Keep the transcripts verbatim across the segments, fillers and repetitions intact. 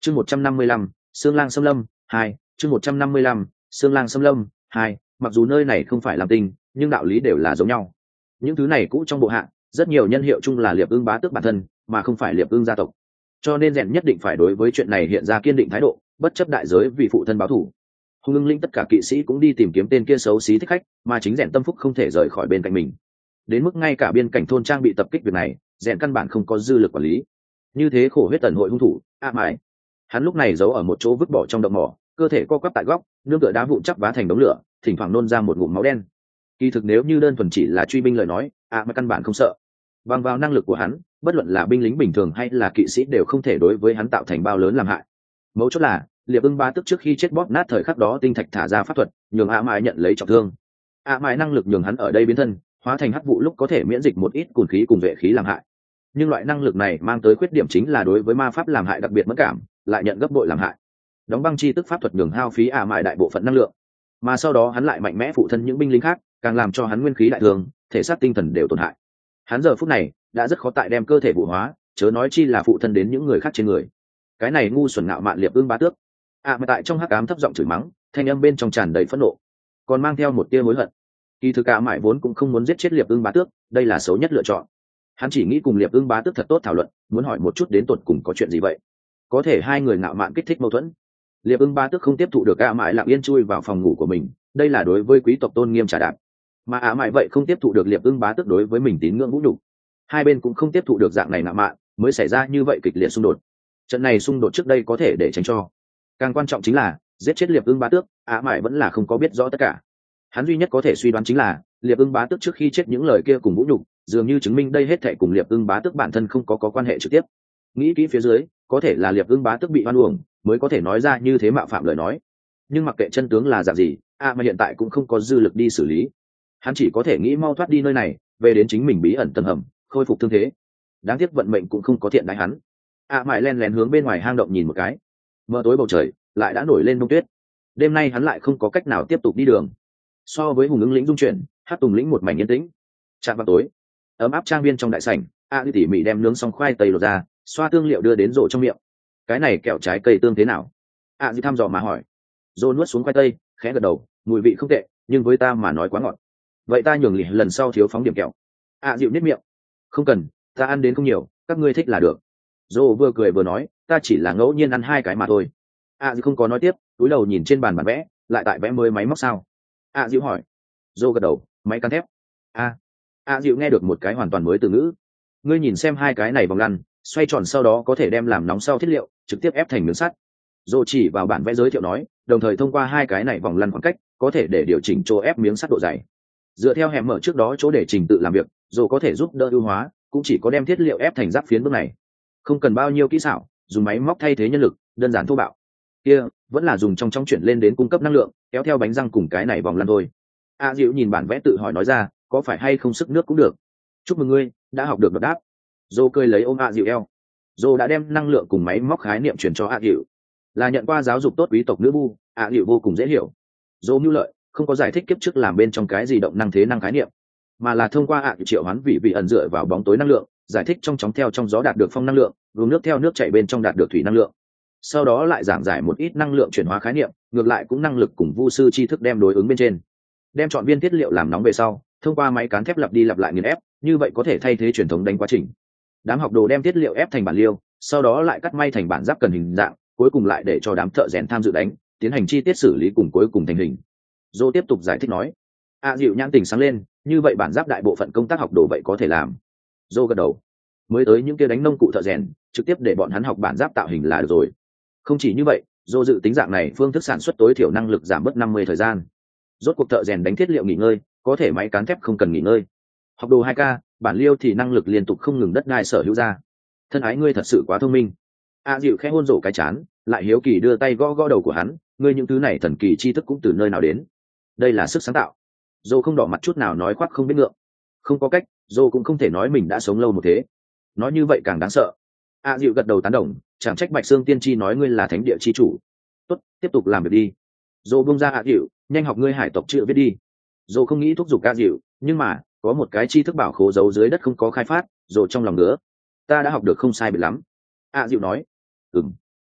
chương một trăm năm mươi lăm xương lang xâm lâm hai chương một trăm năm mươi lăm xương lang xâm lâm hai mặc dù nơi này không phải làm tinh nhưng đạo lý đều là giống nhau. Những thứ này cũ trong bộ hạ rất nhiều nhân hiệu chung là Liệp Ưng bá tước bản thân mà không phải Liệp Ưng gia tộc, cho nên rèn nhất định phải đối với chuyện này hiện ra kiên định thái độ, bất chấp đại giới vì phụ thân báo thù. Hùng Ưng Linh tất cả kỵ sĩ cũng đi tìm kiếm tên kia xấu xí thích khách, mà chính rèn tâm phúc không thể rời khỏi bên cạnh mình, đến mức ngay cả biên cảnh thôn trang bị tập kích việc này rèn căn bản không có dư lực quản lý. Như thế khổ huyết tần hội hung thủ a à mãi, hắn lúc này giấu ở một chỗ vứt bỏ trong động mỏ, cơ thể co quắp tại góc, nương tựa đá vụn chắp vá thành đống lửa, thỉnh thoảng nôn ra một ngụm máu đen. Kỳ thực nếu như đơn thuần chỉ là truy binh lời nói, a mà căn bản không sợ. Bằng vào năng lực của hắn, bất luận là binh lính bình thường hay là kỵ sĩ đều không thể đối với hắn tạo thành bao lớn làm hại. Mấu chốt là Liệp Ưng bá tước trước khi chết bóp nát thời khắc đó tinh thạch thả ra pháp thuật, nhường a mãi nhận lấy trọng thương. a mãi năng lực nhường hắn ở đây biến thân, hóa thành hắc vụ lúc có thể miễn dịch một ít cùn khí cùng vệ khí làm hại. Nhưng loại năng lực này mang tới khuyết điểm chính là đối với ma pháp làm hại đặc biệt mất cảm, lại nhận gấp bội làm hại. Đóng băng chi tức pháp thuật nhường hao phí a mãi đại bộ phận năng lượng, mà sau đó hắn lại mạnh mẽ phụ thân những binh lính khác, càng làm cho hắn nguyên khí đại thương, thể xác tinh thần đều tổn hại. Hắn giờ phút này đã rất khó tại đem cơ thể vụ hóa, chớ nói chi là phụ thân đến những người khác trên người. Cái này ngu xuẩn ngạo mạn Liệp Ưng bá tước a mà tại trong hắc ám thấp giọng chửi mắng, thanh âm bên trong tràn đầy phẫn nộ, còn mang theo một tia hối hận. Kỳ thực a mãi vốn cũng không muốn giết chết Liệp Ưng bá tước, đây là xấu nhất lựa chọn. Hắn chỉ nghĩ cùng Liệp Ưng bá tước thật tốt thảo luận, muốn hỏi một chút đến tột cùng có chuyện gì vậy. Có thể hai người ngạo mạn kích thích mâu thuẫn, Liệp Ưng bá tước không tiếp thụ được a mãi lặng yên chui vào phòng ngủ của mình, đây là đối với quý tộc tôn nghiêm trả đạp. Mà a mãi vậy không tiếp thụ được Liệp Ưng bá tước đối với mình tín ngưỡng vũ nhục, hai bên cũng không tiếp thụ được dạng này ngạo mạn, mới xảy ra như vậy kịch liệt xung đột. Trận này xung đột trước đây có thể để tránh cho, càng quan trọng chính là giết chết Liệp Ưng bá tước, a mãi vẫn là không có biết rõ tất cả. Hắn duy nhất có thể suy đoán chính là Liệp Ưng bá tước trước khi chết những lời kia cùng vũ nhục, dường như chứng minh đây hết thảy cùng Liệp Ưng bá tước bản thân không có có quan hệ trực tiếp. Nghĩ kỹ phía dưới, có thể là Liệp Ưng bá tước bị oan uổng, mới có thể nói ra như thế mạo phạm lời nói. Nhưng mặc kệ chân tướng là dạng gì, a mà hiện tại cũng không có dư lực đi xử lý. Hắn chỉ có thể nghĩ mau thoát đi nơi này, về đến chính mình bí ẩn tầng hầm, khôi phục thương thế. Đáng tiếc vận mệnh cũng không có thiện đãi hắn. a mãi len lén hướng bên ngoài hang động nhìn một cái, mờ tối bầu trời lại đã nổi lên bông tuyết. Đêm nay hắn lại không có cách nào tiếp tục đi đường. So với Hùng Ưng lĩnh dung chuyển, hát tùng lĩnh một mảnh yên tĩnh. Chạm vào tối, ấm áp trang viên trong đại sảnh, a tỉ mỉ đem nướng xong khoai tây lột ra, xoa tương liệu đưa đến rổ trong miệng. Cái này kẹo trái cây tương thế nào? a thăm dò mà hỏi. Rổ nuốt xuống khoai tây, khẽ gật đầu, mùi vị không tệ, nhưng với ta mà nói quá ngọt. Vậy ta nhường lì lần sau thiếu phóng điểm kẹo. a dịu nếp miệng. Không cần, ta ăn đến không nhiều, các ngươi thích là được. Rổ vừa cười vừa nói, ta chỉ là ngẫu nhiên ăn hai cái mà thôi. a dịu không có nói tiếp, túi đầu nhìn trên bàn bản vẽ, lại tại vẽ mới máy móc sao? a dịu hỏi. Rổ gật đầu, máy cán thép. a a dịu nghe được một cái hoàn toàn mới từ ngữ. Ngươi nhìn xem hai cái này vòng lăn, xoay tròn sau đó có thể đem làm nóng sau thiết liệu, trực tiếp ép thành miếng sắt. Rổ chỉ vào bản vẽ giới thiệu nói, đồng thời thông qua hai cái này vòng lăn khoảng cách, có thể để điều chỉnh chỗ ép miếng sắt độ dày. Dựa theo hẻm mở trước đó chỗ để trình tự làm việc, Rổ có thể giúp đỡ ưu hóa, cũng chỉ có đem thiết liệu ép thành giáp phiến bước này. Không cần bao nhiêu kỹ xảo, dùng máy móc thay thế nhân lực, đơn giản thô bạo. Kia, vẫn là dùng trong trong chuyển lên đến cung cấp năng lượng, kéo theo bánh răng cùng cái này vòng lăn thôi. A Diệu nhìn bản vẽ tự hỏi nói ra, có phải hay không sức nước cũng được. Chúc mừng ngươi, đã học được đột đáp. Dô cười lấy ôm A Diệu eo. Dô đã đem năng lượng cùng máy móc khái niệm truyền cho A Diệu. Là nhận qua giáo dục tốt quý tộc nữ bu, A Diệu vô cùng dễ hiểu. Dô mưu lợi, không có giải thích kiếp trước làm bên trong cái gì động năng thế năng khái niệm, mà là thông qua A Diệu triệu hoán vị vị ẩn dựa vào bóng tối năng lượng, giải thích trong chóng theo trong gió đạt được phong năng lượng, gồm nước theo nước chảy bên trong đạt được thủy năng lượng. Sau đó lại giảng giải một ít năng lượng chuyển hóa khái niệm, ngược lại cũng năng lực cùng vu sư tri thức đem đối ứng bên trên. Đem chọn viên thiết liệu làm nóng về sau, thông qua máy cán thép lặp đi lặp lại nghiền ép, như vậy có thể thay thế truyền thống đánh quá trình. Đám học đồ đem thiết liệu ép thành bản liêu, sau đó lại cắt may thành bản giáp cần hình dạng, cuối cùng lại để cho đám thợ rèn tham dự đánh, tiến hành chi tiết xử lý cùng cuối cùng thành hình. Dô tiếp tục giải thích nói, a dịu nhãn tình sáng lên, như vậy bản giáp đại bộ phận công tác học đồ vậy có thể làm. Dô gật đầu, mới tới những kia đánh nông cụ thợ rèn, trực tiếp để bọn hắn học bản giáp tạo hình là được rồi. Không chỉ như vậy, Dô dự tính dạng này phương thức sản xuất tối thiểu năng lực giảm bớt năm mươi thời gian. Rốt cuộc thợ rèn đánh thiết liệu nghỉ ngơi, có thể máy cán thép không cần nghỉ ngơi. Học đồ hai k, bản liêu thì năng lực liên tục không ngừng đất đai sở hữu ra. Thân ái ngươi thật sự quá thông minh. A dịu khẽ hôn rổ cái chán, lại hiếu kỳ đưa tay gõ gõ đầu của hắn, ngươi những thứ này thần kỳ tri thức cũng từ nơi nào đến? Đây là sức sáng tạo. Dô không đỏ mặt chút nào nói khoác không biết ngượng. Không có cách, Dô cũng không thể nói mình đã sống lâu một thế. Nói như vậy càng đáng sợ. A dịu gật đầu tán đồng, chẳng trách Bạch Xương tiên tri nói ngươi là thánh địa chi chủ. Tốt, tiếp tục làm việc đi. Dô bung ra A dịu, nhanh học ngươi hải tộc chữ viết đi. Dô không nghĩ thúc giục A dịu, nhưng mà có một cái tri thức bảo khố giấu dưới đất không có khai phát, Dô trong lòng nữa. Ta đã học được không sai biệt lắm. A dịu nói. Ừm.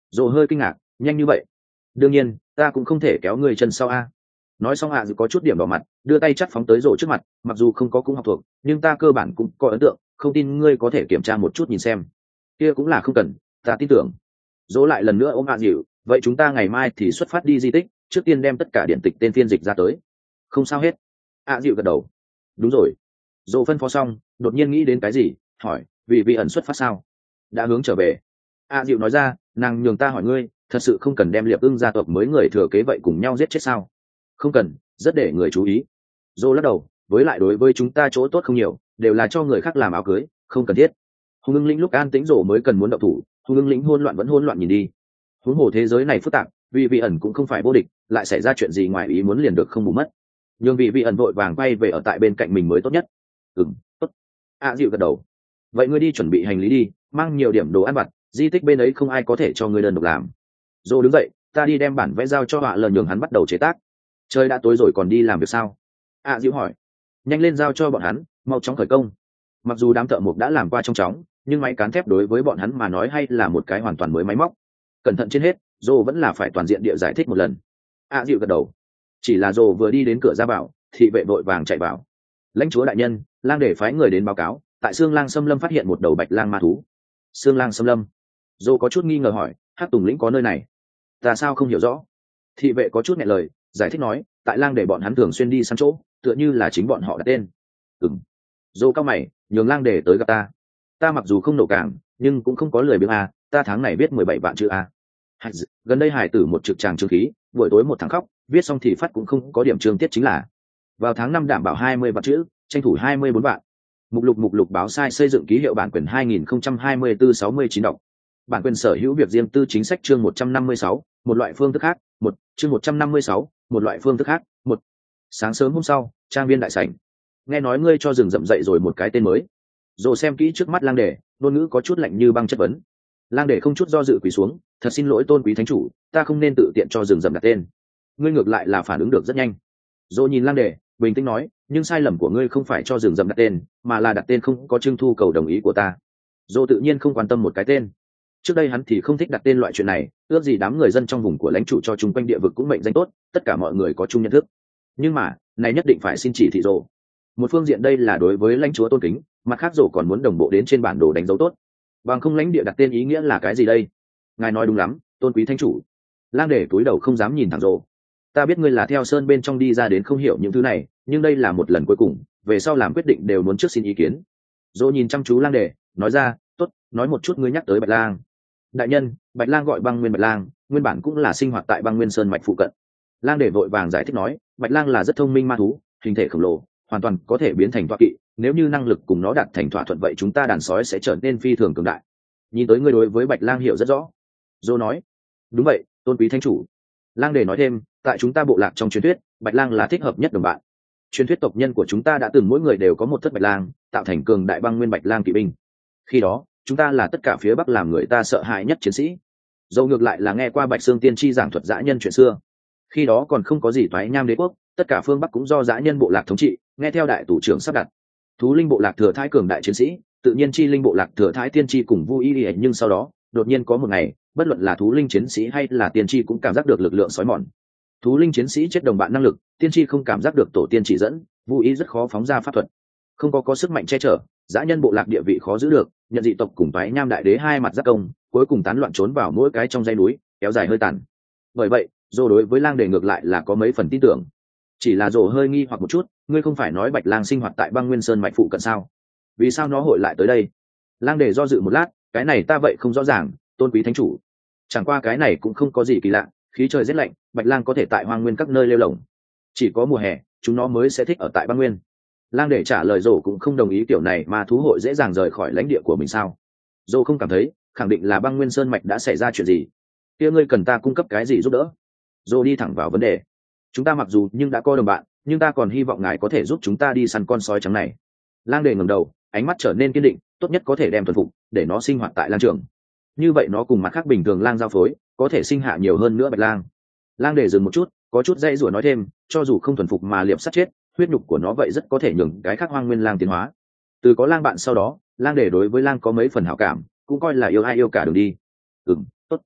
Dồ hơi kinh ngạc, nhanh như vậy? Đương nhiên, ta cũng không thể kéo ngươi chân sau a. Nói xong ạ dịu có chút điểm đỏ mặt, đưa tay chắt phóng tới rổ trước mặt, mặc dù không có cũng học thuộc, nhưng ta cơ bản cũng có ấn tượng, không tin ngươi có thể kiểm tra một chút nhìn xem. Kia cũng là không cần, ta tin tưởng. Dỗ lại lần nữa ôm ạ dịu, vậy chúng ta ngày mai thì xuất phát đi di tích, trước tiên đem tất cả điện tịch tên phiên dịch ra tới. Không sao hết. ạ dịu gật đầu. Đúng rồi. Dỗ phân phó xong, đột nhiên nghĩ đến cái gì, hỏi, vì vị ẩn xuất phát sao? Đã hướng trở về. ạ dịu nói ra, nàng nhường ta hỏi ngươi, thật sự không cần đem liệp ưng gia tộc mới người thừa kế vậy cùng nhau giết chết sao? Không cần, rất để người chú ý. Dô lắc đầu, với lại đối với chúng ta chỗ tốt không nhiều, đều là cho người khác làm áo cưới, không cần thiết. Hùng ưng lĩnh lúc an tĩnh rổ mới cần muốn động thủ, hùng ưng lĩnh hỗn loạn vẫn hỗn loạn nhìn đi. Huống hồ thế giới này phức tạp, vì vị ẩn cũng không phải vô địch, lại xảy ra chuyện gì ngoài ý muốn liền được không bù mất. Nhưng vì vị ẩn vội vàng quay về ở tại bên cạnh mình mới tốt nhất. Ừm, tốt. À dịu gật đầu. Vậy ngươi đi chuẩn bị hành lý đi, mang nhiều điểm đồ ăn vặt, di tích bên ấy không ai có thể cho ngươi đơn độc làm. Dô đứng dậy, ta đi đem bản vẽ giao cho họa lần nhường hắn bắt đầu chế tác. Trời đã tối rồi còn đi làm việc sao? À dịu hỏi. Nhanh lên giao cho bọn hắn, mau chóng khởi công. Mặc dù đám thợ mộc đã làm qua trong chóng, nhưng máy cán thép đối với bọn hắn mà nói hay là một cái hoàn toàn mới máy móc. Cẩn thận trên hết, Dô vẫn là phải toàn diện địa giải thích một lần. À dịu gật đầu. Chỉ là Dô vừa đi đến cửa ra bảo, thị vệ vội vàng chạy vào. Lãnh chúa đại nhân, lang để phái người đến báo cáo, tại Sương Lang Xâm Lâm phát hiện một đầu bạch lang ma thú. Sương Lang Xâm Lâm? Dô có chút nghi ngờ hỏi, Hắc Tùng lĩnh có nơi này? Ta sao không hiểu rõ? Thị vệ có chút nghẹn lời, giải thích nói, tại lang để bọn hắn thường xuyên đi săn chỗ, tựa như là chính bọn họ đặt tên. Ừm. Dô cao mày, nhường lang để tới gặp ta. Ta mặc dù không nổ cảng, nhưng cũng không có lười biếng a, ta tháng này viết mười bảy vạn chữ a. Gần đây hải tử một trực tràng trương khí, buổi tối một tháng khóc, viết xong thì phát cũng không có điểm chương tiết chính là. Vào tháng năm đảm bảo hai mươi vạn chữ, tranh thủ hai mươi bốn vạn. Mục lục mục lục báo sai xây dựng ký hiệu bản quyền hai nghìn không trăm hai mươi tư sáu mươi chín đọc. Bản quyền sở hữu việc riêng tư chính sách chương một trăm năm mươi sáu, một loại phương thức khác, một, chương một trăm năm mươi sáu, một loại phương thức khác, một. Sáng sớm hôm sau, trang viên đại sảnh. Nghe nói ngươi cho rừng rậm dậy rồi một cái tên mới. Rồi xem kỹ trước mắt lang đề, ngôn ngữ có chút lạnh như băng chất vấn. Lang đề không chút do dự quỳ xuống, thật xin lỗi tôn quý thánh chủ, ta không nên tự tiện cho rừng rậm đặt tên. Ngươi ngược lại là phản ứng được rất nhanh. Rồi nhìn lang đề, bình tĩnh nói, nhưng sai lầm của ngươi không phải cho rừng rậm đặt tên, mà là đặt tên không có trưng thu cầu đồng ý của ta. Rồi tự nhiên không quan tâm một cái tên. Trước đây hắn thì không thích đặt tên loại chuyện này, ước gì đám người dân trong vùng của lãnh chủ cho chung quanh địa vực cũng mệnh danh tốt, tất cả mọi người có chung nhận thức. Nhưng mà, này nhất định phải xin chỉ thị Rồ. Một phương diện đây là đối với lãnh chúa tôn kính, mặt khác Rồ còn muốn đồng bộ đến trên bản đồ đánh dấu tốt. Bằng không lãnh địa đặt tên ý nghĩa là cái gì đây? Ngài nói đúng lắm, tôn quý thánh chủ. Lang để túi đầu không dám nhìn thẳng Rồ. Ta biết ngươi là theo sơn bên trong đi ra đến không hiểu những thứ này, nhưng đây là một lần cuối cùng, về sau làm quyết định đều muốn trước xin ý kiến. Rồ nhìn chăm chú Lang để, nói ra, tốt, nói một chút ngươi nhắc tới Bạch Lang. Đại nhân, Bạch Lang gọi băng nguyên Bạch Lang, nguyên bản cũng là sinh hoạt tại băng nguyên sơn mạch phụ cận. Lang để vội vàng giải thích nói, Bạch Lang là rất thông minh ma thú, hình thể khổng lồ, hoàn toàn có thể biến thành toa kỵ, nếu như năng lực cùng nó đạt thành thỏa thuận vậy chúng ta đàn sói sẽ trở nên phi thường cường đại. Nhìn tới ngươi đối với Bạch Lang hiểu rất rõ. Dô nói, đúng vậy, tôn quý thánh chủ. Lang để nói thêm, tại chúng ta bộ lạc trong truyền thuyết, Bạch Lang là thích hợp nhất đồng bạn. Truyền thuyết tộc nhân của chúng ta đã từng mỗi người đều có một thất Bạch Lang, tạo thành cường đại băng nguyên Bạch Lang kỵ binh. Khi đó, chúng ta là tất cả phía bắc làm người ta sợ hãi nhất chiến sĩ. Dâu ngược lại là nghe qua Bạch Sương tiên tri giảng thuật dã nhân chuyện xưa. Khi đó còn không có gì toái nham đế quốc, tất cả phương bắc cũng do dã nhân bộ lạc thống trị, nghe theo đại tủ trưởng sắp đặt. Thú linh bộ lạc thừa thái cường đại chiến sĩ, tự nhiên chi linh bộ lạc thừa thái tiên tri cùng vui y, nhưng sau đó đột nhiên có một ngày, bất luận là thú linh chiến sĩ hay là tiên tri cũng cảm giác được lực lượng sói mòn. Thú linh chiến sĩ chết đồng bạn năng lực, tiên tri không cảm giác được tổ tiên chỉ dẫn, vui y rất khó phóng ra pháp thuật. Không có có sức mạnh che chở, dã nhân bộ lạc địa vị khó giữ được, nhận dị tộc cùng toái nham đại đế hai mặt giác công, cuối cùng tán loạn trốn vào mỗi cái trong dãy núi, kéo dài hơi tàn. Bởi vậy, Dô đối với Lang đề ngược lại là có mấy phần tin tưởng. Chỉ là Dô hơi nghi hoặc một chút, ngươi không phải nói Bạch Lang sinh hoạt tại băng nguyên sơn mạch phụ cận sao? Vì sao nó hội lại tới đây? Lang đề do dự một lát, cái này ta vậy không rõ ràng, tôn quý thánh chủ. Chẳng qua cái này cũng không có gì kỳ lạ, khí trời rất lạnh, Bạch Lang có thể tại hoang nguyên các nơi lêu lổng. Chỉ có mùa hè, chúng nó mới sẽ thích ở tại băng nguyên. Lang để trả lời Dô cũng không đồng ý kiểu này mà thú hội dễ dàng rời khỏi lãnh địa của mình sao? Dô không cảm thấy, khẳng định là băng nguyên sơn mạch đã xảy ra chuyện gì. Kia ngươi cần ta cung cấp cái gì giúp đỡ? Dô đi thẳng vào vấn đề. Chúng ta mặc dù nhưng đã có đồng bạn, nhưng ta còn hy vọng ngài có thể giúp chúng ta đi săn con sói trắng này. Lang đề ngẩng đầu, ánh mắt trở nên kiên định, tốt nhất có thể đem thuần phục, để nó sinh hoạt tại lang trường. Như vậy nó cùng mặt khác bình thường lang giao phối, có thể sinh hạ nhiều hơn nữa Bạch Lang. Lang đề dừng một chút, có chút dây rủa nói thêm, cho dù không thuần phục mà liệp sát chết, huyết nhục của nó vậy rất có thể nhường cái khác hoang nguyên lang tiến hóa. Từ có lang bạn sau đó, Lang đề đối với lang có mấy phần hảo cảm, cũng coi là yêu ai yêu cả đường đi. Ừm, tốt.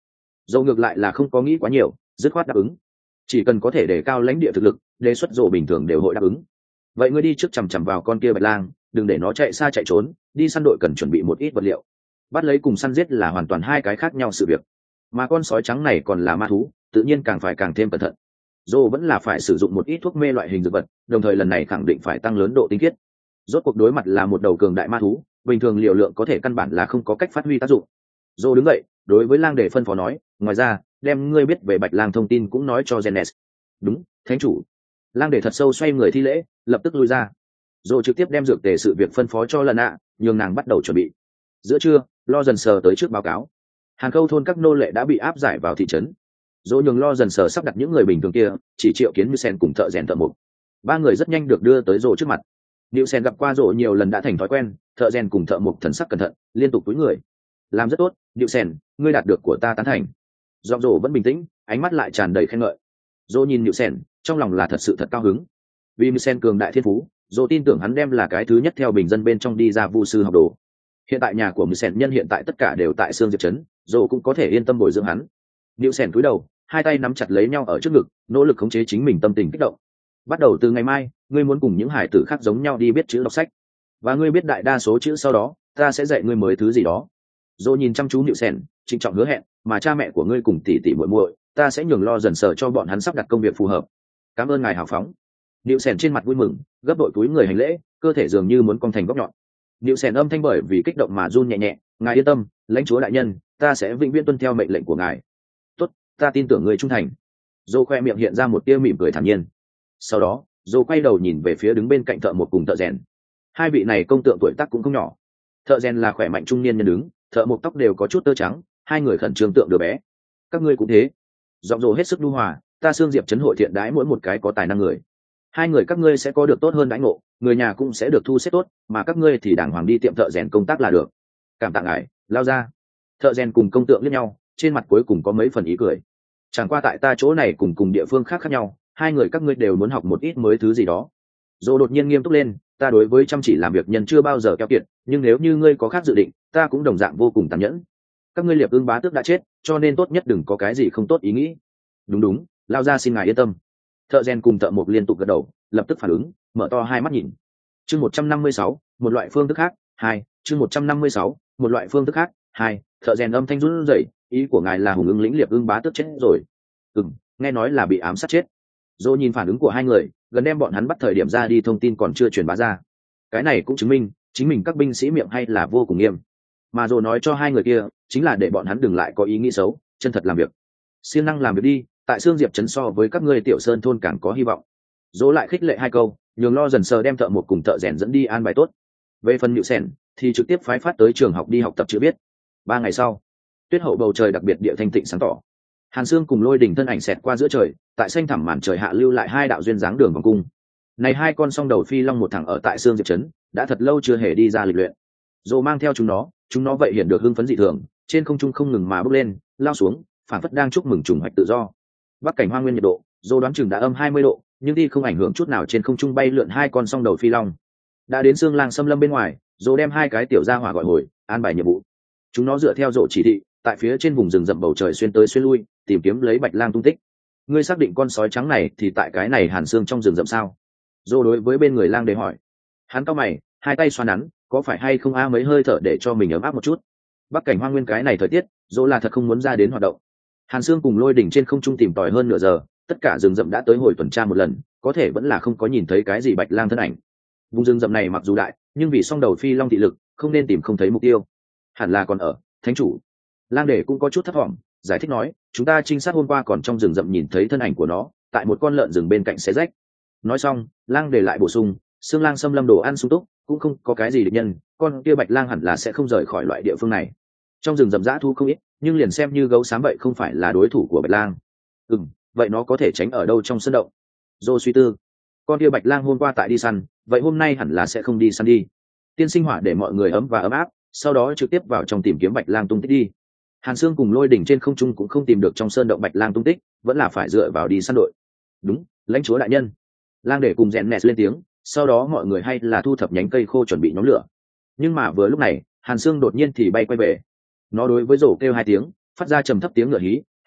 Dầu ngược lại là không có nghĩ quá nhiều, dứt khoát đáp ứng. Chỉ cần có thể đề cao lãnh địa thực lực, đề xuất rộ bình thường đều hội đáp ứng. Vậy ngươi đi trước chằm chằm vào con kia bạch lang, đừng để nó chạy xa chạy trốn, đi săn đội cần chuẩn bị một ít vật liệu. Bắt lấy cùng săn giết là hoàn toàn hai cái khác nhau sự việc. Mà con sói trắng này còn là ma thú, tự nhiên càng phải càng thêm cẩn thận. Dô vẫn là phải sử dụng một ít thuốc mê loại hình dược vật, đồng thời lần này khẳng định phải tăng lớn độ tinh khiết. Rốt cuộc đối mặt là một đầu cường đại ma thú, bình thường liều lượng có thể căn bản là không có cách phát huy tác dụng. Dô đứng dậy, đối với lang đề phân phó nói, ngoài ra, đem ngươi biết về bạch lang thông tin cũng nói cho Genes. Đúng, thánh chủ. Lang đề thật sâu xoay người thi lễ, lập tức lui ra. Dô trực tiếp đem dược tề sự việc phân phó cho lần ạ, nhường nàng bắt đầu chuẩn bị. Giữa trưa, lo dần sờ tới trước báo cáo. Hàn Khâu thôn các nô lệ đã bị áp giải vào thị trấn. Dô nhường lo dần sờ sắp đặt những người bình thường kia, chỉ triệu kiến như sen cùng thợ rèn thợ mộc. Ba người rất nhanh được đưa tới Dô trước mặt. Niệu sen gặp qua Dô nhiều lần đã thành thói quen, thợ rèn cùng thợ mộc thần sắc cẩn thận, liên tục cúi người. Làm rất tốt, Niệu sen, ngươi đạt được của ta tán thành. Giọng Dô vẫn bình tĩnh, ánh mắt lại tràn đầy khen ngợi. Dô nhìn Niệu sen, trong lòng là thật sự thật cao hứng. Vì Niệu sen cường đại thiên phú, Dô tin tưởng hắn đem là cái thứ nhất theo bình dân bên trong đi ra vu sư học đồ. Hiện tại nhà của Niệu sen nhân hiện tại tất cả đều tại Sương Diệp trấn, Dô cũng có thể yên tâm bồi dưỡng hắn. Niệu sen cúi đầu, hai tay nắm chặt lấy nhau ở trước ngực, nỗ lực khống chế chính mình tâm tình kích động. Bắt đầu từ ngày mai, ngươi muốn cùng những hải tử khác giống nhau đi biết chữ đọc sách, và ngươi biết đại đa số chữ sau đó, ta sẽ dạy ngươi mới thứ gì đó. Dô nhìn chăm chú Niệu sen, trịnh trọng hứa hẹn, mà cha mẹ của ngươi cùng tỷ tỷ muội muội, ta sẽ nhường lo dần sờ cho bọn hắn sắp đặt công việc phù hợp. Cảm ơn ngài hào phóng. Niệu sen trên mặt vui mừng, gấp đội túi người hành lễ, cơ thể dường như muốn cong thành góc nhọn. Niệu sen âm thanh bởi vì kích động mà run nhẹ nhẹ, ngài yên tâm, lãnh chúa đại nhân, ta sẽ vĩnh viễn tuân theo mệnh lệnh của ngài. Tốt, ta tin tưởng người trung thành. Dô khoe miệng hiện ra một tia mỉm cười thản nhiên. Sau đó, Dô quay đầu nhìn về phía đứng bên cạnh thợ một cùng thợ rèn. Hai vị này công tượng tuổi tác cũng không nhỏ. Thợ rèn là khỏe mạnh trung niên nhân đứng, thợ một tóc đều có chút tơ trắng, hai người khẩn trương tượng đứa bé. Các ngươi cũng thế. Giọng Dô hết sức nhu hòa, ta Sương Diệp trấn hội thiện đãi mỗi một cái có tài năng người. Hai người các ngươi sẽ có được tốt hơn đãi ngộ, người nhà cũng sẽ được thu xếp tốt, mà các ngươi thì đàng hoàng đi tiệm thợ rèn công tác là được. Cảm tạ ngài, lao ra. Thợ rèn cùng công tượng liếc nhau, trên mặt cuối cùng có mấy phần ý cười. Chẳng qua tại ta chỗ này cùng cùng địa phương khác khác nhau, hai người các ngươi đều muốn học một ít mới thứ gì đó. Dô đột nhiên nghiêm túc lên, ta đối với chăm chỉ làm việc nhân chưa bao giờ keo kiệt, nhưng nếu như ngươi có khác dự định, ta cũng đồng dạng vô cùng tàn nhẫn. Các ngươi Liệp Ưng bá tước đã chết, cho nên tốt nhất đừng có cái gì không tốt ý nghĩ. Đúng đúng, lao ra xin ngài yên tâm. Thợ rèn cùng thợ mộc liên tục gật đầu, lập tức phản ứng, mở to hai mắt nhìn. Chương một trăm năm mươi sáu, một loại phương thức khác, hai, chương một trăm năm mươi sáu, một loại phương thức khác, hai. Thợ rèn âm thanh run rẩy, ý của ngài là Hùng Ưng lĩnh Liệp Ưng bá tước chết rồi. Ừm, nghe nói là bị ám sát chết. Dô nhìn phản ứng của hai người, gần đem bọn hắn bắt thời điểm ra đi thông tin còn chưa truyền bá ra. Cái này cũng chứng minh, chính mình các binh sĩ miệng hay là vô cùng nghiêm. Mà Dô nói cho hai người kia, chính là để bọn hắn đừng lại có ý nghĩ xấu, chân thật làm việc. Siêng năng làm việc đi, tại Sương Diệp trấn so với các ngươi tiểu sơn thôn càng có hy vọng. Dô lại khích lệ hai câu, nhường lo dần sờ đem thợ một cùng thợ rèn dẫn đi an bài tốt. Về phần Niệu sen, thì trực tiếp phái phát tới trường học đi học tập chữ viết. Ba ngày sau, tuyết hậu bầu trời đặc biệt địa thanh tịnh sáng tỏ. Hàn Sương cùng Lôi Đình thân ảnh xẹt qua giữa trời, tại xanh thẳm màn trời hạ lưu lại hai đạo duyên dáng đường vòng cung. Này hai con song đầu phi long một thẳng ở tại Sương Diệp trấn, đã thật lâu chưa hề đi ra lịch luyện. Dô mang theo chúng nó, chúng nó vậy hiện được hưng phấn dị thường, trên không trung không ngừng mà bước lên, lao xuống, phản phất đang chúc mừng trùng hoạch tự do. Bắc cảnh hoang nguyên nhiệt độ, Dô đoán chừng đã âm hai mươi độ, nhưng đi không ảnh hưởng chút nào trên không trung bay lượn hai con song đầu phi long. Đã đến Sương Lang xâm lâm bên ngoài, Dô đem hai cái tiểu gia hỏa gọi hồi, an bài nhiệm vụ. Chúng nó dựa theo Dô chỉ thị, tại phía trên vùng rừng rậm bầu trời xuyên tới xuyên lui, tìm kiếm lấy bạch lang tung tích. Ngươi xác định con sói trắng này thì tại cái này Hàn Sương trong rừng rậm sao? Dô đối với bên người lang để hỏi. Hắn cau mày, hai tay xoa nắn, có phải hay không a mấy hơi thở để cho mình ấm áp một chút. Bắc cảnh hoang nguyên cái này thời tiết, Dô là thật không muốn ra đến hoạt động. Hàn Sương cùng Lôi Đỉnh trên không trung tìm tòi hơn nửa giờ, tất cả rừng rậm đã tới hồi tuần tra một lần, có thể vẫn là không có nhìn thấy cái gì bạch lang thân ảnh. Vùng rừng rậm này mặc dù đại, nhưng vì song đầu phi long thị lực, không nên tìm không thấy mục tiêu. Hẳn là còn ở, thánh chủ. Lang để cũng có chút thất vọng, giải thích nói, chúng ta trinh sát hôm qua còn trong rừng rậm nhìn thấy thân ảnh của nó, tại một con lợn rừng bên cạnh xé rách. Nói xong, Lang để lại bổ sung, Sương Lang xâm lâm đồ ăn sung túc, cũng không có cái gì địch nhân, con kia bạch lang hẳn là sẽ không rời khỏi loại địa phương này. Trong rừng rậm dã thu không ít, nhưng liền xem như gấu xám vậy không phải là đối thủ của bạch lang. Ừm, vậy nó có thể tránh ở đâu trong sân động? Dô suy tư. Con kia bạch lang hôm qua tại đi săn, vậy hôm nay hẳn là sẽ không đi săn đi. Tiên sinh hỏa để mọi người ấm và ấm áp, sau đó trực tiếp vào trong tìm kiếm bạch lang tung tích đi. Hàn Sương cùng Lôi Đỉnh trên không trung cũng không tìm được trong sơn động bạch lang tung tích, vẫn là phải dựa vào đi săn đội. Đúng, lãnh chúa đại nhân. Lang để cùng rèn nẹt lên tiếng, sau đó mọi người hay là thu thập nhánh cây khô chuẩn bị nhóm lửa. Nhưng mà vừa lúc này, Hàn Sương đột nhiên thì bay quay về. Nó đối với rổ kêu hai tiếng, phát ra trầm thấp tiếng ngựa hí,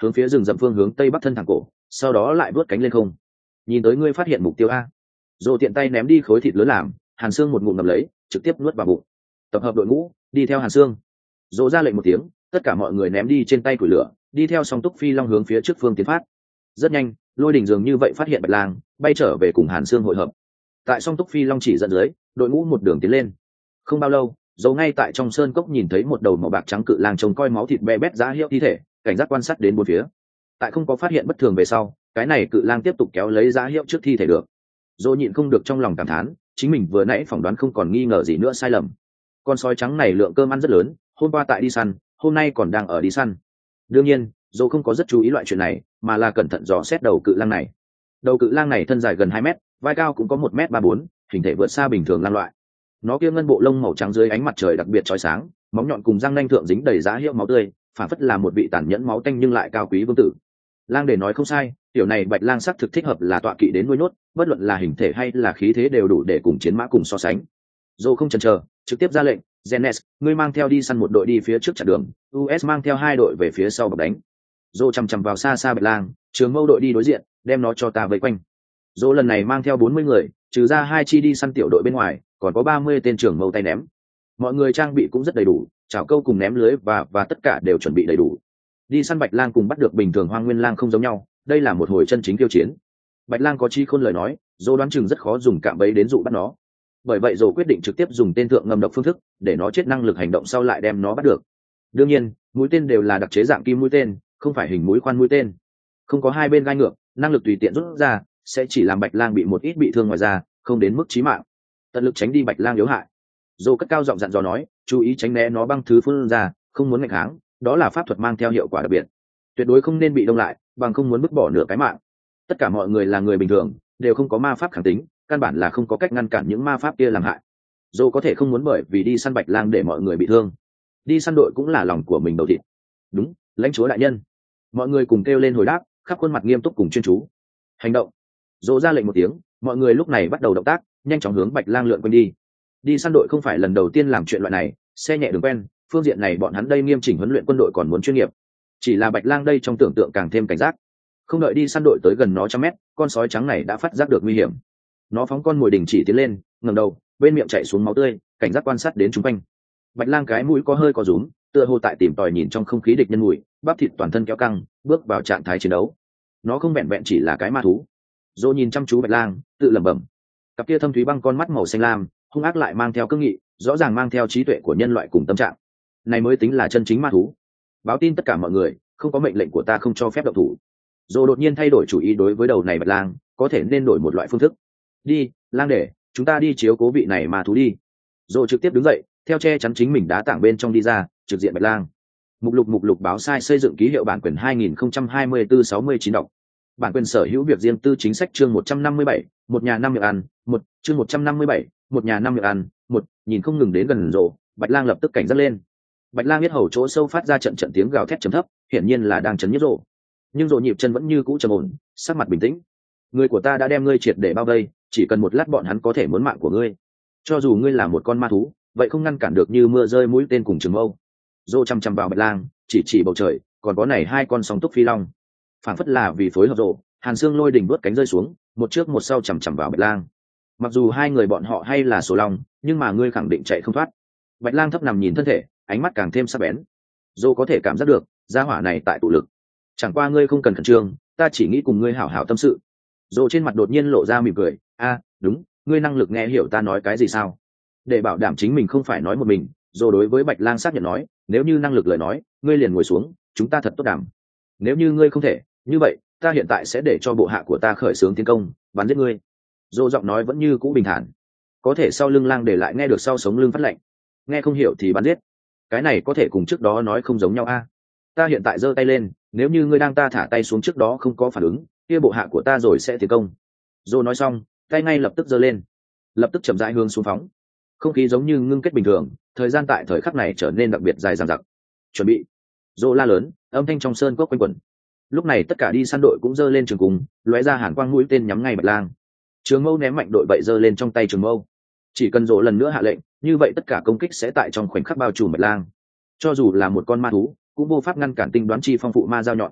hướng phía rừng rậm phương hướng tây bắc thân thẳng cổ, sau đó lại vớt cánh lên không. Nhìn tới ngươi phát hiện mục tiêu a. Rồi tiện tay ném đi khối thịt lớn làm, Hàn Sương một ngụm ngậm lấy, trực tiếp nuốt vào bụng. Tập hợp đội ngũ, đi theo Hàn Sương. Rồi ra lệnh một tiếng, tất cả mọi người ném đi trên tay củi lửa, đi theo song túc phi long hướng phía trước phương tiến phát. Rất nhanh, Lôi Đình dường như vậy phát hiện Bạch Lang, bay trở về cùng Hàn Sương hội hợp. Tại song túc phi long chỉ dẫn dưới, đội ngũ một đường tiến lên. Không bao lâu, dấu ngay tại trong sơn cốc nhìn thấy một đầu màu bạc trắng cự lang trông coi máu thịt be bét giá hiệu thi thể, cảnh giác quan sát đến bốn phía. Tại không có phát hiện bất thường về sau, cái này cự lang tiếp tục kéo lấy giá hiệu trước thi thể được. Dỗ nhịn không được trong lòng cảm thán, chính mình vừa nãy phỏng đoán không còn nghi ngờ gì nữa sai lầm. Con sói trắng này lượng cơm ăn rất lớn, hôm qua tại đi săn, hôm nay còn đang ở đi săn. Đương nhiên, Dỗ không có rất chú ý loại chuyện này, mà là cẩn thận dò xét đầu cự lang này. Đầu cự lang này thân dài gần hai mét, vai cao cũng có một mét ba bốn, hình thể vượt xa bình thường lang loại. Nó kia ngân bộ lông màu trắng dưới ánh mặt trời đặc biệt chói sáng, móng nhọn cùng răng nanh thượng dính đầy giá hiệu máu tươi, phản phất là một vị tàn nhẫn máu tanh nhưng lại cao quý vương tử. Lang để nói không sai, tiểu này bạch lang sắc thực thích hợp là tọa kỵ đến nuôi nhốt, bất luận là hình thể hay là khí thế đều đủ để cùng chiến mã cùng so sánh. Dô không chần chờ, trực tiếp ra lệnh, Zenes, ngươi mang theo đi săn một đội đi phía trước chặn đường, u ét mang theo hai đội về phía sau bọc đánh. Dô chằm chằm vào xa xa bạch lang, trường mâu đội đi đối diện, đem nó cho ta vây quanh. Dô lần này mang theo bốn mươi người, trừ ra hai chi đi săn tiểu đội bên ngoài, còn có ba mươi tên trưởng mâu tay ném. Mọi người trang bị cũng rất đầy đủ, chảo câu cùng ném lưới và và tất cả đều chuẩn bị đầy đủ. Đi săn bạch lang cùng bắt được bình thường hoang nguyên lang không giống nhau, đây là một hồi chân chính tiêu chiến. Bạch lang có chi khôn lời nói, Dô đoán chừng rất khó dùng cạm bẫy đến dụ bắt nó. Bởi vậy Dô quyết định trực tiếp dùng tên thượng ngầm độc phương thức, để nó chết năng lực hành động sau lại đem nó bắt được. Đương nhiên, mũi tên đều là đặc chế dạng kim mũi tên, không phải hình mũi khoan mũi tên. Không có hai bên gai ngược, năng lực tùy tiện rút ra, sẽ chỉ làm bạch lang bị một ít bị thương ngoài ra, không đến mức chí mạng. Tận lực tránh đi bạch lang yếu hại. Dô cất cao giọng dặn dò nói, chú ý tránh né nó băng thứ phun ra, không muốn nghịch kháng, đó là pháp thuật mang theo hiệu quả đặc biệt. Tuyệt đối không nên bị đông lại, bằng không muốn vứt bỏ nửa cái mạng. Tất cả mọi người là người bình thường, đều không có ma pháp kháng tính, căn bản là không có cách ngăn cản những ma pháp kia làm hại. Dô có thể không muốn bởi vì đi săn bạch lang để mọi người bị thương. Đi săn đội cũng là lòng của mình đầu thịt. Đúng, lãnh chúa đại nhân. Mọi người cùng kêu lên hồi đáp, khắp khuôn mặt nghiêm túc cùng chuyên chú. Hành động. Dô ra lệnh một tiếng, mọi người lúc này bắt đầu động tác, nhanh chóng hướng bạch lang lượn quanh đi. Đi săn đội không phải lần đầu tiên làm chuyện loại này, xe nhẹ đường quen, phương diện này bọn hắn đây nghiêm chỉnh huấn luyện quân đội còn muốn chuyên nghiệp. Chỉ là bạch lang đây trong tưởng tượng càng thêm cảnh giác. Không đợi đi săn đội tới gần nó trăm mét, con sói trắng này đã phát giác được nguy hiểm. Nó phóng con mồi đình chỉ tiến lên, ngẩng đầu, bên miệng chảy xuống máu tươi, cảnh giác quan sát đến chúng quanh. Bạch lang cái mũi có hơi có rúm, tựa hồ tại tìm tòi nhìn trong không khí địch nhân mùi, bắp thịt toàn thân kéo căng, bước vào trạng thái chiến đấu. Nó không vẹn vẹn chỉ là cái ma thú. Dô nhìn chăm chú bạch lang, tự lẩm bẩm. Cặp kia thâm thúy băng con mắt màu xanh lam, hung ác lại mang theo cương nghị, rõ ràng mang theo trí tuệ của nhân loại cùng tâm trạng. Này mới tính là chân chính ma thú. Báo tin tất cả mọi người, không có mệnh lệnh của ta không cho phép động thủ. Dô đột nhiên thay đổi chủ ý đối với đầu này bạch lang, có thể nên đổi một loại phương thức. Đi, lang để, chúng ta đi chiếu cố vị này ma thú đi. Dô trực tiếp đứng dậy, theo che chắn chính mình đá tảng bên trong đi ra, trực diện bạch lang. Mục lục mục lục báo sai xây dựng ký hiệu bản quyền hai nghìn không trăm hai mươi tư sáu mươi chín đọc. Bản quyền sở hữu việc riêng tư chính sách chương một trăm năm mươi bảy, một nhà năm miệng ăn, một chương một trăm năm mươi bảy, một nhà năm miệng ăn, một nhìn không ngừng đến gần rộ, bạch lang lập tức cảnh giác lên. Bạch lang biết hầu chỗ sâu phát ra trận trận tiếng gào thét trầm thấp, hiển nhiên là đang chấn nhiếp rộ. Nhưng rộ nhịp chân vẫn như cũ trầm ổn, sắc mặt bình tĩnh. Người của ta đã đem ngươi triệt để bao vây, chỉ cần một lát bọn hắn có thể muốn mạng của ngươi. Cho dù ngươi là một con ma thú, vậy không ngăn cản được như mưa rơi mũi tên cùng trường mâu. Rộ chăm chăm vào bạch lang, chỉ chỉ bầu trời, còn có này hai con sóng túc phi long. Phản phất là vì phối hợp rộ, Hàn Sương Lôi Đình đuốt cánh rơi xuống, một trước một sau chằm chằm vào bạch lang. Mặc dù hai người bọn họ hay là số long, nhưng mà ngươi khẳng định chạy không thoát. Bạch lang thấp nằm nhìn thân thể, ánh mắt càng thêm sắc bén. Dô có thể cảm giác được gia hỏa này tại tụ lực. Chẳng qua ngươi không cần khẩn trương, ta chỉ nghĩ cùng ngươi hảo hảo tâm sự. Dô trên mặt đột nhiên lộ ra mỉm cười. A, đúng, ngươi năng lực nghe hiểu ta nói cái gì sao? Để bảo đảm chính mình không phải nói một mình, Dô đối với bạch lang xác nhận nói, nếu như năng lực lời nói, ngươi liền ngồi xuống, chúng ta thật tốt đảm. Nếu như ngươi không thể, như vậy ta hiện tại sẽ để cho bộ hạ của ta khởi xướng tiến công, bắn giết ngươi. Dô giọng nói vẫn như cũ bình thản, có thể sau lưng lang để lại nghe được sau sống lưng phát lạnh. Nghe không hiểu thì bắn giết, cái này có thể cùng trước đó nói không giống nhau a. Ta hiện tại giơ tay lên, nếu như ngươi đang ta thả tay xuống trước đó không có phản ứng, kia bộ hạ của ta rồi sẽ tiến công. Dô nói xong, tay ngay lập tức giơ lên, lập tức chậm rãi hướng xuống phóng. Không khí giống như ngưng kết bình thường, thời gian tại thời khắc này trở nên đặc biệt dài dằng dặc. Chuẩn bị. Dô la lớn, âm thanh trong sơn cốc quanh quẩn. Lúc này tất cả đi săn đội cũng giơ lên trường cung, lóe ra hàn quang mũi tên nhắm ngay bạch lang. Trường mâu ném mạnh đội vậy giơ lên trong tay trường mâu. Chỉ cần Dỗ lần nữa hạ lệnh, như vậy tất cả công kích sẽ tại trong khoảnh khắc bao trùm bạch lang. Cho dù là một con ma thú, cũng vô pháp ngăn cản tinh đoán chi phong phụ ma dao nhọn.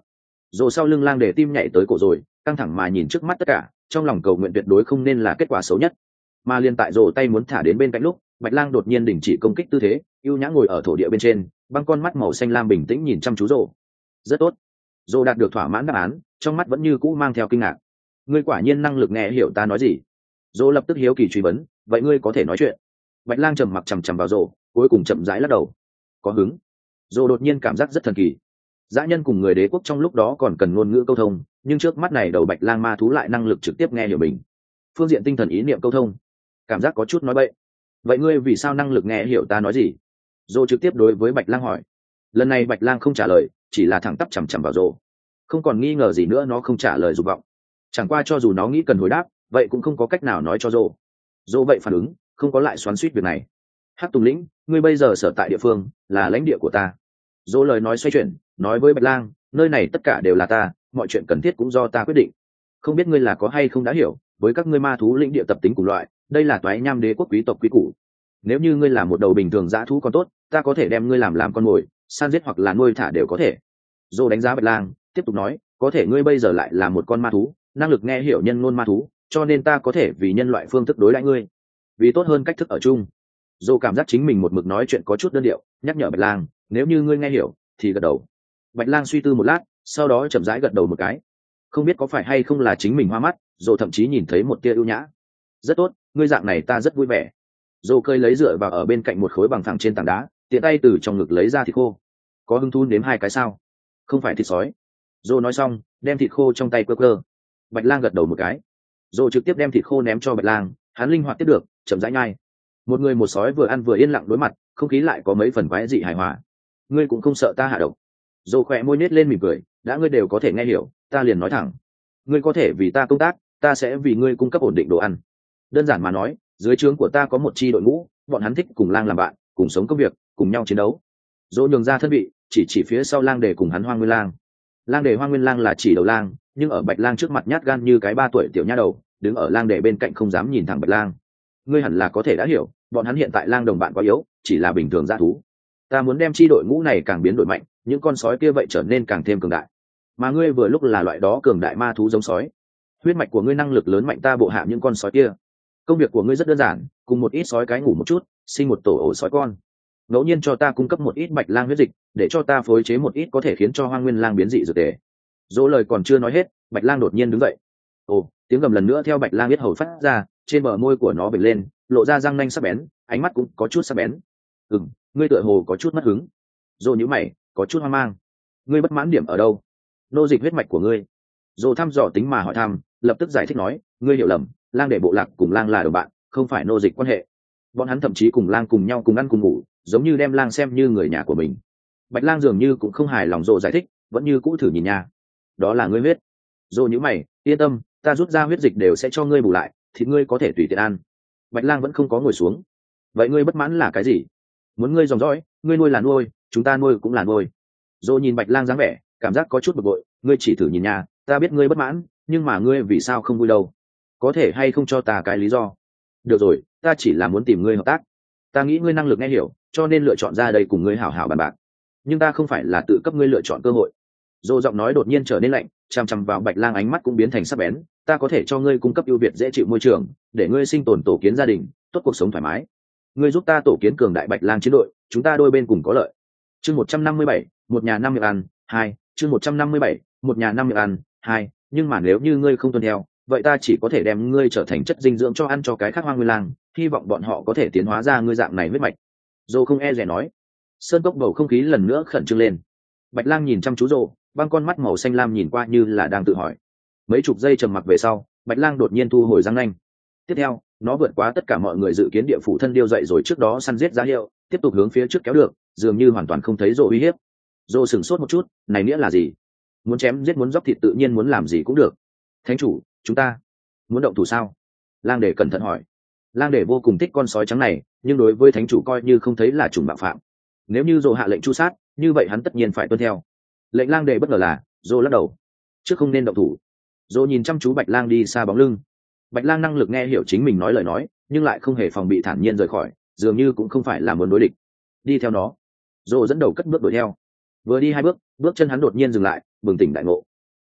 Rồ sau lưng lang để tim nhảy tới cổ rồi, căng thẳng mà nhìn trước mắt tất cả, trong lòng cầu nguyện tuyệt đối không nên là kết quả xấu nhất. Mà liền tại rồ tay muốn thả đến bên cạnh lúc, bạch lang đột nhiên đình chỉ công kích tư thế, ưu nhã ngồi ở thổ địa bên trên, băng con mắt màu xanh lam bình tĩnh nhìn chăm chú rồ. Rất tốt. Rồ đạt được thỏa mãn đáp án, trong mắt vẫn như cũ mang theo kinh ngạc. Ngươi quả nhiên năng lực nghe hiểu ta nói gì. Rồ lập tức hiếu kỳ truy vấn, vậy ngươi có thể nói chuyện? Bạch lang trầm mặc chằm chằm vào rồ, cuối cùng chậm rãi lắc đầu. Có hứng. Rồ đột nhiên cảm giác rất thần kỳ. Dã nhân cùng người đế quốc trong lúc đó còn cần ngôn ngữ câu thông, nhưng trước mắt này đầu bạch lang ma thú lại năng lực trực tiếp nghe hiểu mình. Phương diện tinh thần ý niệm câu thông, cảm giác có chút nói bậy. Vậy ngươi vì sao năng lực nghe hiểu ta nói gì? Dô trực tiếp đối với bạch lang hỏi. Lần này bạch lang không trả lời, chỉ là thẳng tắp chằm chằm vào Dô. Không còn nghi ngờ gì nữa, nó không trả lời dục vọng. Chẳng qua cho dù nó nghĩ cần hồi đáp, vậy cũng không có cách nào nói cho Dô. Dô vậy phản ứng, không có lại xoắn xuýt việc này. Hắc Tùng lĩnh, ngươi bây giờ sở tại địa phương là lãnh địa của ta. Dô lời nói xoay chuyển, nói với bạch lang, nơi này tất cả đều là ta, mọi chuyện cần thiết cũng do ta quyết định. Không biết ngươi là có hay không đã hiểu, với các ngươi ma thú lĩnh địa tập tính cùng loại, đây là toái nham đế quốc quý tộc quý củ. Nếu như ngươi là một đầu bình thường dã thú còn tốt, ta có thể đem ngươi làm làm con mồi, săn giết hoặc là nuôi thả đều có thể. Dô đánh giá bạch lang, tiếp tục nói, có thể ngươi bây giờ lại là một con ma thú, năng lực nghe hiểu nhân ngôn ma thú, cho nên ta có thể vì nhân loại phương thức đối đãi ngươi, vì tốt hơn cách thức ở chung. Dô cảm giác chính mình một mực nói chuyện có chút đơn điệu, nhắc nhở bạch lang, nếu như ngươi nghe hiểu thì gật đầu. Bạch lang suy tư một lát, sau đó chậm rãi gật đầu một cái. Không biết có phải hay không là chính mình hoa mắt, Dô thậm chí nhìn thấy một tia ưu nhã. Rất tốt, ngươi dạng này ta rất vui vẻ. Dô cơi lấy dựa vào ở bên cạnh một khối bằng thẳng trên tảng đá, tiện tay từ trong ngực lấy ra thịt khô. Có hứng thú nếm hai cái sao? Không phải thịt sói. Dô nói xong, đem thịt khô trong tay quơ quơ. Bạch lang gật đầu một cái. Dô trực tiếp đem thịt khô ném cho bạch lang, hắn linh hoạt tiếp được, chậm rãi nhai. Một người một sói vừa ăn vừa yên lặng đối mặt, không khí lại có mấy phần quái dị hài hòa. Ngươi cũng không sợ ta hạ độc? Dô khỏe môi nết lên mỉm cười, đã ngươi đều có thể nghe hiểu, ta liền nói thẳng. Ngươi có thể vì ta công tác, ta sẽ vì ngươi cung cấp ổn định đồ ăn. Đơn giản mà nói, dưới trướng của ta có một chi đội ngũ, bọn hắn thích cùng lang làm bạn, cùng sống công việc, cùng nhau chiến đấu. Dỗ nhường ra thân vị, chỉ chỉ phía sau lang để cùng hắn Hoang Nguyên Lang. Lang để Hoang Nguyên Lang là chỉ đầu lang, nhưng ở bạch lang trước mặt nhát gan như cái ba tuổi tiểu nha đầu, đứng ở lang để bên cạnh không dám nhìn thẳng bạch lang. Ngươi hẳn là có thể đã hiểu, bọn hắn hiện tại lang đồng bạn quá yếu, chỉ là bình thường dã thú. Ta muốn đem chi đội ngũ này càng biến đổi mạnh, những con sói kia vậy trở nên càng thêm cường đại. Mà ngươi vừa lúc là loại đó cường đại ma thú giống sói, huyết mạch của ngươi năng lực lớn mạnh ta bộ hạ những con sói kia. Công việc của ngươi rất đơn giản, cùng một ít sói cái ngủ một chút, sinh một tổ ổ sói con, ngẫu nhiên cho ta cung cấp một ít bạch lang huyết dịch, để cho ta phối chế một ít có thể khiến cho Hoang Nguyên Lang biến dị dược tề. Dỗ lời còn chưa nói hết, bạch lang đột nhiên đứng dậy. Ồ, tiếng gầm lần nữa theo bạch lang biết hầu phát ra, trên bờ môi của nó bật lên, lộ ra răng nanh sắc bén, ánh mắt cũng có chút sắc bén. Ừm, ngươi tựa hồ có chút mất hứng. Dỗ nhíu mày, có chút hoang mang. Ngươi bất mãn điểm ở đâu? Nô dịch huyết mạch của ngươi. Dỗ thăm dò tính mà hỏi thăm, lập tức giải thích nói, ngươi hiểu lầm, lang để bộ lạc cùng lang là đồng bạn, không phải nô dịch quan hệ. Bọn hắn thậm chí cùng lang cùng nhau cùng ăn cùng ngủ, giống như đem lang xem như người nhà của mình. Bạch lang dường như cũng không hài lòng Dỗ giải thích, vẫn như cũ thử nhìn nha. Đó là ngươi huyết. Dỗ nhíu mày, yên tâm, ta rút ra huyết dịch đều sẽ cho ngươi bù lại, thì ngươi có thể tùy tiện ăn. Bạch lang vẫn không có ngồi xuống. Vậy ngươi bất mãn là cái gì? Muốn ngươi dòng dõi, ngươi nuôi là nuôi, chúng ta nuôi cũng là nuôi. Dỗ nhìn bạch lang dáng vẻ, cảm giác có chút bực bội, ngươi chỉ thử nhìn nha, ta biết ngươi bất mãn, nhưng mà ngươi vì sao không vui đâu? Có thể hay không cho ta cái lý do? Được rồi, ta chỉ là muốn tìm ngươi hợp tác. Ta nghĩ ngươi năng lực nghe hiểu, cho nên lựa chọn ra đây cùng ngươi hảo hảo bàn bạc. Nhưng ta không phải là tự cấp ngươi lựa chọn cơ hội. Dỗ giọng nói đột nhiên trở nên lạnh, chằm chằm vào bạch lang, ánh mắt cũng biến thành sắc bén. Ta có thể cho ngươi cung cấp ưu việt dễ chịu môi trường, để ngươi sinh tồn tổ kiến gia đình, tốt cuộc sống thoải mái. Ngươi giúp ta tổ kiến cường đại bạch lang chiến đội, chúng ta đôi bên cùng có lợi. Chương một trăm năm mươi bảy, một nhà năm miệng ăn, hai. Chương một trăm năm mươi bảy, một nhà năm miệng ăn, hai. Nhưng mà nếu như ngươi không tuân theo, vậy ta chỉ có thể đem ngươi trở thành chất dinh dưỡng cho ăn cho cái khác Hoang Nguyên Lang, hy vọng bọn họ có thể tiến hóa ra ngươi dạng này huyết mạch. Dô không e dè nói. Sơn cốc bầu không khí lần nữa khẩn trương lên. Bạch lang nhìn chăm chú Dô, băng con mắt màu xanh lam nhìn qua như là đang tự hỏi. Mấy chục giây trầm mặc về sau, bạch lang đột nhiên thu hồi răng nanh. Tiếp theo, nó vượt quá tất cả mọi người dự kiến địa phủ thân điêu dậy rồi trước đó săn giết giá hiệu, tiếp tục hướng phía trước kéo được, dường như hoàn toàn không thấy Dô uy hiếp. Dô sửng sốt một chút, này nghĩa là gì? Muốn chém giết muốn dốc thịt tự nhiên muốn làm gì cũng được. Thánh chủ, chúng ta muốn động thủ sao? Lang để cẩn thận hỏi. Lang để vô cùng thích con sói trắng này, nhưng đối với thánh chủ coi như không thấy là trùng bạo phạm. Nếu như Dô hạ lệnh tru sát, như vậy hắn tất nhiên phải tuân theo. Lệnh Lang để bất ngờ là Dô lắc đầu, trước không nên động thủ. Dô nhìn chăm chú bạch lang đi xa bóng lưng. Bạch lang năng lực nghe hiểu chính mình nói lời nói, nhưng lại không hề phòng bị, thản nhiên rời khỏi, dường như cũng không phải là muốn đối địch. Đi theo nó. Dô dẫn đầu cất bước đuổi theo. Vừa đi hai bước, bước chân hắn đột nhiên dừng lại, bừng tỉnh đại ngộ.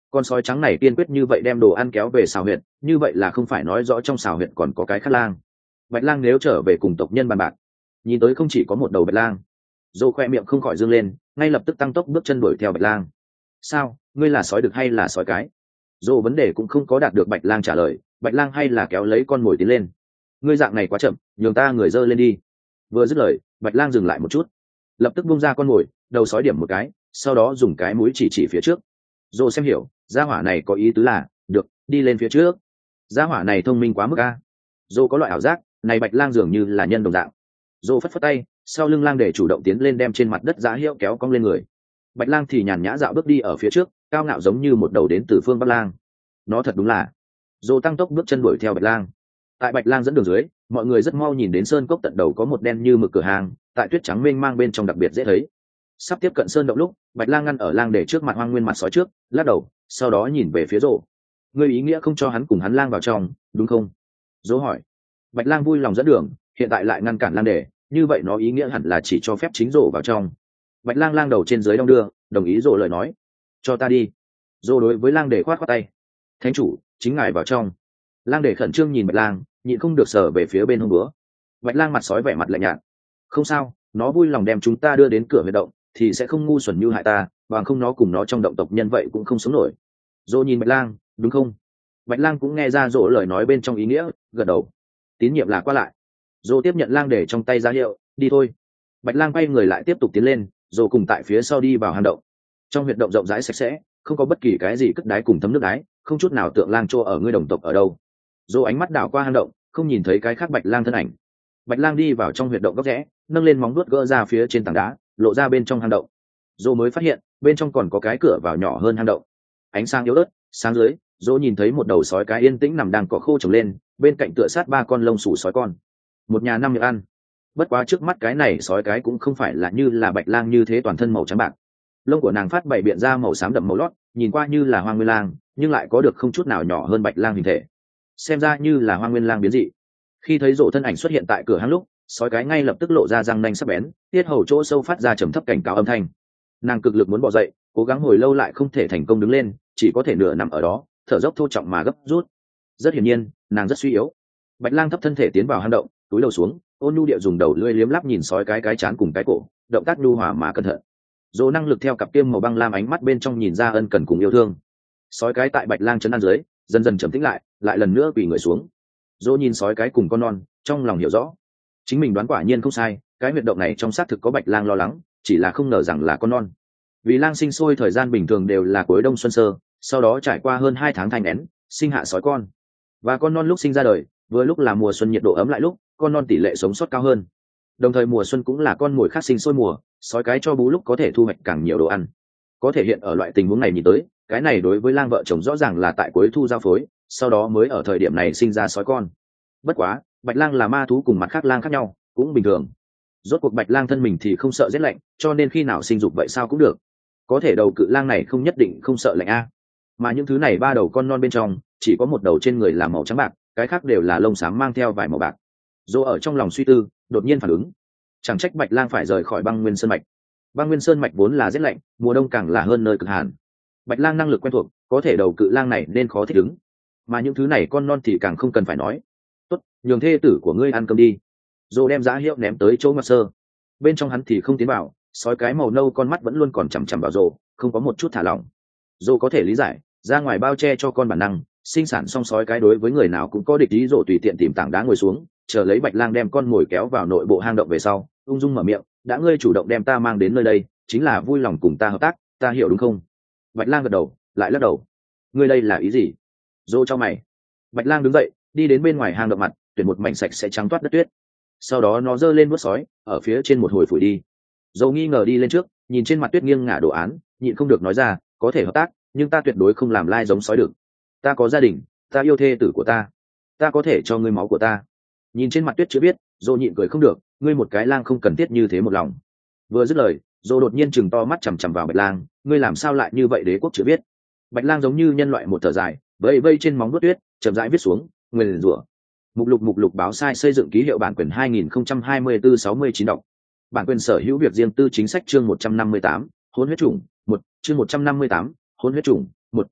con sói trắng này kiên quyết như vậy đem đồ ăn kéo về xào huyện, như vậy là không phải nói rõ trong xào huyện còn có cái khác lang. Bạch lang nếu trở về cùng tộc nhân bàn bạc, nhìn tới không chỉ có một đầu bạch lang. Dô khoe miệng không khỏi dương lên, ngay lập tức tăng tốc bước chân đuổi theo bạch lang. Sao, ngươi là sói đực hay là sói cái? Dô vấn đề cũng không có đạt được bạch lang trả lời, bạch lang hay là kéo lấy con mồi tiến lên. Ngươi dạng này quá chậm, nhường ta người dơ lên đi. Vừa dứt lời, bạch lang dừng lại một chút, lập tức bung ra con mồi, đầu sói điểm một cái, sau đó dùng cái mũi chỉ chỉ phía trước. Dô xem hiểu, gia hỏa này có ý tứ là, được, đi lên phía trước. Gia hỏa này thông minh quá mức a. Dô có loại ảo giác, này bạch lang dường như là nhân đồng dạng. Dô phất phất tay, sau lưng lang để chủ động tiến lên đem trên mặt đất giá hiệu kéo cong lên người. Bạch lang thì nhàn nhã dạo bước đi ở phía trước, cao ngạo giống như một đầu đến từ phương bắc lang. Nó thật đúng là. Dô tăng tốc bước chân đuổi theo bạch lang. Tại bạch lang dẫn đường dưới, mọi người rất mau nhìn đến sơn cốc tận đầu có một đen như mực cửa hàng, tại tuyết trắng mênh mang bên trong đặc biệt dễ thấy. Sắp tiếp cận sơn động lúc, bạch lang ngăn ở lang để trước mặt hoang nguyên mặt sói trước, lắc đầu, sau đó nhìn về phía Dô. Ngươi ý nghĩa không cho hắn cùng hắn lang vào trong, đúng không? Dô hỏi. Bạch lang vui lòng dẫn đường, hiện tại lại ngăn cản lang để, như vậy nó ý nghĩa hẳn là chỉ cho phép chính Dô vào trong. Bạch lang lang đầu trên dưới đong đưa, đồng ý Dô lời nói. Cho ta đi. Dô đối với lang để khoát khoát tay. Thánh chủ, chính ngài vào trong. Lang để khẩn trương nhìn bạch lang, nhịn không được sờ về phía bên hông búa. Bạch lang mặt sói vẻ mặt lạnh nhạt. Không sao, nó vui lòng đem chúng ta đưa đến cửa huyệt động, thì sẽ không ngu xuẩn như hại ta, bằng không nó cùng nó trong động tộc nhân vậy cũng không sống nổi. Dô nhìn bạch lang, đúng không? Bạch lang cũng nghe ra Dô lời nói bên trong ý nghĩa, gật đầu. Tín nhiệm là qua lại. Dô tiếp nhận lang để trong tay ra hiệu, đi thôi. Bạch lang quay người lại tiếp tục tiến lên, Dô cùng tại phía sau đi vào hang động. Trong huyệt động rộng rãi sạch sẽ, không có bất kỳ cái gì cất đáy cùng thấm nước đáy, không chút nào tượng lang trô ở ngươi đồng tộc ở đâu. Dô ánh mắt đảo qua hang động, không nhìn thấy cái khác bạch lang thân ảnh. Bạch lang đi vào trong huyệt động góc rẽ, nâng lên móng vuốt gỡ ra phía trên tảng đá, lộ ra bên trong hang động. Dô mới phát hiện bên trong còn có cái cửa vào nhỏ hơn hang động. Ánh sáng yếu ớt, sáng dưới, Dô nhìn thấy một đầu sói cái yên tĩnh nằm đang cỏ khô trồng lên, bên cạnh tựa sát ba con lông sủ sói con. Một nhà năm miệng ăn. Bất quá trước mắt cái này sói cái cũng không phải là như là bạch lang như thế toàn thân màu trắng bạc. Lông của nàng phát bảy biện ra màu xám đậm màu lót, nhìn qua như là hoa nguyên lang, nhưng lại có được không chút nào nhỏ hơn bạch lang hình thể. Xem ra như là hoa nguyên lang biến dị. Khi thấy Dô thân ảnh xuất hiện tại cửa hang lúc, sói cái ngay lập tức lộ ra răng nanh sắc bén, tiết hầu chỗ sâu phát ra trầm thấp cảnh cáo âm thanh. Nàng cực lực muốn bò dậy, cố gắng hồi lâu lại không thể thành công đứng lên, chỉ có thể nửa nằm ở đó, thở dốc thô trọng mà gấp rút. Rất hiển nhiên, nàng rất suy yếu. Bạch lang thấp thân thể tiến vào hang động, túi đầu xuống, ôn nhu địa dùng đầu lưỡi liếm lắp nhìn sói cái cái chán cùng cái cổ, động tác nhu hòa mà cẩn thận. Dô năng lực theo cặp tiêm màu băng lam ánh mắt bên trong nhìn ra ân cần cùng yêu thương. Sói cái tại bạch lang chấn an dưới, dần dần trầm tĩnh lại, lại lần nữa quỳ người xuống. Dô nhìn sói cái cùng con non, trong lòng hiểu rõ, chính mình đoán quả nhiên không sai, cái huyệt động này trong xác thực có bạch lang lo lắng, chỉ là không ngờ rằng là con non. Vì lang sinh sôi thời gian bình thường đều là cuối đông xuân sơ, sau đó trải qua hơn hai tháng thành nén, sinh hạ sói con. Và con non lúc sinh ra đời, vừa lúc là mùa xuân nhiệt độ ấm lại lúc, con non tỷ lệ sống sót cao hơn. Đồng thời mùa xuân cũng là con mồi khác sinh sôi mùa, sói cái cho bú lúc có thể thu hoạch càng nhiều đồ ăn. Có thể hiện ở loại tình huống này nhìn tới, cái này đối với lang vợ chồng rõ ràng là tại cuối thu giao phối, sau đó mới ở thời điểm này sinh ra sói con. Bất quá, bạch lang là ma thú cùng mặt khác lang khác nhau, cũng bình thường. Rốt cuộc bạch lang thân mình thì không sợ rét lạnh, cho nên khi nào sinh dục vậy sao cũng được. Có thể đầu cự lang này không nhất định không sợ lạnh a. Mà những thứ này ba đầu con non bên trong, chỉ có một đầu trên người là màu trắng bạc, cái khác đều là lông xám mang theo vài màu bạc. Dô ở trong lòng suy tư, đột nhiên phản ứng. Chẳng trách bạch lang phải rời khỏi băng nguyên sơn mạch. Băng nguyên sơn mạch vốn là rét lạnh, mùa đông càng là hơn nơi cực hàn. Bạch lang năng lực quen thuộc, có thể đầu cự lang này nên khó thích ứng. Mà những thứ này con non thì càng không cần phải nói. Tốt, nhường thê tử của ngươi ăn cơm đi. Dô đem giá hiệu ném tới chỗ ngoặt sơ. Bên trong hắn thì không tiến vào, sói cái màu nâu con mắt vẫn luôn còn chằm chằm vào Dô, không có một chút thả lỏng. Dô có thể lý giải, ra ngoài bao che cho con bản năng, sinh sản xong sói cái đối với người nào cũng có địch ý. Dô tùy tiện tìm tảng đá ngồi xuống, chờ lấy bạch lang đem con mồi kéo vào nội bộ hang động về sau, ung dung mở miệng, đã ngươi chủ động đem ta mang đến nơi đây, chính là vui lòng cùng ta hợp tác, ta hiểu đúng không? Bạch lang gật đầu, lại lắc đầu. Ngươi đây là ý gì? Dô cho mày. Bạch lang đứng dậy, đi đến bên ngoài hang động mặt, tuyển một mảnh sạch sẽ trắng toát đất tuyết. Sau đó nó giơ lên vuốt sói, ở phía trên một hồi phủi đi. Dô nghi ngờ đi lên trước, nhìn trên mặt tuyết nghiêng ngả đồ án, nhịn không được nói ra, có thể hợp tác, nhưng ta tuyệt đối không làm lai giống sói được. Ta có gia đình, ta yêu thê tử của ta, ta có thể cho ngươi máu của ta. Nhìn trên mặt tuyết chưa biết, Dô nhịn cười không được, ngươi một cái lang không cần thiết như thế một lòng. Vừa dứt lời, Dô đột nhiên chừng to mắt chằm chằm vào bạch lang, ngươi làm sao lại như vậy đế quốc chưa biết? Bạch lang giống như nhân loại một thở dài, vây vây trên móng vuốt tuyết, chậm rãi viết xuống, nguyền rủa. Mục lục mục lục báo sai xây dựng ký hiệu bản quyền hai nghìn không trăm hai mươi tư sáu mươi chín đọc. Bản quyền sở hữu việc riêng tư chính sách chương một trăm năm mươi tám, hôn huyết chủng, một, chương một trăm năm mươi tám, hôn huyết chủng, một.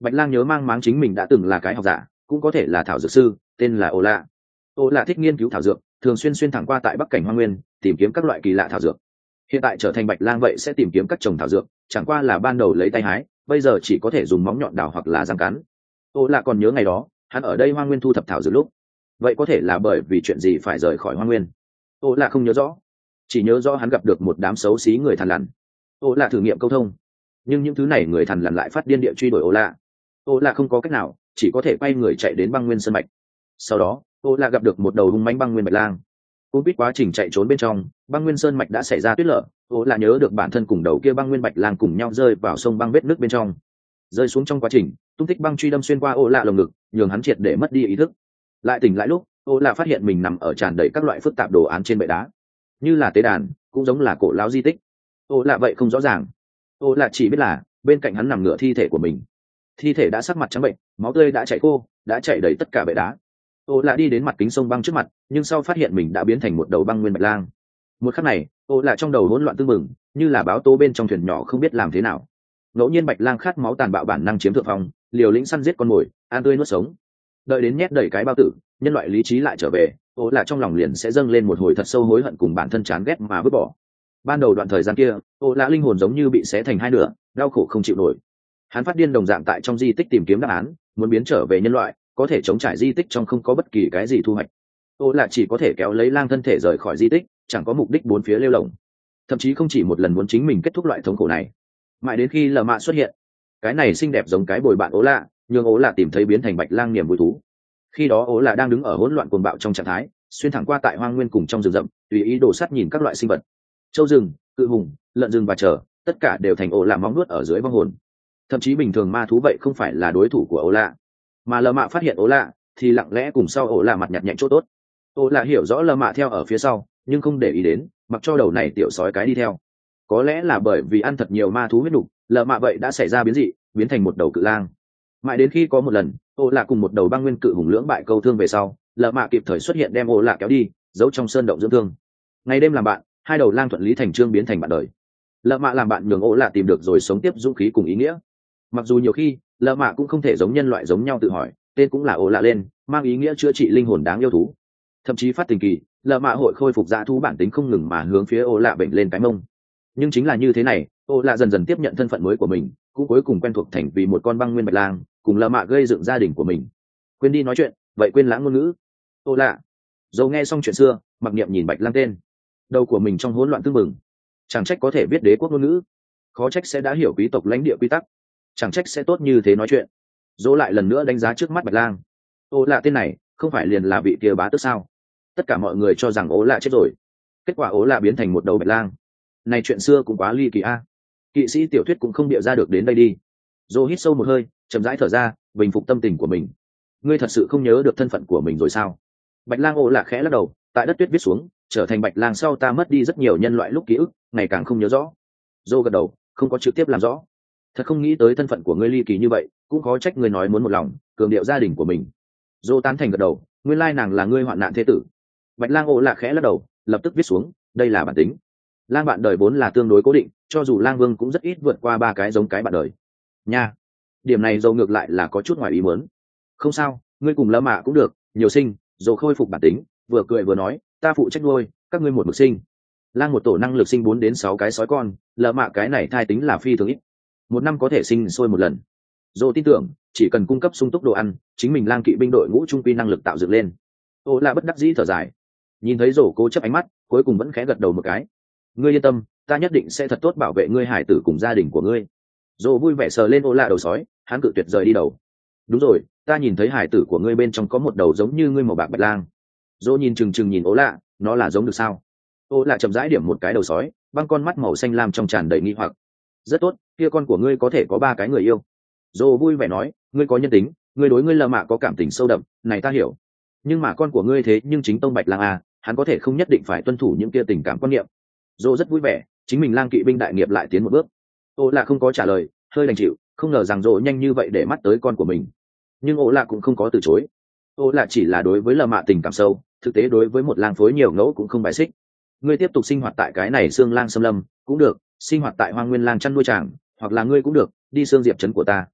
Bạch lang nhớ mang máng chính mình đã từng là cái học giả, cũng có thể là thảo dược sư, tên là ô lạ. Ô lạ thích nghiên cứu thảo dược, thường xuyên xuyên thẳng qua tại bắc cảnh hoa nguyên tìm kiếm các loại kỳ lạ thảo dược. Hiện tại trở thành bạch lang vậy sẽ tìm kiếm các trồng thảo dược, chẳng qua là ban đầu lấy tay hái, bây giờ chỉ có thể dùng móng nhọn đào hoặc là răng cắn. Ô lạ còn nhớ ngày đó hắn ở đây hoa nguyên thu thập thảo dược lúc, vậy có thể là bởi vì chuyện gì phải rời khỏi hoa nguyên. Ô lạ không nhớ rõ, chỉ nhớ rõ hắn gặp được một đám xấu xí người thằn lằn. Ô lạ thử nghiệm câu thông, nhưng những thứ này người thằn lằn lại phát điên địa truy đuổi ô lạ. Ô lạ không có cách nào, chỉ có thể quay người chạy đến băng nguyên sơn mạch. Sau đó ô lạ gặp được một đầu hung mãnh băng nguyên bạch lang. Cô biết quá trình chạy trốn bên trong băng nguyên sơn mạch đã xảy ra tuyết lở, ô lạ nhớ được bản thân cùng đầu kia băng nguyên bạch lang cùng nhau rơi vào sông băng vết nước bên trong. Rơi xuống trong quá trình tung tích băng truy đâm xuyên qua ô lạ lồng ngực, nhường hắn triệt để mất đi ý thức. Lại tỉnh lại lúc ô lạ phát hiện mình nằm ở tràn đầy các loại phức tạp đồ án trên bệ đá, như là tế đàn, cũng giống là cổ lão di tích. Ô lạ vậy không rõ ràng, ô lạ chỉ biết là bên cạnh hắn nằm ngửa thi thể của mình. Thi thể đã sắc mặt trắng bệnh, máu tươi đã chảy khô, đã chảy đầy tất cả bệ đá. Ô lạ đi đến mặt kính sông băng trước mặt, nhưng sau phát hiện mình đã biến thành một đầu băng nguyên bạch lang. Một khắc này ô lạ trong đầu hỗn loạn tương mừng, như là báo tố bên trong thuyền nhỏ không biết làm thế nào. Ngẫu nhiên bạch lang khát máu tàn bạo bản năng chiếm thượng phong, liều lĩnh săn giết con mồi, ăn tươi nuốt sống. Đợi đến nhét đầy cái bao tử, nhân loại lý trí lại trở về, ô lạ trong lòng liền sẽ dâng lên một hồi thật sâu hối hận cùng bản thân chán ghét mà vứt bỏ. Ban đầu đoạn thời gian kia ô lạ linh hồn giống như bị xé thành hai nửa, đau khổ không chịu nổi. Hắn phát điên đồng dạng tại trong di tích tìm kiếm đáp án, muốn biến trở về nhân loại, có thể chống trải di tích trong không có bất kỳ cái gì thu hoạch. Ô lạ chỉ có thể kéo lấy lang thân thể rời khỏi di tích, chẳng có mục đích bốn phía lêu lồng, thậm chí không chỉ một lần muốn chính mình kết thúc loại thống khổ này. Mãi đến khi lờ mạ xuất hiện, cái này xinh đẹp giống cái bồi bạn ố lạ, nhưng ố lạ tìm thấy biến thành bạch lang niềm vui thú. Khi đó ố lạ đang đứng ở hỗn loạn cuồng bạo trong trạng thái, xuyên thẳng qua tại hoang nguyên cùng trong rừng rậm, tùy ý đổ sắt nhìn các loại sinh vật, châu rừng, cự hùng, lợn rừng và chờ, tất cả đều thành ố lạ móng nuốt ở dưới vong hồn. Thậm chí bình thường ma thú vậy không phải là đối thủ của ố lạ, mà lờ mạ phát hiện ố lạ thì lặng lẽ cùng sau ố lạ mặt nhặt nhạnh chỗ tốt. Ố lạ hiểu rõ lờ mạ theo ở phía sau, nhưng không để ý đến, mặc cho đầu này tiểu sói cái đi theo. Có lẽ là bởi vì ăn thật nhiều ma thú huyết nục, lờ mạ vậy đã xảy ra biến dị, biến thành một đầu cự lang. Mãi đến khi có một lần ố lạ cùng một đầu băng nguyên cự hùng lưỡng bại câu thương về sau, lờ mạ kịp thời xuất hiện đem ố lạ kéo đi, giấu trong sơn động dưỡng thương. Ngày đêm làm bạn, hai đầu lang thuận lý thành trương biến thành bạn đời. Lờ mạ làm bạn nhường ố lạ tìm được rồi sống tiếp dũng khí cùng ý nghĩa. Mặc dù nhiều khi lờ mạ cũng không thể giống nhân loại giống nhau tự hỏi, tên cũng là ố lạ lên, mang ý nghĩa chữa trị linh hồn đáng yêu thú. Thậm chí phát tình kỳ lờ mạ hội khôi phục dã thú bản tính không ngừng mà hướng phía ố lạ bệnh lên cái mông. Nhưng chính là như thế này, ố lạ dần dần tiếp nhận thân phận mới của mình, cũng cuối cùng quen thuộc thành vì một con băng nguyên bạch lang, cùng lờ mạ gây dựng gia đình của mình. Quên đi nói chuyện, vậy quên lãng ngôn ngữ. Ố lạ dầu nghe xong chuyện xưa, mặc niệm nhìn bạch lang tên, đầu của mình trong hỗn loạn tương mừng. Chẳng trách có thể biết đế quốc ngôn ngữ, khó trách sẽ đã hiểu quý tộc lãnh địa quy tắc, chẳng trách sẽ tốt như thế nói chuyện. Dỗ lại lần nữa đánh giá trước mắt bạch lang. Ố lạ tên này không phải liền là vị kia bá tước sao? Tất cả mọi người cho rằng ố lạ chết rồi, kết quả ố lạ biến thành một đầu bạch lang. Này chuyện xưa cũng quá ly kỳ a. Kỵ sĩ tiểu thuyết cũng không bịa ra được đến đây đi. Dỗ hít sâu một hơi, chậm rãi thở ra, bình phục tâm tình của mình. Ngươi thật sự không nhớ được thân phận của mình rồi sao? Bạch lang ố lạ khẽ lắc đầu, tại đất tuyết viết xuống, trở thành bạch lang sau ta mất đi rất nhiều nhân loại lúc ký ức, ngày càng không nhớ rõ. Dỗ gật đầu, không có trực tiếp làm rõ. Thật không nghĩ tới thân phận của ngươi ly kỳ như vậy, cũng khó trách ngươi nói muốn một lòng cường điệu gia đình của mình. Dỗ tán thành gật đầu, nguyên lai nàng là ngươi hoạn nạn thế tử. Bạch lang ố lạ khẽ lắc đầu, lập tức viết xuống, đây là bản tính. Lang bạn đời vốn là tương đối cố định, cho dù lang vương cũng rất ít vượt qua ba cái giống cái bạn đời nha. Điểm này dầu ngược lại là có chút ngoài ý muốn. Không sao, ngươi cùng lỡ mạ cũng được, nhiều sinh. Dầu khôi phục bản tính, vừa cười vừa nói, ta phụ trách nuôi các ngươi một mực sinh. Lang một tổ năng lực sinh bốn đến sáu cái sói con, lỡ mạ cái này thai tính là phi thường ít, một năm có thể sinh sôi một lần. Dầu tin tưởng chỉ cần cung cấp sung túc đồ ăn, chính mình lang kỵ binh đội ngũ trung quy năng lực tạo dựng lên. Ô là bất đắc dĩ thở dài, nhìn thấy rổ cố chấp ánh mắt, cuối cùng vẫn khẽ gật đầu một cái. Ngươi yên tâm, ta nhất định sẽ thật tốt bảo vệ ngươi hải tử cùng gia đình của ngươi. Rổ vui vẻ sờ lên ô lạ đầu sói, hắn cự tuyệt rời đi đầu. Đúng rồi, ta nhìn thấy hải tử của ngươi bên trong có một đầu giống như ngươi màu bạc bạch lang. Rổ nhìn chừng chừng nhìn ô lạ, nó là giống được sao? Ô lạ chậm rãi điểm một cái đầu sói, băng con mắt màu xanh lam trong tràn đầy nghi hoặc. Rất tốt, kia con của ngươi có thể có ba cái người yêu. Rổ vui vẻ nói, ngươi có nhân tính, ngươi đối ngươi lờ mạ có cảm tình sâu đậm, này ta hiểu. Nhưng mà con của ngươi thế nhưng chính tông bạch lang à, hắn có thể không nhất định phải tuân thủ những kia tình cảm quan niệm. Dô rất vui vẻ, chính mình lang kỵ binh đại nghiệp lại tiến một bước. Ô lạ không có trả lời, hơi đành chịu, không ngờ rằng Dô nhanh như vậy để mắt tới con của mình. Nhưng ô lạ cũng không có từ chối. Ô lạ chỉ là đối với lờ mạ tình cảm sâu, thực tế đối với một lang phối nhiều ngẫu cũng không bài xích. Ngươi tiếp tục sinh hoạt tại cái này xương lang xâm lâm cũng được, sinh hoạt tại hoang nguyên lang chăn nuôi tràng, hoặc là ngươi cũng được đi xương diệp trấn của ta.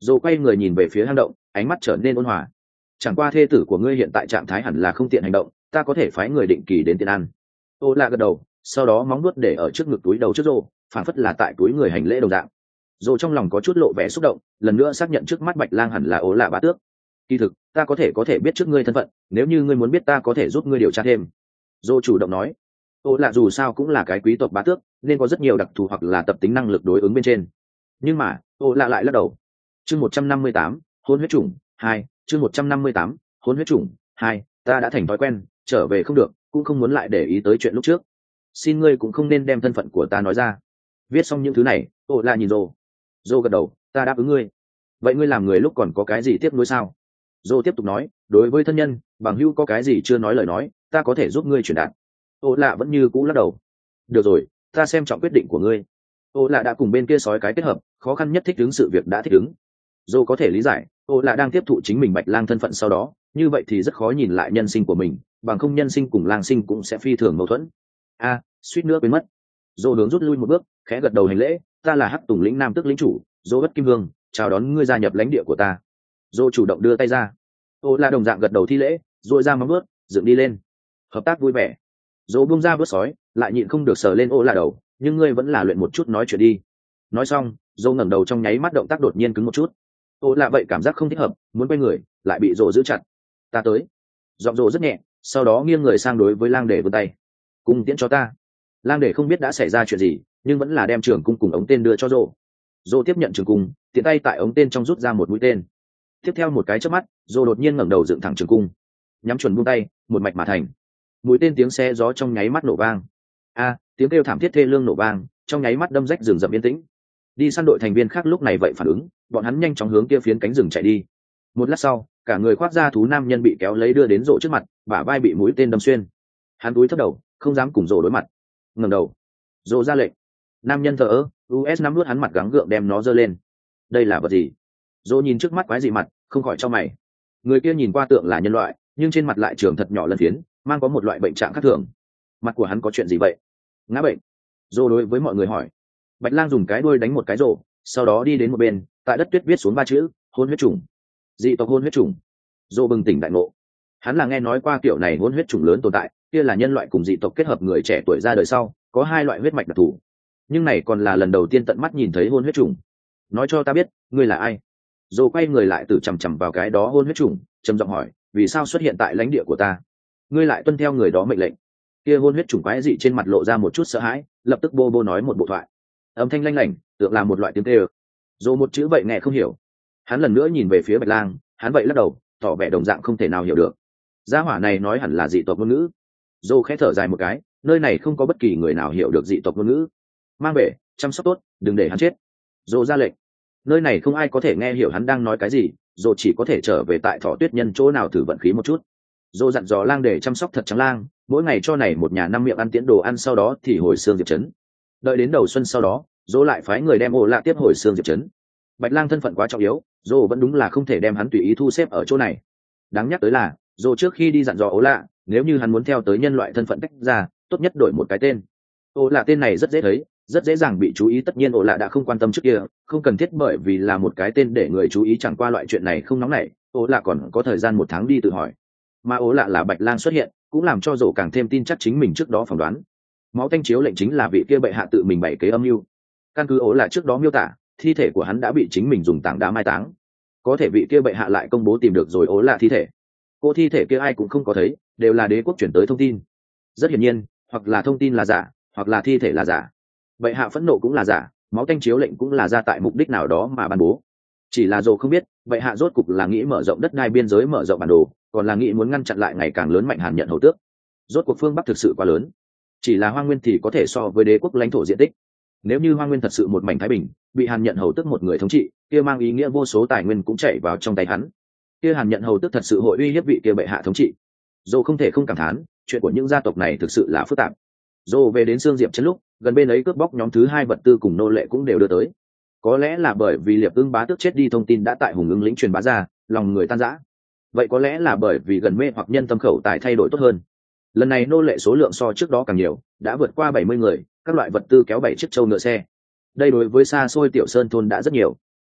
Dô quay người nhìn về phía hang động, ánh mắt trở nên ôn hòa. Chẳng qua thê tử của ngươi hiện tại trạng thái hẳn là không tiện hành động, ta có thể phái người định kỳ đến tiền ăn. Ô lạ gật đầu, sau đó móng nuốt để ở trước ngực túi đầu trước Dô, phản phất là tại túi người hành lễ đồng dạng. Dô trong lòng có chút lộ vẻ xúc động, lần nữa xác nhận trước mắt Bạch Lang hẳn là Ô lạ bá tước. Kỳ thực, ta có thể có thể biết trước ngươi thân phận, nếu như ngươi muốn biết ta có thể giúp ngươi điều tra thêm. Dô chủ động nói. Ô lạ dù sao cũng là cái quý tộc bá tước, nên có rất nhiều đặc thù hoặc là tập tính năng lực đối ứng bên trên. Nhưng mà, Ô lạ lại lắc đầu. Chương một trăm năm mươi tám, hôn huyết chủng hai, chương một trăm năm mươi tám, hôn huyết chủng hai, ta đã thành thói quen, trở về không được, cũng không muốn lại để ý tới chuyện lúc trước. Xin ngươi cũng không nên đem thân phận của ta nói ra. Viết xong những thứ này, Ô lạ nhìn Dô. Dô gật đầu, ta đáp ứng ngươi. Vậy ngươi làm người lúc còn có cái gì tiếc nuối sao? Dô tiếp tục nói, đối với thân nhân, bằng hữu có cái gì chưa nói lời nói, ta có thể giúp ngươi truyền đạt. Ô lạ vẫn như cũ lắc đầu. Được rồi, ta xem trọng quyết định của ngươi. Ô lạ đã cùng bên kia sói cái kết hợp, khó khăn nhất thích ứng sự việc đã thích ứng. Dô có thể lý giải, ô lạ đang tiếp thụ chính mình Bạch Lang thân phận sau đó, như vậy thì rất khó nhìn lại nhân sinh của mình, bằng không nhân sinh cùng lang sinh cũng sẽ phi thường mâu thuẫn. A, suýt nữa quên mất. Dô hướng rút lui một bước, khẽ gật đầu hành lễ, ta là Hắc Tùng lĩnh Nam Tước lĩnh chủ, Dô Bất Kim Vương, chào đón ngươi gia nhập lãnh địa của ta. Dô chủ động đưa tay ra. Ô lạ đồng dạng gật đầu thi lễ, rồi ra móng bước, dựng đi lên. Hợp tác vui vẻ. Dô buông ra bước sói, lại nhịn không được sờ lên ô lạ đầu, nhưng ngươi vẫn là luyện một chút nói chuyện đi. Nói xong, Dô ngẩng đầu trong nháy mắt động tác đột nhiên cứng một chút. Ô lạ vậy cảm giác không thích hợp, muốn quay người, lại bị Dô giữ chặt. Ta tới. Giọng Dô rất nhẹ, sau đó nghiêng người sang đối với lang để vươn tay. Cung tiễn cho ta. Lang để không biết đã xảy ra chuyện gì, nhưng vẫn là đem trường cung cùng ống tên đưa cho Dô. Dô tiếp nhận trường cung, tiện tay tại ống tên trong rút ra một mũi tên. Tiếp theo một cái chớp mắt, Dô đột nhiên ngẩng đầu dựng thẳng trường cung, nhắm chuẩn buông tay, một mạch mà thành. Mũi tên tiếng xe gió trong nháy mắt nổ vang. A, tiếng kêu thảm thiết thê lương nổ vang, trong nháy mắt đâm rách rừng rậm yên tĩnh. Đi săn đội thành viên khác lúc này vậy phản ứng, bọn hắn nhanh chóng hướng kia phiến cánh rừng chạy đi. Một lát sau, cả người khoác da thú nam nhân bị kéo lấy đưa đến Dô trước mặt, bả vai bị mũi tên đâm xuyên. Hắn cúi thấp đầu, không dám cùng Dô đối mặt. Ngẩng đầu, Dô ra lệnh. Nam nhân thờ ơ, u ét nắm nuốt hắn mặt gắng gượng đem nó giơ lên. Đây là vật gì? Dô nhìn trước mắt quái dị mặt, không khỏi cho mày. Người kia nhìn qua tượng là nhân loại, nhưng trên mặt lại trưởng thật nhỏ lân phiến, mang có một loại bệnh trạng khác thường. Mặt của hắn có chuyện gì vậy? Ngã bệnh. Dô đối với mọi người hỏi. Bạch Lang dùng cái đuôi đánh một cái rổ, sau đó đi đến một bên, tại đất tuyết viết xuống ba chữ: hôn huyết chủng. Dị tộc hôn huyết chủng. Dô bừng tỉnh đại ngộ. Hắn là nghe nói qua kiểu này hôn huyết chủng lớn tồn tại, kia là nhân loại cùng dị tộc kết hợp người trẻ tuổi ra đời sau, có hai loại huyết mạch đặc thù. Nhưng này còn là lần đầu tiên tận mắt nhìn thấy hôn huyết chủng. Nói cho ta biết, ngươi là ai? Dô quay người lại từ chằm chằm vào cái đó hôn huyết chủng, trầm giọng hỏi, vì sao xuất hiện tại lãnh địa của ta? Ngươi lại tuân theo người đó mệnh lệnh? Kia hôn huyết chủng quái dị trên mặt lộ ra một chút sợ hãi, lập tức bô bô nói một bộ thoại. Âm thanh lanh lảnh, tựa là một loại tiếng kêu. Dô một chữ vậy nghe không hiểu. Hắn lần nữa nhìn về phía Bạch Lang, hắn vậy lắc đầu, tỏ vẻ đồng dạng không thể nào hiểu được. Gia hỏa này nói hẳn là dị tộc ngôn ngữ. Dô khẽ thở dài một cái, nơi này không có bất kỳ người nào hiểu được dị tộc ngôn ngữ. Mang về, chăm sóc tốt, đừng để hắn chết. Dô ra lệnh. Nơi này không ai có thể nghe hiểu hắn đang nói cái gì, Dô chỉ có thể trở về tại Thỏ Tuyết Nhân chỗ nào thử vận khí một chút. Dô dặn dò lang để chăm sóc thật trắng lang, mỗi ngày cho này một nhà năm miệng ăn tiễn đồ ăn, sau đó thì hồi xương diệp trấn. Đợi đến đầu xuân sau đó, Dô lại phái người đem ổ lạ tiếp hồi xương diệp trấn. Bạch Lang thân phận quá trọng yếu, Dô vẫn đúng là không thể đem hắn tùy ý thu xếp ở chỗ này. Đáng nhắc tới là, Dô trước khi đi dặn dò ổ lạ, nếu như hắn muốn theo tới nhân loại thân phận tách ra, tốt nhất đổi một cái tên. Ổ lạ tên này rất dễ thấy, rất dễ dàng bị chú ý, tất nhiên ổ lạ đã không quan tâm trước kia, không cần thiết bởi vì là một cái tên để người chú ý, chẳng qua loại chuyện này không nóng nảy, ổ lạ còn có thời gian một tháng đi tự hỏi. Mà ổ lạ là Bạch Lang xuất hiện, cũng làm cho Dô càng thêm tin chắc chính mình trước đó phỏng đoán. Máu tanh chiếu lệnh chính là vị kia bệ hạ tự mình bày kế âm mưu. Căn cứ ổ lạ trước đó miêu tả, thi thể của hắn đã bị chính mình dùng tảng đá mai táng, có thể vị kia bệ hạ lại công bố tìm được rồi ổ lạ thi thể. Cô thi thể kia ai cũng không có thấy, đều là đế quốc chuyển tới thông tin. Rất hiển nhiên, hoặc là thông tin là giả, hoặc là thi thể là giả. Bệ hạ phẫn nộ cũng là giả, máu tanh chiếu lệnh cũng là ra tại mục đích nào đó mà ban bố. Chỉ là Dô không biết, bệ hạ rốt cục là nghĩ mở rộng đất đai biên giới, mở rộng bản đồ, còn là nghĩ muốn ngăn chặn lại ngày càng lớn mạnh Hàn Nhận hầu tước. Rốt cuộc phương Bắc thực sự quá lớn, chỉ là Hoang Nguyên thì có thể so với đế quốc lãnh thổ diện tích. Nếu như Hoang Nguyên thật sự một mảnh thái bình, bị Hàn Nhận hầu tước một người thống trị, kia mang ý nghĩa vô số tài nguyên cũng chảy vào trong tay hắn. Kia Hàn Nhận hầu tước thật sự hội uy hiếp vị kia bệ hạ thống trị. Dô không thể không cảm thán, chuyện của những gia tộc này thực sự là phức tạp. Dô về đến Sương Diệp trấn lúc, gần bên ấy cướp bóc nhóm thứ hai vật tư cùng nô lệ cũng đều đưa tới. Có lẽ là bởi vì Liệp Ưng bá tước chết đi thông tin đã tại Hùng Ưng lĩnh truyền bá ra, lòng người tan rã. Vậy có lẽ là bởi vì gần mê hoặc nhân tâm khẩu tài thay đổi tốt hơn. Lần này nô lệ số lượng so trước đó càng nhiều, đã vượt qua bảy mươi người, các loại vật tư kéo bảy chiếc trâu ngựa xe. Đây đối với xa xôi tiểu sơn thôn đã rất nhiều.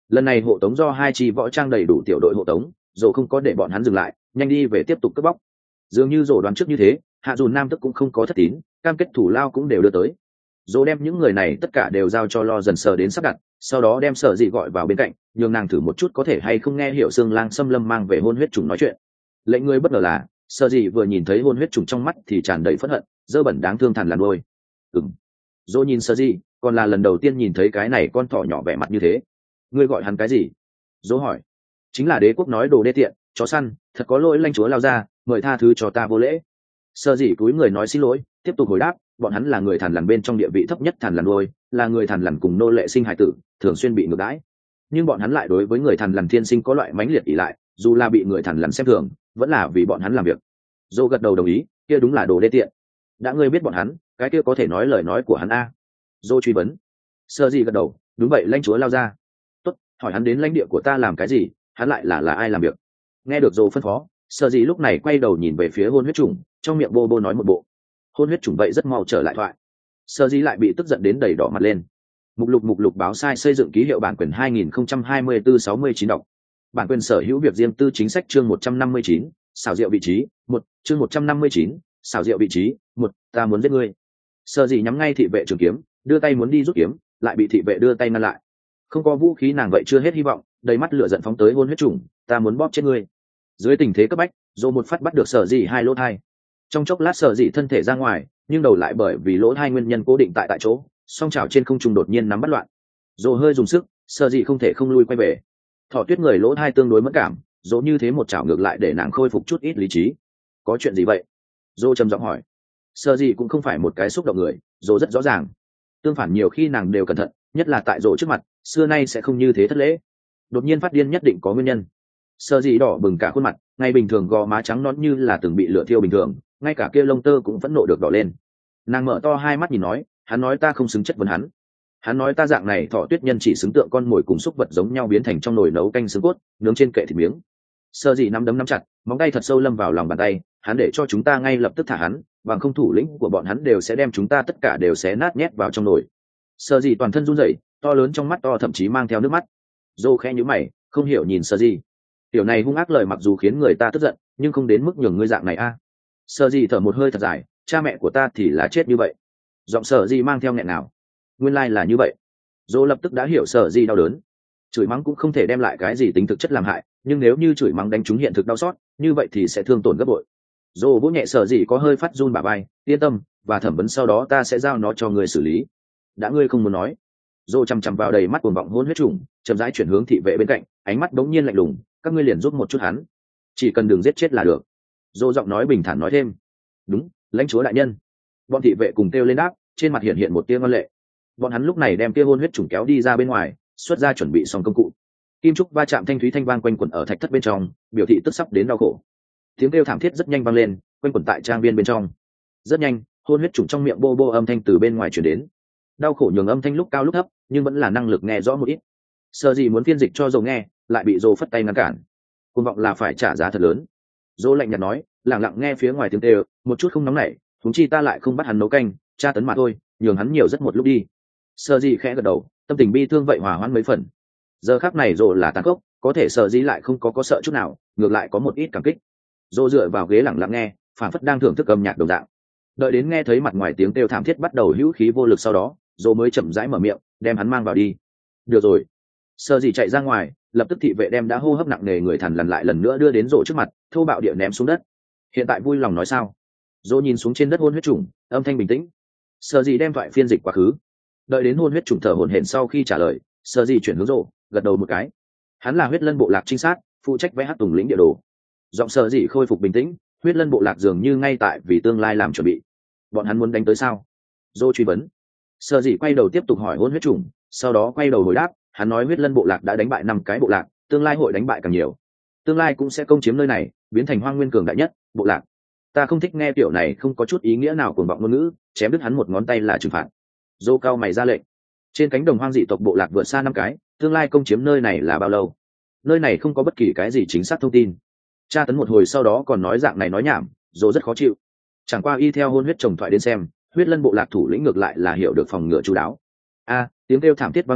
lần này hộ tống do hai chi võ trang đầy đủ tiểu đội hộ tống, dồ không có để bọn hắn dừng lại, nhanh đi về tiếp tục cướp bóc. Dường như dồ đoán trước như thế, hạ dùn nam tức cũng không có thất tín, cam kết thủ lao cũng đều đưa tới. Dồ đem những người này tất cả đều giao cho lo dần sờ đến sắp đặt, sau đó đem Sở Dị gọi vào bên cạnh, nhường nàng thử một chút có thể hay không nghe hiểu Sương Lang Xâm Lâm mang về hôn huyết trùng nói chuyện. Lệnh người bất ngờ là Sở Dị vừa nhìn thấy hôn huyết trùng trong mắt thì tràn đầy phẫn hận, dơ bẩn đáng thương thằn lằn đôi. Ừm. Dồ nhìn Sở Dị, còn là lần đầu tiên nhìn thấy cái này con thỏ nhỏ vẻ mặt như thế. Ngươi gọi hắn cái gì? Dồ hỏi. Chính là đế quốc nói đồ đê tiện, chó săn, thật có lỗi lãnh chúa lao ra, mời tha thứ cho ta vô lễ. Sở Dị cúi người nói xin lỗi, tiếp tục hồi đáp, bọn hắn là người thằn lằn bên trong địa vị thấp nhất thằn lằn đôi, là người thằn lằn cùng nô lệ sinh hài tử, thường xuyên bị ngược đãi. Nhưng bọn hắn lại đối với người thằn lằn thiên sinh có loại mãnh liệt ỷ lại, dù là bị người thằn lằn xem thường, vẫn là vì bọn hắn làm việc. Dô gật đầu đồng ý, kia đúng là đồ đê tiện. Đã ngươi biết bọn hắn, cái kia có thể nói lời nói của hắn a? Dô truy vấn. Sở Dị gật đầu, đúng vậy lãnh chúa lao ra. Tốt, hỏi hắn đến lãnh địa của ta làm cái gì, hắn lại là là ai làm việc? Nghe được Dô phân phó, Sở Dị lúc này quay đầu nhìn về phía hôn huyết trùng, trong miệng bô bô nói một bộ. Hôn huyết trùng vậy rất mau trở lại thoại. Sở Dị lại bị tức giận đến đầy đỏ mặt lên. Mục lục mục lục báo sai xây dựng ký hiệu bản quyền hai nghìn không trăm hai mươi tư sáu mươi chín đọc. Bản quyền sở hữu việc riêng tư chính sách chương một trăm năm mươi chín, xảo diệu vị trí, một, chương một trăm năm mươi chín, xảo diệu vị trí, một, ta muốn giết ngươi. Sở Dị nhắm ngay thị vệ trường kiếm, đưa tay muốn đi rút kiếm, lại bị thị vệ đưa tay ngăn lại. Không có vũ khí nàng vậy chưa hết hy vọng, đầy mắt lửa giận phóng tới hôn huyết trùng, ta muốn bóp chết ngươi. Dưới tình thế cấp bách, Dô một phát bắt được Sở Dị hai lỗ thai. Trong chốc lát Sở Dị thân thể ra ngoài, nhưng đầu lại bởi vì lỗ hai nguyên nhân cố định tại tại chỗ, song chảo trên không trung đột nhiên nắm bắt loạn. Dô hơi dùng sức, Sở Dị không thể không lui quay về. Thỏ tuyết người lỗ hai tương đối mẫn cảm, dỗ như thế một chảo ngược lại để nàng khôi phục chút ít lý trí. Có chuyện gì vậy? Dô trầm giọng hỏi. Sở Dị cũng không phải một cái xúc động người, dô rất rõ ràng. Tương phản nhiều khi nàng đều cẩn thận, nhất là tại dỗ trước mặt, xưa nay sẽ không như thế thất lễ. Đột nhiên phát điên nhất định có nguyên nhân. Sở Dị đỏ bừng cả khuôn mặt, ngay bình thường gò má trắng nõn như là từng bị lửa thiêu bình thường, ngay cả kia lông tơ cũng vẫn nộ được đỏ lên. Nàng mở to hai mắt nhìn nói, hắn nói ta không xứng chất vấn hắn. Hắn nói ta dạng này thọ tuyết nhân chỉ xứng tượng con mồi cùng xúc vật giống nhau biến thành trong nồi nấu canh xương cốt, nướng trên kệ thịt miếng. Sở Dị nắm đấm nắm chặt, móng tay thật sâu lâm vào lòng bàn tay, hắn để cho chúng ta ngay lập tức thả hắn, bằng không thủ lĩnh của bọn hắn đều sẽ đem chúng ta tất cả đều xé nát nhét vào trong nồi. Sở Dị toàn thân run rẩy, to lớn trong mắt to thậm chí mang theo nước mắt. Dô khẽ nhíu mày, không hiểu nhìn Sở Dị. Tiểu này hung ác lời mặc dù khiến người ta tức giận, nhưng không đến mức nhường ngươi dạng này a. À. Sở Dị thở một hơi thật dài, cha mẹ của ta thì là chết như vậy. Giọng Sở Dị mang theo nghẹn nào. Nguyên lai là như vậy. Dô lập tức đã hiểu Sở Dị đau đớn. Chửi mắng cũng không thể đem lại cái gì tính thực chất làm hại, nhưng nếu như chửi mắng đánh trúng hiện thực đau xót, như vậy thì sẽ thương tổn gấp bội. Dô vỗ nhẹ Sở Dị có hơi phát run bả vai, yên tâm, và thẩm vấn sau đó ta sẽ giao nó cho người xử lý. Đã ngươi không muốn nói. Dô chằm chằm vào đầy mắt cuồng vọng hôn huyết trùng, chậm rãi chuyển hướng thị vệ bên cạnh, ánh mắt đống nhiên lạnh lùng, các ngươi liền giúp một chút hắn, chỉ cần đừng giết chết là được. Dô giọng nói bình thản nói thêm. Đúng, lãnh chúa đại nhân. Bọn thị vệ cùng kêu lên đáp, trên mặt hiện hiện một tia ngân lệ. Bọn hắn lúc này đem tia hôn huyết trùng kéo đi ra bên ngoài, xuất ra chuẩn bị xong công cụ. Kim trúc va chạm thanh thúy thanh vang quanh quẩn ở thạch thất bên trong, biểu thị tức sắp đến đau khổ. Tiếng kêu thảm thiết rất nhanh vang lên, quanh quẩn tại trang viên bên trong. Rất nhanh, hôn huyết trùng trong miệng bô bô âm thanh từ bên ngoài truyền đến. Đau khổ nhường âm thanh lúc cao lúc thấp, nhưng vẫn là năng lực nghe rõ một ít. Sở Dị muốn phiên dịch cho Dô nghe, lại bị Dô phất tay ngăn cản. Cuồng vọng là phải trả giá thật lớn. Dô lạnh nhạt nói, lặng lặng nghe phía ngoài tiếng kêu, một chút không nóng nảy, huống chi ta lại không bắt hắn nấu canh, tra tấn mà thôi, nhường hắn nhiều rất một lúc đi. Sở Dị khẽ gật đầu, tâm tình bi thương vậy hòa hoãn mấy phần. Giờ khắc này Dô là tàn khốc, có thể Sở Dị lại không có có sợ chút nào, ngược lại có một ít cảm kích. Dô dựa vào ghế lặng lặng nghe, phảng phất đang thưởng thức âm nhạc đồng dạng. Đợi đến nghe thấy mặt ngoài tiếng kêu thảm thiết bắt đầu hữu khí vô lực sau đó, Dô mới chậm rãi mở miệng, đem hắn mang vào đi. Được rồi. Sở Dị chạy ra ngoài, lập tức thị vệ đem đã hô hấp nặng nề người thằn lằn lại lần nữa đưa đến Dô trước mặt, thô bạo địa ném xuống đất. Hiện tại vui lòng nói sao? Dô nhìn xuống trên đất hôn huyết trùng, âm thanh bình tĩnh. Sở Dị đem thoại phiên dịch quá khứ. Đợi đến hôn huyết trùng thở hổn hển sau khi trả lời, Sở Dị chuyển hướng Dô, gật đầu một cái. Hắn là huyết lân bộ lạc trinh sát, phụ trách vẽ hắc tùng lĩnh địa đồ. Giọng Sở Dị khôi phục bình tĩnh, huyết lân bộ lạc dường như ngay tại vì tương lai làm chuẩn bị. Bọn hắn muốn đánh tới sao? Dô truy vấn. Sở Dị quay đầu tiếp tục hỏi hôn huyết trùng, sau đó quay đầu hồi đáp, hắn nói huyết lân bộ lạc đã đánh bại năm cái bộ lạc, tương lai hội đánh bại càng nhiều, tương lai cũng sẽ công chiếm nơi này, biến thành hoang nguyên cường đại nhất bộ lạc. Ta không thích nghe kiểu này không có chút ý nghĩa nào cuồng vọng ngôn ngữ, chém đứt hắn một ngón tay là trừng phạt. Dô cao mày ra lệnh. Trên cánh đồng hoang dị tộc bộ lạc vượt xa năm cái, tương lai công chiếm nơi này là bao lâu? Nơi này không có bất kỳ cái gì chính xác thông tin. Tra tấn một hồi sau đó còn nói dạng này nói nhảm, Dô rất khó chịu. Chẳng qua y theo hôn huyết chồng thoại đến xem, huyết lân bộ lạc thủ lĩnh ngược lại là hiểu được phòng ngừa chú đáo. A, tiếng kêu thảm thiết vang lên,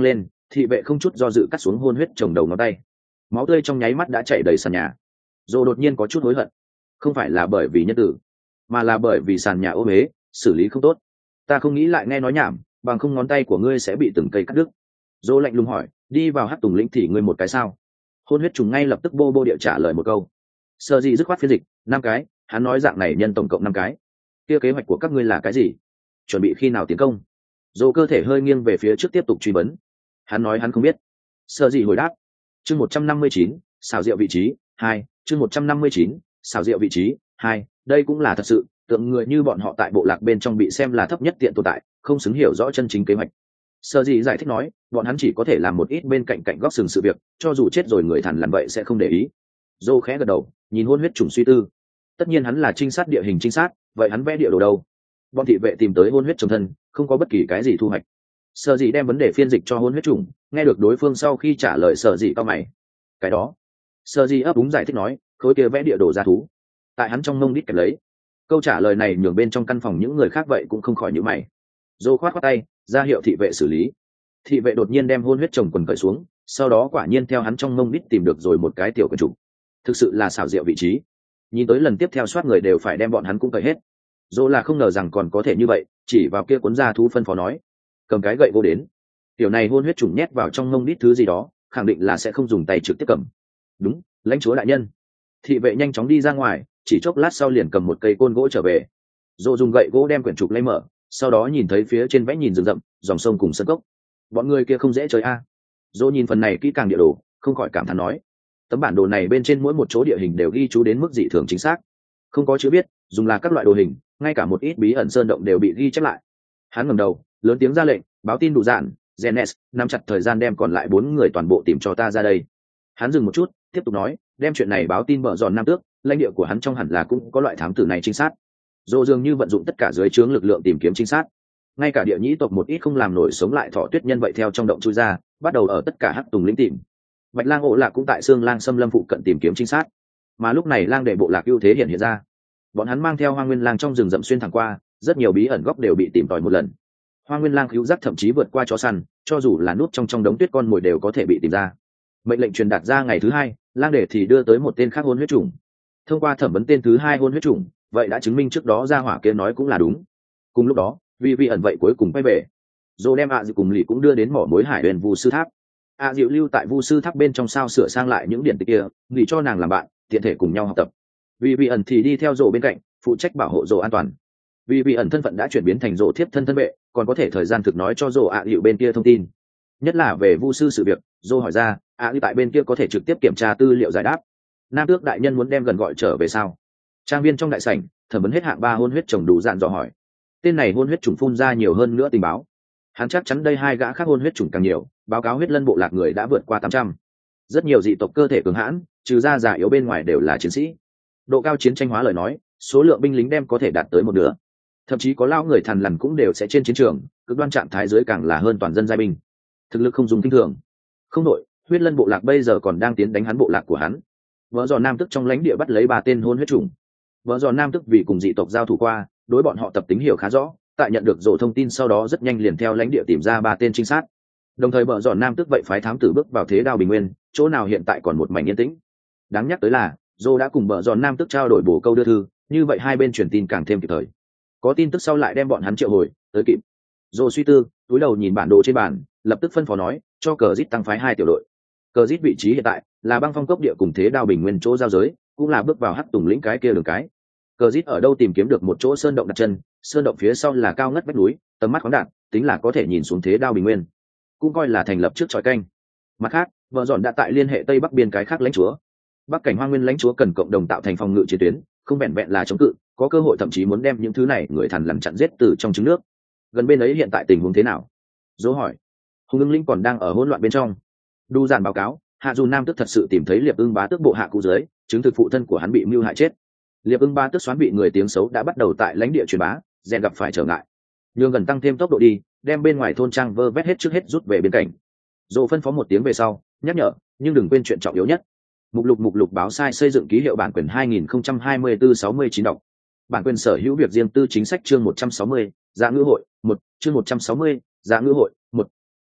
Thị vệ không chút do dự cắt xuống hôn huyết chồng đầu ngón tay, máu tươi trong nháy mắt đã chảy đầy sàn nhà. Dô đột nhiên có chút hối hận, không phải là bởi vì nhân tử, mà là bởi vì sàn nhà ôm ế, xử lý không tốt. Ta không nghĩ lại nghe nói nhảm, bằng không ngón tay của ngươi sẽ bị từng cây cắt đứt. Dô lạnh lùng hỏi, đi vào hắc tùng lĩnh thì ngươi một cái sao? Hôn huyết trùng ngay lập tức bô bô địa trả lời một câu. Sơ gì dứt khoát phiên dịch, năm cái, hắn nói dạng này nhân tổng cộng năm cái. Kia kế hoạch của các ngươi là cái gì? Chuẩn bị khi nào tiến công? Dô cơ thể hơi nghiêng về phía trước tiếp tục truy vấn. Hắn nói hắn không biết. Sơ gì hồi đáp. Chương một trăm năm mươi chín, xào rượu vị trí hai. Chương một trăm năm mươi chín, xào rượu vị trí hai. Đây cũng là thật sự, tượng người như bọn họ tại bộ lạc bên trong bị xem là thấp nhất tiện tồn tại, không xứng hiểu rõ chân chính kế hoạch. Sơ gì giải thích nói, bọn hắn chỉ có thể làm một ít bên cạnh cạnh góc sừng sự việc, cho dù chết rồi người thằn làm vậy sẽ không để ý. Dô khẽ gật đầu, nhìn hôn huyết trùng suy tư. Tất nhiên hắn là trinh sát địa hình trinh sát, vậy hắn vẽ địa đồ đâu? Bọn thị vệ tìm tới hôn huyết trùng thân, không có bất kỳ cái gì thu hoạch. Sở dĩ đem vấn đề phiên dịch cho hôn huyết trùng, nghe được đối phương sau khi trả lời sở dĩ cao mày. Cái đó, sở dĩ ấp úng giải thích nói, khối kia vẽ địa đồ ra thú, tại hắn trong mông đít kẹp lấy. Câu trả lời này nhường bên trong căn phòng những người khác vậy cũng không khỏi nhíu mày. Dô khoát khoát tay, ra hiệu thị vệ xử lý. Thị vệ đột nhiên đem hôn huyết chồng quần cởi xuống, sau đó quả nhiên theo hắn trong mông đít tìm được rồi một cái tiểu quần trục. Thực sự là xảo diệu vị trí. Nhìn tới lần tiếp theo soát người đều phải đem bọn hắn cũng cởi hết. Dô là không ngờ rằng còn có thể như vậy, chỉ vào kia cuốn ra thú phân phó nói, cầm cái gậy vô đến. Tiểu này hôn huyết trùng nhét vào trong mông đít thứ gì đó, khẳng định là sẽ không dùng tay trực tiếp cầm. Đúng, lãnh chúa đại nhân. Thị vệ nhanh chóng đi ra ngoài, chỉ chốc lát sau liền cầm một cây côn gỗ trở về. Dô dùng gậy gỗ đem quyển trục lấy mở, sau đó nhìn thấy phía trên vẽ nhìn rừng rậm, dòng sông cùng sân cốc. Bọn người kia không dễ chơi a. À. Dô nhìn phần này kỹ càng địa đồ, không khỏi cảm thán nói, tấm bản đồ này bên trên mỗi một chỗ địa hình đều ghi chú đến mức dị thường chính xác, không có chữ viết, dùng là các loại đồ hình, ngay cả một ít bí ẩn sơn động đều bị ghi chép lại. Hắn ngẩng đầu, lớn tiếng ra lệnh, báo tin đủ dạn, Genes, nắm chặt thời gian đem còn lại bốn người toàn bộ tìm cho ta ra đây. Hắn dừng một chút, tiếp tục nói, đem chuyện này báo tin bợ giòn nam tước, lãnh địa của hắn trong hẳn là cũng có loại thám tử này trinh sát. Dô dường như vận dụng tất cả dưới trướng lực lượng tìm kiếm trinh sát, ngay cả địa nhĩ tộc một ít không làm nổi sống lại thọ tuyết nhân vậy theo trong động chui ra, bắt đầu ở tất cả hắc tùng lĩnh tìm. Bạch lang ổ lạc cũng tại xương lang xâm lâm phụ cận tìm kiếm trinh sát, mà lúc này lang đệ bộ lạc ưu thế hiện hiện ra. Bọn hắn mang theo hoa nguyên lang trong rừng rậm xuyên thẳng qua, rất nhiều bí ẩn góc đều bị tìm tòi một lần. Hoa nguyên lang cứu giác thậm chí vượt qua chó săn, cho dù là nút trong trong đống tuyết con mồi đều có thể bị tìm ra. Mệnh lệnh truyền đạt ra ngày thứ hai, lang đệ thì đưa tới một tên khác hôn huyết trùng. Thông qua thẩm vấn tên thứ hai hôn huyết trùng, vậy đã chứng minh trước đó gia hỏa kia nói cũng là đúng. Cùng lúc đó, vì vị ẩn vậy cuối cùng quay về, dô đem ạ dịu cùng lì cũng đưa đến mỏ mối hải huyền vu sư tháp. ạ dịu lưu tại vu sư tháp bên trong sao sửa sang lại những điển tịch kia, lì cho nàng làm bạn, tiện thể cùng nhau học tập. Vì vị ẩn thì đi theo rổ bên cạnh, phụ trách bảo hộ rổ an toàn. Vì vị ẩn thân phận đã chuyển biến thành rổ thiếp thân thân vệ, còn có thể thời gian thực nói cho rổ ạ dịu bên kia thông tin, nhất là về vu sư sự việc. Rổ hỏi ra, ạ dịu tại bên kia có thể trực tiếp kiểm tra tư liệu giải đáp. Nam tước đại nhân muốn đem gần gọi trở về sao? Trang viên trong đại sảnh, thẩm vấn hết hạng ba hôn huyết chồng đủ dạn dò hỏi. Tên này hôn huyết trùng phun ra nhiều hơn nữa tình báo. Hắn chắc chắn đây hai gã khác hôn huyết trùng càng nhiều, báo cáo huyết lân bộ lạc người đã vượt qua tám trăm. Rất nhiều dị tộc cơ thể cường hãn, trừ ra già yếu bên ngoài đều là chiến sĩ. Độ cao chiến tranh hóa lời nói, số lượng binh lính đem có thể đạt tới một nửa. Thậm chí có lao người thằn lằn cũng đều sẽ trên chiến trường, cực đoan trạng thái dưới càng là hơn toàn dân giai binh. Thực lực không dùng kinh thường. Không đội, huyết lân bộ lạc bây giờ còn đang tiến đánh hắn bộ lạc của hắn. Vợ giò nam tức trong lãnh địa bắt lấy ba tên hôn huyết trùng. Vợ giò nam tức vì cùng dị tộc giao thủ qua, đối bọn họ tập tính hiểu khá rõ, tại nhận được rổ thông tin sau đó rất nhanh liền theo lãnh địa tìm ra ba tên trinh sát. Đồng thời vợ giò nam tức vậy phái thám tử bước vào thế đao bình nguyên, chỗ nào hiện tại còn một mảnh yên tĩnh. Đáng nhắc tới là rổ đã cùng vợ giò nam tức trao đổi bổ câu đưa thư, như vậy hai bên truyền tin càng thêm kịp thời. Có tin tức sau lại đem bọn hắn triệu hồi tới kịp. Rổ suy tư, túi đầu nhìn bản đồ trên bàn, lập tức phân phó nói cho cờ rít tăng phái hai tiểu đội. Cờ rít vị trí hiện tại là băng phong cốc địa cùng thế đao bình nguyên chỗ giao giới, cũng là bước vào hắc tùng lĩnh cái kia đường cái. Cờ rít ở đâu tìm kiếm được một chỗ sơn động đặt chân, sơn động phía sau là cao ngất vách núi, tầm mắt khoáng đạt, tính là có thể nhìn xuống thế đao bình nguyên, cũng coi là thành lập trước tròi canh. Mặt khác, vợ dọn đã tại liên hệ tây bắc biên cái khác lãnh chúa. Bắc cảnh hoa nguyên lãnh chúa cần cộng đồng tạo thành phòng ngự chiến tuyến, không vẹn vẹn là chống cự, có cơ hội thậm chí muốn đem những thứ này người thằn lằn chặn giết từ trong trứng nước. Gần bên ấy hiện tại tình huống thế nào? Dỗ hỏi. Hùng ưng linh còn đang ở hỗn loạn bên trong. Đu giản báo cáo, hạ dù nam tức thật sự tìm thấy liệp ưng bá tước bộ hạ cụ dưới, chứng thực phụ thân của hắn bị mưu hại chết. Liệp ưng ba tước xoán bị người tiếng xấu đã bắt đầu tại lãnh địa truyền bá, rèn gặp phải trở ngại, nhường gần tăng thêm tốc độ đi, đem bên ngoài thôn trang vơ vét hết trước hết rút về bên cạnh. Dỗ phân phó một tiếng về sau, nhắc nhở, nhưng đừng quên chuyện trọng yếu nhất. Mục lục mục lục báo sai xây dựng ký hiệu bản quyền hai nghìn không trăm hai mươi tư sáu mươi chín đọc. Bản quyền sở hữu việc riêng tư chính sách chương một trăm sáu mươi, dạ ngữ hội, một, chương một trăm sáu mươi, dạ ngữ hội, một.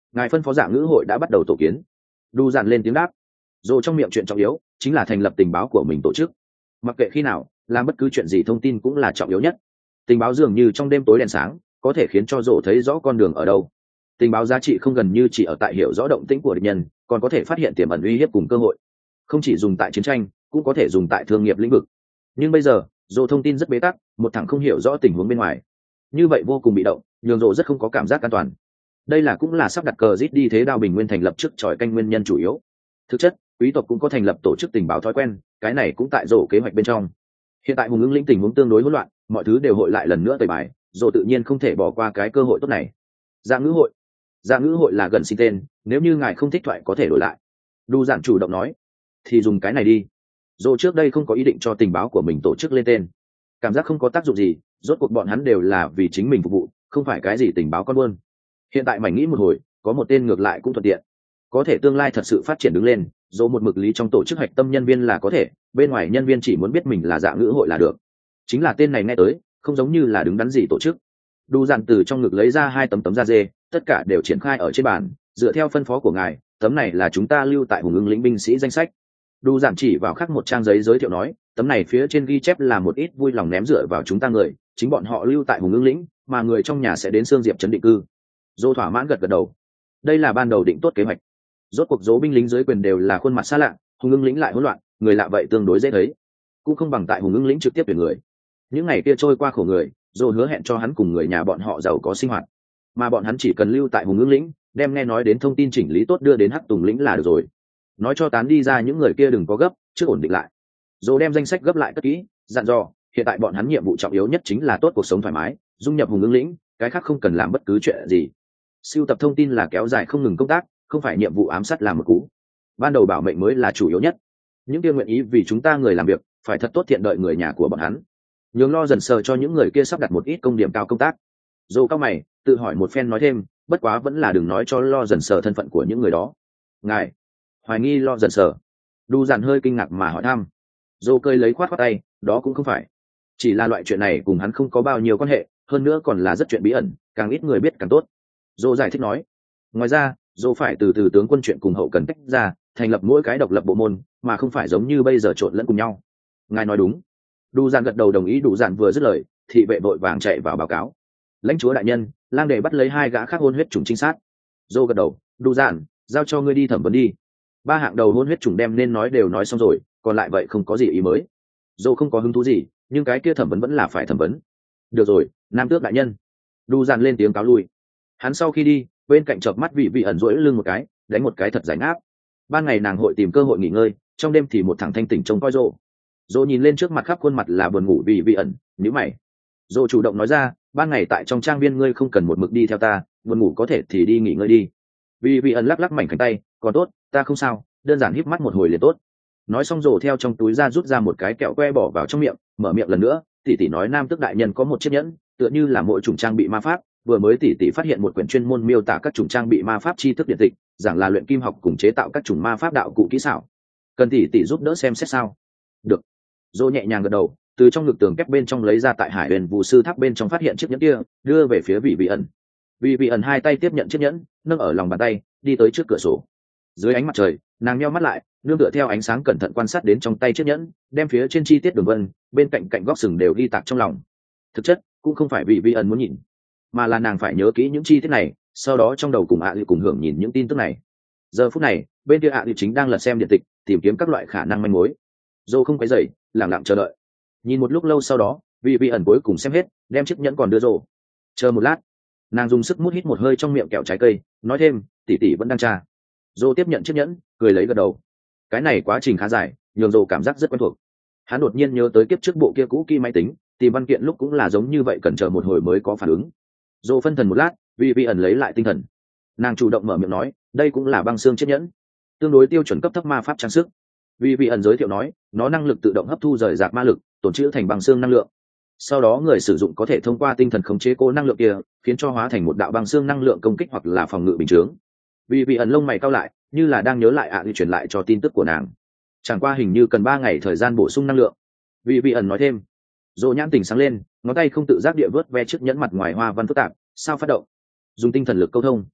ngài phân phó dạ ngữ hội đã bắt đầu tổ kiến. Đu dạn lên tiếng đáp. Rồi trong miệng chuyện trọng yếu chính là thành lập tình báo của mình tổ chức. Mặc kệ khi nào làm bất cứ chuyện gì, thông tin cũng là trọng yếu nhất. Tình báo dường như trong đêm tối đèn sáng, có thể khiến cho Dỗ thấy rõ con đường ở đâu. Tình báo giá trị không gần như chỉ ở tại hiểu rõ động tĩnh của địch nhân, còn có thể phát hiện tiềm ẩn uy hiếp cùng cơ hội. Không chỉ dùng tại chiến tranh, cũng có thể dùng tại thương nghiệp lĩnh vực. Nhưng bây giờ Dỗ thông tin rất bế tắc, một thằng không hiểu rõ tình huống bên ngoài, như vậy vô cùng bị động, nhường Dỗ rất không có cảm giác an toàn. Đây là cũng là sắp đặt cờ rít đi thế Đao Bình Nguyên thành lập trước tròi canh nguyên nhân chủ yếu. Thực chất quý tộc cũng có thành lập tổ chức tình báo thói quen, cái này cũng tại Dỗ kế hoạch bên trong. Hiện tại hùng ứng lĩnh tình huống tương đối hỗn loạn, mọi thứ đều hội lại lần nữa tẩy bài, Dỗ tự nhiên không thể bỏ qua cái cơ hội tốt này. Dạ ngữ hội. Dạ ngữ hội là gần xin tên, nếu như ngài không thích thoại có thể đổi lại. Đu giản chủ động nói. Thì dùng cái này đi. Dỗ trước đây không có ý định cho tình báo của mình tổ chức lên tên, cảm giác không có tác dụng gì, rốt cuộc bọn hắn đều là vì chính mình phục vụ, không phải cái gì tình báo con buôn. Hiện tại mảnh nghĩ một hồi, có một tên ngược lại cũng thuận tiện, có thể tương lai thật sự phát triển đứng lên. Dỗ một mực lý trong tổ chức hạch tâm nhân viên là có thể, bên ngoài nhân viên chỉ muốn biết mình là dạ ngữ hội là được. Chính là tên này nghe tới không giống như là đứng đắn gì tổ chức. Đu dàn từ trong ngực lấy ra hai tấm tấm da dê, tất cả đều triển khai ở trên bàn. Dựa theo phân phó của ngài, tấm này là chúng ta lưu tại hùng ứng lĩnh binh sĩ danh sách. Đu dàn chỉ vào khắc một trang giấy giới thiệu nói, tấm này phía trên ghi chép là một ít vui lòng ném dựa vào chúng ta người, chính bọn họ lưu tại hùng ứng lĩnh, mà người trong nhà sẽ đến Sương Diệp trấn định cư. Dô thỏa mãn gật gật đầu. Đây là ban đầu định tốt kế hoạch. Rốt cuộc dỗ binh lính dưới quyền đều là khuôn mặt xa lạ, hùng ưng lĩnh lại hỗn loạn, người lạ vậy tương đối dễ thấy, cũng không bằng tại hùng ưng lĩnh trực tiếp tuyển người. Những ngày kia trôi qua khổ người, dô hứa hẹn cho hắn cùng người nhà bọn họ giàu có sinh hoạt, mà bọn hắn chỉ cần lưu tại hùng ưng lĩnh, đem nghe nói đến thông tin chỉnh lý tốt đưa đến hắc tùng lĩnh là được rồi. Nói cho tán đi ra những người kia đừng có gấp, trước ổn định lại. Dô đem danh sách gấp lại cất kỹ, dặn dò hiện tại bọn hắn nhiệm vụ trọng yếu nhất chính là tốt cuộc sống thoải mái, dung nhập hùng ưng lĩnh, cái khác không cần làm bất cứ chuyện gì. Sưu tập thông tin là kéo dài không ngừng công tác, không phải nhiệm vụ ám sát làm một cú. Ban đầu bảo mệnh mới là chủ yếu nhất. Những kia nguyện ý vì chúng ta người làm việc, phải thật tốt thiện đợi người nhà của bọn hắn. Nhường lo dần sờ cho những người kia sắp đặt một ít công điểm cao công tác. Dô cao mày, tự hỏi một phen nói thêm, bất quá vẫn là đừng nói cho lo dần sờ thân phận của những người đó. Ngài hoài nghi lo dần sờ? Đu dàn hơi kinh ngạc mà hỏi thăm. Dô cơi lấy khoát khoát tay, đó cũng không phải. Chỉ là loại chuyện này cùng hắn không có bao nhiêu quan hệ, hơn nữa còn là rất chuyện bí ẩn, càng ít người biết càng tốt. Dô giải thích nói. Ngoài ra, dô phải từ từ tướng quân chuyện cùng hậu cần tách ra, thành lập mỗi cái độc lập bộ môn, mà không phải giống như bây giờ trộn lẫn cùng nhau. Ngài nói đúng. Đu dàn gật đầu đồng ý. Đủ dàn vừa dứt lời, thị vệ vội vàng chạy vào báo cáo. Lãnh chúa đại nhân, lang đề bắt lấy hai gã khác hôn huyết trùng trinh sát. Dô gật đầu. Đu dàn, giao cho ngươi đi thẩm vấn đi. Ba hạng đầu hôn huyết trùng đem nên nói đều nói xong rồi, còn lại vậy không có gì ý mới. Dô không có hứng thú gì, nhưng cái kia thẩm vấn vẫn là phải thẩm vấn. Được rồi, nam tước đại nhân. Đu dàn lên tiếng cáo lui. Hắn sau khi đi, bên cạnh chợp mắt vị vị ẩn rỗi lưng một cái, đánh một cái thật giải ngáp. Ban ngày nàng hội tìm cơ hội nghỉ ngơi, trong đêm thì một thằng thanh tỉnh trông coi rô. Rô nhìn lên trước mặt khắp khuôn mặt là buồn ngủ vì vị ẩn, nhíu mày. Rô chủ động nói ra, ban ngày tại trong trang viên ngươi không cần một mực đi theo ta, buồn ngủ có thể thì đi nghỉ ngơi đi. Vì vị ẩn lắc lắc mảnh cánh tay, còn tốt, ta không sao, đơn giản híp mắt một hồi liền tốt. Nói xong Rô theo trong túi ra rút ra một cái kẹo que bỏ vào trong miệng, mở miệng lần nữa, tỷ tỷ nói nam tước đại nhân có một chiếc nhẫn, tựa như là mỗi chủng trang bị ma pháp. Vừa mới tỷ tỷ phát hiện một quyển chuyên môn miêu tả các chủng trang bị ma pháp tri thức điện tịch, giảng là luyện kim học cùng chế tạo các chủng ma pháp đạo cụ kỹ xảo. Cần tỷ tỷ giúp đỡ xem xét sao? Được. Dô nhẹ nhàng gật đầu, từ trong ngực tường kép bên trong lấy ra tại Hải Huyền Vũ sư tháp bên trong phát hiện chiếc nhẫn kia, đưa về phía vị vị ẩn. Vị vị ẩn hai tay tiếp nhận chiếc nhẫn, nâng ở lòng bàn tay, đi tới trước cửa sổ. Dưới ánh mặt trời, nàng nheo mắt lại, nương tựa theo ánh sáng cẩn thận quan sát đến trong tay chiếc nhẫn, đem phía trên chi tiết đường vân, bên cạnh cạnh góc sừng đều ghi tạc trong lòng. Thực chất cũng không phải vị vị ẩn muốn nhìn, mà là nàng phải nhớ kỹ những chi tiết này, sau đó trong đầu cùng ạ à cùng hưởng nhìn những tin tức này. Giờ phút này, bên kia ạ à chính đang lật xem điện tịch, tìm kiếm các loại khả năng manh mối. Dô không quấy rầy, lặng lặng chờ đợi. Nhìn một lúc lâu sau đó, vị vị ẩn cuối cùng xem hết, đem chiếc nhẫn còn đưa Dô. Chờ một lát, nàng dùng sức mút hít một hơi trong miệng kẹo trái cây, nói thêm, tỷ tỷ vẫn đang tra. Dô tiếp nhận chiếc nhẫn, cười lấy gật đầu. Cái này quá trình khá dài, nhường Dô cảm giác rất quen thuộc. Hắn đột nhiên nhớ tới kiếp trước bộ kia cũ kỹ máy tính, tìm văn kiện lúc cũng là giống như vậy, cần chờ một hồi mới có phản ứng. Dô phân thần một lát, vì vị ẩn lấy lại tinh thần. Nàng chủ động mở miệng nói, đây cũng là băng xương chiếc nhẫn, tương đối tiêu chuẩn cấp thấp ma pháp trang sức. Vì vị ẩn giới thiệu nói, nó năng lực tự động hấp thu rời rạc ma lực, tổn trữ thành băng xương năng lượng. Sau đó người sử dụng có thể thông qua tinh thần khống chế cô năng lượng kia, khiến cho hóa thành một đạo băng xương năng lượng công kích hoặc là phòng ngự bình chướng. Vì vị ẩn lông mày cau lại, như là đang nhớ lại ạ à truyền lại cho tin tức của nàng. Chẳng qua hình như cần ba ngày thời gian bổ sung năng lượng. Vì vị ẩn nói thêm. Dô nhãn tỉnh sáng lên, ngón tay không tự giác địa vớt ve chiếc nhẫn mặt ngoài hoa văn phức tạp. Sao phát động? Dùng tinh thần lực câu thông.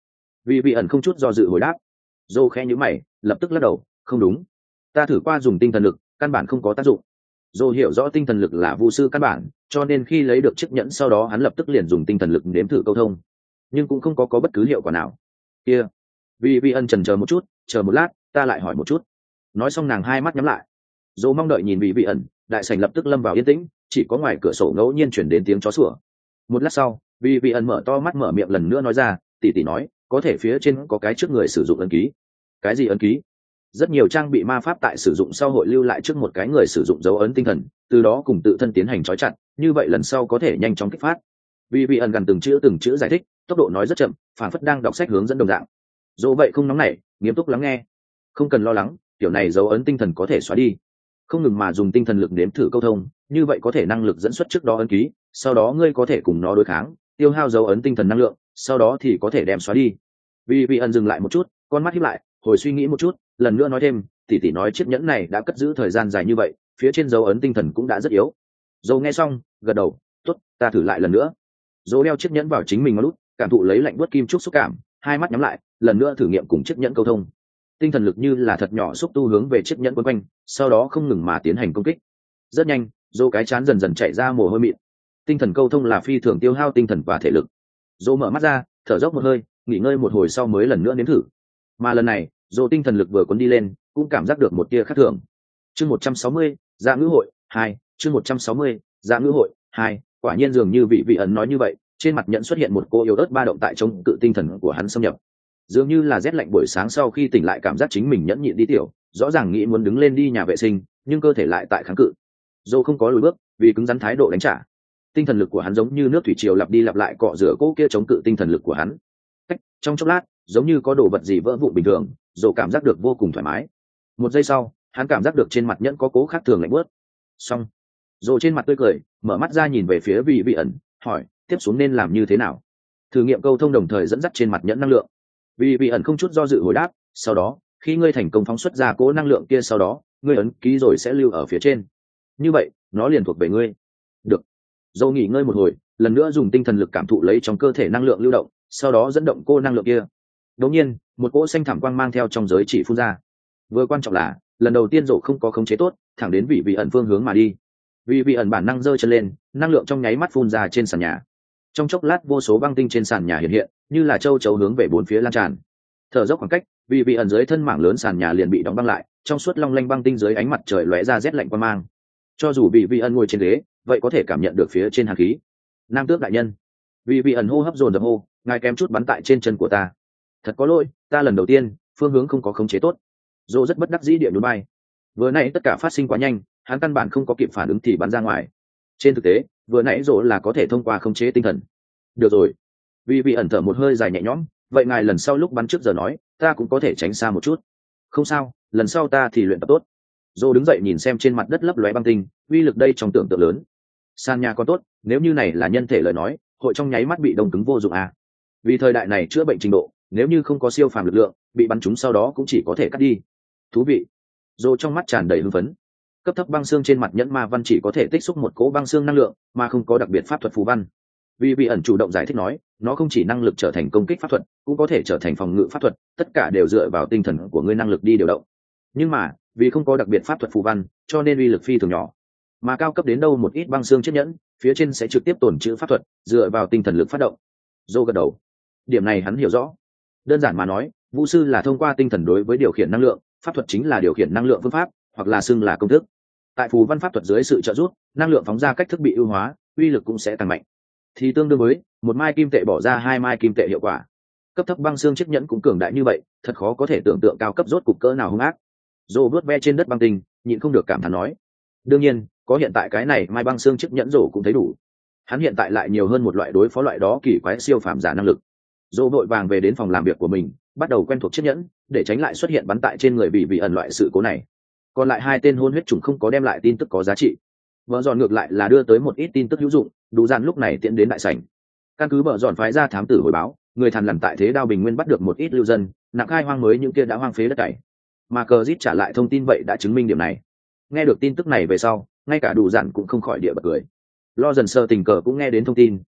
vì vị ẩn không chút do dự hồi đáp. Dô khẽ nhíu mày, lập tức lắc đầu, không đúng, ta thử qua dùng tinh thần lực, căn bản không có tác dụng. Dô hiểu rõ tinh thần lực là vu sư căn bản, cho nên khi lấy được chiếc nhẫn sau đó hắn lập tức liền dùng tinh thần lực nếm thử câu thông, nhưng cũng không có có bất cứ hiệu quả nào. Kia, vì vị ẩn chần chờ một chút, chờ một lát, ta lại hỏi một chút. Nói xong nàng hai mắt nhắm lại. Dô mong đợi nhìn vị vị ẩn, đại sảnh lập tức lâm vào yên tĩnh, chỉ có ngoài cửa sổ ngẫu nhiên chuyển đến tiếng chó sủa. Một lát sau, vị vị ẩn mở to mắt mở miệng lần nữa nói ra, tỷ tỷ nói, có thể phía trên có cái trước người sử dụng ấn ký. Cái gì ấn ký? Rất nhiều trang bị ma pháp tại sử dụng sau hội lưu lại trước một cái người sử dụng dấu ấn tinh thần, từ đó cùng tự thân tiến hành trói chặt, như vậy lần sau có thể nhanh chóng kích phát. Vì vị ẩn gần từng chữ từng chữ giải thích, tốc độ nói rất chậm, phản phất đang đọc sách hướng dẫn đồng dạng. Dỗ vậy không nóng nảy, nghiêm túc lắng nghe. Không cần lo lắng, kiểu này dấu ấn tinh thần có thể xóa đi. Không ngừng mà dùng tinh thần lực nếm thử câu thông, như vậy có thể năng lực dẫn xuất trước đó ấn ký, sau đó ngươi có thể cùng nó đối kháng, tiêu hao dấu ấn tinh thần năng lượng, sau đó thì có thể đem xóa đi. Vì vị ẩn dừng lại một chút, con mắt híp lại, hồi suy nghĩ một chút, lần nữa nói thêm, tỷ tỷ nói chiếc nhẫn này đã cất giữ thời gian dài như vậy, phía trên dấu ấn tinh thần cũng đã rất yếu. Dâu nghe xong, gật đầu, tốt, ta thử lại lần nữa. Dâu đeo chiếc nhẫn vào chính mình ngón lút, cảm thụ lấy lạnh buốt kim trúc xúc cảm, hai mắt nhắm lại, lần nữa thử nghiệm cùng chiếc nhẫn câu thông. Tinh thần lực như là thật nhỏ xúc tu hướng về chiếc nhẫn quấn quanh, sau đó không ngừng mà tiến hành công kích. Rất nhanh, dâu cái chán dần dần chạy ra mồ hôi mịn. Tinh thần câu thông là phi thường tiêu hao tinh thần và thể lực. Dâu mở mắt ra, thở dốc một hơi, nghỉ ngơi một hồi sau mới lần nữa nếm thử. Mà lần này, dâu tinh thần lực vừa cuốn đi lên, cũng cảm giác được một tia khác thường. Chương một trăm sáu mươi, dạ ngữ hội hai, chương một trăm sáu mươi, dạ ngữ hội hai. Quả nhiên dường như vị vị ẩn nói như vậy, trên mặt nhẫn xuất hiện một cô yếu ớt ba động tại chống cự tinh thần của hắn xâm nhập. Dường như là rét lạnh buổi sáng sau khi tỉnh lại cảm giác chính mình nhẫn nhịn đi tiểu, rõ ràng nghĩ muốn đứng lên đi nhà vệ sinh, nhưng cơ thể lại tại kháng cự. Dâu không có lùi bước, vì cứng rắn thái độ đánh trả. Tinh thần lực của hắn giống như nước thủy triều lặp đi lặp lại cọ rửa cỗ kia chống cự tinh thần lực của hắn. Cách, trong chốc lát, giống như có đồ vật gì vỡ vụn bình thường, dâu cảm giác được vô cùng thoải mái. Một giây sau, hắn cảm giác được trên mặt nhẫn có cố khác thường lạnh bớt. Xong, dâu trên mặt tươi cười, mở mắt ra nhìn về phía vị vị ẩn, hỏi, tiếp xuống nên làm như thế nào? Thử nghiệm câu thông đồng thời dẫn dắt trên mặt nhẫn năng lượng. Vị vị ẩn không chút do dự hồi đáp, sau đó, khi ngươi thành công phóng xuất ra cố năng lượng kia sau đó, ngươi ấn ký rồi sẽ lưu ở phía trên. Như vậy, nó liền thuộc về ngươi. Được. Dâu nghỉ ngơi một hồi, lần nữa dùng tinh thần lực cảm thụ lấy trong cơ thể năng lượng lưu động, sau đó dẫn động cô năng lượng kia. Đột nhiên, một cỗ xanh thảm quang mang theo trong giới chỉ phun ra. Vừa quan trọng là, lần đầu tiên Dỗ không có khống chế tốt, thẳng đến vị vị ẩn phương hướng mà đi. Vị vị ẩn bản năng giơ chân lên, năng lượng trong nháy mắt phun ra trên sàn nhà. Trong chốc lát vô số băng tinh trên sàn nhà hiện hiện, như là châu chấu hướng về bốn phía lan tràn. Thở dốc khoảng cách, vị vị ẩn dưới thân mảng lớn sàn nhà liền bị đóng băng lại, trong suốt long lanh băng tinh dưới ánh mặt trời lóe ra rét lạnh quang mang. Cho dù vị vị ẩn ngồi trên ghế, vậy có thể cảm nhận được phía trên hàn khí. Nam tước đại nhân, vị vị ẩn hô hấp dồn dập hô, ngài kém chút bắn tại trên chân của ta. Thật có lỗi, ta lần đầu tiên phương hướng không có khống chế tốt. Dô rất bất đắc dĩ địa núi bay. Vừa nãy tất cả phát sinh quá nhanh, hắn căn bản không có kịp phản ứng thì bắn ra ngoài. Trên thực tế, vừa nãy Dô là có thể thông qua khống chế tinh thần. Được rồi, vì vị ẩn thở một hơi dài nhẹ nhõm, vậy ngài lần sau lúc bắn trước giờ nói, ta cũng có thể tránh xa một chút. Không sao, lần sau ta thì luyện tập tốt. Dô đứng dậy nhìn xem trên mặt đất lấp lóe băng tinh, uy lực đây trong tưởng tượng lớn. Sàn nhà còn tốt, nếu như này là nhân thể lời nói, hội trong nháy mắt bị đông cứng vô dụng à. Vì thời đại này chữa bệnh trình độ, nếu như không có siêu phàm lực lượng, bị bắn trúng sau đó cũng chỉ có thể cắt đi. Thú vị. Dô trong mắt tràn đầy hưng phấn. Cấp thấp băng xương trên mặt nhẫn ma văn chỉ có thể tích xúc một cỗ băng xương năng lượng, mà không có đặc biệt pháp thuật phù văn. Vì vị ẩn chủ động giải thích nói, nó không chỉ năng lực trở thành công kích pháp thuật, cũng có thể trở thành phòng ngự pháp thuật, tất cả đều dựa vào tinh thần của ngươi năng lực đi điều động. Nhưng mà, vì không có đặc biệt pháp thuật phù văn, cho nên uy lực phi thường nhỏ. Mà cao cấp đến đâu một ít băng xương chiếc nhẫn, phía trên sẽ trực tiếp tổn trữ pháp thuật, dựa vào tinh thần lực phát động. Dô gật đầu. Điểm này hắn hiểu rõ. Đơn giản mà nói, vũ sư là thông qua tinh thần đối với điều khiển năng lượng, pháp thuật chính là điều khiển năng lượng phương pháp, hoặc là xưng là công thức. Tại phù văn pháp thuật dưới sự trợ giúp, năng lượng phóng ra cách thức bị ưu hóa, uy lực cũng sẽ tăng mạnh. Thì tương đương với một mai kim tệ bỏ ra hai mai kim tệ hiệu quả. Cấp thấp băng xương chiếc nhẫn cũng cường đại như vậy, thật khó có thể tưởng tượng cao cấp rốt cục cỡ nào hung ác. Rồ vuốt ve trên đất băng tinh, nhịn không được cảm thán nói. Đương nhiên, có hiện tại cái này mai băng xương chiếc nhẫn rồ cũng thấy đủ. Hắn hiện tại lại nhiều hơn một loại đối phó loại đó kỳ quái siêu phàm giả năng lực. Rồ vội vàng về đến phòng làm việc của mình, bắt đầu quen thuộc chiếc nhẫn, để tránh lại xuất hiện bắn tại trên người bị vị ẩn loại sự cố này. Còn lại hai tên hôn huyết trùng không có đem lại tin tức có giá trị. Vợ dọn ngược lại là đưa tới một ít tin tức hữu dụng, đủ dàn lúc này tiện đến đại sảnh. Căn cứ vợ dọn phái ra thám tử hồi báo, người thằn lằn tại thế đao bình nguyên bắt được một ít lưu dân, nặng khai hoang mới những kia đã hoang phế đất cày. Mà cờ rít trả lại thông tin vậy đã chứng minh điểm này. Nghe được tin tức này về sau, ngay cả đủ dàn cũng không khỏi địa bật cười. Lo dần sơ tình cờ cũng nghe đến thông tin,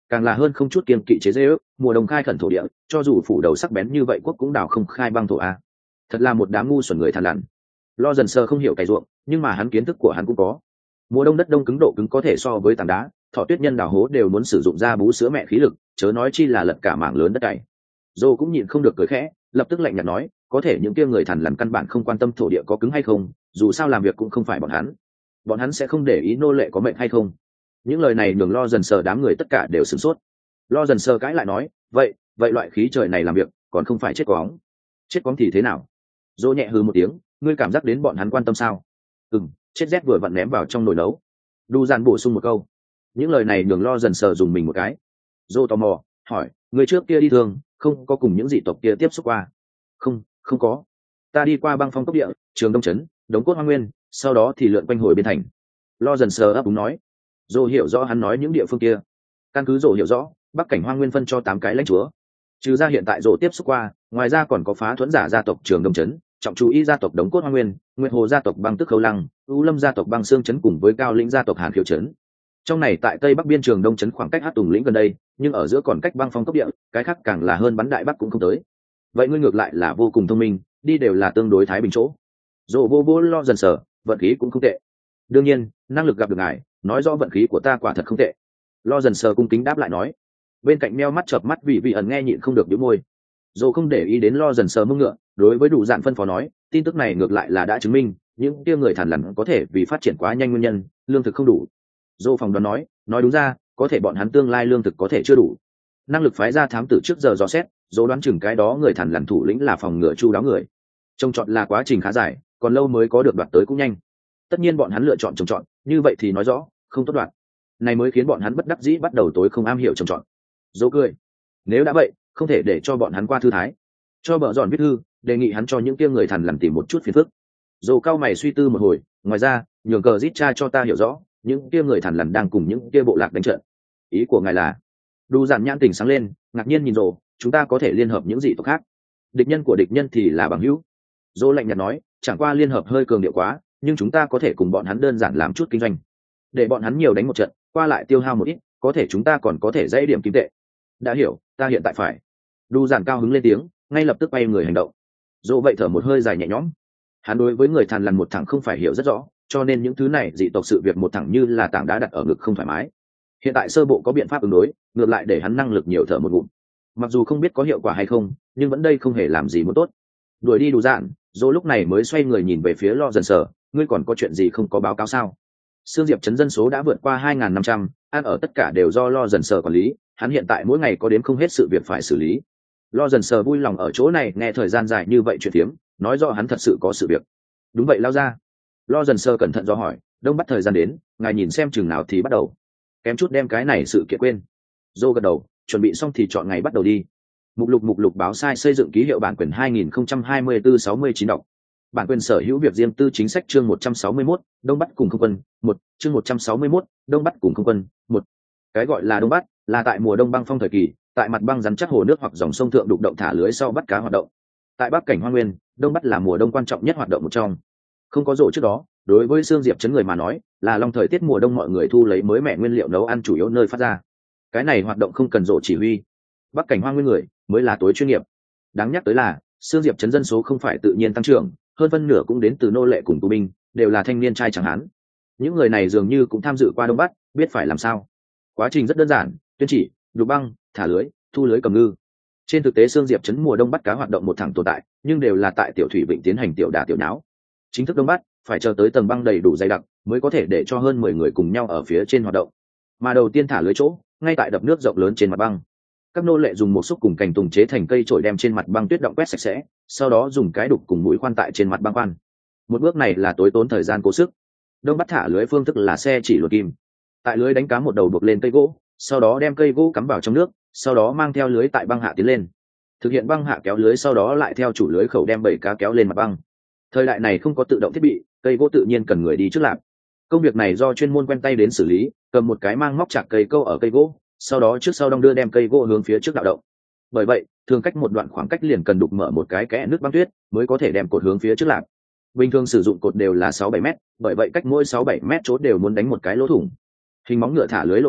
càng là hơn không chút kiên kỵ chế dễ ước mùa đông khai khẩn thổ địa, cho dù phủ đầu sắc bén như vậy quốc cũng đào không khai băng thổ a. Thật là một đám ngu xuẩn người thằn lằn. Lo dần sờ không hiểu cày ruộng, nhưng mà hắn kiến thức của hắn cũng có. Mùa đông đất đông cứng độ cứng có thể so với tảng đá, thọ tuyết nhân đào hố đều muốn sử dụng ra bú sữa mẹ khí lực, chớ nói chi là lật cả mảng lớn đất cày. Dô cũng nhịn không được cười khẽ, lập tức lạnh nhạt nói, có thể những kia người thằn lằn căn bản không quan tâm thổ địa có cứng hay không, dù sao làm việc cũng không phải bọn hắn. Bọn hắn sẽ không để ý nô lệ có mệnh hay không. Những lời này nhường Lo dần sờ đám người tất cả đều sửng sốt. Lo dần sờ cãi lại nói, vậy vậy loại khí trời này làm việc còn không phải chết cóng. Chết cóng thì thế nào? Dô nhẹ hừ một tiếng, ngươi cảm giác đến bọn hắn quan tâm sao? Ừm, chết rét vừa vặn ném vào trong nồi nấu. Đu Dàn bổ sung một câu. Những lời này nhường Lo dần sờ dùng mình một cái. Dô tò mò hỏi, người trước kia đi thường không có cùng những dị tộc kia tiếp xúc qua? Không, không có. Ta đi qua băng phong cốc địa, trường Đông Trấn, Đống Cốt Hoa Nguyên, sau đó thì lượn quanh hồi biên thành. Lo dần sờ ấp úng nói. Dô hiểu rõ hắn nói những địa phương kia. Căn cứ Dô hiểu rõ, Bắc cảnh Hoa Nguyên phân cho tám cái lãnh chúa. Trừ ra hiện tại Dô tiếp xúc qua, ngoài ra còn có phá thuẫn giả gia tộc trường Đông Trấn, trọng chú ý gia tộc Đống Cốt Hoa Nguyên, Nguyệt Hồ gia tộc băng tức khâu lăng, U Lâm gia tộc băng xương trấn cùng với Cao Lĩnh gia tộc Hàn Khiếu trấn. Trong này tại tây bắc biên trường Đông Trấn khoảng cách Hát Tùng lĩnh gần đây, nhưng ở giữa còn cách băng phong cốc địa, cái khác càng là hơn bắn đại bắc cũng không tới. Vậy ngươi ngược lại là vô cùng thông minh, đi đều là tương đối thái bình chỗ. Dô vô vô Lo dần sờ, vận khí cũng không tệ. Đương nhiên, năng lực gặp được ngài, nói rõ vận khí của ta quả thật không tệ. Lo dần sờ cung kính đáp lại nói. Bên cạnh meo mắt chợp mắt vì vị ẩn nghe nhịn không được nhíu môi. Dô không để ý đến Lo dần sờ mông ngựa, đối với đủ dạn phân phó nói, tin tức này ngược lại là đã chứng minh những kia người thằn lằn có thể vì phát triển quá nhanh nguyên nhân lương thực không đủ. Dô phòng đoán nói, nói đúng ra, có thể bọn hắn tương lai lương thực có thể chưa đủ. Năng lực phái ra thám tử trước giờ dò xét, Dô đoán chừng cái đó người thằn lằn thủ lĩnh là phòng ngựa chu đáo người. Trông chọn là quá trình khá dài, còn lâu mới có được đoạt tới cũng nhanh. Tất nhiên bọn hắn lựa chọn trồng trọt, như vậy thì nói rõ không tốt đoạt. Này mới khiến bọn hắn bất đắc dĩ bắt đầu tối không am hiểu trồng trọt. Dô cười, nếu đã vậy, không thể để cho bọn hắn qua thư thái. Cho bợ dọn viết thư, đề nghị hắn cho những kia người thằn lằn tìm một chút phiền phức. Dô cao mày suy tư một hồi, ngoài ra, nhường cờ giết cha cho ta hiểu rõ, những kia người thằn lằn đang cùng những kia bộ lạc đánh trận. Ý của ngài là? Đủ Dạn nhãn tình sáng lên, ngạc nhiên nhìn Dô, chúng ta có thể liên hợp những dị tộc khác. Địch nhân của địch nhân thì là bằng hữu. Dô lạnh nhạt nói, chẳng qua liên hợp hơi cường điệu quá, nhưng chúng ta có thể cùng bọn hắn đơn giản làm chút kinh doanh, để bọn hắn nhiều đánh một trận, qua lại tiêu hao một ít, có thể chúng ta còn có thể dãy điểm kim tệ. Đã hiểu, ta hiện tại phải. Đủ Dạn cao hứng lên tiếng, ngay lập tức bay người hành động. Dô vậy thở một hơi dài nhẹ nhõm. Hắn đối với người thằn lằn một thẳng không phải hiểu rất rõ, cho nên những thứ này dị tộc sự việc một thẳng như là tảng đá đặt ở ngực không thoải mái. Hiện tại sơ bộ có biện pháp ứng đối, ngược lại để hắn năng lực nhiều thở một ngụm. Mặc dù không biết có hiệu quả hay không, nhưng vẫn đây không hề làm gì muốn tốt. Đuổi đi Đủ Dạn, Dô lúc này mới xoay người nhìn về phía Lo dần sờ, ngươi còn có chuyện gì không có báo cáo sao? Sương Diệp trấn dân số đã vượt qua hai nghìn năm trăm, ăn ở tất cả đều do Lo dần sờ quản lý, hắn hiện tại mỗi ngày có đến không hết sự việc phải xử lý. Lo dần sờ vui lòng ở chỗ này nghe thời gian dài như vậy chuyện tiếm, nói rõ hắn thật sự có sự việc. Đúng vậy lao ra. Lo dần sờ cẩn thận do hỏi, đông bắt thời gian đến, ngài nhìn xem chừng nào thì bắt đầu. Kém chút đem cái này sự kiện quên. Dô gật đầu, chuẩn bị xong thì chọn ngày bắt đầu đi. Mục lục mục lục báo sai xây dựng ký hiệu bản quyền hai nghìn không trăm hai mươi tư sáu mươi chín đọc. Bản quyền sở hữu việc riêng tư chính sách chương một trăm sáu mươi mốt, đông bắt cùng không quân, một, chương một trăm sáu mươi mốt, đông bắt cùng không quân, một. Cái gọi là đông bắt là tại mùa đông băng phong thời kỳ, tại mặt băng rắn chắc hồ nước hoặc dòng sông thượng đục động thả lưới sau bắt cá hoạt động. Tại Bắc cảnh Hoa Nguyên, đông bắt là mùa đông quan trọng nhất hoạt động một trong. Không có rổ trước đó, đối với Sương Diệp trấn người mà nói, là long thời tiết mùa đông mọi người thu lấy mới mẻ nguyên liệu nấu ăn chủ yếu nơi phát ra. Cái này hoạt động không cần rổ chỉ huy. Bắc cảnh Hoa Nguyên người mới là tối chuyên nghiệp. Đáng nhắc tới là, Sương Diệp trấn dân số không phải tự nhiên tăng trưởng, hơn phân nửa cũng đến từ nô lệ cùng tù binh, đều là thanh niên trai tráng hán. Những người này dường như cũng tham dự qua đông bắt, biết phải làm sao. Quá trình rất đơn giản, tuyên chỉ, đục băng, thả lưới, thu lưới cầm ngư. Trên thực tế Sương Diệp trấn mùa đông bắt cá hoạt động một thẳng tồn tại, nhưng đều là tại tiểu thủy vịnh tiến hành tiểu đả tiểu nháo. Chính thức đông bắt phải chờ tới tầng băng đầy đủ dày đặc mới có thể để cho hơn mười người cùng nhau ở phía trên hoạt động. Mà đầu tiên thả lưới chỗ, ngay tại đập nước rộng lớn trên mặt băng. Các nô lệ dùng một xúc cùng cành tùng chế thành cây chổi đem trên mặt băng tuyết động quét sạch sẽ, sau đó dùng cái đục cùng mũi khoan tại trên mặt băng khoan. Một bước này là tối tốn thời gian cố sức. Đông bắt thả lưới phương thức là xe chỉ luộc kim. Tại lưới đánh cá một đầu buộc lên cây gỗ, sau đó đem cây gỗ cắm vào trong nước, sau đó mang theo lưới tại băng hạ tiến lên. Thực hiện băng hạ kéo lưới, sau đó lại theo chủ lưới khẩu đem bầy cá kéo lên mặt băng. Thời đại này không có tự động thiết bị, cây gỗ tự nhiên cần người đi trước làm. Công việc này do chuyên môn quen tay đến xử lý, cầm một cái mang móc chặt cây câu ở cây gỗ, sau đó trước sau đong đưa đem cây gỗ hướng phía trước đạo động. Bởi vậy, thường cách một đoạn khoảng cách liền cần đục mở một cái kẽ nước băng tuyết mới có thể đem cột hướng phía trước làm. Bình thường sử dụng cột đều là sáu bảy mét, bởi vậy cách mỗi sáu bảy mét chỗ đều muốn đánh một cái lỗ thủng. Hình móng ngựa thả lưới lộ tuyến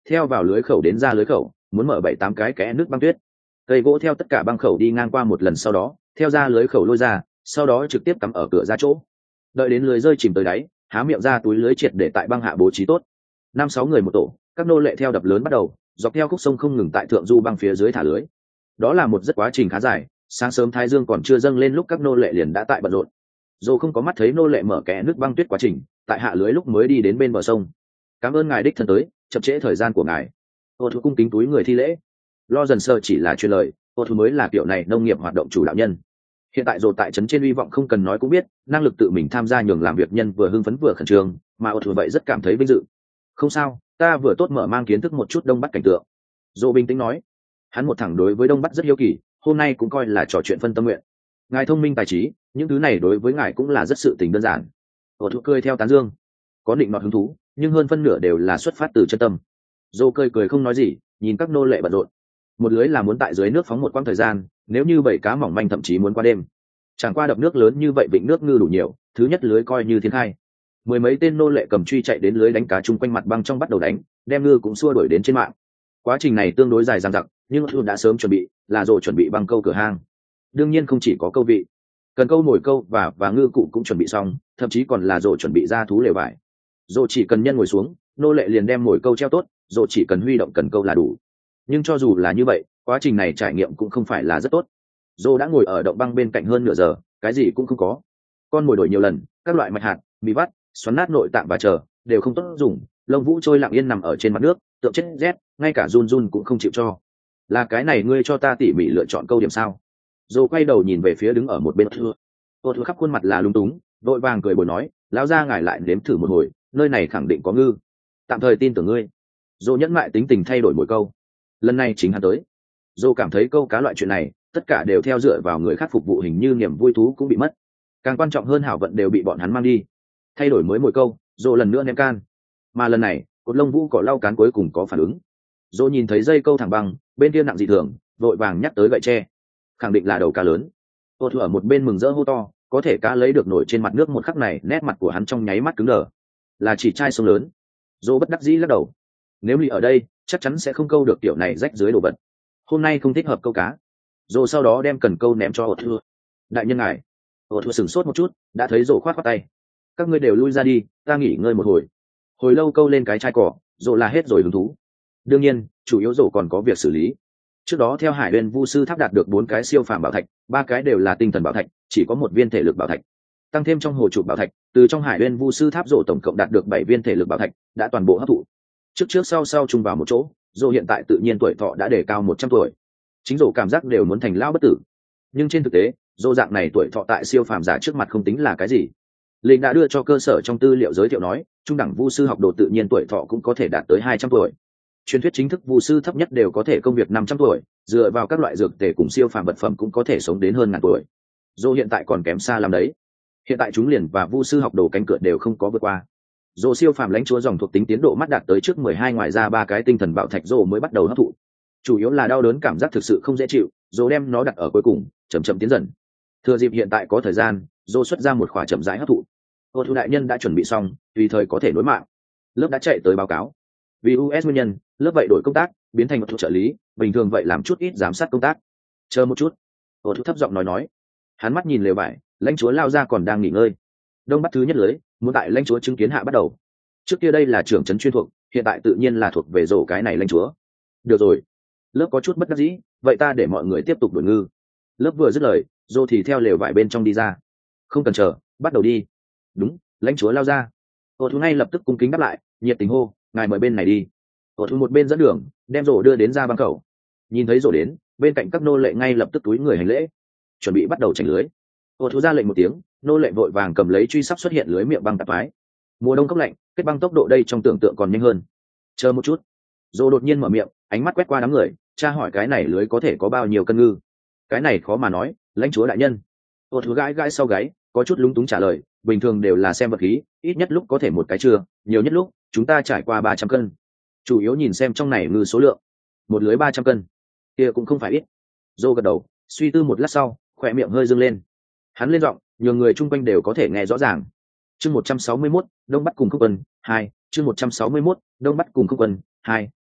theo vào lưới khẩu đến ra lưới khẩu muốn mở bảy tám cái kẽ nước băng tuyết. Cây gỗ theo tất cả băng khẩu đi ngang qua một lần sau đó theo ra lưới khẩu lôi ra, sau đó trực tiếp cắm ở cửa ra chỗ. Đợi đến lưới rơi chìm tới đáy, há miệng ra túi lưới triệt để tại băng hạ bố trí tốt. Năm sáu người một tổ, các nô lệ theo đập lớn bắt đầu dọc theo khúc sông không ngừng tại thượng du băng phía dưới thả lưới. Đó là một rất quá trình khá dài, sáng sớm thái dương còn chưa dâng lên lúc các nô lệ liền đã tại bận rộn. Dù không có mắt thấy nô lệ mở kẽ nước băng tuyết quá trình, tại hạ lưới lúc mới đi đến bên bờ sông. Cảm ơn ngài đích thân tới, chậm trễ thời gian của ngài. Ô thu cung kính túi người thi lễ. Lo dần sơ chỉ là truyền lời, ô thu mới là kiểu này nông nghiệp hoạt động chủ đạo nhân. Hiện tại rồi tại trấn trên uy vọng không cần nói cũng biết, năng lực tự mình tham gia nhường làm việc nhân vừa hưng phấn vừa khẩn trương, mà ô thu vậy rất cảm thấy vinh dự. Không sao, ta vừa tốt mở mang kiến thức một chút đông bắc cảnh tượng. Dô bình tĩnh nói. Hắn một thẳng đối với đông bắc rất hiếu kỳ, hôm nay cũng coi là trò chuyện phân tâm nguyện. Ngài thông minh tài trí, những thứ này đối với ngài cũng là rất sự tình đơn giản. Ô thu cười theo tán dương, có định nọt hứng thú, nhưng hơn phân nửa đều là xuất phát từ chân tâm. Dô cười cười không nói gì, nhìn các nô lệ bận rộn. Một lưới là muốn tại dưới nước phóng một quãng thời gian, nếu như bảy cá mỏng manh thậm chí muốn qua đêm. Chẳng qua đập nước lớn như vậy vịnh nước ngư đủ nhiều, thứ nhất lưới coi như thiên khai. Mười mấy tên nô lệ cầm truy chạy đến lưới đánh cá chung quanh mặt băng trong bắt đầu đánh, đem ngư cũng xua đuổi đến trên mạng. Quá trình này tương đối dài dằng dặc, nhưng Thu đã sớm chuẩn bị, là rồi chuẩn bị băng câu cửa hang. Đương nhiên không chỉ có câu vị, cần câu nổi câu và và ngư cụ cũng chuẩn bị xong, thậm chí còn là rồi chuẩn bị ra thú lều vải. Rồi chỉ cần nhân ngồi xuống, nô lệ liền đem nổi câu treo tốt, rồi chỉ cần huy động cần câu là đủ. Nhưng cho dù là như vậy, quá trình này trải nghiệm cũng không phải là rất tốt. Dô đã ngồi ở động băng bên cạnh hơn nửa giờ, cái gì cũng không có. Con mồi đổi nhiều lần, các loại mạch hạt, mì vắt, xoắn nát nội tạng và chờ đều không tốt dùng, lông vũ trôi lặng yên nằm ở trên mặt nước, tượng chết rét, ngay cả run run cũng không chịu cho. Là cái này ngươi cho ta tỉ mỉ lựa chọn câu điểm sao? Dô quay đầu nhìn về phía đứng ở một bên thưa. Ô thưa khắp khuôn mặt là lung túng, vội vàng cười bồi nói, lão gia ngài lại nếm thử một hồi, nơi này khẳng định có ngư. Tạm thời tin tưởng ngươi. Dô nhẫn mại tính tình thay đổi mỗi câu. Lần này chính hắn tới. Dô cảm thấy câu cá loại chuyện này, tất cả đều theo dựa vào người khác phục vụ, hình như niềm vui thú cũng bị mất. Càng quan trọng hơn hảo vận đều bị bọn hắn mang đi. Thay đổi mới mỗi câu, Dô lần nữa ném can. Mà lần này, cột lông vũ cỏ lau cán cuối cùng có phản ứng. Dô nhìn thấy dây câu thẳng băng, bên kia nặng dị thường, vội vàng nhắc tới gậy tre. Khẳng định là đầu cá lớn. Ô thu ở một bên mừng rỡ hô to, có thể cá lấy được nổi trên mặt nước một khắc này, nét mặt của hắn trong nháy mắt cứng đờ. Là chỉ trai sông lớn. Dô bất đắc dĩ lắc đầu. Nếu Ly ở đây, chắc chắn sẽ không câu được kiểu này rách dưới đồ vật. Hôm nay không thích hợp câu cá. Dô sau đó đem cần câu ném cho Ô thu. Đại nhân ngài. Ô thu sửng sốt một chút, đã thấy Dô khoát khoát tay. Các ngươi đều lui ra đi, ta nghỉ ngơi một hồi. Hồi lâu câu lên cái chai cỏ, Dô là hết rồi hứng thú. Đương nhiên, chủ yếu Dô còn có việc xử lý. Trước đó theo Hải Uyên Vu sư tháp đạt được bốn cái siêu phàm bảo thạch, ba cái đều là tinh thần bảo thạch, chỉ có một viên thể lực bảo thạch. Tăng thêm trong hồ trụ bảo thạch, từ trong Hải Uyên Vu sư tháp Dô tổng cộng đạt được bảy viên thể lực bảo thạch, đã toàn bộ hấp thụ. Trước trước sau sau chung vào một chỗ, Dô hiện tại tự nhiên tuổi thọ đã đề cao một trăm tuổi. Chính Dô cảm giác đều muốn thành lão bất tử. Nhưng trên thực tế, Dô dạng này tuổi thọ tại siêu phàm giả trước mặt không tính là cái gì. Linh đã đưa cho cơ sở trong tư liệu giới thiệu nói, trung đẳng vu sư học đồ tự nhiên tuổi thọ cũng có thể đạt tới hai trăm tuổi. Truyền thuyết chính thức vu sư thấp nhất đều có thể công việc năm trăm tuổi, dựa vào các loại dược tề cùng siêu phàm vật phẩm cũng có thể sống đến hơn ngàn tuổi. Dô hiện tại còn kém xa lắm đấy. Hiện tại chúng liền và vu sư học đồ cánh cửa đều không có vượt qua. Dô siêu phàm lãnh chúa dòng thuộc tính tiến độ mắt đạt tới trước mười hai, ngoài ra ba cái tinh thần bảo thạch Dô mới bắt đầu hấp thụ. Chủ yếu là đau đớn cảm giác thực sự không dễ chịu, Dô đem nó đặt ở cuối cùng, chậm chậm tiến dần. Thừa dịp hiện tại có thời gian, Dô xuất ra một khỏa chậm rãi hấp thụ. Ô thu đại nhân đã chuẩn bị xong, tùy thời có thể nối mạng. Lớp đã chạy tới báo cáo. Vì u ét nguyên nhân, lớp vậy đổi công tác, biến thành một thuộc trợ lý, bình thường vậy làm chút ít giám sát công tác. Chờ một chút. Ô thu thấp giọng nói nói. Hắn mắt nhìn lều vải, lãnh chúa lao ra còn đang nghỉ ngơi. Đông bắt thứ nhất lưới, muốn tại lãnh chúa chứng kiến hạ bắt đầu. Trước kia đây là trưởng trấn chuyên thuộc, hiện tại tự nhiên là thuộc về rổ cái này lãnh chúa. Được rồi. Lớp có chút bất đắc dĩ, vậy ta để mọi người tiếp tục đổi ngư. Lớp vừa dứt lời, Dô thì theo lều vải bên trong đi ra. Không cần chờ, bắt đầu đi. Đúng, lãnh chúa lao ra. Ô thu ngay lập tức cung kính đáp lại, nhiệt tình hô, ngài mời bên này đi. Ô thu một bên dẫn đường, đem rổ đưa đến ra băng khẩu. Nhìn thấy rổ đến, bên cạnh các nô lệ ngay lập tức túi người hành lễ, chuẩn bị bắt đầu chảnh lưới. Ô thu ra lệnh một tiếng, nô lệ vội vàng cầm lấy truy sắp xuất hiện lưới miệng băng tạp mái. Mùa đông cốc lạnh, kết băng tốc độ đây trong tưởng tượng còn nhanh hơn. Chờ một chút. Rổ đột nhiên mở miệng, ánh mắt quét qua đám người, tra hỏi cái này lưới có thể có bao nhiêu cân ngư. Cái này khó mà nói, lãnh chúa đại nhân. Ô thu gãi gãi sau gáy, có chút lúng túng trả lời, bình thường đều là xem vật khí, ít nhất lúc có thể một cái chưa, nhiều nhất lúc chúng ta trải qua ba trăm cân. Chủ yếu nhìn xem trong này ngư số lượng. Một lưới ba trăm cân, kia cũng không phải ít. Dô gật đầu, suy tư một lát sau, khỏe miệng hơi dâng lên. Hắn lên giọng, nhiều người chung quanh đều có thể nghe rõ ràng. Chương một trăm sáu mươi mốt, Đông Bắc cùng Khúc Quân hai, chương một trăm sáu mươi mốt, Đông Bắc cùng Khúc Quân hai, tốt,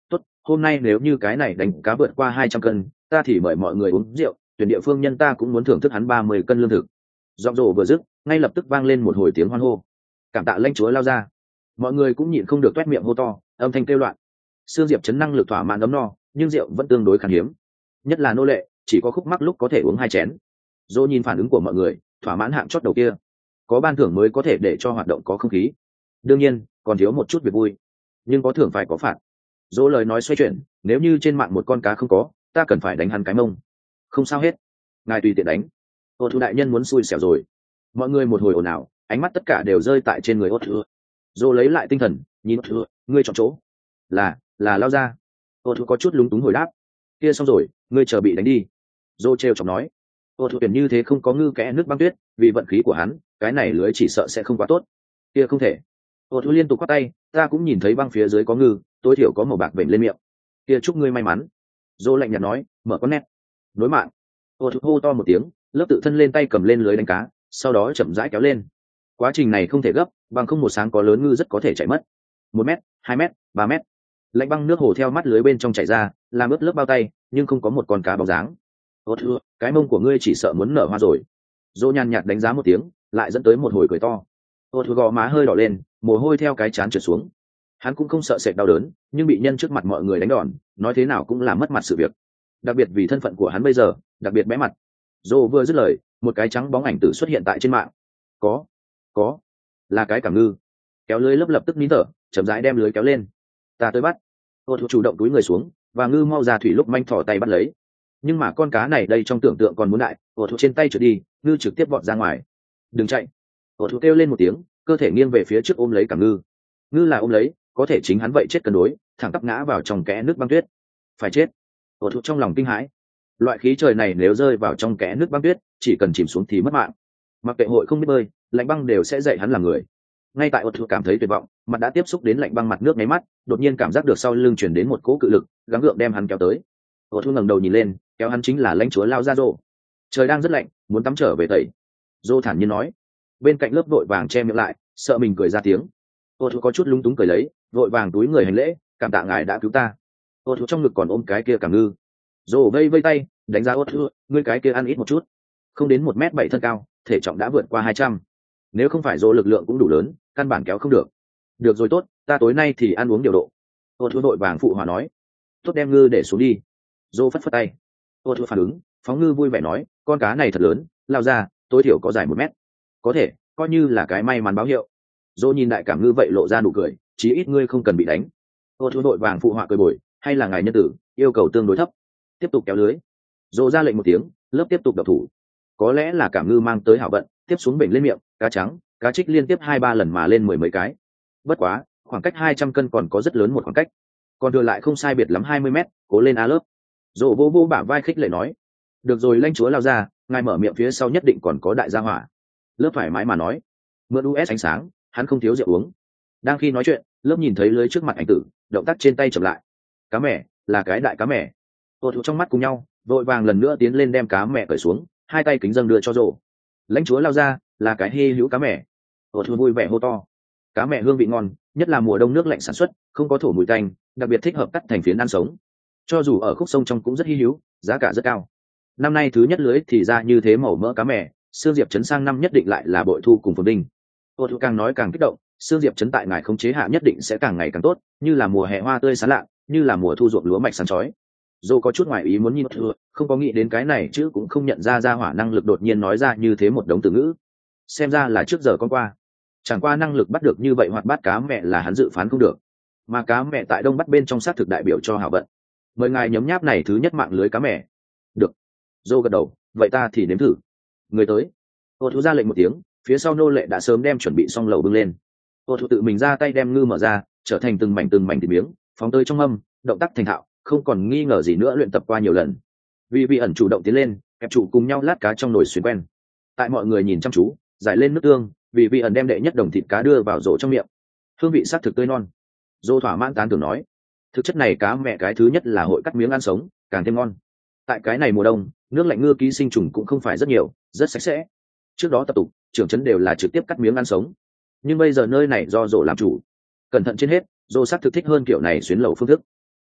hôm nay nếu như cái này đánh cá vượt qua hai trăm cân ta thì mời mọi người uống rượu, tuyển địa phương nhân ta cũng muốn thưởng thức hắn ba mươi cân lương thực. Giọng rồ vừa dứt, ngay lập tức vang lên một hồi tiếng hoan hô. Cảm tạ lãnh chúa lao ra. Mọi người cũng nhịn không được toét miệng hô to, âm thanh kêu loạn. Sương Diệp Trấn năng lực thỏa mãn ấm no, nhưng rượu vẫn tương đối khan hiếm, nhất là nô lệ chỉ có khúc mắc lúc có thể uống hai chén. Dô nhìn phản ứng của mọi người, thỏa mãn hạng chót đầu kia, có ban thưởng mới có thể để cho hoạt động có không khí. Đương nhiên còn thiếu một chút việc vui, nhưng có thưởng phải có phạt. Dô lời nói xoay chuyển, nếu như trên mạng một con cá không có, ta cần phải đánh hắn cái mông. Không sao hết, ngài tùy tiện đánh. Ô Thu đại nhân muốn xui xẻo rồi. Mọi người một hồi ồn ào, ánh mắt tất cả đều rơi tại trên người Ô Thu. Dô lấy lại tinh thần, nhìn Ô Thu, ngươi chọn chỗ. Là, là lao ra. Ô Thu có chút lúng túng hồi đáp. Kia xong rồi, ngươi chờ bị đánh đi. Dô trêu chọc nói. Ô Thu tuyển như thế không có ngư kẽ nước băng tuyết, vì vận khí của hắn, cái này lưới chỉ sợ sẽ không quá tốt. Kia không thể. Ô Thu liên tục quát tay, ta cũng nhìn thấy băng phía dưới có ngư, tối thiểu có màu bạc vểnh lên miệng. Kia chúc ngươi may mắn. Dô lạnh nhạt nói, mở con nét. Nối mạng. Ô Thu hô to một tiếng, lớp tự thân lên tay cầm lên lưới đánh cá, sau đó chậm rãi kéo lên. Quá trình này không thể gấp, bằng không một sáng có lớn ngư rất có thể chạy mất. Một mét, hai mét, ba mét. Lạnh băng nước hồ theo mắt lưới bên trong chảy ra, làm ướt lớp bao tay, nhưng không có một con cá bóng dáng. Ô thưa, cái mông của ngươi chỉ sợ muốn nở hoa rồi. Dỗ nhàn nhạt đánh giá một tiếng, lại dẫn tới một hồi cười to. Ô thưa gò má hơi đỏ lên, mồ hôi theo cái trán trượt xuống. Hắn cũng không sợ sệt đau đớn, nhưng bị nhân trước mặt mọi người đánh đòn, nói thế nào cũng là mất mặt sự việc. Đặc biệt vì thân phận của hắn bây giờ, đặc biệt bé mặt. Dỗ vừa dứt lời, một cái trắng bóng ảnh tử xuất hiện tại trên mạng. Có, có, là cái cảm ngư. Kéo lưới lấp lập tức nín thở, chậm rãi đem lưới kéo lên. Ta tới bắt. Ô thua chủ động túi người xuống, và ngư mau ra thủy lúc manh thỏ tay bắt lấy. Nhưng mà con cá này đây trong tưởng tượng còn muốn đại, ô thua trên tay trượt đi, ngư trực tiếp vọt ra ngoài. Đừng chạy. Ô thua kêu lên một tiếng, cơ thể nghiêng về phía trước ôm lấy cảm ngư. Ngư là ôm lấy, có thể chính hắn vậy chết cân đối, thẳng tắp ngã vào trong kẽ nước băng tuyết. Phải chết. Ô thua trong lòng kinh hãi. Loại khí trời này nếu rơi vào trong kẽ nước băng tuyết, chỉ cần chìm xuống thì mất mạng. Mặc kệ hội không biết bơi, lạnh băng đều sẽ dạy hắn làm người. Ngay tại Ô thua cảm thấy tuyệt vọng, mặt đã tiếp xúc đến lạnh băng mặt nước nháy mắt, đột nhiên cảm giác được sau lưng chuyển đến một cỗ cự lực, gắng gượng đem hắn kéo tới. Ô thua ngẩng đầu nhìn lên, kéo hắn chính là lãnh chúa lao ra rô. Trời đang rất lạnh, muốn tắm trở về tẩy. Rô thản nhiên nói. Bên cạnh lớp vội vàng che miệng lại, sợ mình cười ra tiếng. Ô thua có chút lung túng cười lấy, vội vàng túi người hành lễ, cảm tạ ngài đã cứu ta. Ô thua trong ngực còn ôm cái kia cảm ngư. Rô vây vây tay, đánh giá Ô thua, ngươi cái kia ăn ít một chút, không đến một mét bảy thân cao, thể trọng đã vượt qua hai trăm. Nếu không phải Rô lực lượng cũng đủ lớn, căn bản kéo không được. Được rồi tốt, ta tối nay thì ăn uống điều độ. Ô thua vội vàng phụ hòa nói. Tốt đem ngư để xuống đi. Rô phất phất tay. Ô thua phản ứng, phóng ngư vui vẻ nói, con cá này thật lớn, lao ra, tối thiểu có dài một mét. Có thể, coi như là cái may mắn báo hiệu. Rô nhìn đại cảm ngư vậy lộ ra nụ cười, chí ít ngươi không cần bị đánh. Ô thua vội vàng phụ họa cười bồi, hay là ngài nhân tử, yêu cầu tương đối thấp. Tiếp tục kéo lưới. Rô ra lệnh một tiếng, lớp tiếp tục đập thủ. Có lẽ là cảm ngư mang tới hảo vận, tiếp xuống bệnh lên miệng, cá trắng, cá trích liên tiếp hai ba lần mà lên mười mấy cái. Bất quá, khoảng cách hai trăm cân còn có rất lớn một khoảng cách, còn thừa lại không sai biệt lắm hai mươi mét, cố lên a lớp. Rô vô vô bả vai khích lệ nói. Được rồi lãnh chúa lao ra, ngài mở miệng phía sau nhất định còn có đại gia hỏa. Lớp thoải mái mà nói. Mượn u ét ánh sáng, hắn không thiếu rượu uống. Đang khi nói chuyện, lớp nhìn thấy lưới trước mặt ảnh tử, động tác trên tay chậm lại. Cá mẻ, là cái đại cá mẻ. Ô thụ trong mắt cùng nhau, vội vàng lần nữa tiến lên đem cá mẻ cởi xuống, hai tay kính dâng đưa cho Rô. Lãnh chúa lao ra, là cái hy hữu cá mẻ. Ô thụ vui vẻ hô to. Cá mẻ hương vị ngon, nhất là mùa đông nước lạnh sản xuất, không có thổ mùi tanh, đặc biệt thích hợp cắt thành phiến ăn sống. Cho dù ở khúc sông trong cũng rất hy hữu, giá cả rất cao. Năm nay thứ nhất lưới thì ra như thế màu mỡ cá mẻ, Sương Diệp Trấn sang năm nhất định lại là bội thu cùng phồn vinh. Ô thụ càng nói càng kích động, Sương Diệp Trấn tại ngài khống chế hạ nhất định sẽ càng ngày càng tốt, như là mùa hè hoa tươi sáng lạ, như là mùa thu ruộng lúa mạch sáng chói. Dù có chút ngoài ý muốn nhìn thừa, không có nghĩ đến cái này chứ cũng không nhận ra ra hỏa năng lực đột nhiên nói ra như thế một đống từ ngữ. Xem ra là trước giờ con qua. Chẳng qua năng lực bắt được như vậy hoạt bát cá mẹ là hắn dự phán không được, mà cá mẹ tại đông bắc bên trong sát thực đại biểu cho hảo vận. Mời ngài nhấm nháp này thứ nhất mạng lưới cá mẹ. Được. Dô gật đầu, vậy ta thì nếm thử. Người tới. Ô thú ra lệnh một tiếng, phía sau nô lệ đã sớm đem chuẩn bị xong lầu bưng lên. Ô thú tự mình ra tay đem ngư mở ra, trở thành từng mảnh từng mảnh thịt miếng, phóng tới trong mâm, động tác thành thạo, không còn nghi ngờ gì nữa luyện tập qua nhiều lần. Vì vị ẩn chủ động tiến lên, kẹp trụ cùng nhau lát cá trong nồi xuyến quen. Tại mọi người nhìn chăm chú, giải lên nước tương, vì vị ẩn đem đệ nhất đồng thịt cá đưa vào rổ trong miệng. Hương vị sắc thực tươi non. Dô thỏa mãn tán tưởng nói, thực chất này cá mẹ cái thứ nhất là hội cắt miếng ăn sống, càng thêm ngon. Tại cái này mùa đông, nước lạnh ngư ký sinh trùng cũng không phải rất nhiều, rất sạch sẽ. Trước đó tập tục, trưởng trấn đều là trực tiếp cắt miếng ăn sống, nhưng bây giờ nơi này do rổ làm chủ. Cẩn thận trên hết, rổ sắc thực thích hơn kiểu này xuyến lẩu phương thức. Rốt cuộc,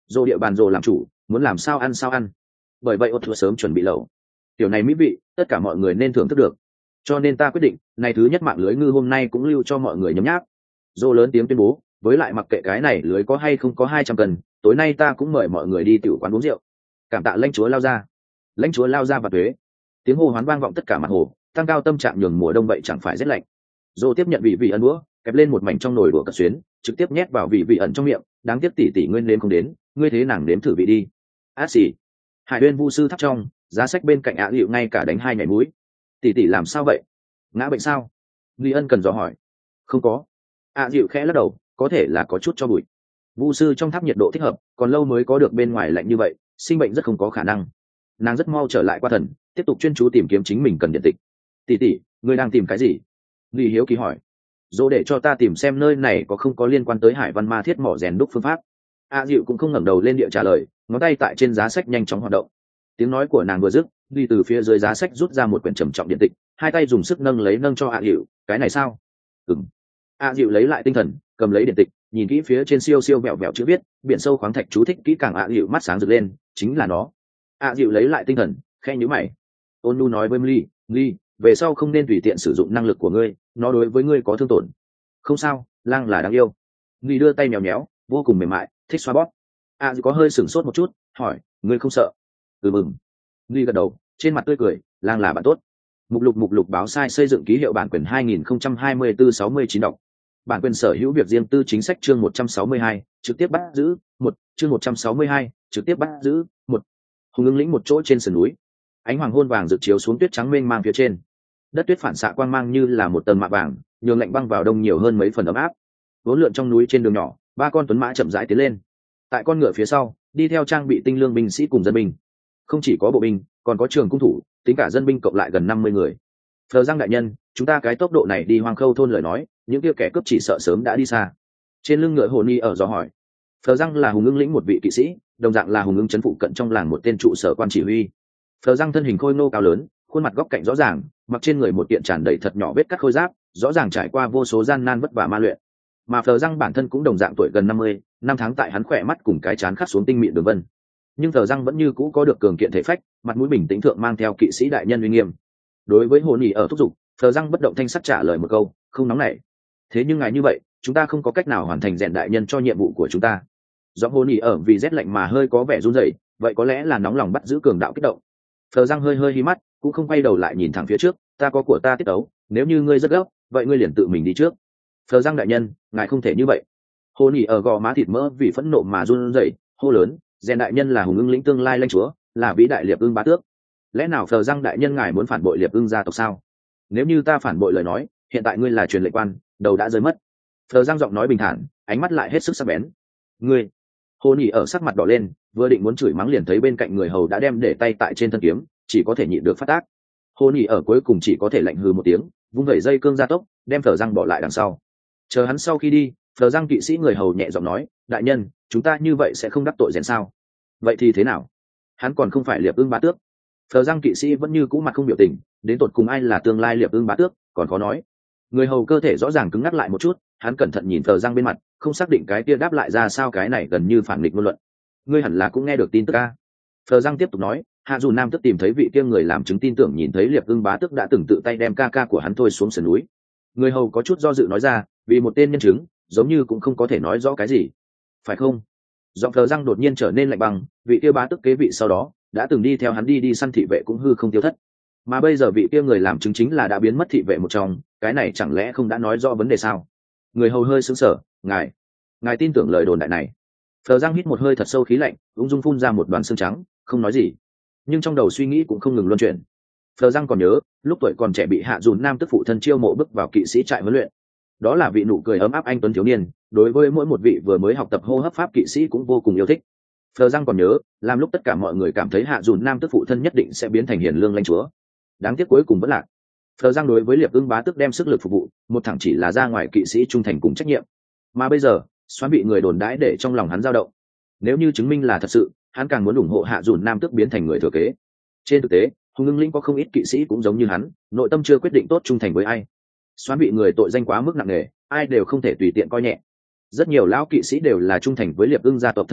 Dô địa bàn dô làm chủ, muốn làm sao ăn sao ăn. Bởi vậy ột thừa sớm chuẩn bị lẩu. Tiểu này mỹ vị, tất cả mọi người nên thưởng thức được. Cho nên ta quyết định, này thứ nhất mạng lưới ngư hôm nay cũng lưu cho mọi người nhấm nháp. Dô lớn tiếng tuyên bố, với lại mặc kệ cái này lưới có hay không có hai trăm cân, tối nay ta cũng mời mọi người đi tiểu quán uống rượu. Cảm tạ lãnh chúa lao ra. Lãnh chúa lao ra và thuế. Tiếng hô hoán vang vọng tất cả mặt hồ, tăng cao tâm trạng nhường mùa đông vậy chẳng phải rét lạnh. Dô tiếp nhận vị vị ẩn đũa, kẹp lên một mảnh trong nồi đũa cật xuyến, trực tiếp nhét vào vị vị ẩn trong miệng. Đáng tiếc tỷ tỷ nguyên nếm không đến, ngươi thế nàng nếm thử vị đi. Át xì. Hải Uyên vu sư thắp trong, giá sách bên cạnh ạ liệu ngay cả đánh hai nhảy mũi. Tỷ tỷ làm sao vậy? Ngã bệnh sao? Nghi ân cần dò hỏi. Không có. ạ liệu khẽ lắc đầu, có thể là có chút cho bụi. Vu sư trong tháp nhiệt độ thích hợp, còn lâu mới có được bên ngoài lạnh như vậy, sinh bệnh rất không có khả năng. Nàng rất mau trở lại qua thần, tiếp tục chuyên chú tìm kiếm chính mình cần điện tịch. Tỷ tỷ, ngươi đang tìm cái gì? Nghi hiếu kỳ hỏi. Dỗ để cho ta tìm xem nơi này có không có liên quan tới hải văn ma thiết mỏ rèn đúc phương pháp. A Diệu cũng không ngẩng đầu lên địa trả lời, ngón tay tại trên giá sách nhanh chóng hoạt động. Tiếng nói của nàng vừa dứt, đi từ phía dưới giá sách rút ra một quyển trầm trọng điện tịch, hai tay dùng sức nâng lấy nâng cho A Diệu. Cái này sao? Ừm. A Diệu lấy lại tinh thần, cầm lấy điện tịch, nhìn kỹ phía trên siêu siêu vẹo vẹo chữ viết, biển sâu khoáng thạch chú thích kỹ càng. A Diệu mắt sáng rực lên, chính là nó. A Diệu lấy lại tinh thần, khẽ nhíu mày. Ôn Nu nói với Ly, Ly, về sau không nên tùy tiện sử dụng năng lực của ngươi, nó đối với ngươi có thương tổn. Không sao, lang là đáng yêu. Ly đưa tay mèo méo, vô cùng mềm mại, thích xoa bóp. A Diệu có hơi sửng sốt một chút, hỏi, ngươi không sợ? Ừ mừng. Ly gật đầu, trên mặt tươi cười, lang là bạn tốt. Mục lục mục lục báo sai xây dựng ký hiệu bản quyền hai nghìn không trăm hai mươi tư sáu mươi chín đọc. Bản quyền sở hữu việc riêng tư chính sách chương một trăm sáu mươi hai, trực tiếp bắt giữ, một, chương một trăm sáu mươi hai, trực tiếp bắt giữ, một. Hùng Ưng lĩnh một chỗ trên sườn núi. Ánh hoàng hôn vàng rực chiếu xuống tuyết trắng mênh mang phía trên. Đất tuyết phản xạ quang mang như là một tầng mạ vàng, nhường lạnh băng vào đông nhiều hơn mấy phần ấm áp. Vốn lượn trong núi trên đường nhỏ, ba con tuấn mã chậm rãi tiến lên. Tại con ngựa phía sau, đi theo trang bị tinh lương binh sĩ cùng dân binh. Không chỉ có bộ binh, còn có trường cung thủ, tính cả dân binh cộng lại gần năm mươi người. Phờ Giang đại nhân, chúng ta cái tốc độ này đi Hoang Khâu thôn lời nói, những kia kẻ cướp chỉ sợ sớm đã đi xa. Trên lưng ngựa Hồ Ni ở dò hỏi. Phờ Giang là Hùng Ưng lĩnh một vị kỵ sĩ, đồng dạng là Hùng Ưng trấn phụ cận trong làng một tên trụ sở quan chỉ huy. Phờ Giang thân hình khôi ngô cao lớn, khuôn mặt góc cạnh rõ ràng, mặc trên người một kiện tràn đầy thật nhỏ vết cắt khôi giáp, rõ ràng trải qua vô số gian nan vất vả ma luyện. Mà Phờ Giang bản thân cũng đồng dạng tuổi gần năm mươi, năm tháng tại hắn khỏe mắt cùng cái chán khắc xuống tinh mịn đường vân. Nhưng Phờ Giang vẫn như cũ có được cường kiện thể phách, mặt mũi bình tĩnh thượng mang theo kỵ sĩ đại nhân uy nghiêm. Đối với Hồ Nhĩ ở thúc giục, Phờ Giang bất động thanh sắc trả lời một câu, không nóng nảy. Thế nhưng ngài như vậy, chúng ta không có cách nào hoàn thành rèn đại nhân cho nhiệm vụ của chúng ta. Do Hồ Nhĩ ở vì rét lạnh mà hơi có vẻ run rẩy, vậy có lẽ là nóng lòng bắt giữ cường đạo kích động. Phờ Giang hơi hơi hí mắt, cũng không quay đầu lại nhìn thẳng phía trước, ta có của ta tiết tấu, nếu như ngươi rất gấp, vậy ngươi liền tự mình đi trước. Phờ Giang đại nhân, ngài không thể như vậy. Hồ Nhĩ ở gò má thịt mỡ vì phẫn nộ mà run rẩy, hô lớn, rèn đại nhân là Hùng Ưng lĩnh tương lai lãnh chúa, là vĩ đại Liệp Ưng bá tước. Lẽ nào Phờ Giang đại nhân ngài muốn phản bội Liệp Ưng gia tộc sao? Nếu như ta phản bội lời nói, hiện tại ngươi là truyền lệnh quan, đầu đã rơi mất. Phờ Giang giọng nói bình thản, ánh mắt lại hết sức sắc bén. Ngươi. Hồ Nhĩ ở sắc mặt đỏ lên, vừa định muốn chửi mắng liền thấy bên cạnh người hầu đã đem để tay tại trên thân kiếm, chỉ có thể nhịn được phát tác. Hồ Nhĩ ở cuối cùng chỉ có thể lạnh hừ một tiếng, vung vẩy dây cương gia tốc, đem Phờ Giang bỏ lại đằng sau. Chờ hắn sau khi đi, Phờ Giang kỵ sĩ người hầu nhẹ giọng nói, đại nhân, chúng ta như vậy sẽ không đắc tội rèn sao? Vậy thì thế nào? Hắn còn không phải Liệp Ưng bá tước. Phờ Giang kỵ sĩ vẫn như cũ mặt không biểu tình, đến tột cùng ai là tương lai Liệp Ưng bá tước, còn khó nói. Người hầu cơ thể rõ ràng cứng ngắc lại một chút, hắn cẩn thận nhìn Phờ Giang bên mặt, không xác định cái kia đáp lại ra sao, cái này gần như phản nghịch ngôn luận. Ngươi hẳn là cũng nghe được tin tức a. Phờ Giang tiếp tục nói, Hạ Dù Nam tức tìm thấy vị kia người làm chứng tin tưởng nhìn thấy Liệp Ưng bá tước đã từng tự tay đem ca ca của hắn thôi xuống sườn núi. Người hầu có chút do dự nói ra, vì một tên nhân chứng, giống như cũng không có thể nói rõ cái gì, phải không? Giọng Phờ Giang đột nhiên trở nên lạnh băng, vị kia bá tước kế vị sau đó đã từng đi theo hắn đi đi săn thị vệ cũng hư không tiêu thất, mà bây giờ vị kia người làm chứng chính là đã biến mất thị vệ một trong, cái này chẳng lẽ không đã nói rõ vấn đề sao? Người hầu hơi sững sờ, ngài ngài tin tưởng lời đồn đại này? Phờ Giang hít một hơi thật sâu khí lạnh, ung dung phun ra một đoàn xương trắng, không nói gì, nhưng trong đầu suy nghĩ cũng không ngừng luân chuyển. Phờ Giang còn nhớ lúc tuổi còn trẻ bị Hạ Dùn Nam tức phụ thân chiêu mộ bước vào kỵ sĩ trại huấn luyện, đó là vị nụ cười ấm áp anh tuấn thiếu niên, đối với mỗi một vị vừa mới học tập hô hấp pháp kỵ sĩ cũng vô cùng yêu thích. Phờ Giang còn nhớ làm lúc tất cả mọi người cảm thấy Hạ Dùn Nam tức phụ thân nhất định sẽ biến thành hiền lương lãnh chúa, đáng tiếc cuối cùng vẫn lạc. Phờ Giang đối với Liệp Ưng bá tước đem sức lực phục vụ, một thẳng chỉ là ra ngoài kỵ sĩ trung thành cùng trách nhiệm, mà bây giờ xoắn bị người đồn đãi để trong lòng hắn dao động. Nếu như chứng minh là thật sự, hắn càng muốn ủng hộ Hạ Dùn Nam tước biến thành người thừa kế. Trên thực tế, Hùng Ưng lĩnh có không ít kỵ sĩ cũng giống như hắn, nội tâm chưa quyết định tốt trung thành với ai. Xoắn bị người tội danh quá mức nặng nề, ai đều không thể tùy tiện coi nhẹ. Rất nhiều lão kỵ sĩ đều là trung thành với Liệp Ưng gia tộc thân mình,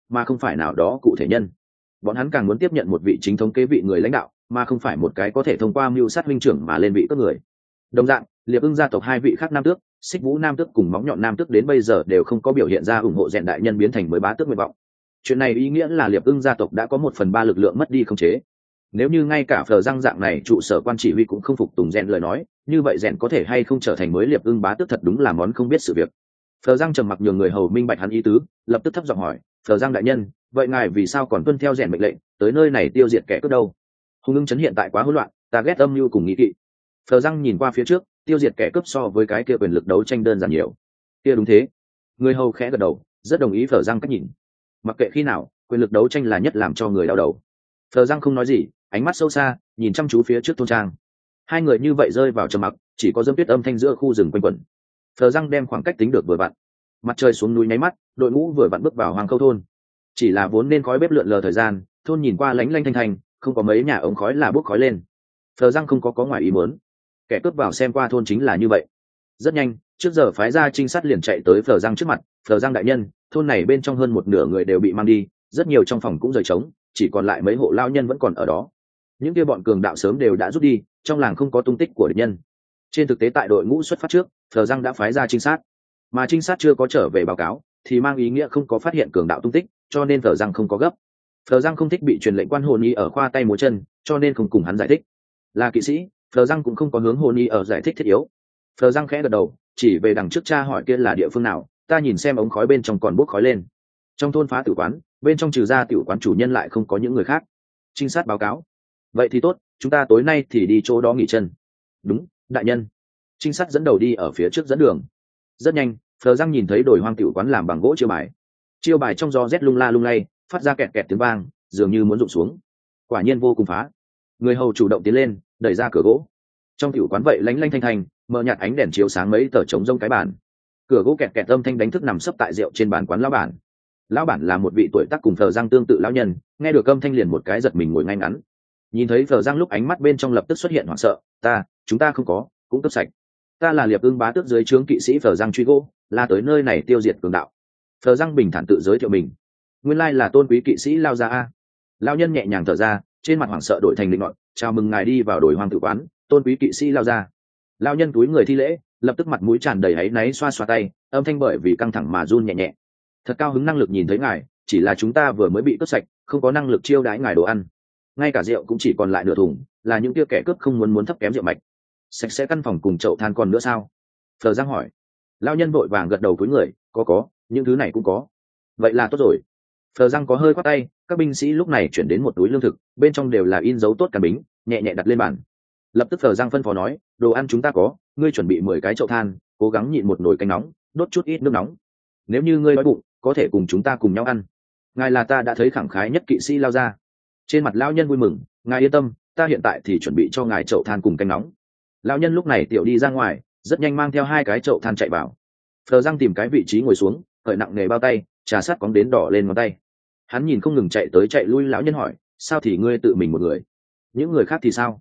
mà không phải nào đó cụ thể nhân. Bọn hắn càng muốn tiếp nhận một vị chính thống kế vị người lãnh đạo, mà không phải một cái có thể thông qua mưu sát huynh trưởng mà lên vị tước người. Đồng dạng, Liệp Ưng gia tộc hai vị khác nam tước, Xích Vũ nam tước cùng Móng Nhọn nam tước đến bây giờ đều không có biểu hiện ra ủng hộ Rèn đại nhân biến thành mới bá tước nguyện vọng. Chuyện này ý nghĩa là Liệp Ưng gia tộc đã có một phần ba lực lượng mất đi khống chế. Nếu như ngay cả Phờ Răng dạng này trụ sở quan chỉ huy cũng không phục tùng Rèn lời nói, như vậy Rèn có thể hay không trở thành mới Liệp Ưng bá tước thật đúng là món không biết sự việc. Phờ Răng trầm mặc nhường người hầu minh bạch hắn ý tứ, lập tức thấp giọng hỏi, "Phờ Răng đại nhân, vậy ngài vì sao còn tuân theo Rèn mệnh lệnh, tới nơi này tiêu diệt kẻ cướp đâu?" Hùng Ưng chấn hiện tại quá hỗn loạn, ta ghét âm mưu cùng nghĩ kỵ. Phờ Răng nhìn qua phía trước, tiêu diệt kẻ cướp so với cái kia quyền lực đấu tranh đơn giản nhiều. Kia đúng thế. Người hầu khẽ gật đầu, rất đồng ý Phờ Răng cách nhìn. Mặc kệ khi nào, quyền lực đấu tranh là nhất làm cho người đau đầu. Phờ Răng không nói gì, ánh mắt sâu xa, nhìn chăm chú phía trước thôn trang. Hai người như vậy rơi vào trầm mặc, chỉ có dâm tuyết âm thanh giữa khu rừng quanh quẩn. Phờ Răng đem khoảng cách tính được vừa vặn. Mặt trời xuống núi nháy mắt, đội ngũ vừa vặn bước vào Hoàng Khâu thôn. Chỉ là vốn nên khói bếp lượn lờ thời gian, thôn nhìn qua lánh lanh thanh thanh, không có mấy nhà ống khói là bốc khói lên. Phờ Răng không có có ngoài ý muốn, kẻ cướp vào xem qua thôn chính là như vậy. Rất nhanh, trước giờ phái ra trinh sát liền chạy tới Phờ Răng trước mặt. Phờ Răng đại nhân, thôn này bên trong hơn một nửa người đều bị mang đi, rất nhiều trong phòng cũng rời trống, chỉ còn lại mấy hộ lao nhân vẫn còn ở đó. Những kia bọn cường đạo sớm đều đã rút đi, trong làng không có tung tích của địch nhân. Trên thực tế tại đội ngũ xuất phát trước, Phờ Răng đã phái ra trinh sát, mà trinh sát chưa có trở về báo cáo, thì mang ý nghĩa không có phát hiện cường đạo tung tích, cho nên Phờ Răng không có gấp. Phờ Răng không thích bị truyền lệnh quan hồn y ở khoa tay múa chân, cho nên không cùng hắn giải thích. Là kỵ sĩ, Phờ Răng cũng không có hướng hồn y ở giải thích thiết yếu. Phờ Răng khẽ gật đầu, chỉ về đằng trước cha hỏi kia là địa phương nào, ta nhìn xem ống khói bên trong còn bốc khói lên. Trong thôn phá tử quán, bên trong trừ ra tiểu quán chủ nhân lại không có những người khác. Trinh sát báo cáo. Vậy thì tốt, chúng ta tối nay thì đi chỗ đó nghỉ chân. Đúng, đại nhân. Trinh sát dẫn đầu đi ở phía trước dẫn đường. Rất nhanh, Phờ Răng nhìn thấy đồi hoang tiểu quán làm bằng gỗ chiêu bài. Chiêu bài trong gió rét lung la lung lay, phát ra kẹt kẹt tiếng vang, dường như muốn rụng xuống. Quả nhiên vô cùng phá. Người hầu chủ động tiến lên, đẩy ra cửa gỗ. Trong tiểu quán vậy lánh lánh thanh thanh, mờ nhạt ánh đèn chiếu sáng mấy tờ trống rông cái bàn. Cửa gỗ kẹt kẹt âm thanh đánh thức nằm sấp tại rượu trên bàn quán lão bản. Lão bản là một vị tuổi tác cùng Phờ Răng tương tự lão nhân, nghe được âm thanh liền một cái giật mình ngồi ngay ngắn. Nhìn thấy Phờ Răng lúc ánh mắt bên trong lập tức xuất hiện hoảng sợ, ta, chúng ta không có, cũng cấp sạch. Ta là Liệp Ưng bá tước dưới trướng kỵ sĩ Phờ Răng truy gỗ, là tới nơi này tiêu diệt cường đạo. Phờ Răng bình thản tự giới thiệu mình. Nguyên lai là tôn quý kỵ sĩ lao ra a. Lão nhân nhẹ nhàng thở ra, trên mặt hoảng sợ đổi thành định ngọn, chào mừng ngài đi vào đồi hoang tử quán, tôn quý kỵ sĩ lao ra. Lão nhân túi người thi lễ, lập tức mặt mũi tràn đầy áy náy xoa xoa tay, âm thanh bởi vì căng thẳng mà run nhẹ nhẹ. Thật cao hứng năng lực nhìn thấy ngài, chỉ là chúng ta vừa mới bị cướp sạch, không có năng lực chiêu đãi ngài đồ ăn, ngay cả rượu cũng chỉ còn lại nửa thùng, là những kia kẻ cướp không muốn muốn thấp kém rượu mạch. Sạch sẽ căn phòng cùng chậu than còn nữa sao? Phờ Răng hỏi. Lão nhân vội vàng gật đầu cúi người, có có, những thứ này cũng có. Vậy là tốt rồi. Phờ Răng có hơi khoát tay, các binh sĩ lúc này chuyển đến một túi lương thực, bên trong đều là in dấu tốt càn bính, nhẹ nhẹ đặt lên bàn. Lập tức Phờ Răng phân phó nói, đồ ăn chúng ta có, ngươi chuẩn bị mười cái chậu than, cố gắng nhịn một nồi canh nóng, đốt chút ít nước nóng. Nếu như ngươi đói bụng, có thể cùng chúng ta cùng nhau ăn. Ngài là ta đã thấy khẳng khái nhất kỵ sĩ lao ra. Trên mặt lão nhân vui mừng, ngài yên tâm, ta hiện tại thì chuẩn bị cho ngài chậu than cùng canh nóng. Lão nhân lúc này tiểu đi ra ngoài, rất nhanh mang theo hai cái chậu than chạy vào. Phờ Răng tìm cái vị trí ngồi xuống, cởi nặng nghề bao tay, trà sát cóng đến đỏ lên ngón tay. Hắn nhìn không ngừng chạy tới chạy lui lão nhân hỏi, sao thì ngươi tự mình một người, những người khác thì sao?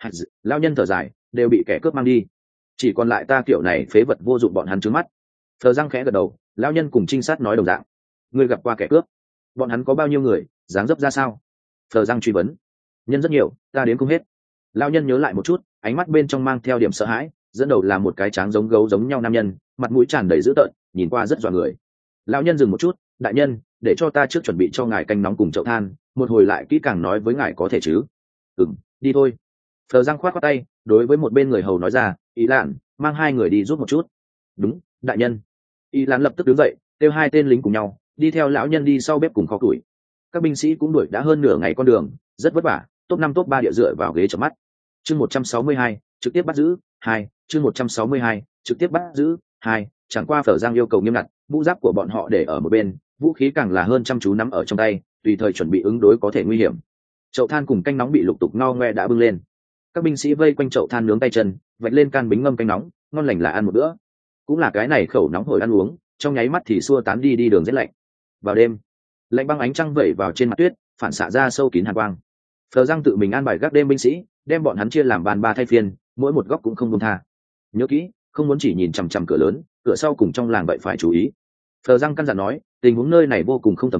Lão nhân thở dài, đều bị kẻ cướp mang đi, chỉ còn lại ta kiểu này phế vật vô dụng bọn hắn trướng mắt. Phờ Răng khẽ gật đầu, lão nhân cùng trinh sát nói đồng dạng. Ngươi gặp qua kẻ cướp, bọn hắn có bao nhiêu người, dáng dấp ra sao? Phờ Răng truy vấn. Nhân rất nhiều, ta đến không hết. Lão nhân nhớ lại một chút, ánh mắt bên trong mang theo điểm sợ hãi, dẫn đầu là một cái tráng giống gấu giống nhau nam nhân, mặt mũi tràn đầy dữ tợn, nhìn qua rất dọa người. Lão nhân dừng một chút, đại nhân, để cho ta trước chuẩn bị cho ngài canh nóng cùng chậu than, một hồi lại kỹ càng nói với ngài có thể chứ? Ừm, đi thôi. Phờ Răng khoát khoát tay, đối với một bên người hầu nói ra, ý lạn, mang hai người đi giúp một chút. Đúng, đại nhân. Ý lạn lập tức đứng dậy, kêu hai tên lính cùng nhau, đi theo lão nhân đi sau bếp cùng kho củi. Các binh sĩ cũng đuổi đã hơn nửa ngày con đường, rất vất vả, top năm top ba địa dựa vào ghế chợp mắt. Chương một trăm sáu mươi hai, trực tiếp bắt giữ, hai, chương một trăm sáu mươi hai, trực tiếp bắt giữ, hai, chẳng qua Phờ Răng yêu cầu nghiêm ngặt, vũ giáp của bọn họ để ở một bên, vũ khí càng là hơn chăm chú nắm ở trong tay, tùy thời chuẩn bị ứng đối có thể nguy hiểm. Chậu than cùng canh nóng bị lục tục ngao ngoe đã bưng lên. Các binh sĩ vây quanh chậu than nướng tay chân, vạch lên can bính ngâm canh nóng, ngon lành là ăn một bữa. Cũng là cái này khẩu nóng hổi ăn uống, trong nháy mắt thì xua tán đi đi đường rét lạnh. Vào đêm, lạnh băng ánh trăng vẩy vào trên mặt tuyết, phản xạ ra sâu kín hàn quang. Phờ Răng tự mình an bài gác đêm binh sĩ, đem bọn hắn chia làm bàn ba thay phiên, mỗi một góc cũng không buông tha. Nhớ kỹ, không muốn chỉ nhìn chằm chằm cửa lớn, cửa sau cùng trong làng vậy phải chú ý. Phờ Răng căn dặn nói, tình huống nơi này vô cùng không tầm thường,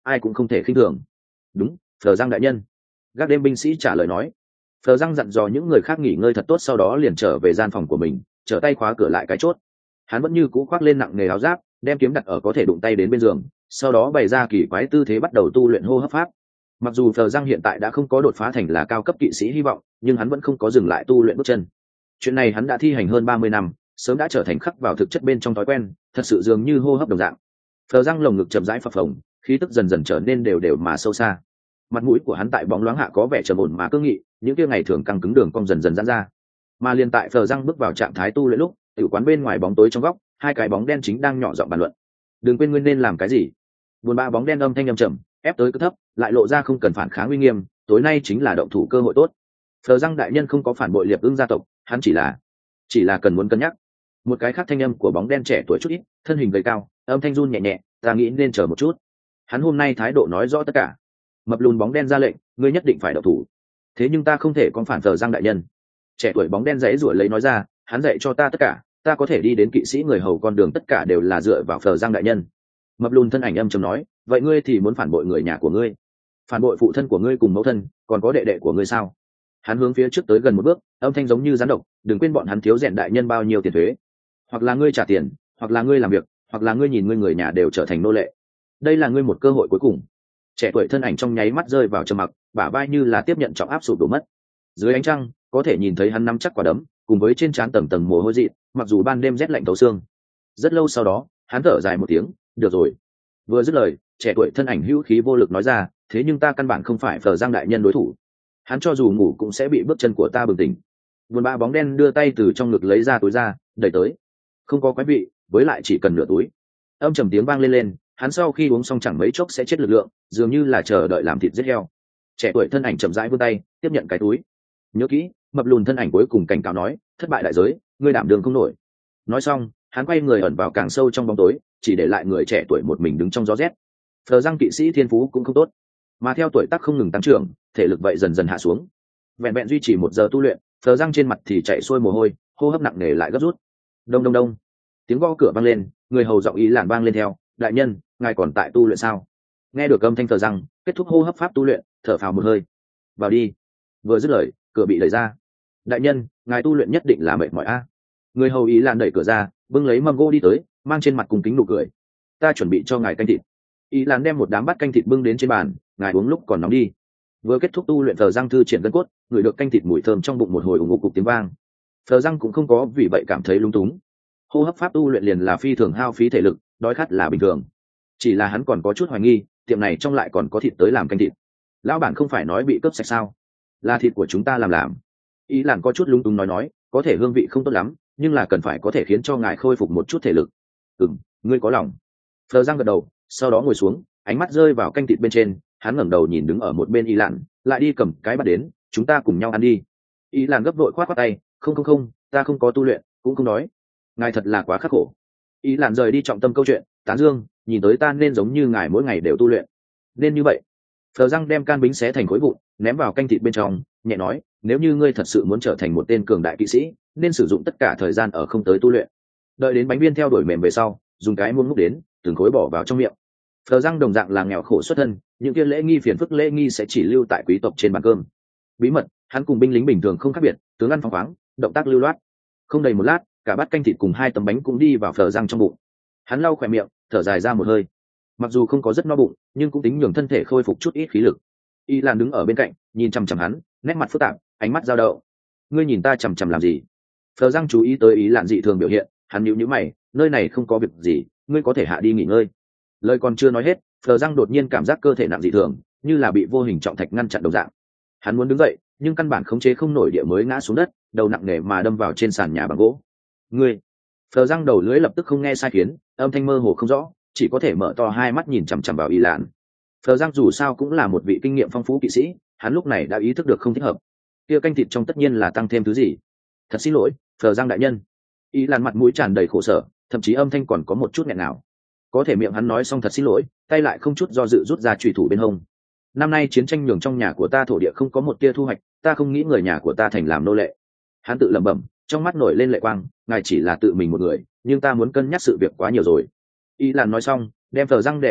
ai cũng không thể khinh thường. Đúng, Phờ Giang đại nhân. Gác đêm binh sĩ trả lời nói. Phờ Giang dặn dò những người khác nghỉ ngơi thật tốt, sau đó liền trở về gian phòng của mình, trở tay khóa cửa lại cái chốt. Hắn vẫn như cũ khoác lên nặng nề áo giáp, đem kiếm đặt ở có thể đụng tay đến bên giường, sau đó bày ra kỳ quái tư thế bắt đầu tu luyện hô hấp pháp. Mặc dù Phờ Giang hiện tại đã không có đột phá thành là cao cấp kỵ sĩ hy vọng, nhưng hắn vẫn không có dừng lại tu luyện bước chân. Chuyện này hắn đã thi hành hơn ba mươi năm, sớm đã trở thành khắc vào thực chất bên trong thói quen, thật sự dường như hô hấp đồng dạng. Phờ Giang lồng ngực chậm rãi phập phồng, khí tức dần dần trở nên đều đều mà sâu xa. Mặt mũi của hắn tại bóng loáng hạ có vẻ trầm ổn mà cương nghị, những kia ngày thường căng cứng đường cong dần dần giãn ra. Mà liền tại Phờ Giang bước vào trạng thái tu luyện lúc, tiểu quán bên ngoài bóng tối trong góc, hai cái bóng đen chính đang nhỏ giọng bàn luận. Đừng quên nguyên nên làm cái gì. Buồn bã bóng đen âm thanh âm trầm, ép tới cực thấp, lại lộ ra không cần phản kháng uy nghiêm, tối nay chính là động thủ cơ hội tốt. Phờ Giang đại nhân không có phản bội Liệp Ưng gia tộc, hắn chỉ là chỉ là cần muốn cân nhắc. Một cái khác thanh âm của bóng đen trẻ tuổi chút ít, thân hình gầy cao, âm thanh run nhẹ nhẹ, ta nghĩ nên chờ một chút. Hắn hôm nay thái độ nói rõ tất cả. Mập lùn bóng đen ra lệnh, ngươi nhất định phải động thủ. Thế nhưng ta không thể con phản Phờ Giang đại nhân. Trẻ tuổi bóng đen giãy giụa lấy nói ra, hắn dạy cho ta tất cả, ta có thể đi đến kỵ sĩ người hầu con đường tất cả đều là dựa vào Phờ Giang đại nhân. Mập lùn thân ảnh âm trầm nói, vậy ngươi thì muốn phản bội người nhà của ngươi, phản bội phụ thân của ngươi cùng mẫu thân, còn có đệ đệ của ngươi sao? Hắn hướng phía trước tới gần một bước, âm thanh giống như gián độc, đừng quên bọn hắn thiếu rèn đại nhân bao nhiêu tiền thuế, hoặc là ngươi trả tiền, hoặc là ngươi làm việc, hoặc là ngươi nhìn ngươi người nhà đều trở thành nô lệ. Đây là ngươi một cơ hội cuối cùng. Trẻ tuổi thân ảnh trong nháy mắt rơi vào trầm mặc, bả vai như là tiếp nhận trọng áp sụp đổ mất. Dưới ánh trăng có thể nhìn thấy hắn nắm chắc quả đấm, cùng với trên trán tầng tầng mồ hôi dị, mặc dù ban đêm rét lạnh thấu xương. Rất lâu sau đó, hắn thở dài một tiếng, được rồi. Vừa dứt lời, trẻ tuổi thân ảnh hữu khí vô lực nói ra, thế nhưng ta căn bản không phải Phờ Giang đại nhân đối thủ. Hắn cho dù ngủ cũng sẽ bị bước chân của ta bừng tỉnh. Buồn bã bóng đen đưa tay từ trong ngực lấy ra túi ra, đẩy tới. Không có quái vị, với lại chỉ cần nửa túi. Âm trầm tiếng vang lên lên, hắn sau khi uống xong chẳng mấy chốc sẽ chết lực lượng, dường như là chờ đợi làm thịt giết heo. Trẻ tuổi thân ảnh chậm rãi vươn tay, tiếp nhận cái túi. Nhớ kỹ, mập lùn thân ảnh cuối cùng cảnh cáo nói, thất bại đại giới, ngươi đảm đường không nổi. Nói xong, hắn quay người ẩn vào càng sâu trong bóng tối, chỉ để lại người trẻ tuổi một mình đứng trong gió rét. Phờ Giang kỵ sĩ thiên phú cũng không tốt, mà theo tuổi tác không ngừng tăng trưởng, thể lực vậy dần dần hạ xuống. Vẹn vẹn duy trì một giờ tu luyện, Phờ Giang trên mặt thì chạy xuôi mồ hôi, hô hấp nặng nề lại gấp rút. Đông đông đông, tiếng gõ cửa vang lên, người hầu giọng ý làn vang lên theo, đại nhân, ngài còn tại tu luyện sao? Nghe được âm thanh Phờ Giang, kết thúc hô hấp pháp tu luyện, thở phào một hơi. Vào đi. Vừa dứt lời, cửa bị đẩy ra. Đại nhân, ngài tu luyện nhất định là mệt mỏi a. Người hầu ý làn đẩy cửa ra, bưng lấy mâm gỗ đi tới, mang trên mặt cùng kính nụ cười. Ta chuẩn bị cho ngài canh thịt. Ý làn đem một đám bát canh thịt bưng đến trên bàn, ngài uống lúc còn nóng đi. Vừa kết thúc tu luyện, Phờ Giang thư triển gân cốt, ngửi được canh thịt mùi thơm trong bụng một hồi ủng ngục cục tiếng vang. Phờ Giang cũng không có vì vậy cảm thấy lung túng. Hô hấp pháp tu luyện liền là phi thường hao phí thể lực, đói khát là bình thường. Chỉ là hắn còn có chút hoài nghi, tiệm này trong lại còn có thịt tới làm canh thịt. Lão bản không phải nói bị cướp sạch sao? Là thịt của chúng ta làm làm. Ý làn có chút lung túng nói nói, có thể hương vị không tốt lắm, nhưng là cần phải có thể khiến cho ngài khôi phục một chút thể lực. Ừm, ngươi có lòng. Phờ Giang gật đầu, sau đó ngồi xuống, ánh mắt rơi vào canh thịt bên trên, hắn ngẩng đầu nhìn đứng ở một bên Y Lạn, lại đi cầm cái bát đến, chúng ta cùng nhau ăn đi. Y Lạn gấp vội khoát khoát tay, không không không, ta không có tu luyện, cũng không đói. Ngài thật là quá khắc khổ. Y Lạn rời đi trọng tâm câu chuyện, tán dương, nhìn tới ta nên giống như ngài mỗi ngày đều tu luyện. Nên như vậy. Phờ Giang đem can bính xé thành khối vụn, ném vào canh thịt bên trong, nhẹ nói, nếu như ngươi thật sự muốn trở thành một tên cường đại kỵ sĩ, nên sử dụng tất cả thời gian ở không tới tu luyện. Đợi đến bánh viên theo đuổi mềm về sau, dùng cái muỗng múc đến, từng khối bỏ vào trong miệng. Phờ Giang đồng dạng là nghèo khổ xuất thân, những kia lễ nghi phiền phức lễ nghi sẽ chỉ lưu tại quý tộc trên bàn cơm. Bí mật, hắn cùng binh lính bình thường không khác biệt, tướng ăn phóng khoáng, động tác lưu loát. Không đầy một lát, cả bát canh thịt cùng hai tấm bánh cũng đi vào Phờ Giang trong bụng. Hắn lau khỏe miệng, thở dài ra một hơi. Mặc dù không có rất no bụng, nhưng cũng tính nhường thân thể khôi phục chút ít khí lực. Y Lan đứng ở bên cạnh, nhìn chằm chằm hắn, nét mặt phức tạp, ánh mắt dao động. Ngươi nhìn ta chằm chằm làm gì? Phờ Giang chú ý tới Ý Lan dị thường biểu hiện, hắn nhíu nhíu mày, nơi này không có việc gì, ngươi có thể hạ đi nghỉ ngơi. Lời còn chưa nói hết, Phờ Giang đột nhiên cảm giác cơ thể nặng dị thường, như là bị vô hình trọng thạch ngăn chặn đồng dạng. Hắn muốn đứng dậy, nhưng căn bản khống chế không nổi, địa mới ngã xuống đất, đầu nặng nề mà đâm vào trên sàn nhà bằng gỗ. Ngươi! Phờ Giang đầu lưỡi lập tức không nghe sai khiến, âm thanh mơ hồ không rõ, chỉ có thể mở to hai mắt nhìn chằm chằm vào Y Lan. Phờ Giang dù sao cũng là một vị kinh nghiệm phong phú kỵ sĩ, hắn lúc này đã ý thức được không thích hợp. Kia canh thịt trong tất nhiên là tăng thêm thứ gì. Thật xin lỗi, Phờ Giang đại nhân. Y Lan mặt mũi tràn đầy khổ sở, thậm chí âm thanh còn có một chút nghẹn nào. Có thể miệng hắn nói xong thật xin lỗi, tay lại không chút do dự rút ra chùy thủ bên hông. Năm nay chiến tranh nhường trong nhà của ta thổ địa không có một tia thu hoạch, ta không nghĩ người nhà của ta thành làm nô lệ. Hắn tự lẩm bẩm, trong mắt nổi lên lệ quang, ngài chỉ là tự mình một người, nhưng ta muốn cân nhắc sự việc quá nhiều rồi. Y Lan nói xong, đem Phờ Giang đè xuống đất,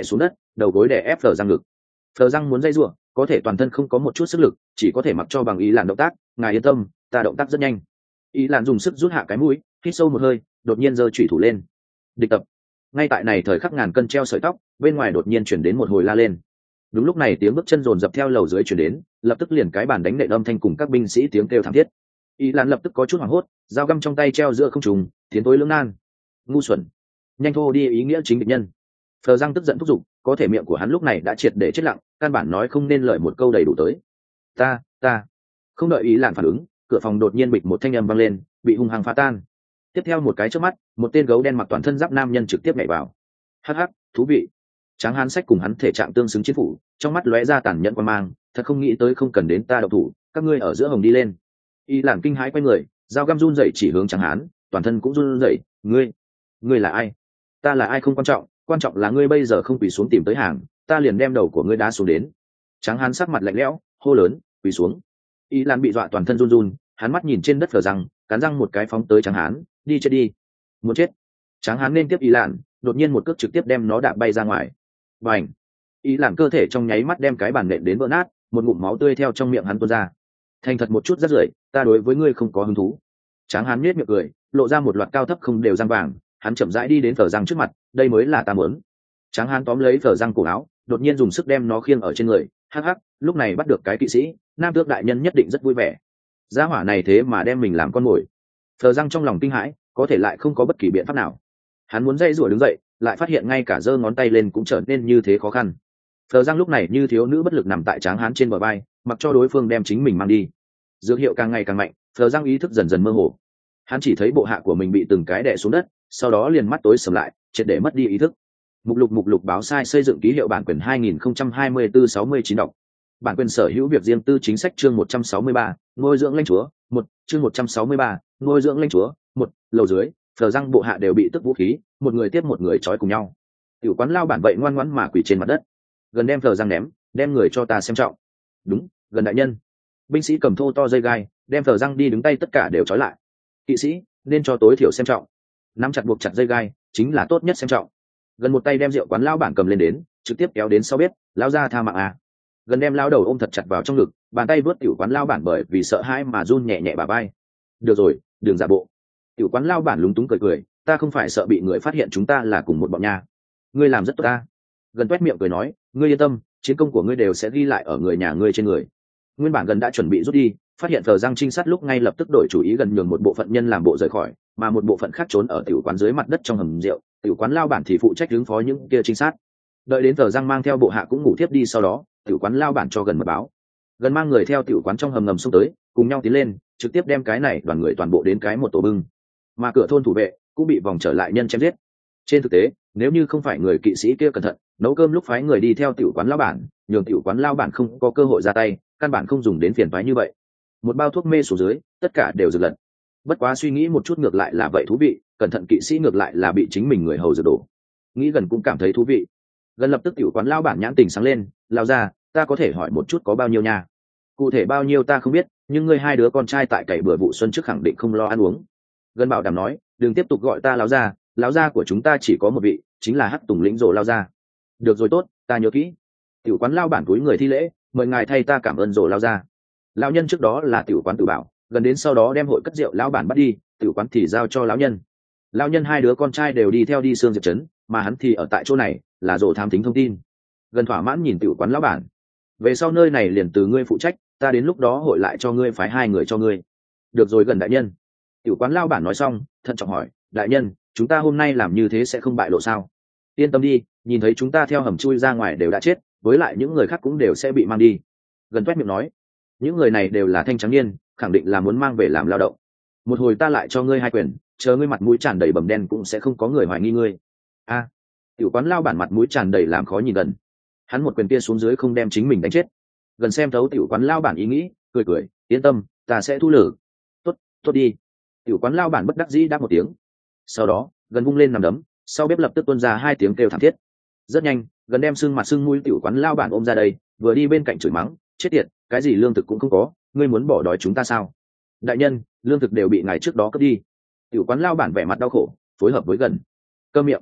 đầu gối đè ép phờ răng ngực. Phờ răng muốn dây giụa, có thể toàn thân không có một chút sức lực, chỉ có thể mặc cho bằng ý làn động tác. Ngài yên tâm, ta động tác rất nhanh. Ý làn dùng sức rút hạ cái mũi, hít sâu một hơi, đột nhiên giơ chủy thủ lên. Địch tập. Ngay tại này thời khắc ngàn cân treo sợi tóc, bên ngoài đột nhiên chuyển đến một hồi la lên. Đúng lúc này tiếng bước chân rồn dập theo lầu dưới chuyển đến, lập tức liền cái bàn đánh nện âm thanh cùng các binh sĩ tiếng kêu thảm thiết. Ý làn lập tức có chút hoảng hốt, dao găm trong tay treo giữa không trung, tiến tối lưỡng nan. Ngu xuẩn, nhanh thô đi ý nghĩa chính địch nhân. Phờ răng tức giận thúc giục, có thể miệng của hắn lúc này đã triệt để chết lặng, căn bản nói không nên lời một câu đầy đủ tới. Ta, ta. Không đợi ý làn phản ứng, cửa phòng đột nhiên bịch một thanh âm vang lên, bị hung hăng phá tan. Tiếp theo một cái chớp mắt, một tên gấu đen mặc toàn thân giáp nam nhân trực tiếp nhảy vào. Hắc hắc, thú vị. Tráng hán sách cùng hắn thể trạng tương xứng chiến phủ, trong mắt lóe ra tàn nhẫn quan mang, thật không nghĩ tới không cần đến ta độc thủ, các ngươi ở giữa hồng đi lên. Y làn kinh hãi quay người, dao găm run rẩy chỉ hướng Tráng hán, toàn thân cũng run rẩy. Ngươi, ngươi là ai? Ta là ai không quan trọng, quan trọng là ngươi bây giờ không quỳ xuống tìm tới hàng, ta liền đem đầu của ngươi đá xuống đến. Tráng hán sắc mặt lạnh lẽo, hô lớn, quỳ xuống. Y lan bị dọa toàn thân run run, hắn mắt nhìn trên đất phờ răng, cắn răng một cái phóng tới Tráng hán, đi chết đi, muốn chết. Tráng hán nên tiếp Y lan, đột nhiên một cước trực tiếp đem nó đạp bay ra ngoài. Bành! Y lan cơ thể trong nháy mắt đem cái bàn nện đến vỡ nát, một ngụm máu tươi theo trong miệng hắn tuôn ra. Thành thật một chút rất rưởi, ta đối với ngươi không có hứng thú. Tráng hán nhếch miệng cười, lộ ra một loạt cao thấp không đều răng vàng, hắn chậm rãi đi đến phờ răng trước mặt, đây mới là ta muốn. Tráng hán tóm lấy phờ răng cổ áo, đột nhiên dùng sức đem nó khiêng ở trên người. Hắc hắc, lúc này bắt được cái kỵ sĩ, nam tước đại nhân nhất định rất vui vẻ. Gia hỏa này thế mà đem mình làm con mồi. Phờ răng trong lòng kinh hãi, có thể lại không có bất kỳ biện pháp nào. Hắn muốn dây rủa đứng dậy, lại phát hiện ngay cả giơ ngón tay lên cũng trở nên như thế khó khăn. Phờ răng lúc này như thiếu nữ bất lực nằm tại Tráng hán trên bờ vai, mặc cho đối phương đem chính mình mang đi. Dược hiệu càng ngày càng mạnh, Phờ răng ý thức dần dần mơ hồ. Hắn chỉ thấy bộ hạ của mình bị từng cái đè xuống đất, sau đó liền mắt tối sầm lại, triệt để mất đi ý thức. Mục lục mục lục báo sai xây dựng ký hiệu bản quyền hai nghìn không trăm hai mươi tư sáu mươi chín đọc. Bản quyền sở hữu việc riêng tư chính sách chương một trăm sáu mươi ba, ngôi dưỡng lãnh chúa, một, chương một trăm sáu mươi ba, ngôi dưỡng lãnh chúa, một, lầu dưới, Phờ răng bộ hạ đều bị tức vũ khí, một người tiếp một người trói cùng nhau. Tiểu quán lao bản vậy ngoan ngoãn mà quỳ trên mặt đất. Gần đem Phờ răng ném, đem người cho ta xem trọng. Đúng, gần đại nhân. Binh sĩ cầm thô to dây gai, đem Phờ răng đi đứng tay tất cả đều trói lại. Kỵ sĩ, nên cho tối thiểu xem trọng. Nắm chặt buộc chặt dây gai, chính là tốt nhất xem trọng. Gần một tay đem rượu quán lao bản cầm lên đến, trực tiếp kéo đến sau bếp, lao ra tha mạng à. Gần đem lao đầu ôm thật chặt vào trong ngực, bàn tay vớt tiểu quán lao bản bởi vì sợ hãi mà run nhẹ nhẹ bà vai. Được rồi, đừng giả bộ. Tiểu quán lao bản lúng túng cười cười, ta không phải sợ bị người phát hiện chúng ta là cùng một bọn nhà. Ngươi làm rất tốt ta. Gần toét miệng cười nói, ngươi yên tâm, chiến công của ngươi đều sẽ ghi lại ở người nhà ngươi trên người. Nguyên bản Gần đã chuẩn bị rút đi, phát hiện Phờ răng trinh sát lúc ngay lập tức đổi chủ ý, Gần nhường một bộ phận nhân làm bộ rời khỏi, mà một bộ phận khác trốn ở tiểu quán dưới mặt đất trong hầm rượu. Tiểu quán lao bản thì phụ trách ứng phó những kia trinh sát. Đợi đến Phờ răng mang theo bộ hạ cũng ngủ tiếp đi, sau đó tiểu quán lao bản cho Gần mật báo. Gần mang người theo tiểu quán trong hầm ngầm xông tới, cùng nhau tiến lên, trực tiếp đem cái này đoàn người toàn bộ đến cái một tổ bưng. Mà cửa thôn thủ vệ cũng bị vòng trở lại nhân chém giết. Trên thực tế, nếu như không phải người kỵ sĩ kia cẩn thận nấu cơm lúc phái người đi theo tiểu quán lao bản, nhường tiểu quán lao bản không có cơ hội ra tay, căn bản không dùng đến phiền toái như vậy. Một bao thuốc mê xuống dưới, tất cả đều dừng lật. Bất quá suy nghĩ một chút ngược lại là vậy thú vị, cẩn thận kỵ sĩ ngược lại là bị chính mình người hầu dược đổ. Nghĩ Gần cũng cảm thấy thú vị. Gần lập tức tiểu quán lao bản nhãn tình sáng lên, lao ra, ta có thể hỏi một chút có bao nhiêu nha? Cụ thể bao nhiêu ta không biết, nhưng ngươi hai đứa con trai tại cày bừa vụ xuân trước khẳng định không lo ăn uống. Gần bảo đảm nói, đừng tiếp tục gọi ta lão gia, lão gia của chúng ta chỉ có một vị, chính là Hắc Tùng lĩnh Rồ lao gia. Được rồi tốt, ta nhớ kỹ. Tiểu quán lao bản túi người thi lễ, mời ngài thay ta cảm ơn Rồ lao gia. Lão nhân trước đó là tiểu quán tự bảo, Gần đến sau đó đem hội cất rượu lão bản bắt đi, tiểu quán thì giao cho lão nhân. Lão nhân hai đứa con trai đều đi theo đi Sương Diệp trấn, mà hắn thì ở tại chỗ này, là Rồ thám thính thông tin. Gần thỏa mãn nhìn tiểu quán lão bản. Về sau nơi này liền từ ngươi phụ trách, ta đến lúc đó hội lại cho ngươi phái hai người cho ngươi. Được rồi Gần đại nhân. Tiểu quán lao bản nói xong, thận trọng hỏi, đại nhân, chúng ta hôm nay làm như thế sẽ không bại lộ sao? Yên tâm đi, nhìn thấy chúng ta theo hầm chui ra ngoài đều đã chết, với lại những người khác cũng đều sẽ bị mang đi. Gần toét miệng nói, những người này đều là thanh trắng niên, khẳng định là muốn mang về làm lao động. Một hồi ta lại cho ngươi hai quyền, chờ ngươi mặt mũi tràn đầy bầm đen cũng sẽ không có người hoài nghi ngươi. A, à, tiểu quán lao bản mặt mũi tràn đầy làm khó nhìn Gần. Hắn một quyền kia xuống dưới không đem chính mình đánh chết. Gần xem thấu tiểu quán lao bản ý nghĩ, cười cười, yên tâm, ta sẽ thu lử. Tốt, tốt đi. Tiểu quán lao bản bất đắc dĩ đáp một tiếng. Sau đó Gần vung lên nằm đấm, sau bếp lập tức tuôn ra hai tiếng kêu thảm thiết. Rất nhanh, Gần đem xương mặt xương mũi tiểu quán lao bản ôm ra đây, vừa đi bên cạnh chửi mắng, chết tiệt, cái gì lương thực cũng không có, ngươi muốn bỏ đói chúng ta sao? Đại nhân, lương thực đều bị ngài trước đó cướp đi. Tiểu quán lao bản vẻ mặt đau khổ, phối hợp với Gần. Câm miệng.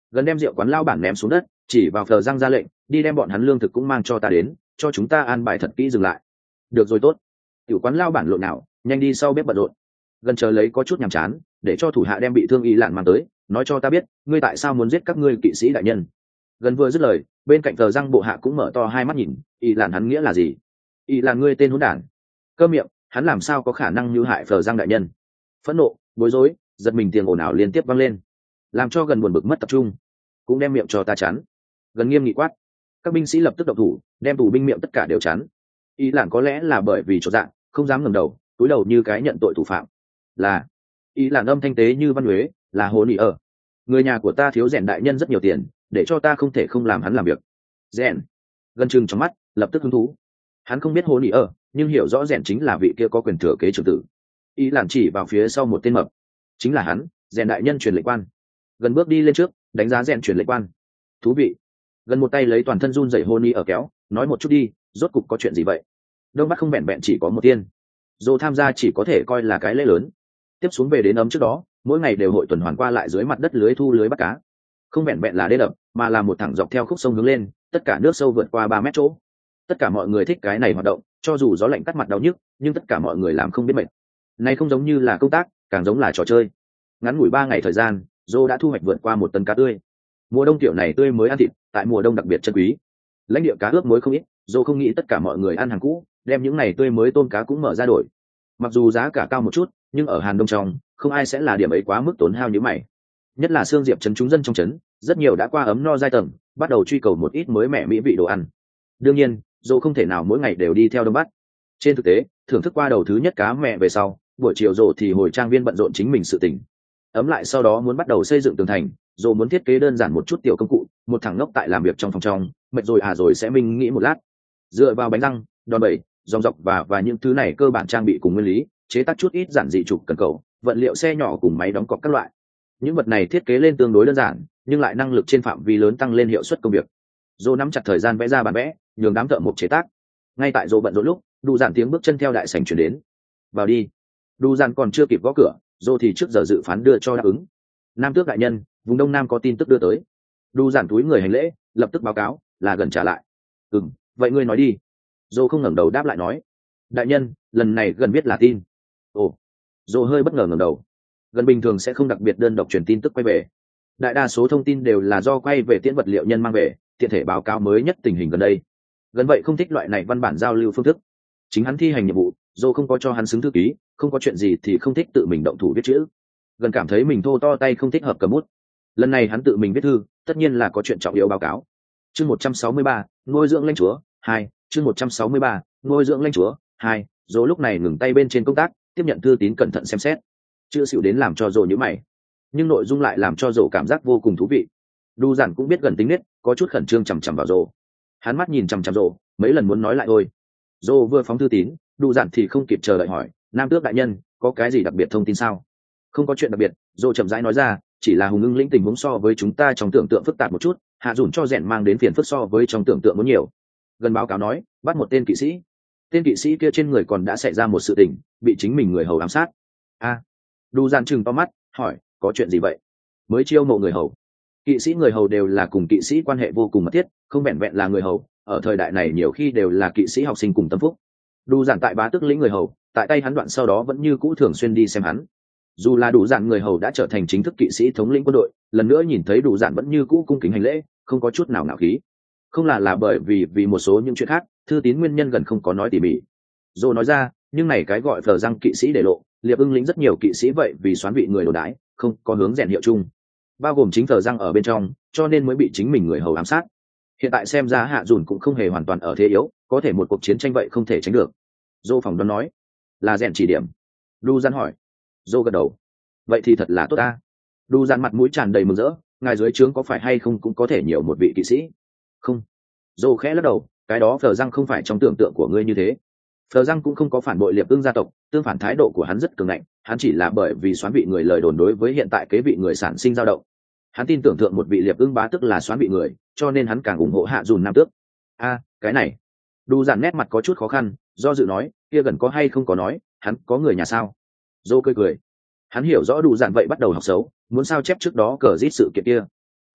Gần đem rượu quán lao bản ném xuống đất, chỉ vào Phờ Răng ra lệnh, đi đem bọn hắn lương thực cũng mang cho ta đến, cho chúng ta an bài thật kỹ dừng lại. Được rồi tốt. Tiểu quán lao bản lộn nào, nhanh đi sau bếp bận rộn. Gần chờ lấy có chút nhàm chán, để cho thủ hạ đem bị thương Y Lạn mang tới, nói cho ta biết, ngươi tại sao muốn giết các ngươi kỵ sĩ đại nhân. Gần vừa dứt lời, bên cạnh Phờ Răng bộ hạ cũng mở to hai mắt nhìn, Y Lạn hắn nghĩa là gì? Y Lạn ngươi tên hỗn đản. Cơ miệng, hắn làm sao có khả năng như hại Phờ Răng đại nhân? Phẫn nộ, bối rối, giật mình tiếng ồn ào liên tiếp vang lên, làm cho Gần buồn bực mất tập trung, cũng đem miệng cho ta chắn. Gần nghiêm nghị quát, các binh sĩ lập tức động thủ, đem tù binh miệng tất cả đều chắn. Y Lạn có lẽ là bởi vì chột dạ, không dám ngẩng đầu, cúi đầu như cái nhận tội thủ phạm. Là Y Lạn âm thanh tế như văn huế, là hồ nị ở. Người nhà của ta thiếu rèn đại nhân rất nhiều tiền, để cho ta không thể không làm hắn làm việc. Rèn. Gần chừng trong mắt, lập tức hứng thú. Hắn không biết hồ nị ở, nhưng hiểu rõ rèn chính là vị kia có quyền thừa kế trưởng tử. Y Lạn chỉ vào phía sau một tên mập, chính là hắn, rèn đại nhân truyền lệnh quan. Gần bước đi lên trước, đánh giá rèn truyền lệnh quan. Thú vị. Gần một tay lấy toàn thân run rẩy hô ni ở kéo, nói một chút đi, rốt cục có chuyện gì vậy? Đông bắc không vẹn vẹn chỉ có một tiên, dô tham gia chỉ có thể coi là cái lễ lớn. Tiếp xuống về đến ấm trước đó, mỗi ngày đều hội tuần hoàn qua lại dưới mặt đất lưới thu lưới bắt cá. Không vẹn vẹn là đê đập, mà là một thẳng dọc theo khúc sông hướng lên, tất cả nước sâu vượt qua ba mét chỗ. Tất cả mọi người thích cái này hoạt động, cho dù gió lạnh cắt mặt đau nhức, nhưng tất cả mọi người làm không biết mệt. Này không giống như là công tác, càng giống là trò chơi. Ngắn ngủi ba ngày thời gian, dô đã thu hoạch vượt qua một tấn cá tươi. Mùa đông kiểu này tươi mới ăn thịt, tại mùa đông đặc biệt chân quý. Lãnh địa cá ướp muối không ít, dô không nghĩ tất cả mọi người ăn hàng cũ, đem những này tươi mới tôm cá cũng mở ra đổi. Mặc dù giá cả cao một chút, nhưng ở Hàn Đông trong, không ai sẽ là điểm ấy quá mức tốn hao như mày. Nhất là xương diệp trấn chúng dân trong trấn, rất nhiều đã qua ấm no giai tầng, bắt đầu truy cầu một ít mới mẻ mỹ vị đồ ăn. Đương nhiên, dô không thể nào mỗi ngày đều đi theo Đông Bắc. Trên thực tế, thưởng thức qua đầu thứ nhất cá mẹ về sau, buổi chiều dô thì hồi trang viên bận rộn chính mình sự tỉnh. Ấm lại sau đó muốn bắt đầu xây dựng tường thành, dô muốn thiết kế đơn giản một chút tiểu công cụ, một thằng ngốc tại làm việc trong phòng trong, mệt rồi à rồi sẽ minh nghĩ một lát. Dựa vào bánh răng, đòn bẩy, dòng dọc và và những thứ này cơ bản trang bị cùng nguyên lý, chế tác chút ít giản dị trục cần cầu, vật liệu xe nhỏ cùng máy đóng cọc các loại. Những vật này thiết kế lên tương đối đơn giản, nhưng lại năng lực trên phạm vi lớn tăng lên hiệu suất công việc. Dô nắm chặt thời gian vẽ ra bản vẽ, nhường đám thợ mộc chế tác. Ngay tại Dô bận rộn lúc, Đu Dạn tiếng bước chân theo đại sảnh truyền đến. Vào đi. Đu Dạn còn chưa kịp gõ cửa, Dô thì trước giờ dự phán đưa cho đáp ứng. Nam tước đại nhân, vùng đông nam có tin tức đưa tới. Đu Dạn túi người hành lễ, lập tức báo cáo, là Gần trả lại. Ừm, vậy ngươi nói đi. Dô không ngẩng đầu đáp lại nói. Đại nhân, lần này Gần biết là tin. Ồ. Dô hơi bất ngờ ngẩng đầu. Gần bình thường sẽ không đặc biệt đơn độc truyền tin tức quay về. Đại đa số thông tin đều là do quay về tiễn vật liệu nhân mang về, tiện thể báo cáo mới nhất tình hình gần đây. Gần vậy không thích loại này văn bản giao lưu phương thức. Chính hắn thi hành nhiệm vụ, Dô không có cho hắn xứng thư ký, không có chuyện gì thì không thích tự mình động thủ viết chữ. Gần cảm thấy mình thô to tay không thích hợp cầm bút. Lần này hắn tự mình viết thư, tất nhiên là có chuyện trọng yếu báo cáo. Chương một trăm sáu mươi ba, nuôi dưỡng lãnh chúa hai. Chương một trăm sáu mươi ba, nuôi dưỡng lãnh chúa hai. Dô lúc này ngừng tay bên trên công tác, tiếp nhận thư tín cẩn thận xem xét. Chưa xịu đến làm cho Dô nhíu mày, nhưng nội dung lại làm cho Dô cảm giác vô cùng thú vị. Đu Dạn cũng biết Gần tính nết, có chút khẩn trương chằm chằm vào Dô. Hắn mắt nhìn chằm chằm Dô, mấy lần muốn nói lại thôi. Dô vừa phóng thư tín, Đu Dạn thì không kịp chờ đợi hỏi, Nam tước đại nhân, có cái gì đặc biệt thông tin sao? Không có chuyện đặc biệt, Dô chậm rãi nói ra, chỉ là Hùng Ưng lĩnh tình huống so với chúng ta trong tưởng tượng phức tạp một chút, hạ dùn cho rèn mang đến phiền phức so với trong tưởng tượng muốn nhiều. Gần báo cáo nói, bắt một tên kỵ sĩ. Tên kỵ sĩ kia trên người còn đã xảy ra một sự tình, bị chính mình người hầu ám sát. A. À, Đu Dạn trừng to mắt, hỏi, có chuyện gì vậy? Mới chiêu mộ người hầu. Kỵ sĩ người hầu đều là cùng kỵ sĩ quan hệ vô cùng mật thiết, không vẹn vẹn là người hầu, ở thời đại này nhiều khi đều là kỵ sĩ học sinh cùng tâm phúc. Đu Dạn tại bá tước lĩnh người hầu, tại tay hắn đoạn sau đó vẫn như cũ thường xuyên đi xem hắn. Dù là Đủ Dạn người hầu đã trở thành chính thức kỵ sĩ thống lĩnh quân đội, lần nữa nhìn thấy Đủ Dạn vẫn như cũ cung kính hành lễ, không có chút nào nạo khí. Không là là bởi vì vì một số những chuyện khác, thư tín nguyên nhân gần không có nói tỉ mỉ. Dô nói ra, nhưng này cái gọi Phờ Răng kỵ sĩ để lộ, Liệp Ưng lĩnh rất nhiều kỵ sĩ vậy vì xoán vị người đồ đái, không có hướng rèn hiệu chung, bao gồm chính Phờ Răng ở bên trong, cho nên mới bị chính mình người hầu ám sát. Hiện tại xem ra Hạ Dùn cũng không hề hoàn toàn ở thế yếu, có thể một cuộc chiến tranh vậy không thể tránh được. Dô phỏng đoán nói, là rèn chỉ điểm. Đu Dạn hỏi. Dô gật đầu. Vậy thì thật là tốt ta. Đu Dạn mặt mũi tràn đầy mừng rỡ, ngài dưới trướng có phải hay không cũng có thể nhiều một vị kỵ sĩ. Không. Dô khẽ lắc đầu, cái đó Phờ Răng không phải trong tưởng tượng của ngươi như thế. Phờ Răng cũng không có phản bội Liệp Ưng gia tộc, tương phản thái độ của hắn rất cường ngạnh, hắn chỉ là bởi vì xoán vị người lời đồn đối với hiện tại kế vị người sản sinh dao động. Hắn tin tưởng thượng một vị Liệp Ưng bá tức là xoán vị người, cho nên hắn càng ủng hộ Hạ Dùn nam tước. A, à, cái này. Đu Dạn nét mặt có chút khó khăn, do dự nói, kia Gần có hay không có nói, hắn có người nhà sao? Dô cười cười. Hắn hiểu rõ Đu Dạn vậy bắt đầu học xấu, muốn sao chép trước đó cờ giết sự kiện kia.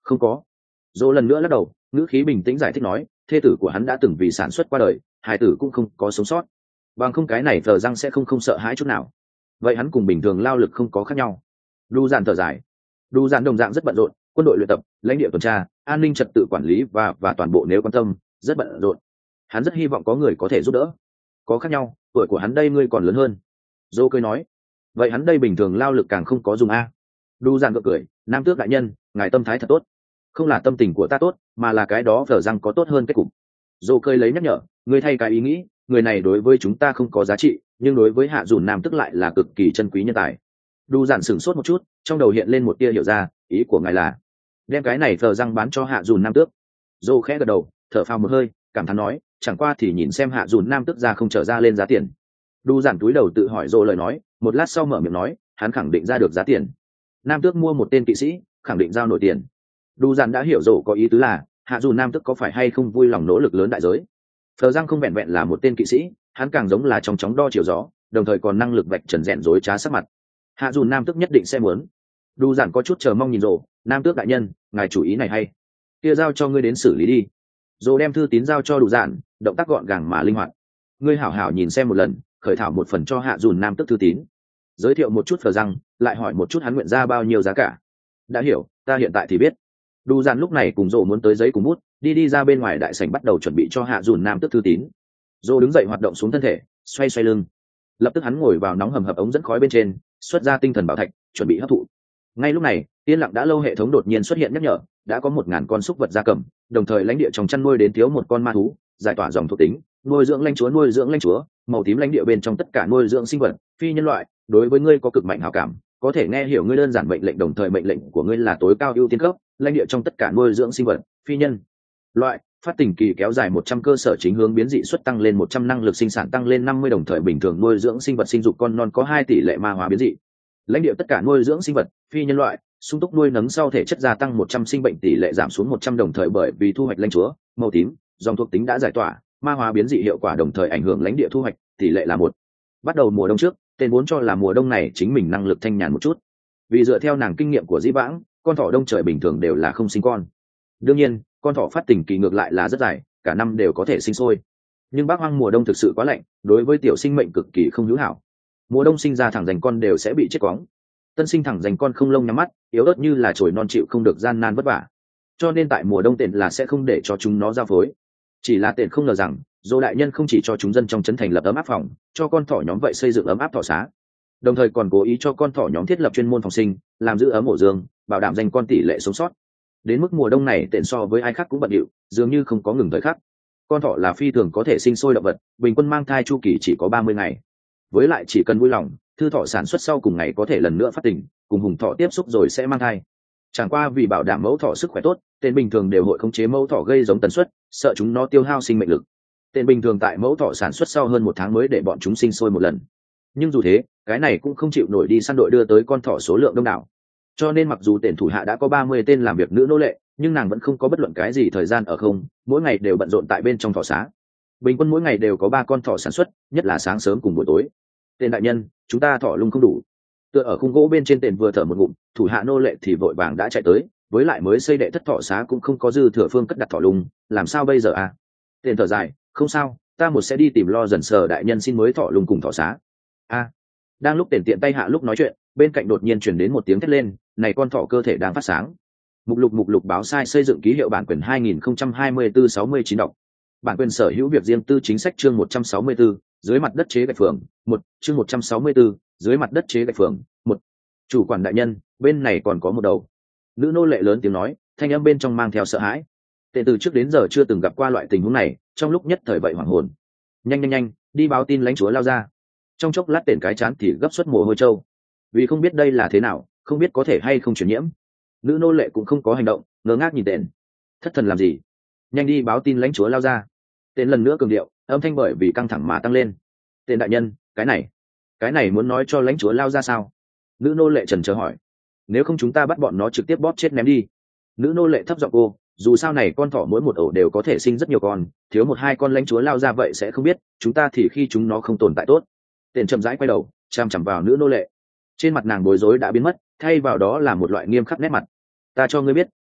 Không có. Dỗ lần nữa lắc đầu, ngữ khí bình tĩnh giải thích nói, thê tử của hắn đã từng vì sản xuất qua đời, hài tử cũng không có sống sót. Bằng không cái này thờ răng sẽ không không sợ hãi chút nào. Vậy hắn cùng bình thường lao lực không có khác nhau. Đu dàn thở dài. Đu dàn đồng dạng rất bận rộn, quân đội luyện tập, lãnh địa tuần tra, an ninh trật tự quản lý và và toàn bộ nếu quan tâm, rất bận rộn. Hắn rất hy vọng có người có thể giúp đỡ. Có khác nhau, tuổi của hắn đây ngươi còn lớn hơn. Dô cười nói. Vậy hắn đây bình thường lao lực càng không có dùng a. Đu dàn gượng cười, nam tước đại nhân, ngài tâm thái thật tốt. Không là tâm tình của ta tốt, mà là cái đó phở răng có tốt hơn kết cục. Dô cười lấy nhắc nhở, ngươi thay cái ý nghĩ, người này đối với chúng ta không có giá trị, nhưng đối với hạ dùn nam tức lại là cực kỳ chân quý nhân tài. Đu dàn sửng sốt một chút, trong đầu hiện lên một tia hiểu ra, ý của ngài là đem cái này phở răng bán cho hạ dùn nam tước. Dô khẽ gật đầu, thở phào một hơi, cảm thán nói, chẳng qua thì nhìn xem hạ dùn nam tước ra không trở ra lên giá tiền. Đu dàn túi đầu tự hỏi Dô lời nói, một lát sau mở miệng nói, hắn khẳng định ra được giá tiền. Nam tước mua một tên kỵ sĩ, khẳng định giao nổi tiền. Đu dàn đã hiểu Dô có ý tứ là hạ dùn nam tước có phải hay không vui lòng nỗ lực lớn đại giới. Phờ răng không vẹn vẹn là một tên kỵ sĩ, hắn càng giống là trong chóng đo chiều gió, đồng thời còn năng lực vạch trần rẽn rối trá sắc mặt. Hạ dùn nam tước nhất định sẽ muốn. Đu dàn có chút chờ mong nhìn Dô, nam tước đại nhân, ngài chủ ý này hay, kia giao cho ngươi đến xử lý đi. Dô đem thư tín giao cho Đu dàn, động tác gọn gàng mà linh hoạt. Ngươi hảo hảo nhìn xem một lần, khởi thảo một phần cho hạ dùn nam tước thư tín, giới thiệu một chút Phờ răng, lại hỏi một chút hắn nguyện ra bao nhiêu giá cả. Đã hiểu, ta hiện tại thì biết. Đu dàn lúc này cùng Dô muốn tới giấy cùng bút, đi đi ra bên ngoài đại sảnh bắt đầu chuẩn bị cho hạ dùn nam tước thư tín. Dô đứng dậy hoạt động xuống thân thể, xoay xoay lưng. Lập tức hắn ngồi vào nóng hầm hập ống dẫn khói bên trên, xuất ra tinh thần bảo thạch, chuẩn bị hấp thụ. Ngay lúc này, yên lặng đã lâu hệ thống đột nhiên xuất hiện nhắc nhở, đã có một ngàn con súc vật gia cầm, đồng thời lãnh địa trong chăn nuôi đến thiếu một con ma thú, giải tỏa dòng thuộc tính, nuôi dưỡng lãnh chúa nuôi dưỡng lãnh chúa, màu tím lãnh địa bên trong tất cả nuôi dưỡng sinh vật, phi nhân loại, đối với ngươi có cực mạnh hảo cảm, có thể nghe hiểu ngươi đơn giản mệnh lệnh, đồng thời mệnh lệnh của ngươi là tối cao ưu tiên cấp, lãnh địa trong tất cả nuôi dưỡng sinh vật, phi nhân loại, phát tình kỳ kéo dài một trăm cơ sở chính hướng biến dị suất tăng lên một trăm năng lực sinh sản tăng lên năm mươi đồng thời bình thường nuôi dưỡng sinh vật sinh dục con non có hai tỷ lệ ma hóa biến dị. Lãnh địa tất cả nuôi dưỡng sinh vật, phi nhân loại, sung túc nuôi nấng sau thể chất gia tăng một trăm sinh bệnh tỷ lệ giảm xuống một trăm đồng thời bởi vì thu hoạch lãnh chúa, màu tím, dòng thuộc tính đã giải tỏa, ma hóa biến dị hiệu quả đồng thời ảnh hưởng lãnh địa thu hoạch, tỷ lệ là một. Bắt đầu mùa đông trước, tên vốn cho là mùa đông này chính mình năng lực thanh nhàn một chút. Vì dựa theo nàng kinh nghiệm của dĩ vãng, con thỏ đông trời bình thường đều là không sinh con. Đương nhiên, con thỏ phát tình kỳ ngược lại là rất dài, cả năm đều có thể sinh sôi. Nhưng bác hoang mùa đông thực sự quá lạnh, đối với tiểu sinh mệnh cực kỳ không hữu hảo. Mùa đông sinh ra thẳng dành con đều sẽ bị chết quóng. Tân sinh thẳng dành con không lông nhắm mắt, yếu ớt như là chồi non chịu không được gian nan vất vả. Cho nên tại mùa đông tện là sẽ không để cho chúng nó giao phối. Chỉ là tện không ngờ rằng, Dô đại nhân không chỉ cho chúng dân trong trấn thành lập ấm áp phòng, cho con thỏ nhóm vậy xây dựng ấm áp thỏ xá. Đồng thời còn cố ý cho con thỏ nhóm thiết lập chuyên môn phòng sinh, làm giữ ấm ổ giường, bảo đảm dành con tỷ lệ sống sót. Đến mức mùa đông này tện so với ai khác cũng bận rộn, dường như không có ngừng thời khắc. Con thỏ là phi thường có thể sinh sôi động vật, bình quân mang thai chu kỳ chỉ có ba mươi ngày. Với lại chỉ cần vui lòng, thư thỏ sản xuất sau cùng ngày có thể lần nữa phát tình, cùng hùng thỏ tiếp xúc rồi sẽ mang thai. Chẳng qua vì bảo đảm mẫu thỏ sức khỏe tốt, tên bình thường đều hội khống chế mẫu thỏ gây giống tần suất, sợ chúng nó tiêu hao sinh mệnh lực. Tên bình thường tại mẫu thỏ sản xuất sau hơn một tháng mới để bọn chúng sinh sôi một lần. Nhưng dù thế, cái này cũng không chịu nổi đi săn đội đưa tới con thỏ số lượng đông đảo. Cho nên mặc dù tên thủ hạ đã có ba mươi tên làm việc nữ nô lệ, nhưng nàng vẫn không có bất luận cái gì thời gian ở không, mỗi ngày đều bận rộn tại bên trong thỏ xá. Bình quân mỗi ngày đều có ba con thỏ sản xuất, nhất là sáng sớm cùng buổi tối. Tên đại nhân, chúng ta thỏ lung không đủ. Tựa ở khung gỗ bên trên tên vừa thở một ngụm, thủ hạ nô lệ thì vội vàng đã chạy tới, với lại mới xây đệ thất thỏ xá cũng không có dư thừa phương cất đặt thỏ lung, làm sao bây giờ à? Tên thở dài, không sao, ta một sẽ đi tìm lo dần sờ đại nhân xin mới thỏ lung cùng thỏ xá. A. Đang lúc tên tiện tay hạ lúc nói chuyện, bên cạnh đột nhiên truyền đến một tiếng thét lên, này con thỏ cơ thể đang phát sáng. Mục lục mục lục báo sai xây dựng ký hiệu bản quyền hai nghìn không trăm hai mươi tư sáu mươi chín đọc. Bản quyền sở hữu việc riêng tư chính sách chương một trăm sáu mươi tư, dưới mặt đất chế gạch phường, một, chương một trăm sáu mươi tư, dưới mặt đất chế gạch phường, một. Chủ quản đại nhân, bên này còn có một đầu. Nữ nô lệ lớn tiếng nói, thanh âm bên trong mang theo sợ hãi. Tệ từ trước đến giờ chưa từng gặp qua loại tình huống này, trong lúc nhất thời vậy hoảng hồn. Nhanh nhanh nhanh, đi báo tin lãnh chúa lao ra. Trong chốc lát tên cái chán thì gấp suất mồ hôi trâu. Vì không biết đây là thế nào, không biết có thể hay không truyền nhiễm. Nữ nô lệ cũng không có hành động, ngơ ngác nhìn tên. Thất thần làm gì? Nhanh đi báo tin lãnh chúa lao ra. Tên lần nữa cường điệu, âm thanh bởi vì căng thẳng mà tăng lên. Tên đại nhân, cái này, cái này muốn nói cho lãnh chúa lao ra sao? Nữ nô lệ trần chờ hỏi. Nếu không chúng ta bắt bọn nó trực tiếp bóp chết ném đi. Nữ nô lệ thấp giọng cô, dù sao này con thỏ mỗi một ổ đều có thể sinh rất nhiều con, thiếu một hai con lãnh chúa lao ra vậy sẽ không biết, chúng ta thì khi chúng nó không tồn tại tốt. Tên chậm rãi quay đầu, chằm chằm vào nữ nô lệ. Trên mặt nàng bối rối đã biến mất, thay vào đó là một loại nghiêm khắc nét mặt. Ta cho ngươi biết,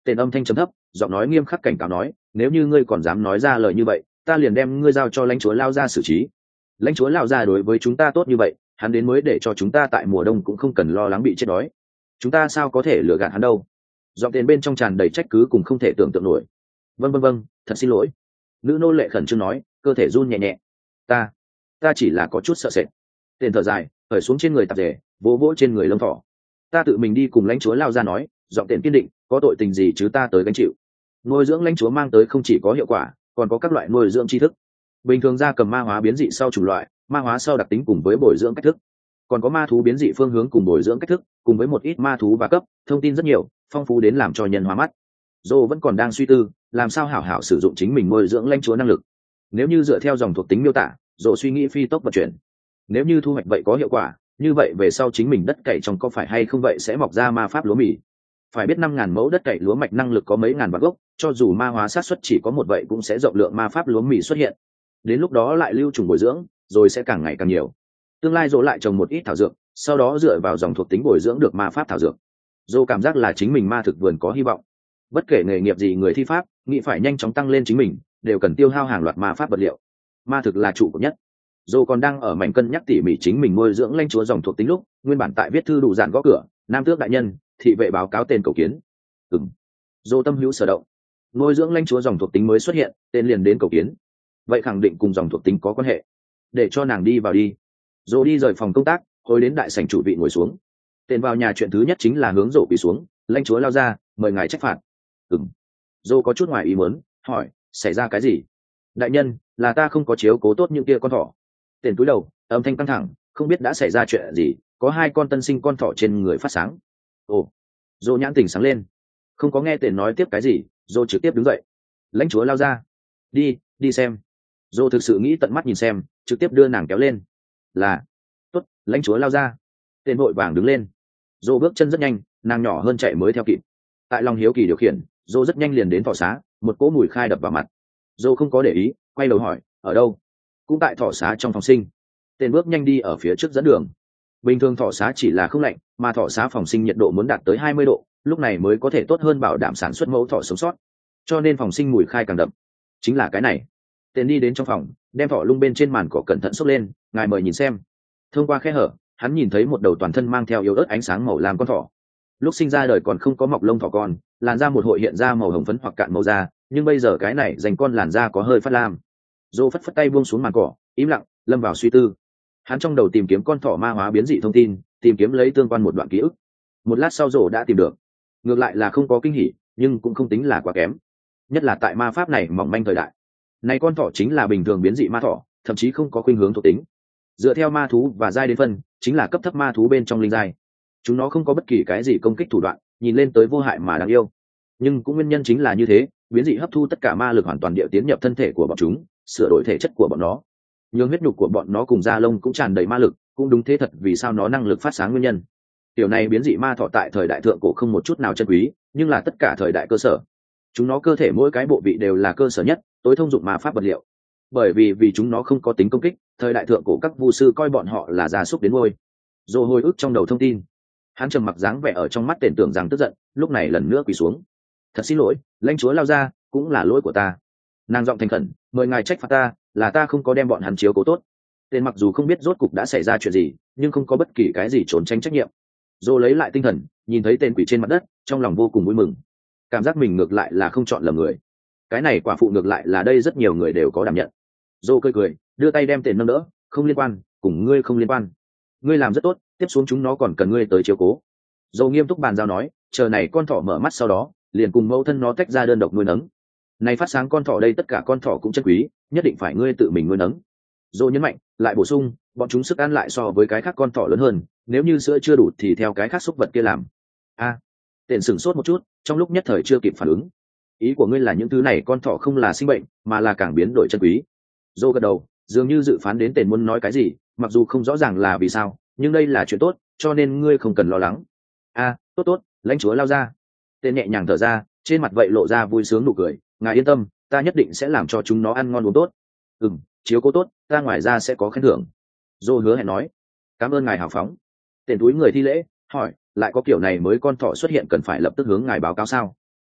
Tên âm thanh trầm thấp, giọng nói nghiêm khắc cảnh cáo nói, nếu như ngươi còn dám nói ra lời như vậy, ta liền đem ngươi giao cho lãnh chúa lao ra xử trí. Lãnh chúa lao ra đối với chúng ta tốt như vậy, hắn đến mới để cho chúng ta tại mùa đông cũng không cần lo lắng bị chết đói. Chúng ta sao có thể lừa gạt hắn đâu? Giọng tên bên trong tràn đầy trách cứ cùng không thể tưởng tượng nổi. Vâng vâng vâng, thật xin lỗi. Nữ nô lệ khẩn trương nói, cơ thể run nhẹ nhẹ. Ta, ta chỉ là có chút sợ sệt. Tên thở dài, khởi xuống trên người tạp dề, vỗ vỗ trên người lông thỏ. Ta tự mình đi cùng lãnh chúa lao ra nói, giọng tên kiên định, có tội tình gì chứ ta tới gánh chịu. Nuôi dưỡng lãnh chúa mang tới không chỉ có hiệu quả, còn có các loại nuôi dưỡng tri thức. Bình thường ra cầm ma hóa biến dị sau chủng loại, ma hóa sau đặc tính cùng với bồi dưỡng cách thức, còn có ma thú biến dị phương hướng cùng bồi dưỡng cách thức, cùng với một ít ma thú và cấp thông tin rất nhiều, phong phú đến làm cho nhân hóa mắt. Dô vẫn còn đang suy tư làm sao hảo hảo sử dụng chính mình nuôi dưỡng lãnh chúa năng lực. Nếu như dựa theo dòng thuộc tính miêu tả, Dô suy nghĩ phi tốc vận chuyển. Nếu như thu hoạch vậy có hiệu quả, như vậy về sau chính mình đất cày trong có phải hay không vậy sẽ mọc ra ma pháp lúa mì. Phải biết năm ngàn mẫu đất cày lúa mạch năng lực có mấy ngàn vạn gốc, cho dù ma hóa sát xuất chỉ có một vậy cũng sẽ rộng lượng ma pháp lúa mì xuất hiện. Đến lúc đó lại lưu trùng bồi dưỡng, rồi sẽ càng ngày càng nhiều. Tương lai Dô lại trồng một ít thảo dược, sau đó dựa vào dòng thuộc tính bồi dưỡng được ma pháp thảo dược. Dô cảm giác là chính mình ma thực vườn có hy vọng. Bất kể nghề nghiệp gì người thi pháp, nghĩ phải nhanh chóng tăng lên chính mình, đều cần tiêu hao hàng loạt ma pháp vật liệu. Ma thực là trụ cột nhất. Dô còn đang ở mảnh cân nhắc tỉ mỉ chính mình nuôi dưỡng lãnh chúa dòng thuộc tính lúc, nguyên bản tại viết thư đủ dạn gõ cửa, nam tước đại nhân, thị vệ báo cáo tên cầu kiến. Ừm. Dô tâm hữu sở động. Nuôi dưỡng lãnh chúa dòng thuộc tính mới xuất hiện, tên liền đến cầu kiến. Vậy khẳng định cùng dòng thuộc tính có quan hệ. Để cho nàng đi vào đi. Dô đi rời phòng công tác, hồi đến đại sảnh chủ vị ngồi xuống. Tên vào nhà chuyện thứ nhất chính là hướng rổ quỳ xuống, lãnh chúa lao ra, mời ngài trách phạt. Ừm. Dô có chút ngoài ý muốn, hỏi, xảy ra cái gì? Đại nhân, là ta không có chiếu cố tốt những kia con thỏ. Tên cúi đầu, âm thanh căng thẳng, không biết đã xảy ra chuyện gì, có hai con tân sinh con thỏ trên người phát sáng. Ồ. Dô nhãn tỉnh sáng lên, không có nghe tên nói tiếp cái gì, Dô trực tiếp đứng dậy. Lãnh chúa lao ra, đi, đi xem. Dô thực sự nghĩ tận mắt nhìn xem, trực tiếp đưa nàng kéo lên. Là, tốt, lãnh chúa lao ra. Tên vội vàng đứng lên. Dô bước chân rất nhanh, nàng nhỏ hơn chạy mới theo kịp. Tại lòng hiếu kỳ điều khiển, Dô rất nhanh liền đến thỏ xá, một cỗ mùi khai đập vào mặt. Dô không có để ý, quay đầu hỏi, ở đâu? Cũng tại thỏ xá trong phòng sinh. Tên bước nhanh đi ở phía trước dẫn đường. Bình thường thỏ xá chỉ là không lạnh, mà thỏ xá phòng sinh nhiệt độ muốn đạt tới hai mươi độ, lúc này mới có thể tốt hơn bảo đảm sản xuất mẫu thỏ sống sót. Cho nên phòng sinh mùi khai càng đậm. Chính là cái này. Tên đi đến trong phòng, đem thỏ lung bên trên màn cỏ cẩn thận xốc lên, ngài mời nhìn xem. Thông qua khe hở, hắn nhìn thấy một đầu toàn thân mang theo yếu ớt ánh sáng màu lam con thỏ. Lúc sinh ra đời còn không có mọc lông thỏ con, làn da một hội hiện ra màu hồng phấn hoặc cạn màu da, nhưng bây giờ cái này dành con làn da có hơi phát lam. Dô phất phất tay buông xuống màn cỏ, im lặng, lâm vào suy tư. Hắn trong đầu tìm kiếm con thỏ ma hóa biến dị thông tin, tìm kiếm lấy tương quan một đoạn ký ức. Một lát sau Dô đã tìm được. Ngược lại là không có kinh hỉ, nhưng cũng không tính là quá kém. Nhất là tại ma pháp này mỏng manh thời đại. Này con thỏ chính là bình thường biến dị ma thỏ, thậm chí không có khuynh hướng thuộc tính. Dựa theo ma thú và giai đến phân, chính là cấp thấp ma thú bên trong linh giai. Chúng nó không có bất kỳ cái gì công kích thủ đoạn, nhìn lên tới vô hại mà đáng yêu. Nhưng cũng nguyên nhân chính là như thế, biến dị hấp thu tất cả ma lực hoàn toàn địa tiến nhập thân thể của bọn chúng, sửa đổi thể chất của bọn nó. Nhưng huyết nhục của bọn nó cùng da lông cũng tràn đầy ma lực, cũng đúng thế thật vì sao nó năng lực phát sáng nguyên nhân. Điều này biến dị ma thỏ tại thời đại thượng cổ không một chút nào chân quý, nhưng là tất cả thời đại cơ sở. Chúng nó cơ thể mỗi cái bộ vị đều là cơ sở nhất, tối thông dụng ma pháp vật liệu. Bởi vì vì chúng nó không có tính công kích, thời đại thượng cổ các vu sư coi bọn họ là gia súc đến ngôi. Rồi hồi ức trong đầu thông tin, hắn trầm mặc dáng vẻ ở trong mắt tên tưởng rằng tức giận, lúc này lần nữa quỳ xuống. Thật xin lỗi, lãnh chúa lao ra, cũng là lỗi của ta. Nàng giọng thành khẩn, mời ngài trách phạt ta, là ta không có đem bọn hắn chiếu cố tốt. Tên mặc dù không biết rốt cục đã xảy ra chuyện gì, nhưng không có bất kỳ cái gì trốn tránh trách nhiệm. Rồi lấy lại tinh thần, nhìn thấy tên quỷ trên mặt đất, trong lòng vô cùng vui mừng. Cảm giác mình ngược lại là không chọn lầm người. Cái này quả phụ ngược lại là đây rất nhiều người đều có đảm nhận. Dô cười cười, đưa tay đem tên nâng đỡ, không liên quan, cùng ngươi không liên quan. Ngươi làm rất tốt, tiếp xuống chúng nó còn cần ngươi tới chiếu cố. Dô nghiêm túc bàn giao nói, chờ này con thỏ mở mắt sau đó, liền cùng mẫu thân nó tách ra đơn độc nuôi nấng. Này phát sáng con thỏ đây tất cả con thỏ cũng chân quý, nhất định phải ngươi tự mình nuôi nấng. Dô nhấn mạnh, lại bổ sung, bọn chúng sức ăn lại so với cái khác con thỏ lớn hơn, nếu như sữa chưa đủ thì theo cái khác xúc vật kia làm. A, à, tên sửng sốt một chút, trong lúc nhất thời chưa kịp phản ứng. Ý của ngươi là những thứ này con thỏ không là sinh bệnh, mà là càng biến đổi chân quý. Dô gật đầu, dường như dự phán đến tên muốn nói cái gì, mặc dù không rõ ràng là vì sao, nhưng đây là chuyện tốt, cho nên ngươi không cần lo lắng. A, à, tốt tốt, lãnh chúa lao ra. Tên nhẹ nhàng thở ra, trên mặt vậy lộ ra vui sướng nụ cười, ngài yên tâm, ta nhất định sẽ làm cho chúng nó ăn ngon uống tốt. Ừm, chiếu cố tốt, ta ngoài ra sẽ có khen thưởng. Dô hứa hẹn nói, cảm ơn ngài hào phóng. Tên túi người thi lễ, hỏi, lại có kiểu này mới con thỏ xuất hiện cần phải lập tức hướng ngài báo cáo sao?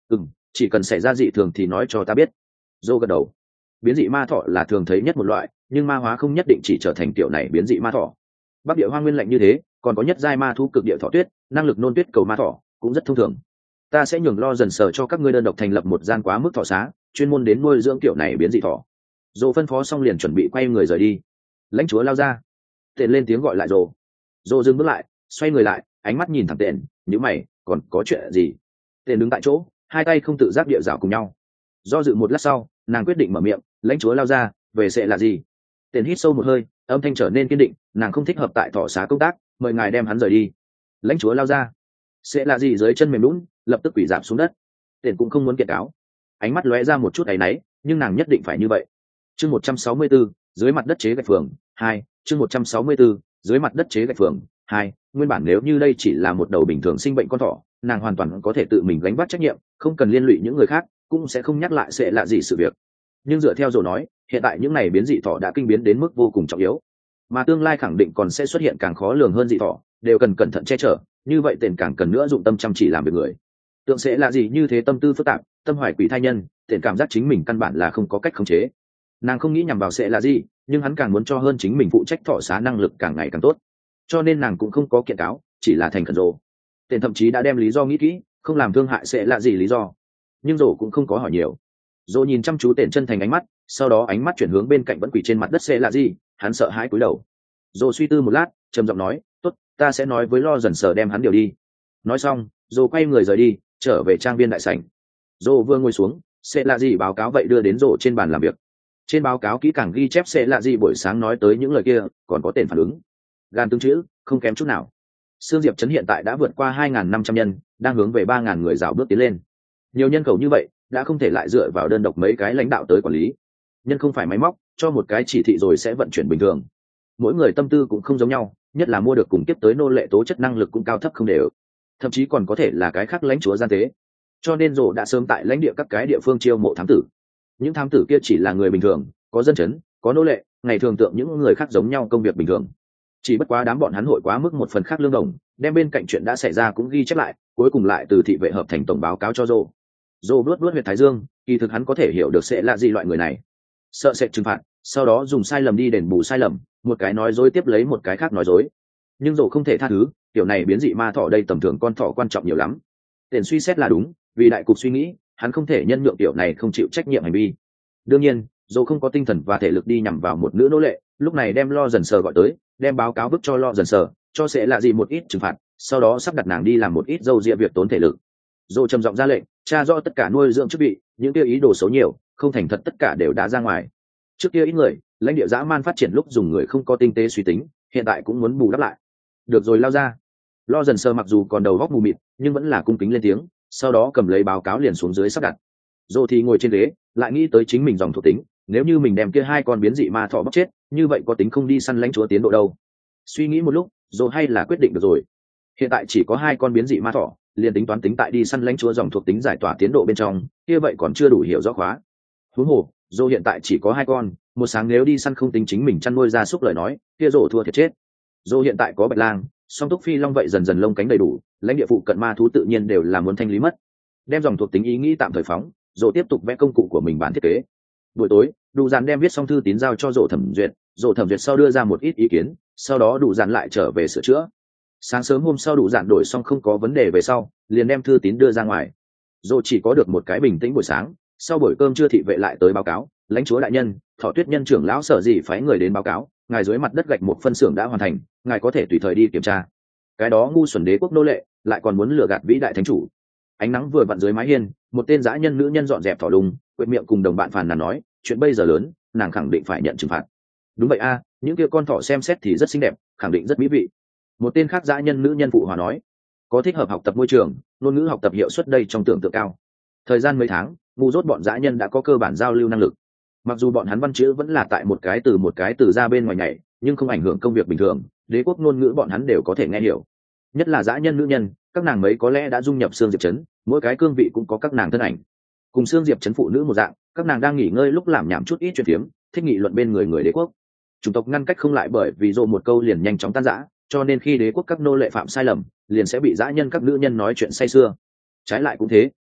Ừ, chỉ cần xảy ra dị thường thì nói cho ta biết. Dô gật đầu. Biến dị ma thỏ là thường thấy nhất một loại, nhưng ma hóa không nhất định chỉ trở thành kiểu này biến dị ma thỏ. Bắc địa hoang nguyên lạnh như thế, còn có nhất giai ma thu cực địa thỏ tuyết, năng lực nôn tuyết cầu ma thỏ cũng rất thông thường. Ta sẽ nhường lo dần sờ cho các ngươi đơn độc thành lập một gian quá mức thỏ xá, chuyên môn đến nuôi dưỡng kiểu này biến dị thỏ. Dô phân phó xong liền chuẩn bị quay người rời đi. Lãnh chúa lao ra, Tện lên tiếng gọi lại Dô. Dô dừng bước lại, xoay người lại, ánh mắt nhìn thẳng Tện, nhíu mày, còn có chuyện gì? Tện đứng tại chỗ, hai tay không tự giác địa rảo cùng nhau. Do dự một lát sau, nàng quyết định mở miệng, lãnh chúa lao ra, về sẽ là gì? Tện hít sâu một hơi, âm thanh trở nên kiên định, nàng không thích hợp tại thọ xá công tác, mời ngài đem hắn rời đi. Lãnh chúa lao ra, sẽ là gì? Dưới chân mềm lún, lập tức quỷ giảm xuống đất. Tện cũng không muốn kiện cáo, ánh mắt lóe ra một chút áy náy, nhưng nàng nhất định phải như vậy. Chương một trăm sáu mươi bốn, dưới mặt đất chế gạch phường hai. Chương một trăm sáu mươi bốn, dưới mặt đất chế gạch phường hai. Nguyên bản nếu như đây chỉ là một đầu bình thường sinh bệnh con thỏ, nàng hoàn toàn có thể tự mình gánh vác trách nhiệm, không cần liên lụy những người khác, cũng sẽ không nhắc lại sẽ là gì sự việc. Nhưng dựa theo rồi nói, hiện tại những này biến dị thỏ đã kinh biến đến mức vô cùng trọng yếu, mà tương lai khẳng định còn sẽ xuất hiện càng khó lường hơn dị thỏ, đều cần cẩn thận che chở, như vậy tiền càng cần nữa dụng tâm chăm chỉ làm việc người. Tượng sẽ là gì như thế tâm tư phức tạp, tâm hoài quỷ thai nhân, tiền cảm giác chính mình căn bản là không có cách khống chế. Nàng không nghĩ nhằm vào sẽ là gì, nhưng hắn càng muốn cho hơn chính mình phụ trách thọ xá năng lực càng ngày càng tốt, cho nên nàng cũng không có kiện cáo, chỉ là thành khẩn rồ. Tiền thậm chí đã đem lý do nghĩ kỹ, không làm thương hại sẽ là gì lý do, nhưng rồ cũng không có hỏi nhiều. Rồ nhìn chăm chú Tiền chân thành ánh mắt, sau đó ánh mắt chuyển hướng bên cạnh vẫn quỷ trên mặt đất sẽ là gì, hắn sợ hãi cúi đầu. Rồ suy tư một lát, trầm giọng nói, tốt, ta sẽ nói với lo dần sờ đem hắn điều đi. Nói xong, Rồ quay người rời đi, trở về trang viên đại sảnh. Rồ vừa ngồi xuống, sẽ là gì báo cáo vậy đưa đến Rồ trên bàn làm việc. Trên báo cáo kỹ càng ghi chép sẽ là gì buổi sáng nói tới những lời kia, còn có Tiền phản ứng. Gan tương chữ, không kém chút nào. Sương Diệp trấn hiện tại đã vượt qua hai nghìn năm trăm nhân, đang hướng về ba nghìn người rào bước tiến lên. Nhiều nhân khẩu như vậy, đã không thể lại dựa vào đơn độc mấy cái lãnh đạo tới quản lý. Nhân không phải máy móc, cho một cái chỉ thị rồi sẽ vận chuyển bình thường. Mỗi người tâm tư cũng không giống nhau, nhất là mua được cùng tiếp tới nô lệ tố chất năng lực cũng cao thấp không đều. Thậm chí còn có thể là cái khác lãnh chúa gian tế. Cho nên Rồ đã sớm tại lãnh địa các cái địa phương chiêu mộ thám tử. Những thám tử kia chỉ là người bình thường, có dân chấn, có nô lệ, ngày thường tượng những người khác giống nhau công việc bình thường. Chỉ bất quá đám bọn hắn hội quá mức một phần khác lương đồng, đem bên cạnh chuyện đã xảy ra cũng ghi chép lại, cuối cùng lại từ thị vệ hợp thành tổng báo cáo cho Rồ. Rồ luốt luốt huyệt thái dương, kỳ thực hắn có thể hiểu được sẽ là gì loại người này, sợ sẽ trừng phạt, sau đó dùng sai lầm đi đền bù sai lầm, một cái nói dối tiếp lấy một cái khác nói dối. Nhưng Rồ không thể tha thứ, kiểu này biến dị ma thỏ đây tầm thường con thỏ quan trọng nhiều lắm. Tiền suy xét là đúng, vì đại cục suy nghĩ, hắn không thể nhân nhượng tiểu này không chịu trách nhiệm hành vi. Đương nhiên, Rồ không có tinh thần và thể lực đi nhằm vào một nữ nô lệ, lúc này đem lo dần sờ gọi tới, đem báo cáo bức cho lo dần sờ, cho sẽ là gì một ít trừng phạt, sau đó sắp đặt nàng đi làm một ít dâu dịa việc tốn thể lực. Rồ trầm giọng ra lệnh, tra rõ tất cả nuôi dưỡng chức bị, những kia ý đồ xấu nhiều, không thành thật tất cả đều đã ra ngoài. Trước kia ít người, lãnh địa dã man phát triển lúc dùng người không có tinh tế suy tính, hiện tại cũng muốn bù đắp lại. Được rồi, lao ra. Lo dần sờ mặc dù còn đầu góc mù mịt, nhưng vẫn là cung kính lên tiếng, sau đó cầm lấy báo cáo liền xuống dưới sắp đặt. Rồ thì ngồi trên ghế, lại nghĩ tới chính mình dòng thuộc tính, nếu như mình đem kia hai con biến dị ma thỏ bóc chết, như vậy có tính không đi săn lãnh chúa tiến độ đâu. Suy nghĩ một lúc, Rồ hay là quyết định được rồi. Hiện tại chỉ có hai con biến dị ma thỏ, liền tính toán tính tại đi săn lãnh chúa dòng thuộc tính giải tỏa tiến độ bên trong, kia vậy còn chưa đủ hiểu rõ khóa. Huống hồ, Rồ hiện tại chỉ có hai con, một sáng nếu đi săn không tính chính mình chăn nuôi gia súc lời nói, kia Rồ thua thiệt chết. Rồ hiện tại có bạch lang, song túc phi long vậy dần dần lông cánh đầy đủ, lãnh địa phụ cận ma thú tự nhiên đều là muốn thanh lý mất. Đem dòng thuộc tính ý nghĩ tạm thời phóng, Rồ tiếp tục vẽ công cụ của mình bản thiết kế. Buổi tối, Đủ Dàn đem viết xong thư tín giao cho Rồ thẩm duyệt, Rồ thẩm duyệt sau đưa ra một ít ý kiến, sau đó Đủ Dàn lại trở về sửa chữa. Sáng sớm hôm sau Đủ Dàn đổi xong không có vấn đề về sau, liền đem thư tín đưa ra ngoài. Rồ chỉ có được một cái bình tĩnh buổi sáng, sau buổi cơm trưa thị vệ lại tới báo cáo, lãnh chúa đại nhân, Thọ Tuyết nhân trưởng lão Sở Dị phái người đến báo cáo, ngài dưới mặt đất gạch một phân xưởng đã hoàn thành, ngài có thể tùy thời đi kiểm tra. Cái đó ngu xuẩn đế quốc nô lệ, lại còn muốn lừa gạt vĩ đại thánh chủ. Ánh nắng vừa vặn dưới mái hiên, một tên dã nhân nữ nhân dọn dẹp thỏ lùng, quệt miệng cùng đồng bạn phàn nàn nói, chuyện bây giờ lớn, nàng khẳng định phải nhận trừng phạt. Đúng vậy a, những kia con thỏ xem xét thì rất xinh đẹp, khẳng định rất mỹ vị. Một tên khác dã nhân nữ nhân phụ hòa nói, có thích hợp học tập môi trường, ngôn ngữ học tập hiệu suất đây trong tưởng tượng cao. Thời gian mấy tháng, ngu dốt bọn dã nhân đã có cơ bản giao lưu năng lực. Mặc dù bọn hắn văn chữ vẫn là tại một cái từ một cái từ ra bên ngoài nhảy, nhưng không ảnh hưởng công việc bình thường, đế quốc ngôn ngữ bọn hắn đều có thể nghe hiểu. Nhất là dã nhân nữ nhân, các nàng mấy có lẽ đã dung nhập xương diệp trấn, mỗi cái cương vị cũng có các nàng thân ảnh. Cùng xương diệp trấn phụ nữ một dạng, các nàng đang nghỉ ngơi lúc làm nhảm chút ít chuyện phiếm, thích nghị luận bên người người đế quốc. Chủng tộc ngăn cách không lại bởi vì dỗ một câu liền nhanh chóng tan rã, cho nên khi đế quốc các nô lệ phạm sai lầm, liền sẽ bị dã nhân các nữ nhân nói chuyện say sưa. Trái lại cũng thế,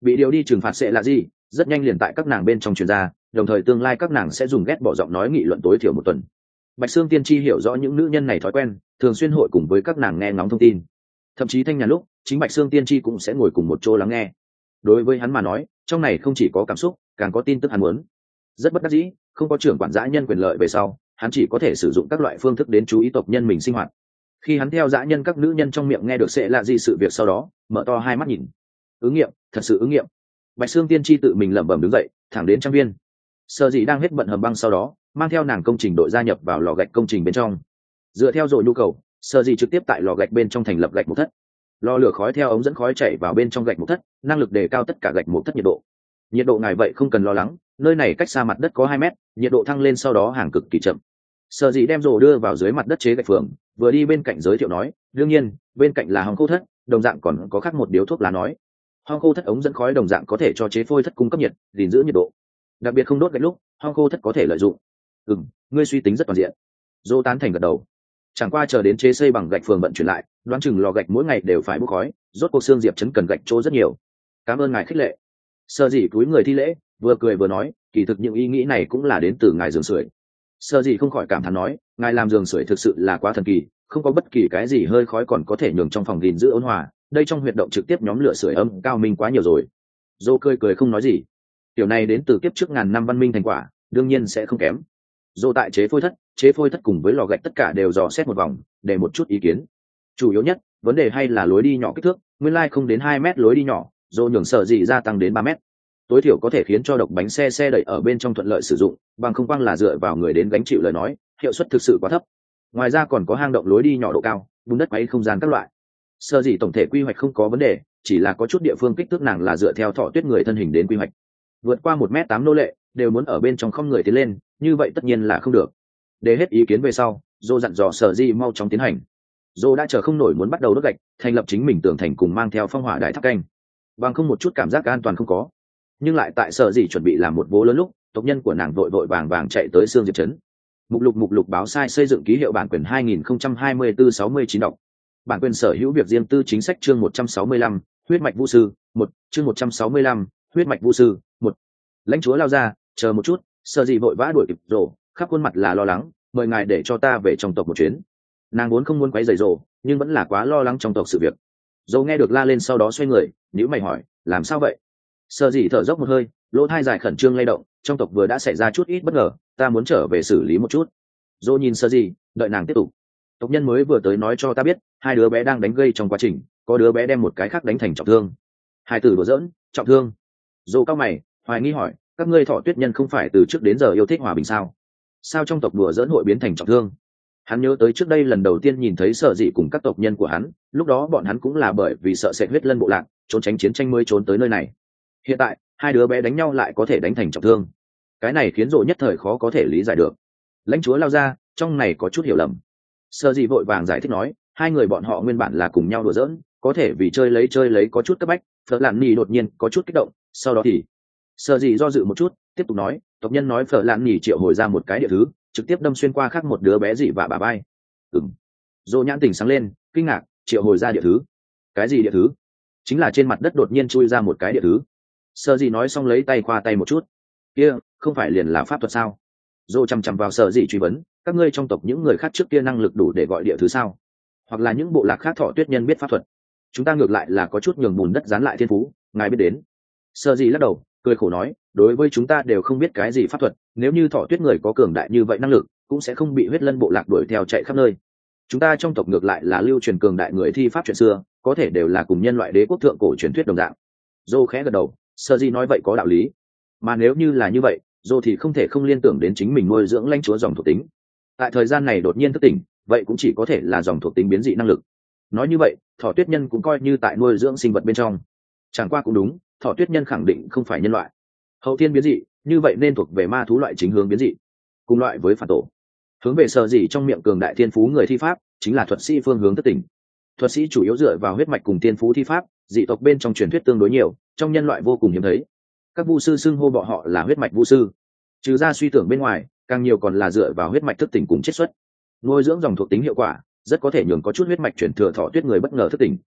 bị điều đi trừng phạt sẽ là gì rất nhanh liền tại các nàng bên trong truyền ra, đồng thời tương lai các nàng sẽ dùng ghét bỏ giọng nói nghị luận tối thiểu một tuần. Bạch Sương Tiên Tri hiểu rõ những nữ nhân này thói quen, thường xuyên hội cùng với các nàng nghe ngóng thông tin, thậm chí thanh nhàn lúc chính Bạch Sương Tiên Tri cũng sẽ ngồi cùng một chỗ lắng nghe. Đối với hắn mà nói, trong này không chỉ có cảm xúc, càng có tin tức hắn muốn. Rất bất đắc dĩ, không có trưởng quản dã nhân quyền lợi về sau, hắn chỉ có thể sử dụng các loại phương thức đến chú ý tộc nhân mình sinh hoạt. Khi hắn theo dã nhân các nữ nhân trong miệng nghe được sẽ là gì sự việc sau đó, mở to hai mắt nhìn. Ứng nghiệm, thật sự ứng nghiệm. Bạch Sương Tiên Tri tự mình lẩm bẩm đứng dậy, thẳng đến trang viên. Sở Dĩ đang hết bận hầm băng sau đó, mang theo nàng công trình đội gia nhập vào lò gạch công trình bên trong. Dựa theo rồi nhu cầu, Sở Dĩ trực tiếp tại lò gạch bên trong thành lập gạch mục thất. Lò lửa khói theo ống dẫn khói chảy vào bên trong gạch mục thất, năng lực đề cao tất cả gạch mục thất nhiệt độ. Nhiệt độ ngài vậy không cần lo lắng, nơi này cách xa mặt đất có hai mét, nhiệt độ thăng lên sau đó hàng cực kỳ chậm. Sở Dĩ đem rổ đưa vào dưới mặt đất chế gạch phường, vừa đi bên cạnh giới thiệu nói, đương nhiên, bên cạnh là hong khô thất, đồng dạng còn có khác một điếu thuốc lá nói. Hong khô thất ống dẫn khói đồng dạng có thể cho chế phôi thất cung cấp nhiệt, gìn giữ nhiệt độ. Đặc biệt không đốt gạch lúc, hong khô thất có thể lợi dụng. Ừm, ngươi suy tính rất toàn diện. Dô tán thành gật đầu. Chẳng qua chờ đến chế xây bằng gạch phường vận chuyển lại, đoán chừng lò gạch mỗi ngày đều phải bốc khói, rốt cuộc xương diệp chấn cần gạch chỗ rất nhiều. Cảm ơn ngài khích lệ. Sở Dĩ cúi người thi lễ, vừa cười vừa nói, kỳ thực những ý nghĩ này cũng là đến từ ngài giường sưởi. Sở Dĩ không khỏi cảm thán nói, ngài làm giường sưởi thực sự là quá thần kỳ, không có bất kỳ cái gì hơi khói còn có thể nhường trong phòng gìn giữ ôn hòa, đây trong huyệt động trực tiếp nhóm lửa sưởi ấm cao minh quá nhiều rồi. Dô cười cười không nói gì. Tiểu này đến từ kiếp trước ngàn năm văn minh thành quả, đương nhiên sẽ không kém. Dô tại chế phôi thất, chế phôi thất cùng với lò gạch tất cả đều dò xét một vòng, để một chút ý kiến. Chủ yếu nhất, vấn đề hay là lối đi nhỏ kích thước, nguyên lai không đến hai mét lối đi nhỏ, Dô nhường Sở Dĩ gia tăng đến ba mét. Tối thiểu có thể khiến cho độc bánh xe xe đẩy ở bên trong thuận lợi sử dụng, bằng không quang là dựa vào người đến gánh chịu lời nói, hiệu suất thực sự quá thấp. Ngoài ra còn có hang động lối đi nhỏ độ cao, bùn đất quấy không gian các loại. Sở Dĩ tổng thể quy hoạch không có vấn đề, chỉ là có chút địa phương kích thước nàng là dựa theo thọ tuyết người thân hình đến quy hoạch. Vượt qua một mét tám nô lệ đều muốn ở bên trong không người tiến lên, như vậy tất nhiên là không được. Để hết ý kiến về sau, Dô dặn dò Sở Dĩ mau chóng tiến hành. Dô đã chờ không nổi muốn bắt đầu đốt gạch, thành lập chính mình tường thành cùng mang theo phong hỏa đại tháp canh. Bằng không một chút cảm giác an toàn không có. Nhưng lại tại Sở Dĩ chuẩn bị làm một vố lớn lúc, tộc nhân của nàng vội vội vàng vàng chạy tới xương diệp trấn. Mục lục mục lục báo sai xây dựng ký hiệu bản quyền hai nghìn không trăm hai mươi tư sáu mươi chín đọc. Bản quyền sở hữu việc riêng tư chính sách chương một trăm sáu mươi lăm, huyết mạch vũ sư, một, chương một trăm sáu mươi lăm, huyết mạch vũ sư, một. Lãnh chúa lao ra, chờ một chút, Sở Dĩ vội vã đuổi kịp rồ, khắp khuôn mặt là lo lắng, mời ngài để cho ta về trong tộc một chuyến. Nàng vốn không muốn quấy rầy rồ, nhưng vẫn là quá lo lắng trong tộc sự việc. Rồ nghe được la lên sau đó xoay người, nhíu mày hỏi, làm sao vậy? Sở Dĩ thở dốc một hơi, lỗ tai dài khẩn trương lay động, trong tộc vừa đã xảy ra chút ít bất ngờ, ta muốn trở về xử lý một chút. Rồ nhìn Sở Dĩ, đợi nàng tiếp tục. Tộc nhân mới vừa tới nói cho ta biết, hai đứa bé đang đánh gây trong quá trình, có đứa bé đem một cái khác đánh thành trọng thương. Hai tử đùa giỡn, trọng thương. Rồ cao mày, hoài nghi hỏi, các ngươi thọ tuyết nhân không phải từ trước đến giờ yêu thích hòa bình sao? Sao trong tộc đùa giỡn hội biến thành trọng thương? Hắn nhớ tới trước đây lần đầu tiên nhìn thấy Sở Dĩ cùng các tộc nhân của hắn, lúc đó bọn hắn cũng là bởi vì sợ sệt huyết lân bộ lạc, trốn tránh chiến tranh mới trốn tới nơi này. Hiện tại, hai đứa bé đánh nhau lại có thể đánh thành trọng thương. Cái này khiến Rồ nhất thời khó có thể lý giải được. Lãnh chúa lao ra, trong này có chút hiểu lầm. Sở Dĩ vội vàng giải thích nói, hai người bọn họ nguyên bản là cùng nhau đùa giỡn, có thể vì chơi lấy chơi lấy có chút cấp bách. Phở Lạn Nỉ đột nhiên có chút kích động, sau đó thì Sở Dĩ do dự một chút, tiếp tục nói, tộc nhân nói Phở Lạn Nỉ triệu hồi ra một cái địa thứ, trực tiếp đâm xuyên qua khác một đứa bé dị và bà bay. Ừm. Dô nhãn tỉnh sáng lên, kinh ngạc, triệu hồi ra địa thứ. Cái gì địa thứ? Chính là trên mặt đất đột nhiên chui ra một cái địa thứ. Sở Dĩ nói xong lấy tay khoa tay một chút. Kia, không phải liền là pháp thuật sao? Dô chằm chằm vào Sở Dĩ truy vấn, các ngươi trong tộc những người khác trước kia năng lực đủ để gọi địa thứ sao? Hoặc là những bộ lạc khác thọ tuyết nhân biết pháp thuật? Chúng ta ngược lại là có chút nhường bùn đất dán lại thiên phú, ngài biết đến. Sở Dĩ lắc đầu, cười khổ nói, đối với chúng ta đều không biết cái gì pháp thuật, nếu như thọ tuyết người có cường đại như vậy năng lực, cũng sẽ không bị huyết lân bộ lạc đuổi theo chạy khắp nơi. Chúng ta trong tộc ngược lại là lưu truyền cường đại người thi pháp chuyện xưa, có thể đều là cùng nhân loại đế quốc thượng cổ truyền thuyết đồng dạng. Dô khẽ gật đầu, Sở Dĩ nói vậy có đạo lý. Mà nếu như là như vậy, Dô thì không thể không liên tưởng đến chính mình nuôi dưỡng lãnh chúa dòng thuộc tính. Tại thời gian này đột nhiên thức tỉnh, vậy cũng chỉ có thể là dòng thuộc tính biến dị năng lực. Nói như vậy, thọ tuyết nhân cũng coi như tại nuôi dưỡng sinh vật bên trong. Chẳng qua cũng đúng, thọ tuyết nhân khẳng định không phải nhân loại. Hậu thiên biến dị, như vậy nên thuộc về ma thú loại chính hướng biến dị, cùng loại với phản tổ. Hướng về Sở Dĩ trong miệng cường đại thiên phú người thi pháp, chính là thuật sĩ phương hướng thức tỉnh. Thuật sĩ chủ yếu dựa vào huyết mạch cùng thiên phú thi pháp, dị tộc bên trong truyền thuyết tương đối nhiều, trong nhân loại vô cùng hiếm thấy. Các vu sư xưng hô bọn họ là huyết mạch vu sư. Trừ ra suy tưởng bên ngoài, càng nhiều còn là dựa vào huyết mạch thức tỉnh cùng chiết xuất. Nuôi dưỡng dòng thuộc tính hiệu quả, rất có thể nhường có chút huyết mạch chuyển thừa thọ tuyết người bất ngờ thức tỉnh.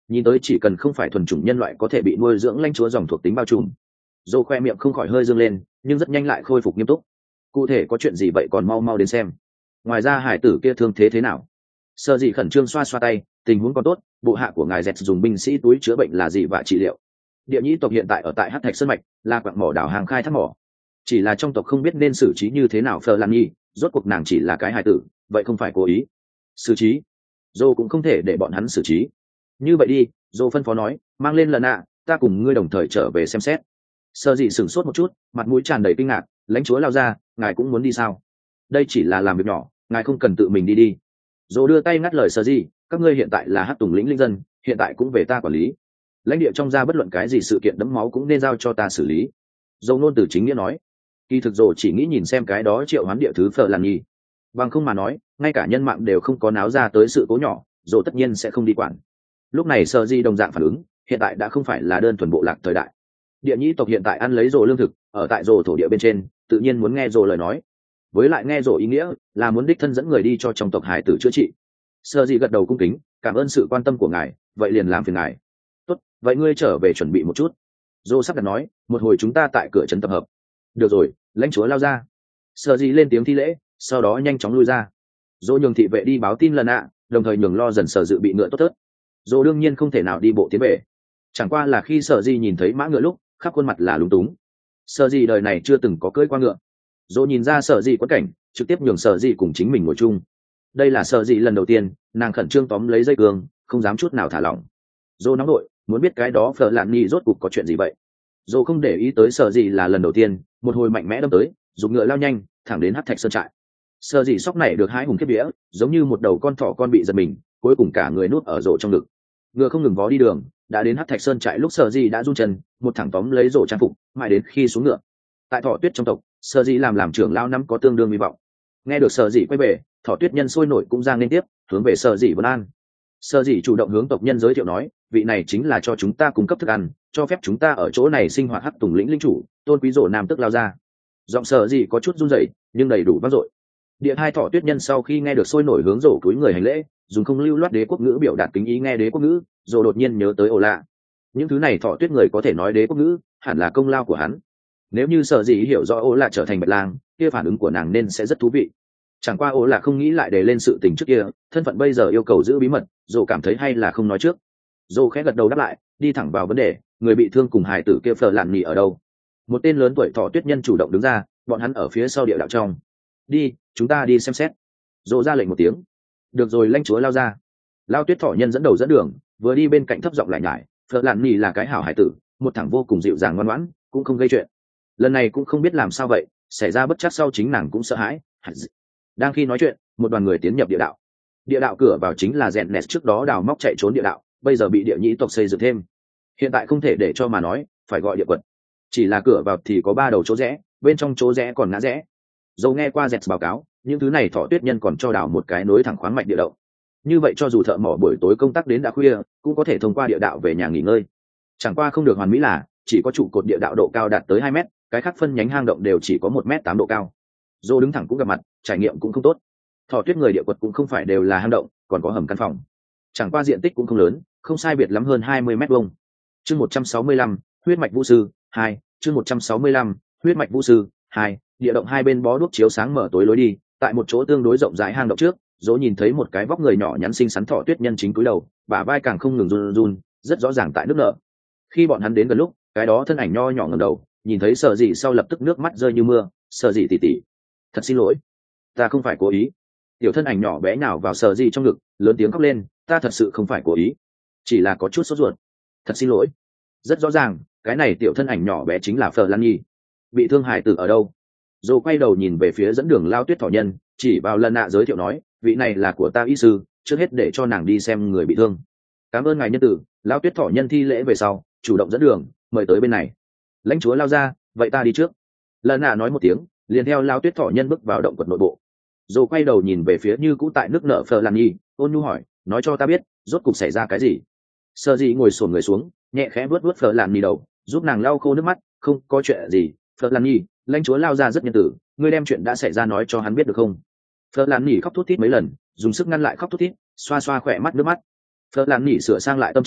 nhìn tới chỉ cần không phải thuần chủng nhân loại có thể bị nuôi dưỡng lãnh chúa dòng thuộc tính bao trùm. Dô khoe miệng không khỏi hơi dương lên, nhưng rất nhanh lại khôi phục nghiêm túc. Cụ thể có chuyện gì vậy còn mau mau đến xem. Ngoài ra hải tử kia thương thế thế nào? Sở Dĩ khẩn trương xoa xoa tay, tình huống còn tốt, bộ hạ của ngài dẹt dùng binh sĩ túi chữa bệnh là gì và trị liệu. Địa nhĩ tộc hiện tại ở tại Hắc Thạch Sơn mạch, là quặng mỏ đảo hàng khai thác mỏ. Chỉ là trong tộc không biết nên xử trí như thế nào. Phờ Lan Nhi, rốt cuộc nàng chỉ là cái hài tử, vậy không phải cố ý. Xử trí? Dô cũng không thể để bọn hắn xử trí. Như vậy đi, Dô phân phó nói, mang lên lần ạ, ta cùng ngươi đồng thời trở về xem xét. Sở Dĩ sửng sốt một chút, mặt mũi tràn đầy kinh ngạc, lãnh chúa lao ra, ngài cũng muốn đi sao? Đây chỉ là làm việc nhỏ, ngài không cần tự mình đi đi. Dô đưa tay ngắt lời Sở Dĩ, các ngươi hiện tại là Hắc Tùng lĩnh linh dân, hiện tại cũng về ta quản lý. Lãnh địa trong gia bất luận cái gì sự kiện đẫm máu cũng nên giao cho ta xử lý. Dô nôn từ chính nghĩa nói. Kỳ thực Dô chỉ nghĩ nhìn xem cái đó triệu hoán địa thứ Phờ Lan Nhi. Bằng không mà nói, ngay cả nhân mạng đều không có náo ra tới sự cố nhỏ, Dô tất nhiên sẽ không đi quản. Lúc này Sở Dĩ đồng dạng phản ứng, hiện tại đã không phải là đơn thuần bộ lạc thời đại. Địa nhĩ tộc hiện tại ăn lấy Dô lương thực, ở tại Dô thổ địa bên trên, tự nhiên muốn nghe Dô lời nói. Với lại nghe Dô ý nghĩa là muốn đích thân dẫn người đi cho trong tộc hải tử chữa trị. Sở Dĩ gật đầu cung kính, cảm ơn sự quan tâm của ngài, vậy liền làm phiền ngài. Tốt, vậy ngươi trở về chuẩn bị một chút. Dô sắp đặt nói, một hồi chúng ta tại cửa trấn tập hợp. Được rồi, lãnh chúa lao ra. Sở Dĩ lên tiếng thi lễ, sau đó nhanh chóng lui ra. Dô nhường thị vệ đi báo tin lần ạ, đồng thời nhường lo dần Sở Dự bị ngựa tốt tớt. Dô đương nhiên không thể nào đi bộ tiến về. Chẳng qua là khi Sở Dĩ nhìn thấy mã ngựa lúc, khắp khuôn mặt là lúng túng. Sở Dĩ đời này chưa từng có cưỡi qua ngựa. Dô nhìn ra Sở Dĩ quẫn cảnh, trực tiếp nhường Sở Dĩ cùng chính mình ngồi chung. Đây là Sở Dĩ lần đầu tiên, nàng khẩn trương tóm lấy dây cương, không dám chút nào thả lỏng. Dô nóng nội, muốn biết cái đó Phờ Lạn Nhi rốt cuộc có chuyện gì vậy. Dô không để ý tới Sở Dĩ là lần đầu tiên, một hồi mạnh mẽ đâm tới, dùng ngựa lao nhanh, thẳng đến Hắc Thạch Sơn trại. Sở Dĩ sóc này được hai hùng kiếp vía, giống như một đầu con thỏ con bị giật mình, cuối cùng cả người nuốt ở rổ trong ngực. Ngựa không ngừng vó đi đường, đã đến Hắc Thạch Sơn trại lúc Sở Dĩ đã run chân, một thẳng tóm lấy rổ trang phục, mãi đến khi xuống ngựa. Tại Thỏ Tuyết trong tộc, Sở Dĩ làm làm trưởng lao năm có tương đương hy vọng. Nghe được Sở Dĩ quay về, Thỏ Tuyết nhân sôi nổi cũng ra nên tiếp, hướng về Sở Dĩ vân an. Sở Dĩ chủ động hướng tộc nhân giới thiệu nói, vị này chính là cho chúng ta cung cấp thức ăn, cho phép chúng ta ở chỗ này sinh hoạt Hắc Tùng lĩnh linh chủ, Tôn Quý Dỗ Nam tức lao ra. Giọng Sở Dĩ có chút run rẩy, nhưng đầy đủ vang dội. Địa hai Thỏ Tuyết nhân sau khi nghe được sôi nổi hướng Dỗ cúi người hành lễ, dùng không lưu loát đế quốc ngữ biểu đạt kính ý. Nghe đế quốc ngữ, Dỗ đột nhiên nhớ tới Ổ Lạ. Những thứ này Thỏ Tuyết người có thể nói đế quốc ngữ, hẳn là công lao của hắn. Nếu như Sở Dĩ hiểu rõ Ổ Lạ trở thành Bạch Lang, kia phản ứng của nàng nên sẽ rất thú vị. Chẳng qua Ổ Lạ không nghĩ lại để lên sự tình trước kia, thân phận bây giờ yêu cầu giữ bí mật, Dỗ cảm thấy hay là không nói trước. Dỗ khẽ gật đầu đáp lại, đi thẳng vào vấn đề, người bị thương cùng hài tử kia Phờ Lạn Nhi ở đâu? Một tên lớn tuổi Thỏ Tuyết nhân chủ động đứng ra, bọn hắn ở phía sau địa đạo trong. Đi, chúng ta đi xem xét. Dỗ ra lệnh một tiếng. Được rồi, lãnh chúa lao ra. Lao Tuyết Thỏ nhân dẫn đầu dẫn đường, vừa đi bên cạnh thấp giọng lại nhải, Phờ Lạn Nhi là cái hảo hải tử, một thằng vô cùng dịu dàng ngoan ngoãn, cũng không gây chuyện. Lần này cũng không biết làm sao vậy, xảy ra bất trắc sau chính nàng cũng sợ hãi. Đang khi nói chuyện, một đoàn người tiến nhập địa đạo. Địa đạo cửa vào chính là rèn nẹt trước đó đào móc chạy trốn địa đạo, bây giờ bị địa nhĩ tộc xây dựng thêm. Hiện tại không thể để cho mà nói, phải gọi địa quật. Chỉ là cửa vào thì có ba đầu chỗ rẽ, bên trong chỗ rẽ còn ngã rẽ. Dầu nghe qua dẹt báo cáo, những thứ này Thỏ Tuyết nhân còn cho đào một cái nối thẳng khoáng mạch địa động. Như vậy cho dù thợ mỏ buổi tối công tác đến đã khuya, cũng có thể thông qua địa đạo về nhà nghỉ ngơi. Chẳng qua không được hoàn mỹ là, chỉ có trụ cột địa đạo độ cao đạt tới hai mét, cái khác phân nhánh hang động đều chỉ có một mét tám độ cao. Dô đứng thẳng cũng gặp mặt, trải nghiệm cũng không tốt. Thỏ Tuyết người địa quật cũng không phải đều là hang động, còn có hầm căn phòng. Chẳng qua diện tích cũng không lớn, không sai biệt lắm hơn hai mươi mét vuông. Chương một trăm sáu mươi lăm, huyết mạch vũ sư hai, chương một trăm sáu mươi lăm, huyết mạch vũ sư hai, địa động hai bên bó đuốc chiếu sáng mở tối lối đi, tại một chỗ tương đối rộng rãi hang động trước, Dỗ nhìn thấy một cái vóc người nhỏ nhắn xinh xắn Thỏ Tuyết nhân chính cúi đầu, bả vai càng không ngừng run run, rất rõ ràng tại nước nợ. Khi bọn hắn đến gần lúc, cái đó thân ảnh nho nhỏ ngẩng đầu, nhìn thấy Sở Dĩ sau lập tức nước mắt rơi như mưa, Sở Dĩ tỉ tỉ, thật xin lỗi, ta không phải cố ý. Tiểu thân ảnh nhỏ bé nào vào Sở Dĩ trong ngực, lớn tiếng khóc lên, ta thật sự không phải cố ý, chỉ là có chút sốt ruột, thật xin lỗi. Rất rõ ràng, cái này tiểu thân ảnh nhỏ bé chính là Phờ Lan Nhi. Bị thương hải tử ở đâu? Dô quay đầu nhìn về phía dẫn đường Lao Tuyết Thỏ nhân, chỉ vào lần nạ giới thiệu nói, vị này là của ta y sư, trước hết để cho nàng đi xem người bị thương. Cảm ơn ngài nhân tử. Lao Tuyết Thỏ nhân thi lễ về sau, chủ động dẫn đường, mời tới bên này. Lãnh chúa lao ra, vậy ta đi trước. Lần nạ nói một tiếng, liền theo Lao Tuyết Thỏ nhân bước vào động quật nội bộ. Dô quay đầu nhìn về phía như cũ tại nước nợ Phờ Lan Nhi, ôn nhu hỏi, nói cho ta biết, rốt cục xảy ra cái gì? Sở Dĩ ngồi xổm người xuống, nhẹ khẽ vuốt vuốt Phờ Lan Nhi đầu, giúp nàng lau khô nước mắt, không có chuyện gì. Phờ Lan Nhi, lãnh chúa lao ra rất nhân tử, ngươi đem chuyện đã xảy ra nói cho hắn biết được không? Phờ Lan Nhi khóc thút thít mấy lần, dùng sức ngăn lại khóc thút thít, xoa xoa khỏe mắt nước mắt. Phờ Lan Nhi sửa sang lại tâm trạng,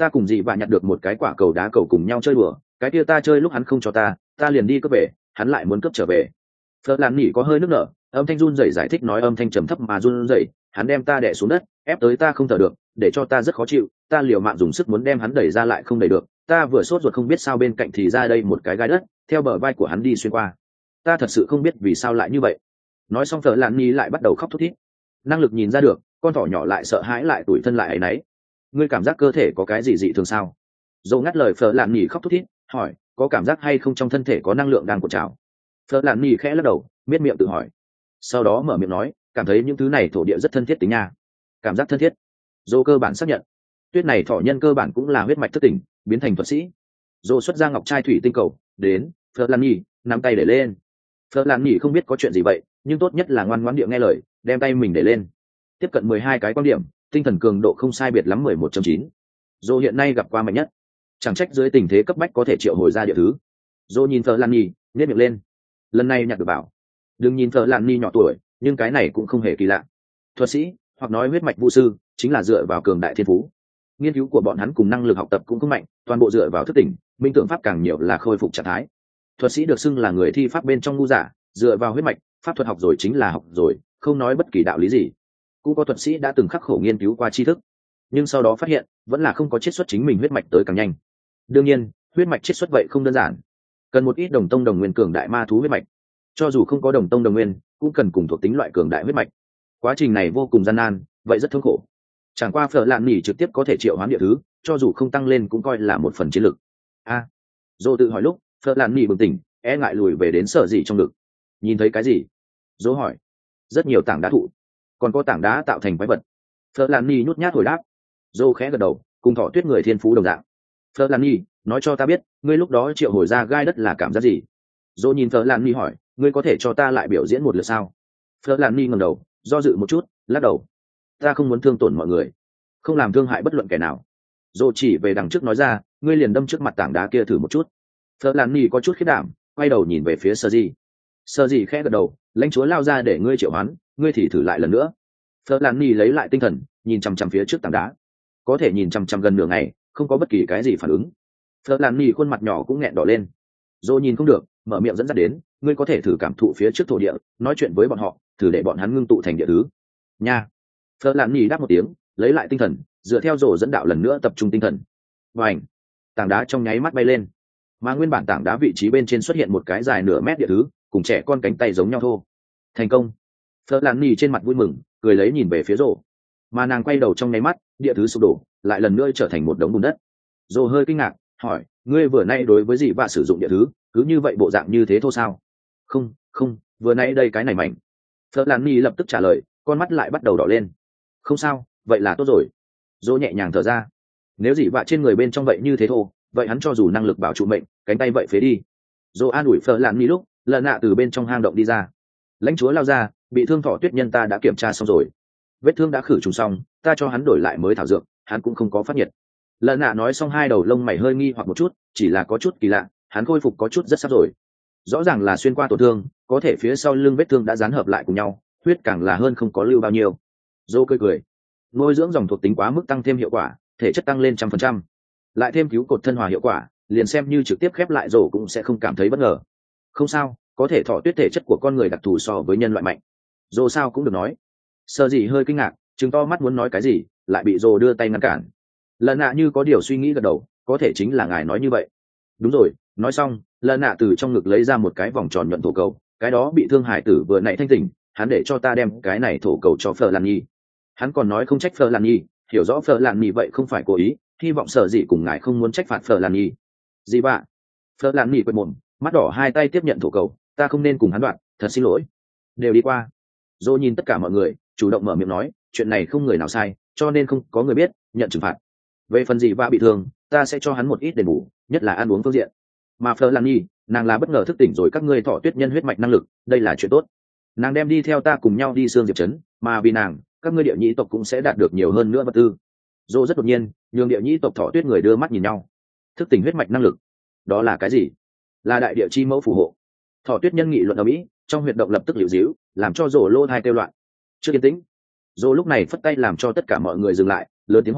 ta cùng dị vạ nhặt được một cái quả cầu đá cầu cùng nhau chơi đùa, cái kia ta chơi lúc hắn không cho ta ta liền đi cướp về, hắn lại muốn cướp trở về. Phật làn nhỉ có hơi nước nở, âm thanh run rẩy giải thích nói, âm thanh trầm thấp mà run rẩy, hắn đem ta đè xuống đất, ép tới ta không thở được, để cho ta rất khó chịu, ta liều mạng dùng sức muốn đem hắn đẩy ra lại không đẩy được, ta vừa sốt ruột không biết sao bên cạnh thì ra đây một cái gai đất theo bờ vai của hắn đi xuyên qua, ta thật sự không biết vì sao lại như vậy. Nói xong Phật làn nhỉ lại bắt đầu khóc thút thít. Năng lực nhìn ra được con thỏ nhỏ lại sợ hãi lại tủi thân lại ấy nấy. Ngươi cảm giác cơ thể có cái gì dị thường sao? Dâu ngắt lời Phật làn nhỉ khóc thút thít, hỏi có cảm giác hay không trong thân thể có năng lượng đang cuộn trào. Phật làn nhỉ khẽ lắc đầu, miết miệng tự hỏi, sau đó mở miệng nói, cảm thấy những thứ này thổ địa rất thân thiết tính nha. Cảm giác thân thiết. Dô cơ bản xác nhận, tuyết này thỏ nhân cơ bản cũng là huyết mạch thất tỉnh biến thành thuật sĩ. Dô xuất ra ngọc trai thủy tinh cầu đến, Phật lan nhỉ nắm tay để lên. Phật lan nhỉ không biết có chuyện gì vậy, nhưng tốt nhất là ngoan ngoãn địa nghe lời, đem tay mình để lên. Tiếp cận mười hai cái quan điểm, tinh thần cường độ không sai biệt lắm mười một chấm chín. Dô hiện nay gặp qua mạnh nhất, chẳng trách dưới tình thế cấp bách có thể triệu hồi ra địa thứ. Dô nhìn Phật lan nhỉ nhếch miệng lên, lần này nhặt được bảo. Đừng nhìn Phật lan nhỉ nhỏ tuổi, nhưng cái này cũng không hề kỳ lạ. Thuật sĩ hoặc nói huyết mạch vũ sư chính là dựa vào cường đại thiên phú. Nghiên cứu của bọn hắn cùng năng lực học tập cũng không mạnh, toàn bộ dựa vào thức tỉnh, minh tượng pháp càng nhiều là khôi phục trạng thái. Thuật sĩ được xưng là người thi pháp bên trong ngu giả, dựa vào huyết mạch pháp thuật học rồi chính là học rồi, không nói bất kỳ đạo lý gì. Cũng có thuật sĩ đã từng khắc khổ nghiên cứu qua tri thức, nhưng sau đó phát hiện vẫn là không có chiết xuất chính mình huyết mạch tới càng nhanh. Đương nhiên huyết mạch chiết xuất vậy không đơn giản, cần một ít đồng tông đồng nguyên cường đại ma thú huyết mạch, cho dù không có đồng tông đồng nguyên cũng cần cùng thuộc tính loại cường đại huyết mạch. Quá trình này vô cùng gian nan, vậy rất thống khổ. Chẳng qua Phở lạn nhỉ trực tiếp có thể triệu hoán địa thứ, cho dù không tăng lên cũng coi là một phần chiến lực. A, à, Dô tự hỏi lúc Phở lạn nhỉ bừng tỉnh, e ngại lùi về đến Sở Dị trong ngực. Nhìn thấy cái gì? Dô hỏi. Rất nhiều tảng đá thụ, còn có tảng đá tạo thành quái vật. Phở lạn nhỉ nhút nhát hồi đáp. Dô khẽ gật đầu, cùng thọ tuyết người thiên phú đồng dạng. Phở lạn nhỉ, nói cho ta biết, ngươi lúc đó triệu hồi ra gai đất là cảm giác gì? Dô nhìn Phở lạn nhỉ hỏi, ngươi có thể cho ta lại biểu diễn một lượt sao? Phở lạn nhỉ ngẩng đầu, do dự một chút, lắc đầu. Ta không muốn thương tổn mọi người, không làm thương hại bất luận kẻ nào. Dô chỉ về đằng trước nói ra, ngươi liền đâm trước mặt tảng đá kia thử một chút. Phở lạn nhỉ có chút khiếp đảm, quay đầu nhìn về phía Sơ Dị. Sơ Dị khẽ gật đầu, lãnh chúa lao ra để ngươi triệu hoán, ngươi thì thử lại lần nữa. Phở lạn nhỉ lấy lại tinh thần, nhìn chằm chằm phía trước tảng đá, có thể nhìn chằm chằm gần nửa ngày, không có bất kỳ cái gì phản ứng. Phở lạn nhỉ khuôn mặt nhỏ cũng nghẹn đỏ lên. Dô nhìn không được, mở miệng dẫn dắt đến, ngươi có thể thử cảm thụ phía trước thổ địa, nói chuyện với bọn họ, thử để bọn hắn ngưng tụ thành địa thứ. Nha. Phở lạn nhỉ đáp một tiếng, lấy lại tinh thần, dựa theo rổ dẫn đạo lần nữa tập trung tinh thần. Và ảnh, tảng đá trong nháy mắt bay lên, mà nguyên bản tảng đá vị trí bên trên xuất hiện một cái dài nửa mét địa thứ, cùng trẻ con cánh tay giống nhau thô. Thành công. Phở lạn nhỉ trên mặt vui mừng, cười lấy nhìn về phía rổ, mà nàng quay đầu trong nháy mắt, địa thứ sụp đổ, lại lần nữa trở thành một đống bùn đất. Rổ hơi kinh ngạc, hỏi, ngươi vừa nay đối với gì và sử dụng địa thứ, cứ như vậy bộ dạng như thế thôi sao? Không, không, vừa nay đây cái này mạnh. Phở lạn nhỉ lập tức trả lời, con mắt lại bắt đầu đỏ lên. Không sao, vậy là tốt rồi. Dỗ nhẹ nhàng thở ra. Nếu dị vạ trên người bên trong vậy như thế thô, vậy hắn cho dù năng lực bảo trụ mệnh, cánh tay vậy phế đi. Dỗ an ủi Phở lạn nhỉ lúc lần nạ từ bên trong hang động đi ra. Lãnh chúa lao ra, bị thương thọ tuyết nhân ta đã kiểm tra xong rồi, vết thương đã khử trùng xong, ta cho hắn đổi lại mới thảo dược, hắn cũng không có phát nhiệt. Lần nạ nói xong hai đầu lông mày hơi nghi hoặc một chút, chỉ là có chút kỳ lạ, hắn khôi phục có chút rất sắp rồi. Rõ ràng là xuyên qua tổn thương, có thể phía sau lưng vết thương đã dán hợp lại cùng nhau, huyết càng là hơn không có lưu bao nhiêu. Dô cười cười, nuôi dưỡng dòng thuộc tính quá mức tăng thêm hiệu quả, thể chất tăng lên trăm phần trăm, lại thêm cứu cột thân hòa hiệu quả, liền xem như trực tiếp khép lại rổ cũng sẽ không cảm thấy bất ngờ. Không sao, có thể thọ tuyết thể chất của con người đặc thù so với nhân loại mạnh. Dô sao cũng được nói. Sợ gì hơi kinh ngạc, chứng to mắt muốn nói cái gì, lại bị Dô đưa tay ngăn cản. Lần nạ như có điều suy nghĩ gật đầu, có thể chính là ngài nói như vậy. Đúng rồi, nói xong, lần nạ từ trong ngực lấy ra một cái vòng tròn nhuận thổ cầu, cái đó bị thương hải tử vừa nãy thanh tỉnh, hắn để cho ta đem cái này thổ cầu cho Phở Lan Nhi. Hắn còn nói không trách Phở Lan Nhi, hiểu rõ Phở Lan Nhi vậy không phải cố ý, hy vọng Sở Dị cùng ngài không muốn trách phạt Phở Lan Nhi. Gì bạ? Phở Lan Nhi quệt mồm, mắt đỏ hai tay tiếp nhận thổ cầu, ta không nên cùng hắn đoạn, thật xin lỗi. Đều đi qua. Dô nhìn tất cả mọi người, chủ động mở miệng nói, chuyện này không người nào sai, cho nên không có người biết, nhận trừng phạt. Về phần gì bạ bị thương, ta sẽ cho hắn một ít đền bù, nhất là ăn uống phương diện. Mà Phở Lan Nhi, nàng là bất ngờ thức tỉnh rồi các ngươi thọ tuyết nhân huyết mạch năng lực, đây là chuyện tốt. Nàng đem đi theo ta cùng nhau đi xương diệp trấn, mà vì nàng, các ngươi địa nhĩ tộc cũng sẽ đạt được nhiều hơn nữa vật tư. Dô rất đột nhiên, nhường địa nhĩ tộc thọ tuyết người đưa mắt nhìn nhau. Thức tỉnh huyết mạch năng lực, đó là cái gì? Là đại địa chi mẫu phù hộ. Thọ tuyết nhân nghị luận ở mỹ, trong huyệt động lập tức liễu díu, làm cho Dô lô hai kêu loạn. Chưa yên tĩnh, Dô lúc này phất tay làm cho tất cả mọi người dừng lại, lớn tiếng hỏi,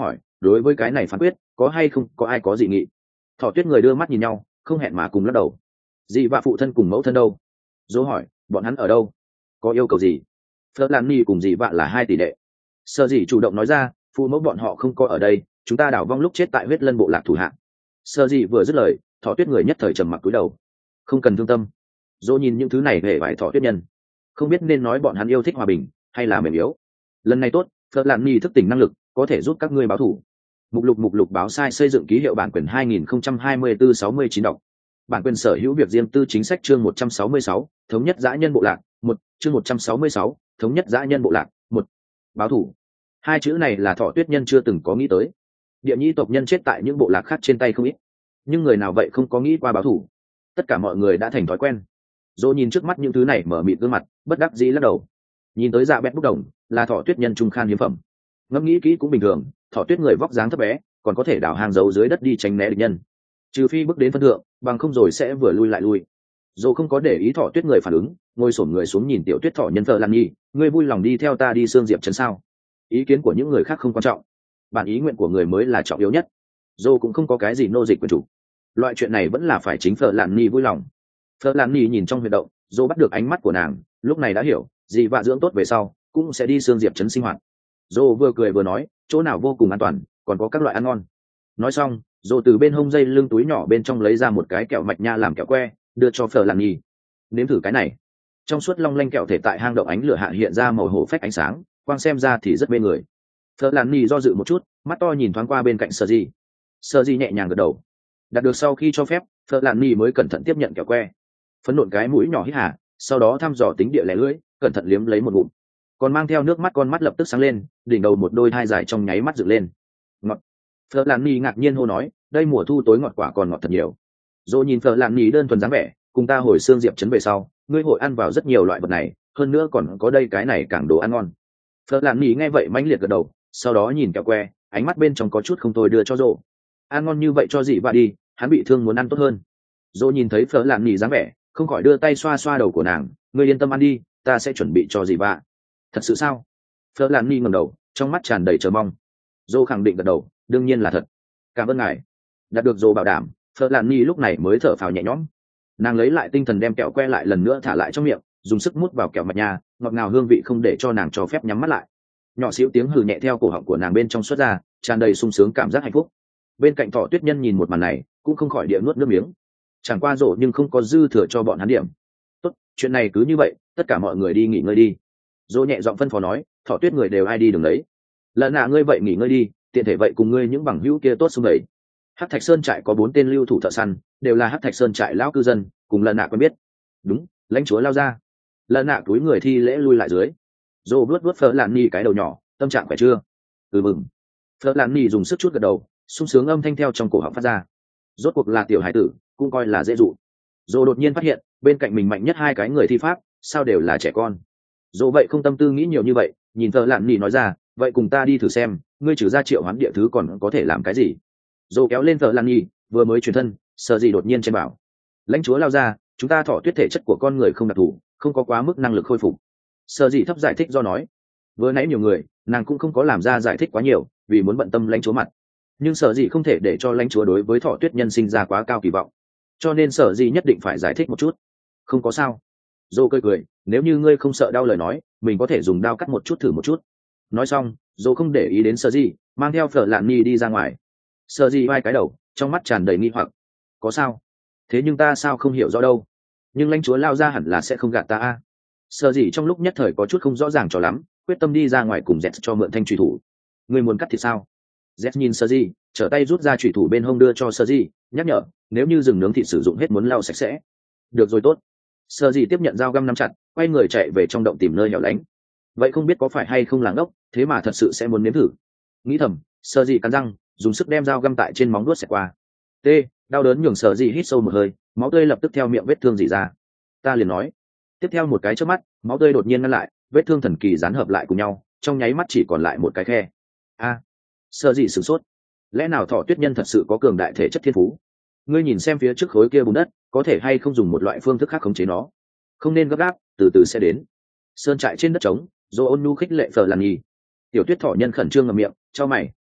đối với cái này phán quyết có hay không có ai có dị nghị? Thỏ tuyết người đưa mắt nhìn nhau, không hẹn mà cùng lắc đầu. Dị vạ phụ thân cùng mẫu thân đâu? Dỗ hỏi, bọn hắn ở đâu? Có yêu cầu gì? Phớt Lan Nhi cùng dị vạ là hai tỷ đệ. Sở dĩ chủ động nói ra, phụ mẫu bọn họ không có ở đây, chúng ta đảo vong lúc chết tại huyết lân bộ lạc thủ hạ. Sở dĩ vừa dứt lời, thỏ tuyết người nhất thời trầm mặc cúi đầu. Không cần thương tâm. Dỗ nhìn những thứ này về vải thỏ tuyết nhân, không biết nên nói bọn hắn yêu thích hòa bình hay là mềm yếu. Lần này tốt, Phớt Lan Nhi thức tỉnh năng lực, có thể giúp các ngươi báo thù. Mục lục mục lục báo sai xây dựng ký hiệu bản quyền hai nghìn không trăm hai mươi tư sáu mươi chín đọc. Bản quyền sở hữu việc riêng tư chính sách chương một trăm sáu mươi sáu, thống nhất dã nhân bộ lạc, một, chương một trăm sáu mươi sáu, thống nhất dã nhân bộ lạc, một. Báo thủ. Hai chữ này là thỏ tuyết nhân chưa từng có nghĩ tới. Địa nhĩ tộc nhân chết tại những bộ lạc khác trên tay không ít, nhưng người nào vậy không có nghĩ qua báo thủ. Tất cả mọi người đã thành thói quen. Dô nhìn trước mắt những thứ này mở mịt gương mặt, bất đắc dĩ lắc đầu. Nhìn tới dạ bét bốc đồng, là thỏ tuyết nhân trung khan hiếm phẩm. Ngẫm nghĩ kỹ cũng bình thường, thỏ tuyết người vóc dáng thấp bé, còn có thể đào hang giấu dưới đất đi tránh né địch nhân, trừ phi bước đến phân thượng, bằng không rồi sẽ vừa lui lại lui. Dô không có để ý thỏ tuyết người phản ứng, ngồi xổm người xuống nhìn tiểu tuyết thỏ nhân Phở Lan Nhi, ngươi vui lòng đi theo ta đi Sương Diệp trấn sao? Ý kiến của những người khác không quan trọng, bản ý nguyện của người mới là trọng yếu nhất. Dô cũng không có cái gì nô dịch quyền chủ, loại chuyện này vẫn là phải chính Phở Lan Nhi vui lòng. Phở Lan Nhi nhìn trong huy động, Dô bắt được ánh mắt của nàng, lúc này đã hiểu, gì vạ dưỡng tốt về sau cũng sẽ đi Sương Diệp trấn sinh hoạt. Dô vừa cười vừa nói, chỗ nào vô cùng an toàn, còn có các loại ăn ngon. Nói xong, Dô từ bên hông dây lưng túi nhỏ bên trong lấy ra một cái kẹo mạch nha làm kẹo que, đưa cho Phở Lan Nhi. Nếm thử cái này. Trong suốt long lanh kẹo thể tại hang động ánh lửa hạ hiện ra màu hổ phách ánh sáng, quang xem ra thì rất mê người. Phở Lan Nhi do dự một chút, mắt to nhìn thoáng qua bên cạnh Sở Di. Sở Di nhẹ nhàng gật đầu. Đạt được sau khi cho phép, Phở Lan Nhi mới cẩn thận tiếp nhận kẹo que. Phấn nộn cái mũi nhỏ hít hà, sau đó thăm dò tính địa lẻ lưỡi, cẩn thận liếm lấy một ngụm. Còn mang theo nước mắt, con mắt lập tức sáng lên, đỉnh đầu một đôi thai dài trong nháy mắt dựng lên. Ngọt. Phở Lan Nhi ngạc nhiên hô nói, đây mùa thu tối ngọt quả còn ngọt thật nhiều. Dô nhìn Phở Lan Nhi đơn thuần dáng vẻ, cùng ta hồi Sương Diệp trấn về sau, ngươi hội ăn vào rất nhiều loại vật này, hơn nữa còn có đây cái này càng đồ ăn ngon. Phở Lan Nhi nghe vậy mãnh liệt gật đầu, sau đó nhìn kẹo que, ánh mắt bên trong có chút không thôi đưa cho Dô. Ăn ngon như vậy cho dị vạ đi, hắn bị thương muốn ăn tốt hơn. Dô nhìn thấy Phở Lan Nhi dáng vẻ, không khỏi đưa tay xoa xoa đầu của nàng, ngươi yên tâm ăn đi, ta sẽ chuẩn bị cho dị vạ. Thật sự sao? Phở Lan Nhi ngẩng đầu, trong mắt tràn đầy chờ mong. Dô khẳng định gật đầu, đương nhiên là thật. Cảm ơn ngài. Đạt được Dô bảo đảm, Phở Lan Nhi lúc này mới thở phào nhẹ nhõm. Nàng lấy lại tinh thần đem kẹo que lại lần nữa thả lại trong miệng, dùng sức mút vào kẹo mạch nha, ngọt ngào hương vị không để cho nàng cho phép nhắm mắt lại. Nhỏ xíu tiếng hừ nhẹ theo cổ họng của nàng bên trong xuất ra, tràn đầy sung sướng cảm giác hạnh phúc. Bên cạnh Thỏ Tuyết Nhân nhìn một màn này, cũng không khỏi địa nuốt nước miếng. Chẳng qua Dô nhưng không có dư thừa cho bọn hắn điểm. Tốt, chuyện này cứ như vậy, tất cả mọi người đi nghỉ ngơi đi. Dô nhẹ giọng phân phó nói, Thỏ Tuyết người đều ai đi đường đấy. Lần nạ ngươi vậy nghỉ ngơi đi, tiện thể vậy cùng ngươi những bằng hữu kia tốt xung đẩy. Hắc Thạch Sơn trại có bốn tên lưu thủ thợ săn, đều là Hắc Thạch Sơn trại lão cư dân, cùng lần nạ quen biết. Đúng, lãnh chúa lao ra. Lần nạ túi người thi lễ lui lại dưới. Dô vuốt vuốt Phở Lan Nhi cái đầu nhỏ, tâm trạng khỏe chưa? Ừ mừng. Phở Lan Nhi dùng sức chút gật đầu, sung sướng âm thanh theo trong cổ họng phát ra. Rốt cuộc là tiểu hải tử, cũng coi là dễ dụ. Dô đột nhiên phát hiện, bên cạnh mình mạnh nhất hai cái người thi pháp, sao đều là trẻ con. Dô vậy không tâm tư nghĩ nhiều như vậy, nhìn Phở Lan Nhi nói ra, vậy cùng ta đi thử xem, ngươi trừ ra triệu hoán địa thứ còn có thể làm cái gì? Dô kéo lên Phở Lan Nhi, vừa mới truyền thân, Sở Dị đột nhiên trên bảo. Lãnh chúa lao ra, chúng ta thỏ tuyết thể chất của con người không đặc thù, không có quá mức năng lực khôi phục. Sở Dị thấp giải thích do nói. Vừa nãy nhiều người, nàng cũng không có làm ra giải thích quá nhiều, vì muốn bận tâm lãnh chúa mặt. Nhưng Sở Dị không thể để cho lãnh chúa đối với thỏ tuyết nhân sinh ra quá cao kỳ vọng, cho nên Sở Dị nhất định phải giải thích một chút. Không có sao. Dô cười cười, nếu như ngươi không sợ đau lời nói, mình có thể dùng đao cắt một chút thử một chút. Nói xong, Dô không để ý đến Sở Dị, mang theo Phở Lan Nhi đi ra ngoài. Sở Dị vai cái đầu, trong mắt tràn đầy nghi hoặc. Có sao? Thế nhưng ta sao không hiểu rõ đâu. Nhưng lãnh chúa lao ra hẳn là sẽ không gạt ta a. Sở Dị trong lúc nhất thời có chút không rõ ràng cho lắm, quyết tâm đi ra ngoài cùng Z cho mượn thanh truy thủ. Ngươi muốn cắt thì sao? Z nhìn Sở Dị, trở tay rút ra truy thủ bên hông đưa cho Sở Dị, nhắc nhở, nếu như rừng nướng thịt sử dụng hết muốn lau sạch sẽ. Được rồi tốt. Sở Dị tiếp nhận dao găm nắm chặt, quay người chạy về trong động tìm nơi hẻo lánh. Vậy không biết có phải hay không làng ốc, thế mà thật sự sẽ muốn nếm thử. Nghĩ thầm, Sở Dị cắn răng, dùng sức đem dao găm tại trên móng vuốt xẹt qua. T, đau đớn nhường Sở Dị hít sâu một hơi, máu tươi lập tức theo miệng vết thương rỉ ra. Ta liền nói. Tiếp theo một cái chớp mắt, máu tươi đột nhiên ngăn lại, vết thương thần kỳ dán hợp lại cùng nhau, trong nháy mắt chỉ còn lại một cái khe. A, à, Sở Dị sửng sốt. Lẽ nào Thỏ Tuyết nhân thật sự có cường đại thể chất thiên phú? Ngươi nhìn xem phía trước khối kia bùn đất, có thể hay không dùng một loại phương thức khác khống chế nó? Không nên gấp gáp, từ từ sẽ đến. Sơn trại trên đất trống, Dô ôn nhu khích lệ Phở Lan Nhi. Tiểu Tuyết thỏ nhân khẩn trương ngậm miệng, chau mày.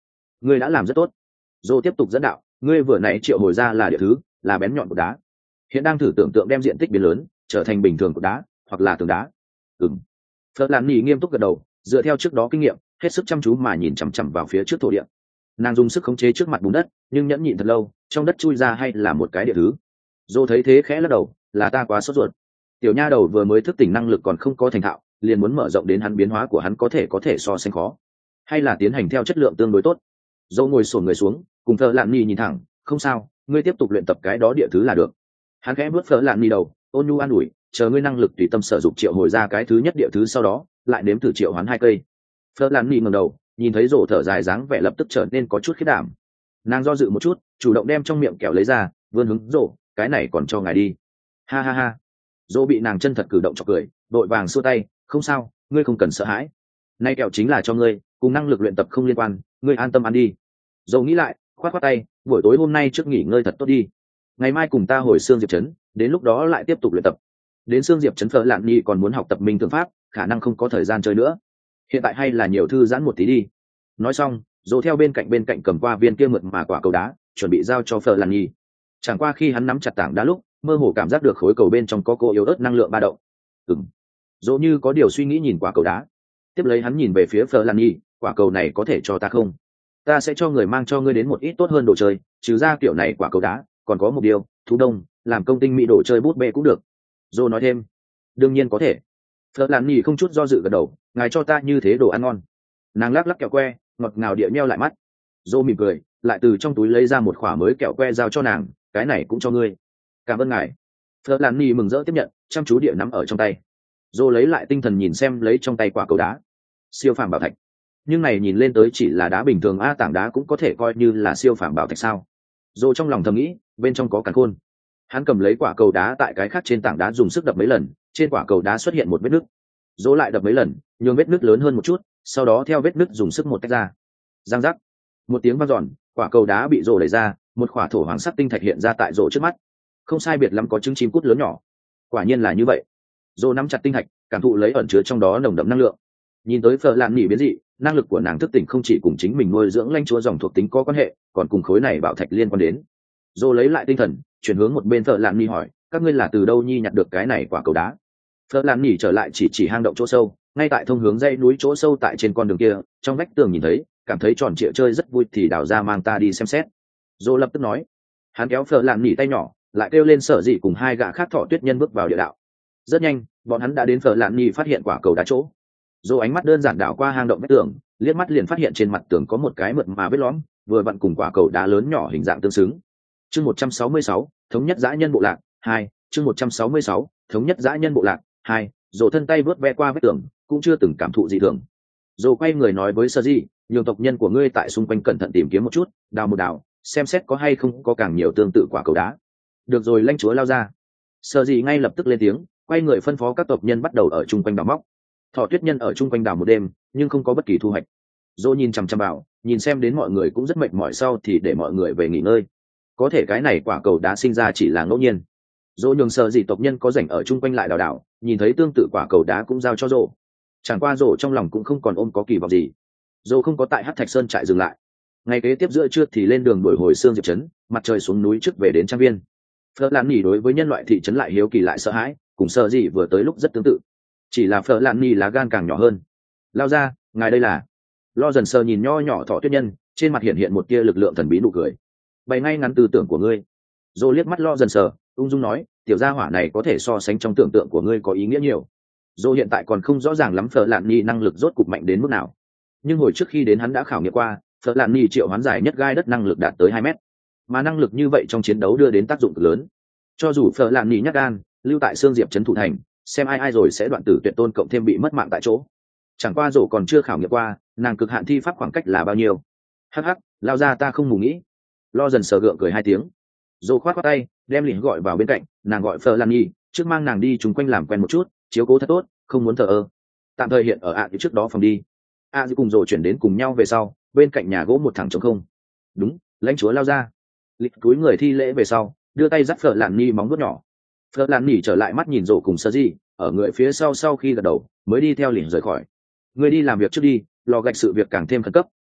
ngươi đã làm rất tốt. Dô tiếp tục dẫn đạo, ngươi vừa nãy triệu hồi ra là địa thứ, là bén nhọn của đá, hiện đang thử tưởng tượng đem diện tích biến lớn trở thành bình thường của đá hoặc là tường đá. Ừm. Phật Lan Nhi nghiêm túc gật đầu, dựa theo trước đó kinh nghiệm, hết sức chăm chú mà nhìn chằm chằm vào phía trước thổ địa. Nàng dùng sức khống chế trước mặt bùn đất, nhưng nhẫn nhịn thật lâu, trong đất chui ra hay là một cái địa thứ. Dô thấy thế khẽ lắc đầu, là ta quá sốt ruột. Tiểu nha đầu vừa mới thức tỉnh năng lực còn không có thành thạo, liền muốn mở rộng đến hắn biến hóa của hắn có thể có thể so sánh khó, hay là tiến hành theo chất lượng tương đối tốt. Dô ngồi xổm người xuống, cùng Phật Lan Nhi nhìn thẳng, không sao, ngươi tiếp tục luyện tập cái đó địa thứ là được. Hắn khẽ bước Phật Lan Nhi đầu, ôn nhu an ủi, chờ ngươi năng lực tùy tâm sở dụng triệu hồi ra cái thứ nhất địa thứ sau đó, lại nếm thử triệu hoán hai cây. Phật Lan Nhi ngẩng đầu, nhìn thấy rổ thở dài dáng vẻ lập tức trở nên có chút khiếp đảm. Nàng do dự một chút, chủ động đem trong miệng kẹo lấy ra, vươn hướng rổ, cái này còn cho ngài đi. Ha ha ha. Rổ bị nàng chân thật cử động chọc cười, đội vàng xua tay, không sao, ngươi không cần sợ hãi. Nay kẹo chính là cho ngươi, cùng năng lực luyện tập không liên quan, ngươi an tâm ăn đi. Rổ nghĩ lại, khoát khoát tay, buổi tối hôm nay trước nghỉ ngơi thật tốt đi. Ngày mai cùng ta hồi Sương Diệp trấn, đến lúc đó lại tiếp tục luyện tập. Đến Sương Diệp trấn Phở Lạn Nhi còn muốn học tập minh tưởng pháp, khả năng không có thời gian chơi nữa. Hiện tại hay là nhiều thư giãn một tí đi. Nói xong, Dỗ theo bên cạnh bên cạnh cầm qua viên kia mượt mà quả cầu đá, chuẩn bị giao cho Phở Lạn Nhi. Chẳng qua khi hắn nắm chặt tảng đá lúc, mơ hồ cảm giác được khối cầu bên trong có cô yếu ớt năng lượng ba động. Ừm. Dỗ như có điều suy nghĩ nhìn quả cầu đá. Tiếp lấy hắn nhìn về phía Phở Lạn Nhi, quả cầu này có thể cho ta không? Ta sẽ cho người mang cho ngươi đến một ít tốt hơn đồ chơi, trừ ra kiểu này quả cầu đá, còn có một điều, thú đông, làm công tinh mỹ đồ chơi bút bê cũng được. Dô nói thêm, đương nhiên có thể. Phật Lan Nhi không chút do dự gật đầu, ngài cho ta như thế đồ ăn ngon. Nàng lắc lắc kẹo que, ngọt ngào địa nheo lại mắt. Dô mỉm cười, lại từ trong túi lấy ra một khỏa mới kẹo que giao cho nàng, cái này cũng cho ngươi. Cảm ơn ngài. Phật Lan Nhi mừng rỡ tiếp nhận, chăm chú địa nắm ở trong tay. Dô lấy lại tinh thần nhìn xem lấy trong tay quả cầu đá, siêu phàm bảo thạch. Nhưng này nhìn lên tới chỉ là đá bình thường, a tảng đá cũng có thể coi như là siêu phàm bảo thạch sao? Dô trong lòng thầm nghĩ, bên trong có càn khôn. Hắn cầm lấy quả cầu đá tại cái khác trên tảng đá dùng sức đập mấy lần, trên quả cầu đá xuất hiện một vết nứt. Dỗ lại đập mấy lần, nhường vết nứt lớn hơn một chút, sau đó theo vết nứt dùng sức một tách ra. Giang giác, một tiếng vang dọn, quả cầu đá bị rổ đẩy ra, một quả thổ hoàng sắc tinh thạch hiện ra tại rổ trước mắt. Không sai biệt lắm có trứng chim cút lớn nhỏ. Quả nhiên là như vậy. Rổ nắm chặt tinh thạch, cảm thụ lấy ẩn chứa trong đó nồng đậm năng lượng. Nhìn tới Phở Lạn Nhi biến dị, năng lực của nàng thức tỉnh không chỉ cùng chính mình nuôi dưỡng lãnh chúa dòng thuộc tính có quan hệ, còn cùng khối này bảo thạch liên quan đến. Rổ lấy lại tinh thần, chuyển hướng một bên Phở Lạn Nhi hỏi, các ngươi là từ đâu nhi nhặt được cái này quả cầu đá? Phở Lạn Nhi trở lại chỉ chỉ hang động chỗ sâu, ngay tại thông hướng dãy núi chỗ sâu tại trên con đường kia, trong vách tường nhìn thấy, cảm thấy tròn trịa chơi rất vui thì đào ra mang ta đi xem xét. Dô lập tức nói, hắn kéo Phở Lạn Nhi tay nhỏ, lại kêu lên Sở Dị cùng hai gã khác thọ tuyết nhân bước vào địa đạo. Rất nhanh, bọn hắn đã đến Phở Lạn Nhi phát hiện quả cầu đá chỗ. Dô ánh mắt đơn giản đảo qua hang động vách tường, liếc mắt liền phát hiện trên mặt tường có một cái mượt mà vết lõm, vừa vặn cùng quả cầu đá lớn nhỏ hình dạng tương xứng. Chương một trăm sáu mươi sáu, thống nhất dã nhân bộ lạc hai. Chương một trăm sáu mươi sáu, thống nhất dã nhân bộ lạc hai. Dồ thân tay vớt ve qua vết tường, cũng chưa từng cảm thụ gì thường. Dồ quay người nói với Sơ Di, nhường tộc nhân của ngươi tại xung quanh cẩn thận tìm kiếm một chút, đào một đào, xem xét có hay không có càng nhiều tương tự quả cầu đá. Được rồi, lãnh chúa lao ra. Sơ Di ngay lập tức lên tiếng, quay người phân phó các tộc nhân bắt đầu ở chung quanh đào móc. Thọ tuyết nhân ở chung quanh đào một đêm, nhưng không có bất kỳ thu hoạch. Dô nhìn chằm chằm vào, nhìn xem đến mọi người cũng rất mệt mỏi sau thì để mọi người về nghỉ ngơi. Có thể cái này quả cầu đá sinh ra chỉ là ngẫu nhiên. Dô nhường Sở Dị tộc nhân có rảnh ở chung quanh lại đào đào, nhìn thấy tương tự quả cầu đá cũng giao cho Dô. Chẳng qua Dô trong lòng cũng không còn ôm có kỳ vọng gì. Dô không có tại Hắc Thạch Sơn trại dừng lại. Ngày kế tiếp giữa trưa thì lên đường đuổi hồi Sương Diệp trấn, mặt trời xuống núi trước về đến trang viên. Phở Lan Nhi đối với nhân loại thị trấn lại hiếu kỳ lại sợ hãi, cùng Sở Dị vừa tới lúc rất tương tự. Chỉ là Phở Lan Nhi lá gan càng nhỏ hơn. Lao ra, ngài đây là? Lo dần sờ nhìn nho nhỏ thọ tuyết nhân, trên mặt hiện hiện một tia lực lượng thần bí nụ cười. Bày ngay ngắn tư tưởng của ngươi. Dô liếc mắt Lo dần sờ, ung dung nói, tiểu gia hỏa này có thể so sánh trong tưởng tượng của ngươi có ý nghĩa nhiều. Dô hiện tại còn không rõ ràng lắm Phở Lạn Nhi năng lực rốt cục mạnh đến mức nào, nhưng hồi trước khi đến hắn đã khảo nghiệm qua, Phở Lạn Nhi triệu hoán giải nhất gai đất năng lực đạt tới hai mét, mà năng lực như vậy trong chiến đấu đưa đến tác dụng cực lớn. Cho dù Phở Lạn Nhi nhát gan, lưu tại Sương Diệp trấn thủ thành, xem ai ai rồi sẽ đoạn tử tuyệt tôn cộng thêm bị mất mạng tại chỗ. Chẳng qua Dô còn chưa khảo nghiệm qua, nàng cực hạn thi pháp khoảng cách là bao nhiêu. Hắc hắc, lao ra ta không mù nghĩ. Lo dần sờ gượng cười hai tiếng. Dô khoát khoát tay, đem liền gọi vào bên cạnh, nàng gọi Phở Lan Nhi, trước mang nàng đi chúng quanh làm quen một chút, chiếu cố thật tốt, không muốn thờ ơ. Tạm thời hiện ở ạ à trước đó phòng đi. ạ à cùng Dô chuyển đến cùng nhau về sau, bên cạnh nhà gỗ một thằng trống không. Đúng, lãnh chúa lao ra. Lịch túi người thi lễ về sau, đưa tay dắt Phở Lan Nhi móng vuốt nhỏ. Phở Lan Nhi trở lại mắt nhìn Dô cùng Sơ Di, ở người phía sau sau khi gật đầu, mới đi theo liền rời khỏi. Người đi làm việc trước đi, lò gạch sự việc càng thêm khẩn cấp,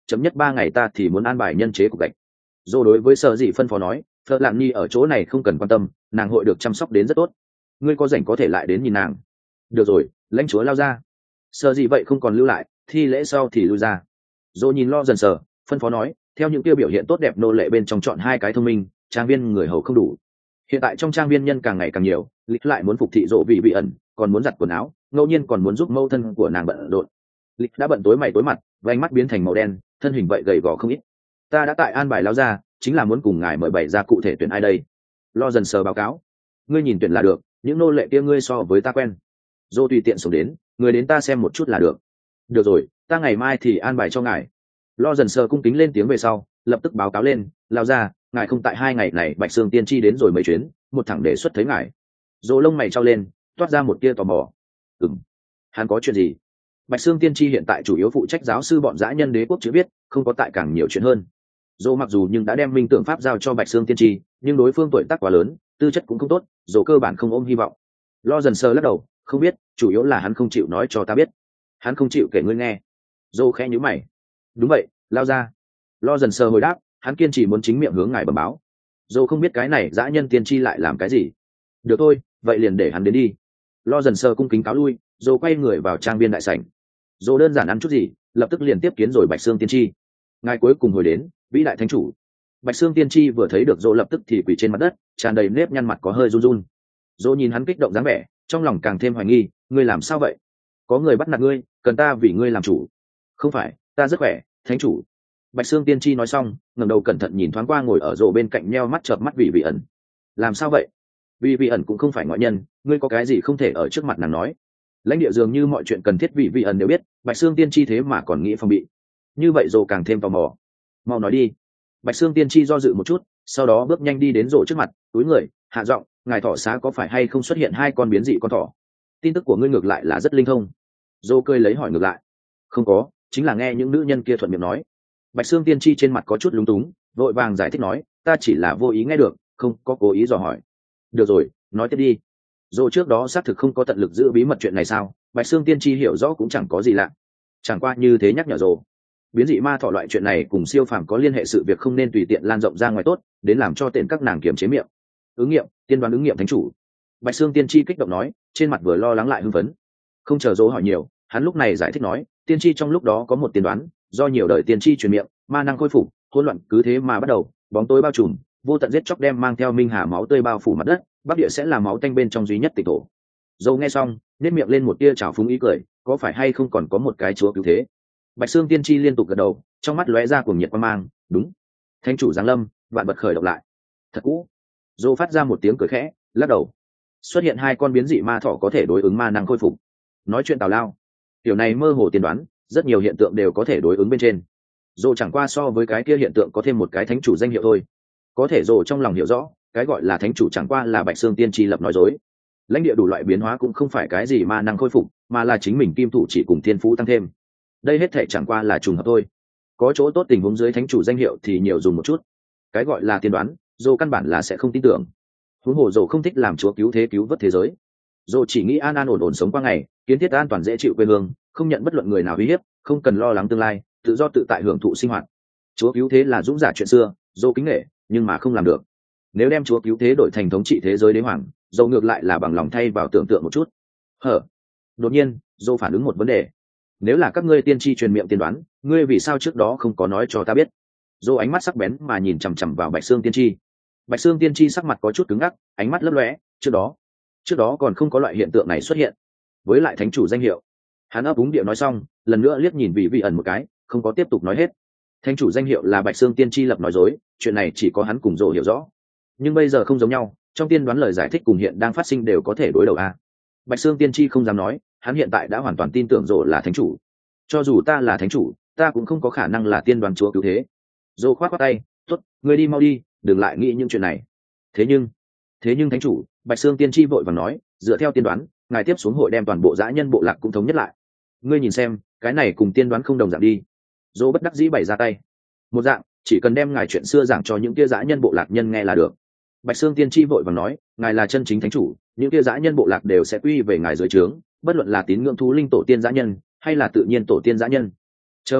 chấm nhất ba ngày ta thì muốn an bài nhân chế cục gạch. Dô đối với sở dị phân phó nói, phật lạn nhi ở chỗ này không cần quan tâm, nàng hội được chăm sóc đến rất tốt, ngươi có rảnh có thể lại đến nhìn nàng. Được rồi, lãnh chúa lao ra. Sở dị vậy không còn lưu lại, thi lễ sau thì lui ra. Dô nhìn lo dần sờ, phân phó nói, theo những tiêu biểu hiện tốt đẹp nô lệ bên trong chọn hai cái thông minh, trang viên người hầu không đủ. Hiện tại trong trang viên nhân càng ngày càng nhiều, lịch lại muốn phục thị Dỗ vị vị ẩn, còn muốn giặt quần áo, ngẫu nhiên còn muốn giúp mẫu thân của nàng bận rộn. Lịch đã bận tối mày tối mặt, vành mắt biến thành màu đen, thân hình vậy gầy gò không ít. Ta đã tại an bài lao ra, chính là muốn cùng ngài mời bày ra cụ thể tuyển ai đây. Lo dần sờ báo cáo, ngươi nhìn tuyển là được, những nô lệ kia ngươi so với ta quen. Dô tùy tiện xuống đến, người đến ta xem một chút là được. Được rồi, ta ngày mai thì an bài cho ngài. Lo dần sờ cung kính lên tiếng về sau, lập tức báo cáo lên, lao ra, ngài không tại hai ngày này Bạch Sương tiên tri đến rồi mấy chuyến, một thẳng đề xuất thấy ngài. Dô lông mày trao lên, toát ra một tia tò mò. Ừm, hắn có chuyện gì? Bạch Sương tiên tri hiện tại chủ yếu phụ trách giáo sư bọn dã nhân đế quốc chữ viết, không có tại càng nhiều chuyện hơn. Dô mặc dù nhưng đã đem minh tưởng pháp giao cho Bạch Sương tiên tri, nhưng đối phương tuổi tác quá lớn, tư chất cũng không tốt, Dô cơ bản không ôm hy vọng. Lo dần sờ lắc đầu, không biết, chủ yếu là hắn không chịu nói cho ta biết. Hắn không chịu kể ngươi nghe. Dô khẽ nhíu mày. Đúng vậy, lao ra. Lo dần sờ hồi đáp, hắn kiên trì muốn chính miệng hướng ngài bẩm báo. Dô không biết cái này dã nhân tiên tri lại làm cái gì. Được thôi, vậy liền để hắn đến đi. Lo dần sờ cung kính cáo lui, Dô quay người vào trang viên đại sảnh. Dô đơn giản ăn chút gì, lập tức liền tiếp kiến rồi Bạch Sương tiên tri. Ngài cuối cùng hồi đến, vĩ đại thánh chủ. Bạch Sương tiên tri vừa thấy được Dô lập tức thì quỳ trên mặt đất, tràn đầy nếp nhăn mặt có hơi run run. Dô nhìn hắn kích động dáng vẻ, trong lòng càng thêm hoài nghi, ngươi làm sao vậy? Có người bắt nạt ngươi, cần ta vì ngươi làm chủ? Không phải, ta rất khỏe, thánh chủ. Bạch Sương tiên tri nói xong, ngẩng đầu cẩn thận nhìn thoáng qua ngồi ở rổ bên cạnh nheo mắt chợp mắt vị vị ẩn. Làm sao vậy? Vị vị ẩn cũng không phải ngoại nhân, ngươi có cái gì không thể ở trước mặt nàng nói? Lãnh địa dường như mọi chuyện cần thiết vị vị ẩn đều biết, Bạch Sương tiên tri thế mà còn nghĩ phòng bị. Như vậy rổ càng thêm tò mò. Mau nói đi. Bạch Sương tiên tri do dự một chút, sau đó bước nhanh đi đến rổ trước mặt, túi người, hạ giọng, ngài thỏ xá có phải hay không xuất hiện hai con biến dị con thỏ? Tin tức của ngươi ngược lại là rất linh thông. Rổ cười lấy hỏi ngược lại. Không có, chính là nghe những nữ nhân kia thuận miệng nói. Bạch Sương tiên tri trên mặt có chút lúng túng, vội vàng giải thích nói, ta chỉ là vô ý nghe được, không có cố ý dò hỏi. Được rồi, nói tiếp đi. Dù trước đó xác thực không có tận lực giữ bí mật chuyện này sao? Bạch Sương tiên tri hiểu rõ cũng chẳng có gì lạ. Chẳng qua như thế nhắc nhở rồi. Biến dị ma thọ loại chuyện này cùng siêu phàm có liên hệ, sự việc không nên tùy tiện lan rộng ra ngoài tốt, đến làm cho tiện các nàng kiềm chế miệng. Ứng nghiệm, tiên đoán ứng nghiệm thánh chủ. Bạch Sương tiên tri kích động nói, trên mặt vừa lo lắng lại hưng phấn. Không chờ dỗ hỏi nhiều, hắn lúc này giải thích nói, tiên tri trong lúc đó có một tiên đoán, do nhiều đời tiên tri truyền miệng, ma năng khôi phục, hỗn loạn cứ thế mà bắt đầu, bóng tối bao trùm, vô tận giết chóc đem mang theo minh hà máu tươi bao phủ mặt đất, bắc địa sẽ là máu tanh bên trong duy nhất tịch thổ. Dâu nghe xong, nét miệng lên một tia trào phúng ý cười, có phải hay không còn có một cái chúa cứu thế? Bạch Sương tiên tri liên tục gật đầu, trong mắt lóe ra cuồng nhiệt quan mang, đúng, thánh chủ giáng lâm, vạn vật khởi động lại. Thật cũ. Dâu phát ra một tiếng cười khẽ, lắc đầu. Xuất hiện hai con biến dị ma thỏ có thể đối ứng ma năng khôi phục. Nói chuyện tào lao, điều này mơ hồ tiên đoán, rất nhiều hiện tượng đều có thể đối ứng bên trên. Dô chẳng qua so với cái kia hiện tượng có thêm một cái thánh chủ danh hiệu thôi. Có thể Dô trong lòng hiểu rõ, cái gọi là thánh chủ chẳng qua là Bạch Sương tiên tri lập nói dối. Lãnh địa đủ loại biến hóa cũng không phải cái gì ma năng khôi phục, mà là chính mình kim thủ chỉ cùng thiên phú tăng thêm. Đây hết thể chẳng qua là trùng hợp thôi. Có chỗ tốt tình huống dưới thánh chủ danh hiệu thì nhiều dùng một chút. Cái gọi là tiên đoán, Dô căn bản là sẽ không tin tưởng. Huống hồ Dô không thích làm chúa cứu thế cứu vớt thế giới. Dô chỉ nghĩ an an ổn ổn sống qua ngày, kiến thiết an toàn dễ chịu quê hương, không nhận bất luận người nào uy hiếp, không cần lo lắng tương lai, tự do tự tại hưởng thụ sinh hoạt. Chúa cứu thế là dũng giả chuyện xưa, Dô kính nể, nhưng mà không làm được. Nếu đem chúa cứu thế đổi thành thống trị thế giới đế hoàng, Dô ngược lại là bằng lòng thay vào tưởng tượng một chút. Hở? Đột nhiên, Dô phản ứng một vấn đề. Nếu là các ngươi tiên tri truyền miệng tiên đoán, ngươi vì sao trước đó không có nói cho ta biết? Dô ánh mắt sắc bén mà nhìn chằm chằm vào Bạch Sương tiên tri. Bạch Sương tiên tri sắc mặt có chút cứng ngắc, ánh mắt lấp lóe. Trước đó, trước đó còn không có loại hiện tượng này xuất hiện. Với lại thánh chủ danh hiệu, hắn ấp úng điệu nói xong, lần nữa liếc nhìn vị vị ẩn một cái, không có tiếp tục nói hết. Thánh chủ danh hiệu là Bạch Sương tiên tri lập nói dối, chuyện này chỉ có hắn cùng Dô hiểu rõ. Nhưng bây giờ không giống nhau, trong tiên đoán lời giải thích cùng hiện đang phát sinh đều có thể đối đầu a. Bạch Sương tiên tri không dám nói, hắn hiện tại đã hoàn toàn tin tưởng Dô là thánh chủ. Cho dù ta là thánh chủ, ta cũng không có khả năng là tiên đoán chúa cứu thế. Dô khoát khoát tay, tốt, ngươi đi mau đi, đừng lại nghĩ những chuyện này. Thế nhưng, thế nhưng thánh chủ, Bạch Sương tiên tri vội vàng nói, dựa theo tiên đoán, ngài tiếp xuống hội đem toàn bộ dã nhân bộ lạc cũng thống nhất lại. Ngươi nhìn xem, cái này cùng tiên đoán không đồng dạng đi. Dô bất đắc dĩ bày ra tay. Một dạng, chỉ cần đem ngài chuyện xưa giảng cho những kia dã nhân bộ lạc nhân nghe là được. Bạch Sương tiên tri vội vàng nói, ngài là chân chính thánh chủ, những kia dã nhân bộ lạc đều sẽ quy về ngài dưới trướng, bất luận là tín ngưỡng thú linh tổ tiên dã nhân hay là tự nhiên tổ tiên dã nhân. Chờ một chút,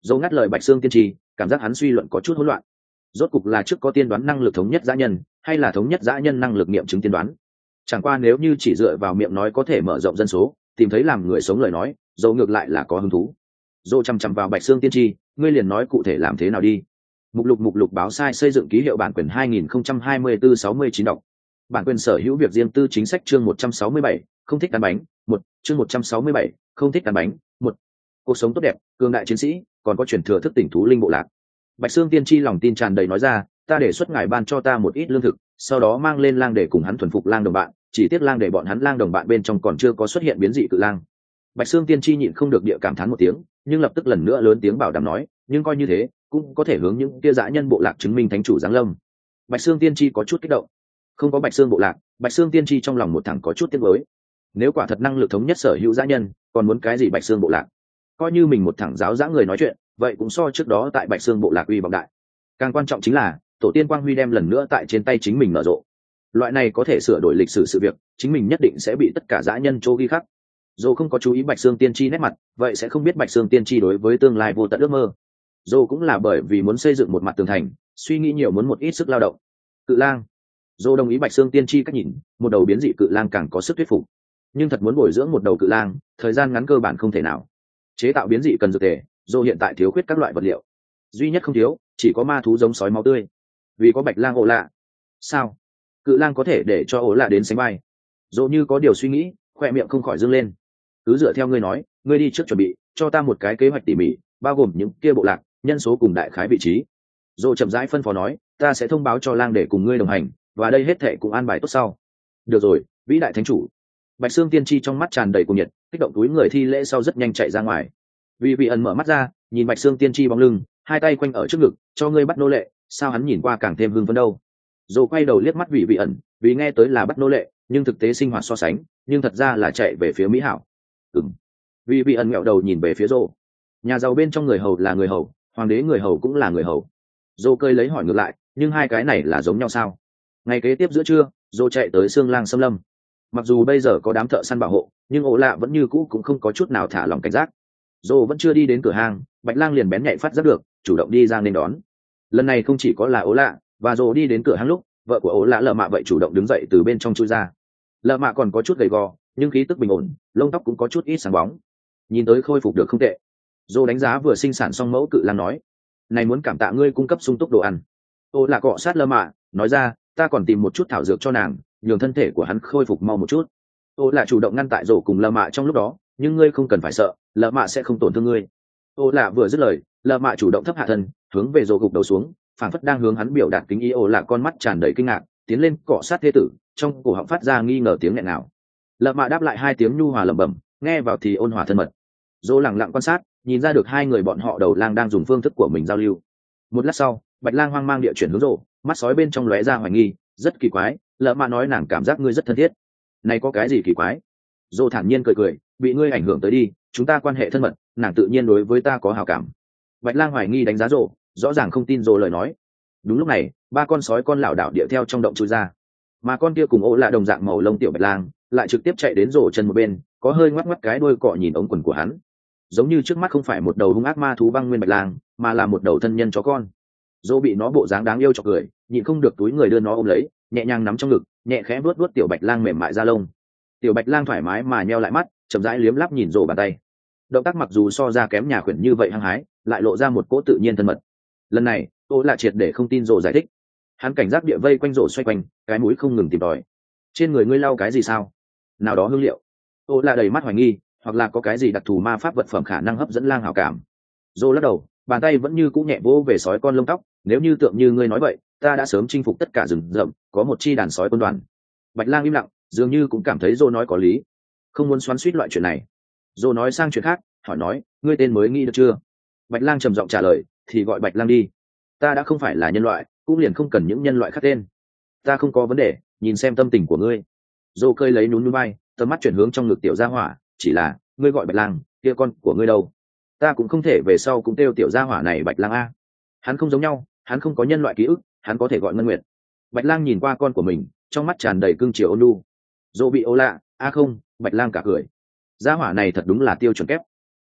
Dâu ngắt lời Bạch Xương tiên tri, cảm giác hắn suy luận có chút hỗn loạn. Rốt cục là trước có tiên đoán năng lực thống nhất dã nhân, hay là thống nhất dã nhân năng lực nghiệm chứng tiên đoán? Chẳng qua nếu như chỉ dựa vào miệng nói có thể mở rộng dân số, tìm thấy làm người sống lời nói, dâu ngược lại là có hứng thú. Dâu chằm chằm vào Bạch Xương tiên tri, ngươi liền nói cụ thể làm thế nào đi. Mục lục mục lục báo sai xây dựng ký hiệu bản quyền hai nghìn không trăm hai mươi tư sáu mươi chín đọc. Bản quyền sở hữu việc riêng tư chính sách chương một trăm sáu mươi bảy, không thích ăn bánh, một, chương một trăm sáu mươi bảy, không thích ăn bánh, một. Cuộc sống tốt đẹp, cường đại chiến sĩ, còn có truyền thừa thức tỉnh thú linh bộ lạc. Bạch Xương tiên tri lòng tin tràn đầy nói ra, ta đề xuất ngài ban cho ta một ít lương thực, sau đó mang lên lang để cùng hắn thuần phục lang đồng bạn, chỉ tiếc lang để bọn hắn lang đồng bạn bên trong còn chưa có xuất hiện biến dị cự lang. Bạch Xương tiên tri nhịn không được địa cảm thán một tiếng, nhưng lập tức lần nữa lớn tiếng bảo đảm nói, nhưng coi như thế, cũng có thể hướng những kia dã nhân bộ lạc chứng minh thánh chủ giáng lâm. Bạch Xương tiên tri có chút kích động. Không có Bạch Xương bộ lạc, Bạch Xương tiên tri trong lòng một thằng có chút tiếc nuối. Nếu quả thật năng lực thống nhất sở hữu dã nhân, còn muốn cái gì Bạch Xương bộ lạc? Coi như mình một thằng giáo dã người nói chuyện, vậy cũng so trước đó tại Bạch Xương bộ lạc uy vọng đại. Càng quan trọng chính là, tổ tiên quang huy đem lần nữa tại trên tay chính mình nở rộ. Loại này có thể sửa đổi lịch sử sự việc, chính mình nhất định sẽ bị tất cả dã nhân chô ghi khắc. Dù không có chú ý Bạch Xương tiên tri nét mặt, vậy sẽ không biết Bạch Xương tiên tri đối với tương lai vô tận ước mơ. Dù cũng là bởi vì muốn xây dựng một mặt tường thành, suy nghĩ nhiều muốn một ít sức lao động. Cự lang. Dù đồng ý Bạch Xương tiên tri cách nhìn, một đầu biến dị cự lang càng có sức thuyết phục. Nhưng thật muốn bồi dưỡng một đầu cự lang, thời gian ngắn cơ bản không thể nào. Chế tạo biến dị cần dược tề, dù hiện tại thiếu khuyết các loại vật liệu. Duy nhất không thiếu, chỉ có ma thú giống sói máu tươi. Vì có Bạch lang ổ lạ. Sao? Cự lang có thể để cho ổ lạ đến sánh vai. Dù như có điều suy nghĩ, khoe miệng không khỏi dương lên. Cứ dựa theo ngươi nói, ngươi đi trước chuẩn bị, cho ta một cái kế hoạch tỉ mỉ, bao gồm những kia bộ lạc, nhân số cùng đại khái vị trí. Dô chậm rãi phân phó nói, ta sẽ thông báo cho lang để cùng ngươi đồng hành, và đây hết thệ cũng an bài tốt sau. Được rồi, vĩ đại thánh chủ. Bạch Xương tiên tri trong mắt tràn đầy cuồng nhiệt, kích động túi người thi lễ sau rất nhanh chạy ra ngoài. Vì vị ẩn mở mắt ra, nhìn Bạch Xương tiên tri bóng lưng, hai tay quanh ở trước ngực, cho ngươi bắt nô lệ, sao hắn nhìn qua càng thêm hưng phấn đâu. Dô quay đầu liếc mắt vị vị ẩn, vì nghe tới là bắt nô lệ, nhưng thực tế sinh hoạt so sánh, nhưng thật ra là chạy về phía mỹ hảo. Ừm. Vị vị ẩn ngẹo đầu nhìn về phía Dô. Nhà giàu bên trong người hầu là người hầu, hoàng đế người hầu cũng là người hầu. Dô cơi lấy hỏi ngược lại, nhưng hai cái này là giống nhau sao? Ngày kế tiếp giữa trưa, Dô chạy tới Sương Lang Xâm Lâm. Mặc dù bây giờ có đám thợ săn bảo hộ, nhưng ổ lạ vẫn như cũ cũng không có chút nào thả lòng cảnh giác. Dô vẫn chưa đi đến cửa hàng, Bạch Lang liền bén nhạy phát giác được, chủ động đi ra nên đón. Lần này không chỉ có là ổ lạ, và Dô đi đến cửa hàng lúc, vợ của ổ lạ Lợ Mạ vậy chủ động đứng dậy từ bên trong chui ra. Lợ Mạ còn có chút gầy gò, nhưng khí tức bình ổn, lông tóc cũng có chút ít sáng bóng. Nhìn tới khôi phục được không tệ. Dô đánh giá vừa sinh sản xong mẫu cự lang nói, này muốn cảm tạ ngươi cung cấp sung túc đồ ăn. Ổ lạ cọ sát Lợ Mạ, nói ra, ta còn tìm một chút thảo dược cho nàng, nhường thân thể của hắn khôi phục mau một chút. Ô lạ chủ động ngăn tại rổ cùng Lợ Mạ trong lúc đó, nhưng ngươi không cần phải sợ, Lợ Mạ sẽ không tổn thương ngươi. Ô lạ vừa dứt lời, Lợ Mạ chủ động thấp hạ thân, hướng về rổ gục đầu xuống, phảng phất đang hướng hắn biểu đạt kính ý. Ô lạ con mắt tràn đầy kinh ngạc, tiến lên cọ sát thê tử, trong cổ họng phát ra nghi ngờ tiếng nghẹn nào. Lợ Mạ đáp lại hai tiếng nhu hòa lẩm bẩm, nghe vào thì ôn hòa thân mật. Rổ lặng lặng quan sát, nhìn ra được hai người bọn họ đầu lang đang dùng phương thức của mình giao lưu. Một lát sau, Bạch Lang hoang mang địa chuyển hướng rổ, mắt sói bên trong lóe ra hoài nghi, rất kỳ quái. Lợ Mạ nói nàng cảm giác ngươi rất thân thiết. Này có cái gì kỳ quái? Dô thản nhiên cười cười, bị ngươi ảnh hưởng tới đi, chúng ta quan hệ thân mật, nàng tự nhiên đối với ta có hào cảm. Bạch Lang hoài nghi đánh giá Dô, rõ ràng không tin Dô lời nói. Đúng lúc này, ba con sói con lảo đảo điệu theo trong động chui ra, mà con kia cùng ố lạ đồng dạng màu lông tiểu Bạch Lang lại trực tiếp chạy đến Dô chân một bên, có hơi ngoắc ngoắc cái đuôi cọ nhìn ống quần của hắn, giống như trước mắt không phải một đầu hung ác ma thú băng nguyên Bạch Lang, mà là một đầu thân nhân chó con. Dô bị nó bộ dáng đáng yêu chọc cười, nhịn không được túi người đưa nó ôm lấy, nhẹ nhàng nắm trong ngực, nhẹ khẽ vuốt vuốt tiểu Bạch Lang mềm mại da lông. Tiểu Bạch Lang thoải mái mà nheo lại mắt, chậm rãi liếm láp nhìn rổ bàn tay. Động tác mặc dù so ra kém nhà khuyển như vậy hăng hái, lại lộ ra một cỗ tự nhiên thân mật. Lần này, Ô lạ triệt để không tin rổ giải thích. Hắn cảnh giác địa vây quanh rổ xoay quanh, cái mũi không ngừng tìm tòi. Trên người ngươi lau cái gì sao? Nào đó hương liệu. Ô lạ đầy mắt hoài nghi, hoặc là có cái gì đặc thù ma pháp vật phẩm khả năng hấp dẫn lang hảo cảm. Rổ lắc đầu, bàn tay vẫn như cũ nhẹ vỗ về sói con lông tóc. Nếu như tượng như ngươi nói vậy, ta đã sớm chinh phục tất cả rừng rậm, có một chi đàn sói quân đoàn. Bạch Lang im lặng, dường như cũng cảm thấy Dô nói có lý, không muốn xoắn xuýt loại chuyện này. Dô nói sang chuyện khác, hỏi nói, ngươi tên mới nghĩ được chưa? Bạch Lang trầm giọng trả lời, thì gọi Bạch Lang đi. Ta đã không phải là nhân loại, cũng liền không cần những nhân loại khác tên. Ta không có vấn đề, nhìn xem tâm tình của ngươi. Dô cơi lấy nhún nhún vai, tầm mắt chuyển hướng trong ngực tiểu gia hỏa, chỉ là, ngươi gọi Bạch Lang, kia con của ngươi đâu? Ta cũng không thể về sau cũng kêu tiểu gia hỏa này Bạch Lang a. Hắn không giống nhau, hắn không có nhân loại ký ức, hắn có thể gọi Ngân Nguyệt. Bạch Lang nhìn qua con của mình, trong mắt tràn đầy cương triều ôn nhu. Dô bị ố lạ, a không, Bạch Lang cả cười. Gia hỏa này thật đúng là tiêu chuẩn kép.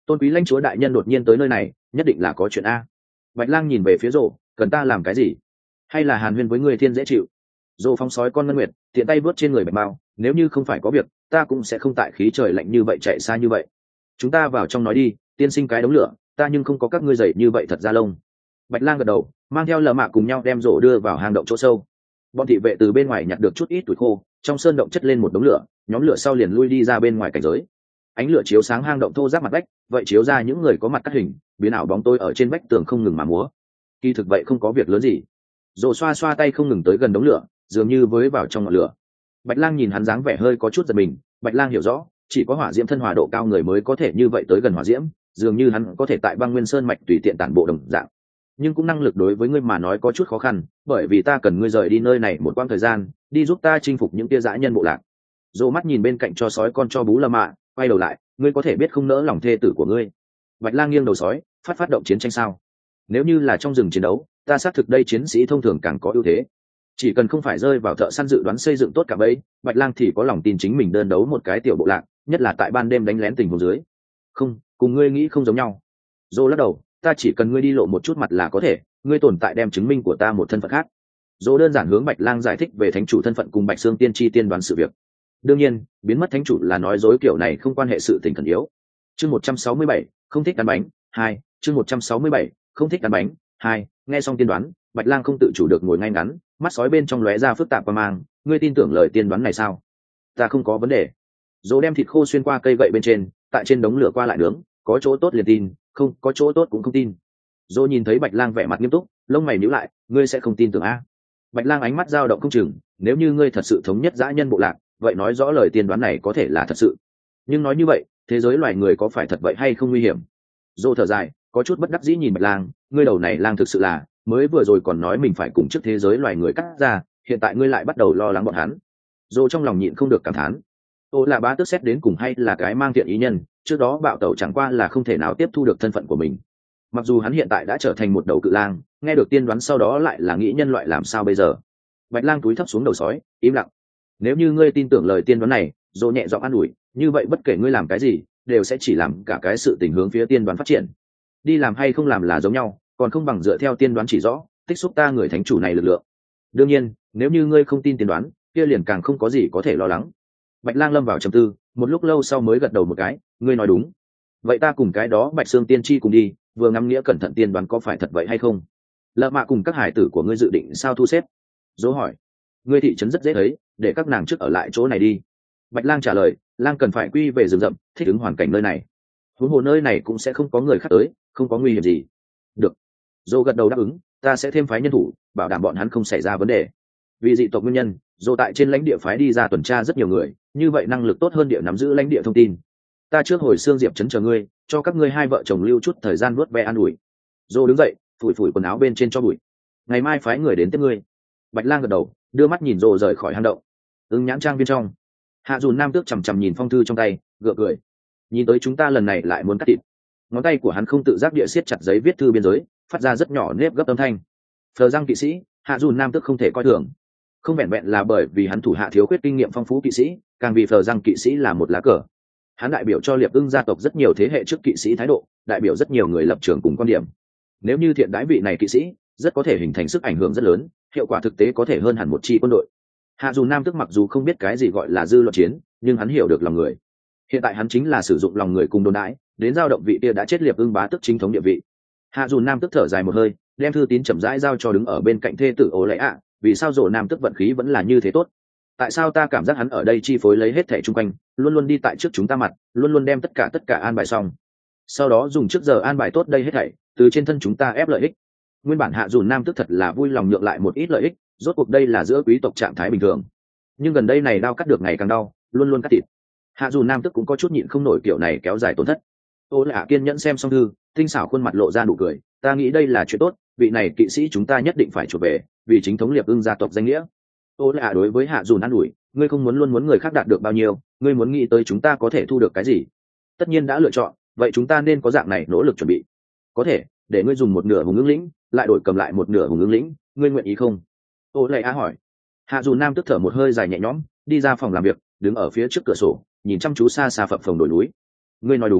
tôn quý lãnh chúa đại nhân đột nhiên tới nơi này nhất định là có chuyện a. Bạch Lang nhìn về phía rồ, cần ta làm cái gì, hay là hàn huyên với người thiên dễ chịu? Rồ phóng sói con ngân nguyệt, tiện tay vớt trên người bạch mao, nếu như không phải có việc ta cũng sẽ không tại khí trời lạnh như vậy chạy xa như vậy. Chúng ta vào trong nói đi, tiên sinh cái đống lửa ta nhưng không có các ngươi dậy như vậy thật ra lông. Bạch Lang gật đầu, mang theo Lờ Mạ cùng nhau đem rổ đưa vào hang động chỗ sâu. Bọn thị vệ từ bên ngoài nhặt được chút ít tuổi khô, trong sơn động chất lên một đống lửa, nhóm lửa sau liền lui đi ra bên ngoài cảnh giới. Ánh lửa chiếu sáng hang động thô ráp mặt vách, vậy chiếu ra những người có mặt cắt hình, biến ảo bóng tối ở trên vách tường không ngừng mà múa. Kỳ thực vậy không có việc lớn gì. Rổ xoa xoa tay không ngừng tới gần đống lửa, dường như với vào trong ngọn lửa. Bạch Lang nhìn hắn dáng vẻ hơi có chút giật mình, Bạch Lang hiểu rõ, chỉ có hỏa diễm thân hòa độ cao người mới có thể như vậy tới gần hỏa diễm, dường như hắn có thể tại băng nguyên sơn mạch tùy tiện tản bộ đồng dạng. Nhưng cũng năng lực đối với ngươi mà nói có chút khó khăn, bởi vì ta cần ngươi rời đi nơi này một quãng thời gian, đi giúp ta chinh phục những tia dã nhân bộ lạc. Dỗ mắt nhìn bên cạnh cho sói con cho bú Lờ Mạ, quay đầu lại, ngươi có thể biết không nỡ lòng thê tử của ngươi. Bạch Lang nghiêng đầu sói, phát phát động chiến tranh sao? Nếu như là trong rừng chiến đấu, ta xác thực đây chiến sĩ thông thường càng có ưu thế. Chỉ cần không phải rơi vào thợ săn dự đoán xây dựng tốt cả bấy, Bạch Lang thì có lòng tin chính mình đơn đấu một cái tiểu bộ lạc, nhất là tại ban đêm đánh lén tình huống dưới. Không, cùng ngươi nghĩ không giống nhau. Dô lắc đầu, ta chỉ cần ngươi đi lộ một chút mặt là có thể, ngươi tồn tại đem chứng minh của ta một thân phận khác. Dô đơn giản hướng Bạch Lang giải thích về thánh chủ thân phận cùng Bạch Xương tiên tri tiên đoán sự việc. Đương nhiên, biến mất thánh chủ là nói dối kiểu này không quan hệ sự tình thần yếu. Chương một trăm sáu mươi bảy, không thích ăn bánh, hai, chương một trăm sáu mươi bảy, không thích ăn bánh, hai, nghe xong tiên đoán, Bạch Lang không tự chủ được ngồi ngay ngắn, mắt sói bên trong lóe ra phức tạp qua mang, ngươi tin tưởng lời tiên đoán này sao? Ta không có vấn đề. Dỗ đem thịt khô xuyên qua cây gậy bên trên, tại trên đống lửa qua lại nướng, có chỗ tốt liền tin, không có chỗ tốt cũng không tin. Dỗ nhìn thấy Bạch Lang vẻ mặt nghiêm túc, lông mày nhíu lại, ngươi sẽ không tin tưởng a? Bạch Lang ánh mắt dao động không chừng, nếu như ngươi thật sự thống nhất dã nhân bộ lạc, vậy nói rõ lời tiên đoán này có thể là thật sự. Nhưng nói như vậy, thế giới loài người có phải thật vậy hay không nguy hiểm? Dỗ thở dài, có chút bất đắc dĩ nhìn Bạch Lang, ngươi đầu này lang thực sự là, mới vừa rồi còn nói mình phải cùng trước thế giới loài người cắt ra, hiện tại ngươi lại bắt đầu lo lắng bọn hắn. Dỗ trong lòng nhịn không được cảm thán, ô là bá tước xét đến cùng hay là cái mang thiện ý nhân, trước đó bạo tẩu chẳng qua là không thể nào tiếp thu được thân phận của mình. Mặc dù hắn hiện tại đã trở thành một đầu cự lang, nghe được tiên đoán sau đó lại là nghĩ nhân loại làm sao bây giờ. Bạch Lang túi thấp xuống đầu sói, im lặng. Nếu như ngươi tin tưởng lời tiên đoán này, Dỗ nhẹ giọng an ủi, như vậy bất kể ngươi làm cái gì, đều sẽ chỉ làm cả cái sự tình hướng phía tiên đoán phát triển. Đi làm hay không làm là giống nhau, còn không bằng dựa theo tiên đoán chỉ rõ, tích xúc ta người thánh chủ này lực lượng. Đương nhiên, nếu như ngươi không tin tiên đoán, kia liền càng không có gì có thể lo lắng. Bạch Lang lâm vào trầm tư, một lúc lâu sau mới gật đầu một cái, ngươi nói đúng. Vậy ta cùng cái đó Bạch Xương tiên tri cùng đi, vừa ngắm nghĩa cẩn thận tiên đoán có phải thật vậy hay không? Lợ Mạ cùng các hải tử của ngươi dự định sao thu xếp? Dỗ hỏi. Ngươi thị trấn rất dễ thấy, để các nàng trước ở lại chỗ này đi. Bạch Lang trả lời, lang cần phải quy về rừng rậm, thích ứng hoàn cảnh nơi này. Huống hồ nơi này cũng sẽ không có người khác tới, không có nguy hiểm gì. Được. Dỗ gật đầu đáp ứng, ta sẽ thêm phái nhân thủ, bảo đảm bọn hắn không xảy ra vấn đề. Vì dị tộc nguyên nhân, Dỗ tại trên lãnh địa phái đi ra tuần tra rất nhiều người, như vậy năng lực tốt hơn địa nắm giữ lãnh địa thông tin. Ta trước hồi xương diệp trấn chờ ngươi, cho các ngươi hai vợ chồng lưu chút thời gian vuốt ve an ủi. Dỗ đứng dậy, phủi phủi quần áo bên trên cho bụi. Ngày mai phái người đến tiếp ngươi. Bạch Lang gật đầu, đưa mắt nhìn Dỗ rời khỏi hang động. Ứng nhãn trang bên trong, Hạ Dùn Nam Tước chằm chằm nhìn phong thư trong tay, gượng cười. Nhìn tới chúng ta lần này lại muốn cắt thịt. Ngón tay của hắn không tự giác địa siết chặt giấy viết thư biên giới, phát ra rất nhỏ nếp gấp âm thanh. Phờ răng kỵ sĩ, Hạ Dùn Nam Tước không thể coi thường. Không vẹn vẹn là bởi vì hắn thủ hạ thiếu khuyết kinh nghiệm phong phú kỵ sĩ, càng vì phờ răng kỵ sĩ là một lá cờ. Hắn đại biểu cho Liệp Ưng gia tộc rất nhiều thế hệ trước kỵ sĩ thái độ, đại biểu rất nhiều người lập trường cùng quan điểm. Nếu như thiện đãi vị này kỵ sĩ, rất có thể hình thành sức ảnh hưởng rất lớn, hiệu quả thực tế có thể hơn hẳn một chi quân đội. Hạ Dùn Nam Tước mặc dù không biết cái gì gọi là dư luận chiến, nhưng hắn hiểu được lòng người. Hiện tại hắn chính là sử dụng lòng người cùng đồn đãi, đến giao động vị kia đã chết Liệp Ưng bá tước chính thống địa vị. Hạ Dùn Nam Tước thở dài một hơi, đem thư tín chậm rãi giao cho đứng ở bên cạnh thê tử Ô Lệ ạ. Vì sao Dỗ Nam Tước vận khí vẫn là như thế tốt? Tại sao ta cảm giác hắn ở đây chi phối lấy hết thẻ chung quanh, luôn luôn đi tại trước chúng ta mặt, luôn luôn đem tất cả tất cả an bài xong, sau đó dùng trước giờ an bài tốt đây hết thảy, từ trên thân chúng ta ép lợi ích. Nguyên bản Hạ Dùn Nam Tước thật là vui lòng nhượng lại một ít lợi ích, rốt cuộc đây là giữa quý tộc trạng thái bình thường. Nhưng gần đây này đau cắt được ngày càng đau, luôn luôn cắt thịt. Hạ Dùn Nam Tước cũng có chút nhịn không nổi kiểu này kéo dài tổn thất. Ô Lạ kiên nhẫn xem xong thư, tinh xảo khuôn mặt lộ ra nụ cười, ta nghĩ đây là chuyện tốt, vị này kỵ sĩ chúng ta nhất định phải chuộc về, vì chính thống Liệp Ưng gia tộc danh nghĩa. Ô Lạ đối với Hạ Dùn an ủi, ngươi không muốn luôn muốn người khác đạt được bao nhiêu, ngươi muốn nghĩ tới chúng ta có thể thu được cái gì. Tất nhiên đã lựa chọn, vậy chúng ta nên có dạng này nỗ lực chuẩn bị. Có thể để ngươi dùng một nửa hùng ứng lĩnh, lại đổi cầm lại một nửa hùng ứng lĩnh, ngươi nguyện ý không? Ô Lạ hỏi. Hạ Dùn Nam tức thở một hơi dài nhẹ nhõm, đi ra phòng làm việc, đứng ở phía trước cửa sổ, nhìn chăm chú xa xa phập phồng đồi núi. Ngươi nói đúng,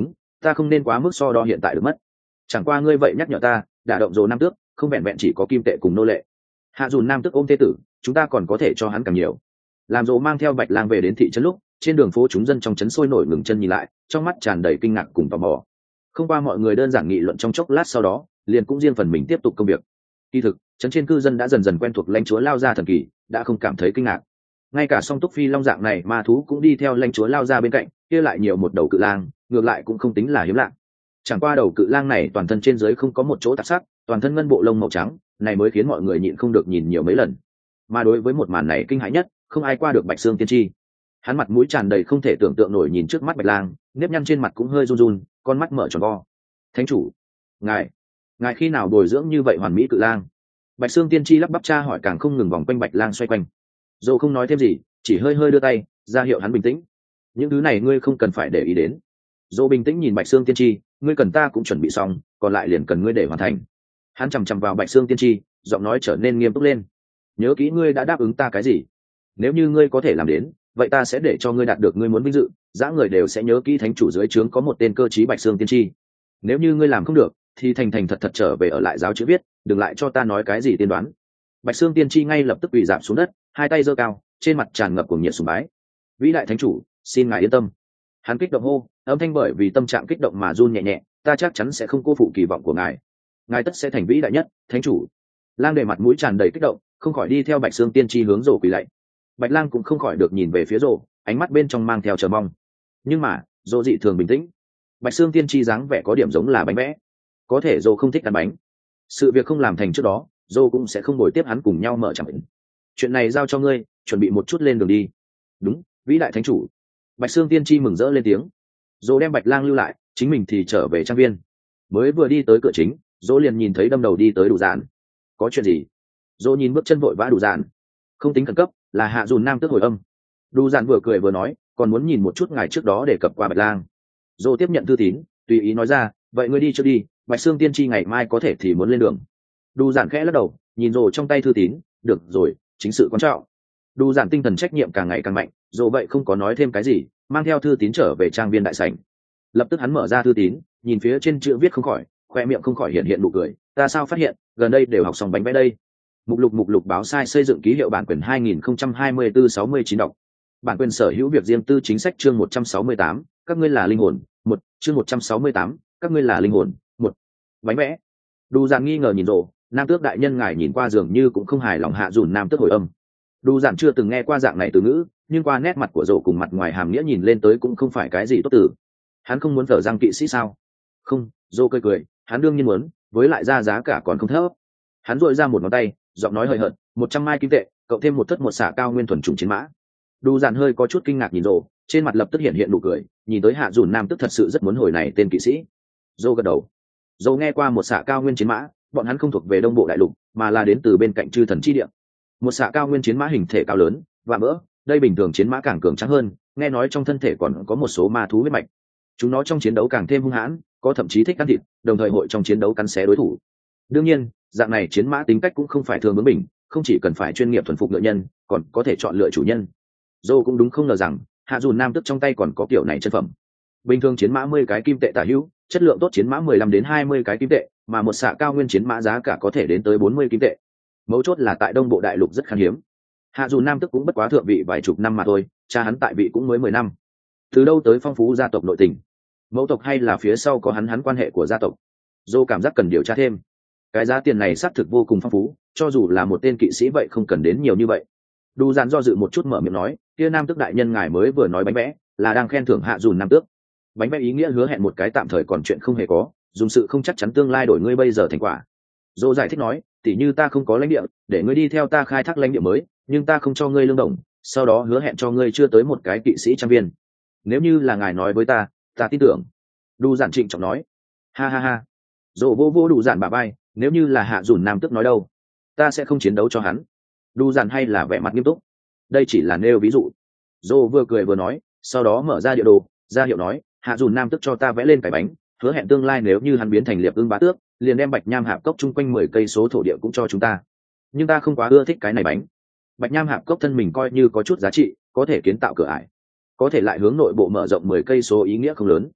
ta không nên quá mức so đo hiện tại được mất. Chẳng qua ngươi vậy nhắc nhở ta, đả động Dồ Nam Tước không vẹn vẹn chỉ có kim tệ cùng nô lệ. Hạ Dùn Nam Tước ôm thê tử, chúng ta còn có thể cho hắn càng nhiều. Làm Dồ mang theo Bạch Lang về đến thị trấn lúc, trên đường phố chúng dân trong trấn sôi nổi ngừng chân nhìn lại, trong mắt tràn đầy kinh ngạc cùng tò mò. Không qua mọi người đơn giản nghị luận trong chốc lát sau đó, liền cũng riêng phần mình tiếp tục công việc. Kỳ thực, trấn trên cư dân đã dần dần quen thuộc lãnh chúa lao ra thần kỳ, đã không cảm thấy kinh ngạc. Ngay cả song túc phi long dạng này ma thú cũng đi theo lãnh chúa lao ra bên cạnh, kia lại nhiều một đầu cự lang, ngược lại cũng không tính là hiếm lạ. Chẳng qua đầu cự lang này toàn thân trên dưới không có một chỗ tạp sắc, toàn thân ngân bộ lông màu trắng, này mới khiến mọi người nhịn không được nhìn nhiều mấy lần. Mà đối với một màn này kinh hãi nhất, không ai qua được Bạch Xương Tiên Tri. Hắn mặt mũi tràn đầy không thể tưởng tượng nổi nhìn trước mắt Bạch Lang, nếp nhăn trên mặt cũng hơi run run, con mắt mở tròn vo. Thánh chủ, ngài, ngài khi nào bồi dưỡng như vậy hoàn mỹ cự lang? Bạch Xương Tiên Tri lắp bắp tra hỏi, càng không ngừng vòng quanh Bạch Lang xoay quanh. Dô không nói thêm gì, chỉ hơi hơi đưa tay ra hiệu hắn bình tĩnh. Những thứ này ngươi không cần phải để ý đến. Dô bình tĩnh nhìn Bạch Xương Tiên Tri, ngươi cần ta cũng chuẩn bị xong, còn lại liền cần ngươi để hoàn thành. Hắn chằm chằm vào Bạch Xương Tiên Tri, giọng nói trở nên nghiêm túc lên. Nhớ kỹ ngươi đã đáp ứng ta cái gì? Nếu như ngươi có thể làm đến, vậy ta sẽ để cho ngươi đạt được ngươi muốn vinh dự, dã người đều sẽ nhớ kỹ thánh chủ dưới trướng có một tên cơ trí Bạch Xương Tiên Tri. Nếu như ngươi làm không được, thì thành thành thật thật trở về ở lại giáo chữ viết, đừng lại cho ta nói cái gì tiên đoán. Bạch Xương Tiên Tri ngay lập tức quỳ rạp xuống đất, hai tay giơ cao, trên mặt tràn ngập cuồng nhiệt sùng bái. Vĩ đại thánh chủ, xin ngài yên tâm. Hắn kích động hô, âm thanh bởi vì tâm trạng kích động mà run nhẹ nhẹ, ta chắc chắn sẽ không cô phụ kỳ vọng của ngài. Ngài tất sẽ thành vĩ đại nhất, thánh chủ. Lang Đề mặt mũi tràn đầy kích động, không khỏi đi theo Bạch Xương Tiên Tri hướng Rồ quỳ lạy. Bạch Lang cũng không khỏi được nhìn về phía Rồ, ánh mắt bên trong mang theo chờ mong. Nhưng mà, Rồ dị thường bình tĩnh. Bạch Xương Tiên Tri dáng vẻ có điểm giống là bánh vẽ. Có thể Rồ không thích ăn bánh. Sự việc không làm thành trước đó, Rồ cũng sẽ không bồi tiếp hắn cùng nhau mở chẳng định. Chuyện này giao cho ngươi, chuẩn bị một chút lên đường đi. Đúng, vĩ đại thánh chủ. Bạch Xương Tiên Tri mừng rỡ lên tiếng. Rồ đem Bạch Lang lưu lại, chính mình thì trở về trang viên. Mới vừa đi tới cửa chính, Rồ liền nhìn thấy đâm đầu đi tới Đủ Dạn. Có chuyện gì? Rồ nhìn bước chân vội vã Đủ Dạn. Không tính khẩn cấp, là Hạ Dùn Nam Tước hồi âm. Đủ Dạn vừa cười vừa nói, còn muốn nhìn một chút ngày trước đó để cập qua Bạch Lang. Rồ tiếp nhận thư tín, tùy ý nói ra, vậy ngươi đi trước đi, Bạch Xương Tiên Tri ngày mai có thể thì muốn lên đường. Đủ Dạn khẽ lắc đầu, nhìn Rồ trong tay thư tín, được rồi, chính sự quan trọng. Đủ Dạn tinh thần trách nhiệm càng ngày càng mạnh, Rồ vậy không có nói thêm cái gì, mang theo thư tín trở về trang viên đại sảnh. Lập tức hắn mở ra thư tín, nhìn phía trên chữ viết không khỏi, khoe miệng không khỏi hiện hiện nụ cười. Ta sao phát hiện, gần đây đều học xong bánh vẽ đây. Mục lục mục lục báo sai xây dựng ký hiệu bản quyền hai nghìn không trăm hai mươi tư sáu mươi chín đọc. Bản quyền sở hữu việc riêng tư chính sách chương một trăm sáu mươi tám, các ngươi là linh hồn, một, chương một trăm sáu mươi tám, các ngươi là linh hồn, một. Bánh vẽ. Đủ Dạn nghi ngờ nhìn Rồ, Nam Tước đại nhân ngài nhìn qua dường như cũng không hài lòng Hạ Dùn Nam Tước hồi âm. Đủ Dạn chưa từng nghe qua dạng này từ ngữ, nhưng qua nét mặt của Rồ cùng mặt ngoài hàm nghĩa nhìn lên tới cũng không phải cái gì tốt từ. Hắn không muốn thở răng kỵ sĩ sao? Không, Rồ cười cười, hắn đương nhiên muốn, với lại ra giá cả còn không thấp. Hắn duỗi ra một ngón tay, giọng nói hời hợt, một trăm mai kim tệ, cộng thêm một thất một xả cao nguyên thuần chủng chiến mã. Đủ Dạn hơi có chút kinh ngạc nhìn Rồ, trên mặt lập tức hiện hiện nụ cười, nhìn tới Hạ Dùn Nam Tước thật sự rất muốn hồi này tên kỵ sĩ. Rồ gật đầu. Rồ nghe qua một xả cao nguyên chiến mã, bọn hắn không thuộc về Đông Bộ Đại Lục, mà là đến từ bên cạnh Chư Thần chi địa. Một xạ cao nguyên chiến mã hình thể cao lớn và mỡ, đây bình thường chiến mã càng cường tráng hơn, nghe nói trong thân thể còn có một số ma thú huyết mạch. Chúng nó trong chiến đấu càng thêm hung hãn, có thậm chí thích ăn thịt, đồng thời hội trong chiến đấu cắn xé đối thủ. Đương nhiên, dạng này chiến mã tính cách cũng không phải thường bướng bỉnh, không chỉ cần phải chuyên nghiệp thuần phục ngựa nhân, còn có thể chọn lựa chủ nhân. Dô cũng đúng không ngờ rằng, Hạ Dùn Nam Tước trong tay còn có kiểu này chân phẩm. Bình thường chiến mã mười cái kim tệ tả hữu, chất lượng tốt chiến mã mười lăm đến hai mươi cái kim tệ, mà một xạ cao nguyên chiến mã giá cả có thể đến tới bốn mươi kim tệ. Mấu chốt là tại Đông Bộ Đại Lục rất khan hiếm. Hạ Dùn Nam Tước cũng bất quá thượng vị vài chục năm mà thôi, cha hắn tại vị cũng mới mười năm. Từ đâu tới phong phú gia tộc nội tình? Mẫu tộc hay là phía sau có hắn hắn quan hệ của gia tộc? Dô cảm giác cần điều tra thêm. Cái giá tiền này xác thực vô cùng phong phú, cho dù là một tên kỵ sĩ vậy không cần đến nhiều như vậy. Đủ Dạn do dự một chút mở miệng nói, kia Nam Tước đại nhân ngài mới vừa nói bánh vẽ, là đang khen thưởng Hạ Dùn Nam Tước. Bánh vẽ ý nghĩa hứa hẹn một cái tạm thời còn chuyện không hề có, dùng sự không chắc chắn tương lai đổi ngươi bây giờ thành quả. Dô giải thích nói, tỉ như ta không có lãnh địa, để ngươi đi theo ta khai thác lãnh địa mới, nhưng ta không cho ngươi lương đồng, sau đó hứa hẹn cho ngươi chưa tới một cái kỵ sĩ trang viên. Nếu như là ngài nói với ta, ta tin tưởng. Đủ Dạn trịnh trọng nói. Ha ha ha. Dô vô vô Đủ Dạn bả vai, nếu như là Hạ Dùn Nam Tước nói đâu, ta sẽ không chiến đấu cho hắn. Đủ Dạn hay là vẻ mặt nghiêm túc. Đây chỉ là nêu ví dụ. Dô vừa cười vừa nói, sau đó mở ra địa đồ, ra hiệu nói, Hạ Dùn Nam Tước cho ta vẽ lên cái bánh, hứa hẹn tương lai nếu như hắn biến thành liệp ưng bá tước, liền đem Bạch Nham Hạp Cốc chung quanh mười cây số thổ địa cũng cho chúng ta. Nhưng ta không quá ưa thích cái này bánh. Bạch Nham Hạp Cốc thân mình coi như có chút giá trị, có thể kiến tạo cửa ải, có thể lại hướng nội bộ mở rộng mười cây số ý nghĩa không lớn.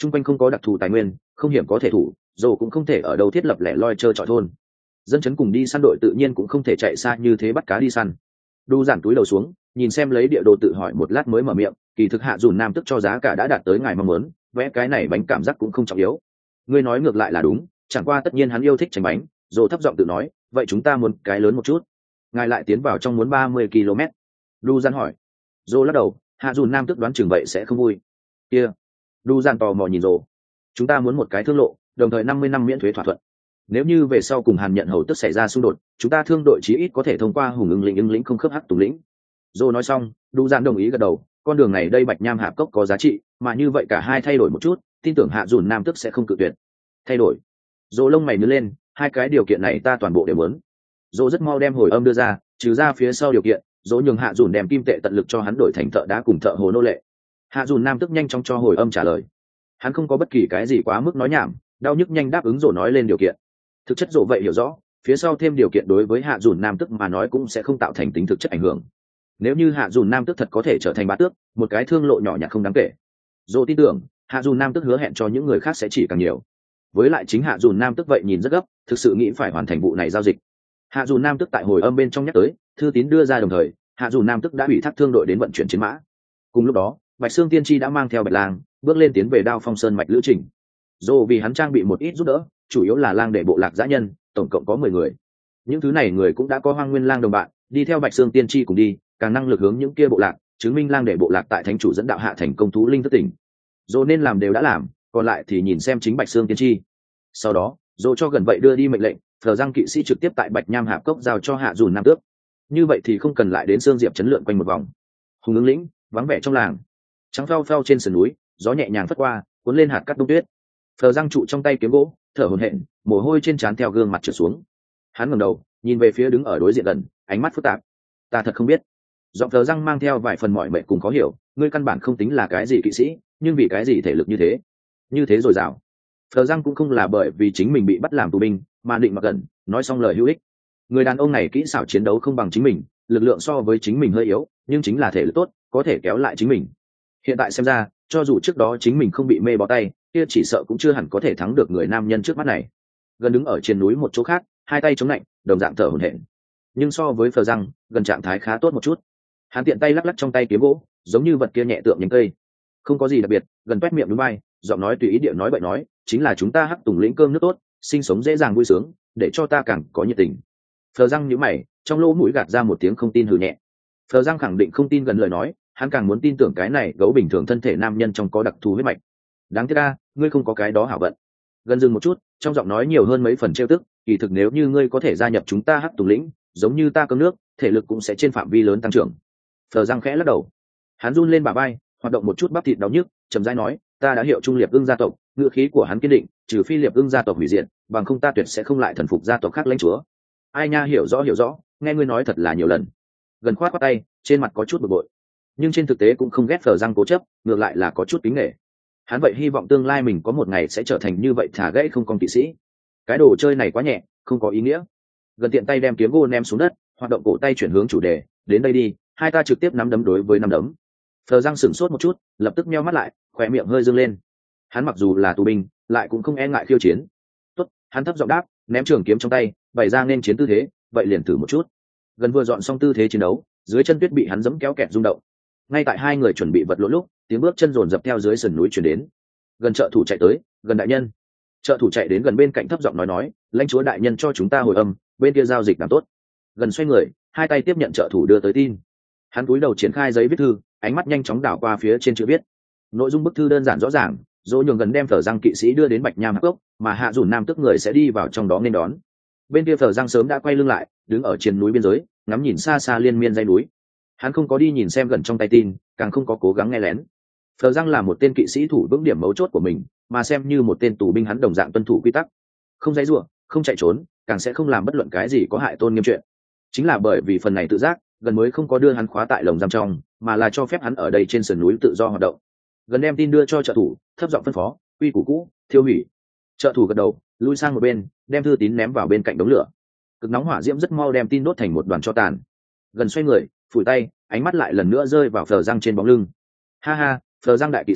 Trung quanh không có đặc thù tài nguyên, không hiểm có thể thủ, dồ cũng không thể ở đâu thiết lập lẻ loi chơi trọi thôn. Dân chấn cùng đi săn đội tự nhiên cũng không thể chạy xa như thế bắt cá đi săn. Đu giản túi đầu xuống, nhìn xem lấy địa đồ tự hỏi một lát mới mở miệng, kỳ thực Hạ Dùn Nam tức cho giá cả đã đạt tới ngài mong muốn, vẽ cái này bánh cảm giác cũng không trọng yếu. Ngươi nói ngược lại là đúng, chẳng qua tất nhiên hắn yêu thích tránh bánh, rồi thấp giọng tự nói, vậy chúng ta muốn cái lớn một chút. Ngài lại tiến vào trong muốn ba mươi ki lô mét. Đu giản hỏi. Dô lắc đầu, Hạ Dùn Nam tức đoán chừng vậy sẽ không vui. Kia. Đu giản tò mò nhìn Dô. Chúng ta muốn một cái thương lộ, đồng thời năm mươi năm miễn thuế thỏa thuận. Nếu như về sau cùng Hàn nhận hầu tức xảy ra xung đột, chúng ta thương đội chí ít có thể thông qua hùng ưng lĩnh ưng lĩnh không khớp hắc tùng lĩnh. Dô nói xong, Đu giản đồng ý gật đầu, con đường này đây Bạch Nham Hạp Cốc có giá trị, mà như vậy cả hai thay đổi một chút, tin tưởng Hạ Dùn Nam tức sẽ không cự tuyệt. Thay đổi. Dô lông mày nhướng lên, hai cái điều kiện này ta toàn bộ đều muốn. Dô rất mau đem hồi âm đưa ra, trừ ra phía sau điều kiện, Dô nhường Hạ Dùn đem kim tệ tận lực cho hắn đổi thành thợ đá cùng thợ hồ nô lệ. Hạ Dùn Nam tức nhanh chóng cho hồi âm trả lời. Hắn không có bất kỳ cái gì quá mức nói nhảm, đau nhức nhanh đáp ứng Dô nói lên điều kiện. Thực chất Dô vậy hiểu rõ, phía sau thêm điều kiện đối với Hạ Dùn Nam tức mà nói cũng sẽ không tạo thành tính thực chất ảnh hưởng. Nếu như Hạ Dùn Nam tức thật có thể trở thành bá tước, một cái thương lộ nhỏ nhặt không đáng kể. Dô tin tưởng, Hạ Dùn Nam tức hứa hẹn cho những người khác sẽ chỉ càng nhiều. Với lại chính Hạ Dùn Nam tức vậy nhìn rất gấp, thực sự nghĩ phải hoàn thành vụ này giao dịch. Hạ Dùn Nam tức tại hồi âm bên trong nhắc tới, thư tín đưa ra đồng thời, Hạ Dùn Nam tức đã ủy thác thương đội đến vận chuyển chiến mã. Cùng lúc đó, Bạch Xương Tiên Tri đã mang theo Bạch Lang, bước lên tiến về Đao Phong Sơn mạch lữ trình. Dô vì hắn trang bị một ít giúp đỡ, chủ yếu là lang để bộ lạc dã nhân, tổng cộng có mười người. Những thứ này người cũng đã có Hoang Nguyên Lang đồng bạn, đi theo Bạch Xương Tiên Tri cùng đi, càng năng lực hướng những kia bộ lạc, chứng minh lang để bộ lạc tại thánh chủ dẫn đạo hạ thành công thú linh thức tỉnh. Dô nên làm đều đã làm, còn lại thì nhìn xem chính Bạch Xương Tiên Tri. Sau đó, Dô cho gần vậy đưa đi mệnh lệnh, Phờ Răng kỵ sĩ trực tiếp tại Bạch Nham Hạp Cốc giao cho Hạ Dùn Nam tước. Như vậy thì không cần lại đến Sương Diệp chấn lượn quanh một vòng. Hùng ứng lĩnh, vắng vẻ trong làng, trắng phao phao trên sườn núi, gió nhẹ nhàng phất qua, cuốn lên hạt cát đông tuyết. Phờ Răng trụ trong tay kiếm gỗ, thở hổn hển, mồ hôi trên trán theo gương mặt trượt xuống. Hắn ngẩng đầu, nhìn về phía đứng ở đối diện gần, ánh mắt phức tạp. Ta thật không biết. Giọng Phờ Răng mang theo vài phần mỏi mệt cùng khó hiểu, ngươi căn bản không tính là cái gì kỵ sĩ, nhưng vì cái gì thể lực như thế, như thế rồi dào. Phờ Răng cũng không là bởi vì chính mình bị bắt làm tù binh, mà định mặc gần, nói xong lời hữu ích. Người đàn ông này kỹ xảo chiến đấu không bằng chính mình, lực lượng so với chính mình hơi yếu, nhưng chính là thể lực tốt, có thể kéo lại chính mình. Hiện tại xem ra, cho dù trước đó chính mình không bị mê bó tay, kia chỉ sợ cũng chưa hẳn có thể thắng được người nam nhân trước mắt này. Gần đứng ở trên núi một chỗ khác, hai tay chống lạnh, đồng dạng thở hổn hển. Nhưng so với Phờ Răng, gần trạng thái khá tốt một chút. Hắn tiện tay lắc lắc trong tay kiếm gỗ, giống như vật kia nhẹ tượng nhánh cây. Không có gì đặc biệt, gần quét miệng núi bay, giọng nói tùy ý địa nói bậy nói, chính là chúng ta hắc tùng lĩnh cơm nước tốt, sinh sống dễ dàng vui sướng, để cho ta càng có nhiệt tình. Phờ Răng nhíu mày, trong lỗ mũi gạt ra một tiếng không tin hừ nhẹ. Phờ Răng khẳng định không tin gần lời nói, hắn càng muốn tin tưởng cái này gấu bình thường thân thể nam nhân trong có đặc thù huyết mạch. Đáng tiếc a, ngươi không có cái đó hảo vận. Gần dừng một chút, trong giọng nói nhiều hơn mấy phần trêu tức, kỳ thực nếu như ngươi có thể gia nhập chúng ta hắc tùng lĩnh, giống như ta cơm nước, thể lực cũng sẽ trên phạm vi lớn tăng trưởng. Phờ Răng khẽ lắc đầu, hắn run lên bả vai, hoạt động một chút bắp thịt đau nhức, chậm rãi nói, ta đã hiệu trung liệp ưng gia tộc, ngựa khí của hắn kiên định, trừ phi liệp ưng gia tộc hủy diệt, bằng không ta tuyệt sẽ không lại thần phục gia tộc khác lãnh chúa. Ai nha, hiểu rõ hiểu rõ, nghe ngươi nói thật là nhiều lần. Gần khoát khoát tay, trên mặt có chút bực bội, nhưng trên thực tế cũng không ghét Phờ Răng cố chấp, ngược lại là có chút kính nể. Hắn vậy hy vọng tương lai mình có một ngày sẽ trở thành như vậy thả gãy không con kỵ sĩ. Cái đồ chơi này quá nhẹ, không có ý nghĩa. Gần tiện tay đem kiếm gỗ ném xuống đất, hoạt động cổ tay chuyển hướng chủ đề, đến đây đi, hai ta trực tiếp nắm đấm đối với nắm đấm. Phờ Răng sửng sốt một chút, lập tức meo mắt lại, khỏe miệng hơi dương lên. Hắn mặc dù là tù binh, lại cũng không e ngại khiêu chiến. Tốt, hắn thấp giọng đáp, ném trường kiếm trong tay, bày ra nên chiến tư thế, vậy liền thử một chút. Gần vừa dọn xong tư thế chiến đấu, dưới chân tuyết bị hắn giẫm kéo kẹt rung động. Ngay tại hai người chuẩn bị vật lộn lúc, tiếng bước chân rồn rập theo dưới sườn núi truyền đến. Gần trợ thủ chạy tới, gần đại nhân. Trợ thủ chạy đến gần bên cạnh thấp giọng nói nói, lãnh chúa đại nhân cho chúng ta hồi âm, bên kia giao dịch làm tốt. Gần xoay người, hai tay tiếp nhận trợ thủ đưa tới tin. Hắn cúi đầu triển khai giấy viết thư, ánh mắt nhanh chóng đảo qua phía trên chữ viết. Nội dung bức thư đơn giản rõ ràng, dỗ nhường gần đem Phờ Răng kỵ sĩ đưa đến Bạch Nham Hạp Cốc, mà Hạ Dùn Nam tức người sẽ đi vào trong đó nên đón. Bên kia Phờ Răng sớm đã quay lưng lại, đứng ở trên núi biên giới, ngắm nhìn xa xa liên miên dãy núi. Hắn không có đi nhìn xem gần trong tay tin, càng không có cố gắng nghe lén. Phờ Răng là một tên kỵ sĩ thủ vững điểm mấu chốt của mình, mà xem như một tên tù binh hắn đồng dạng tuân thủ quy tắc, không dãy rủa, không chạy trốn, càng sẽ không làm bất luận cái gì có hại tôn nghiêm chuyện. Chính là bởi vì phần này tự giác, gần mới không có đưa hắn khóa tại lồng giam trong, mà là cho phép hắn ở đây trên sườn núi tự do hoạt động. Gần đem tin đưa cho trợ thủ, thấp giọng phân phó, quy củ cũ, thiêu hủy. Trợ thủ gật đầu, lui sang một bên, đem thư tín ném vào bên cạnh đống lửa. Cực nóng hỏa diễm rất mau đem tin đốt thành một đoàn tro tàn. Gần xoay người, phủi tay, ánh mắt lại lần nữa rơi vào Phờ Răng trên bóng lưng. Ha ha, Phờ Răng đại kỵ sĩ,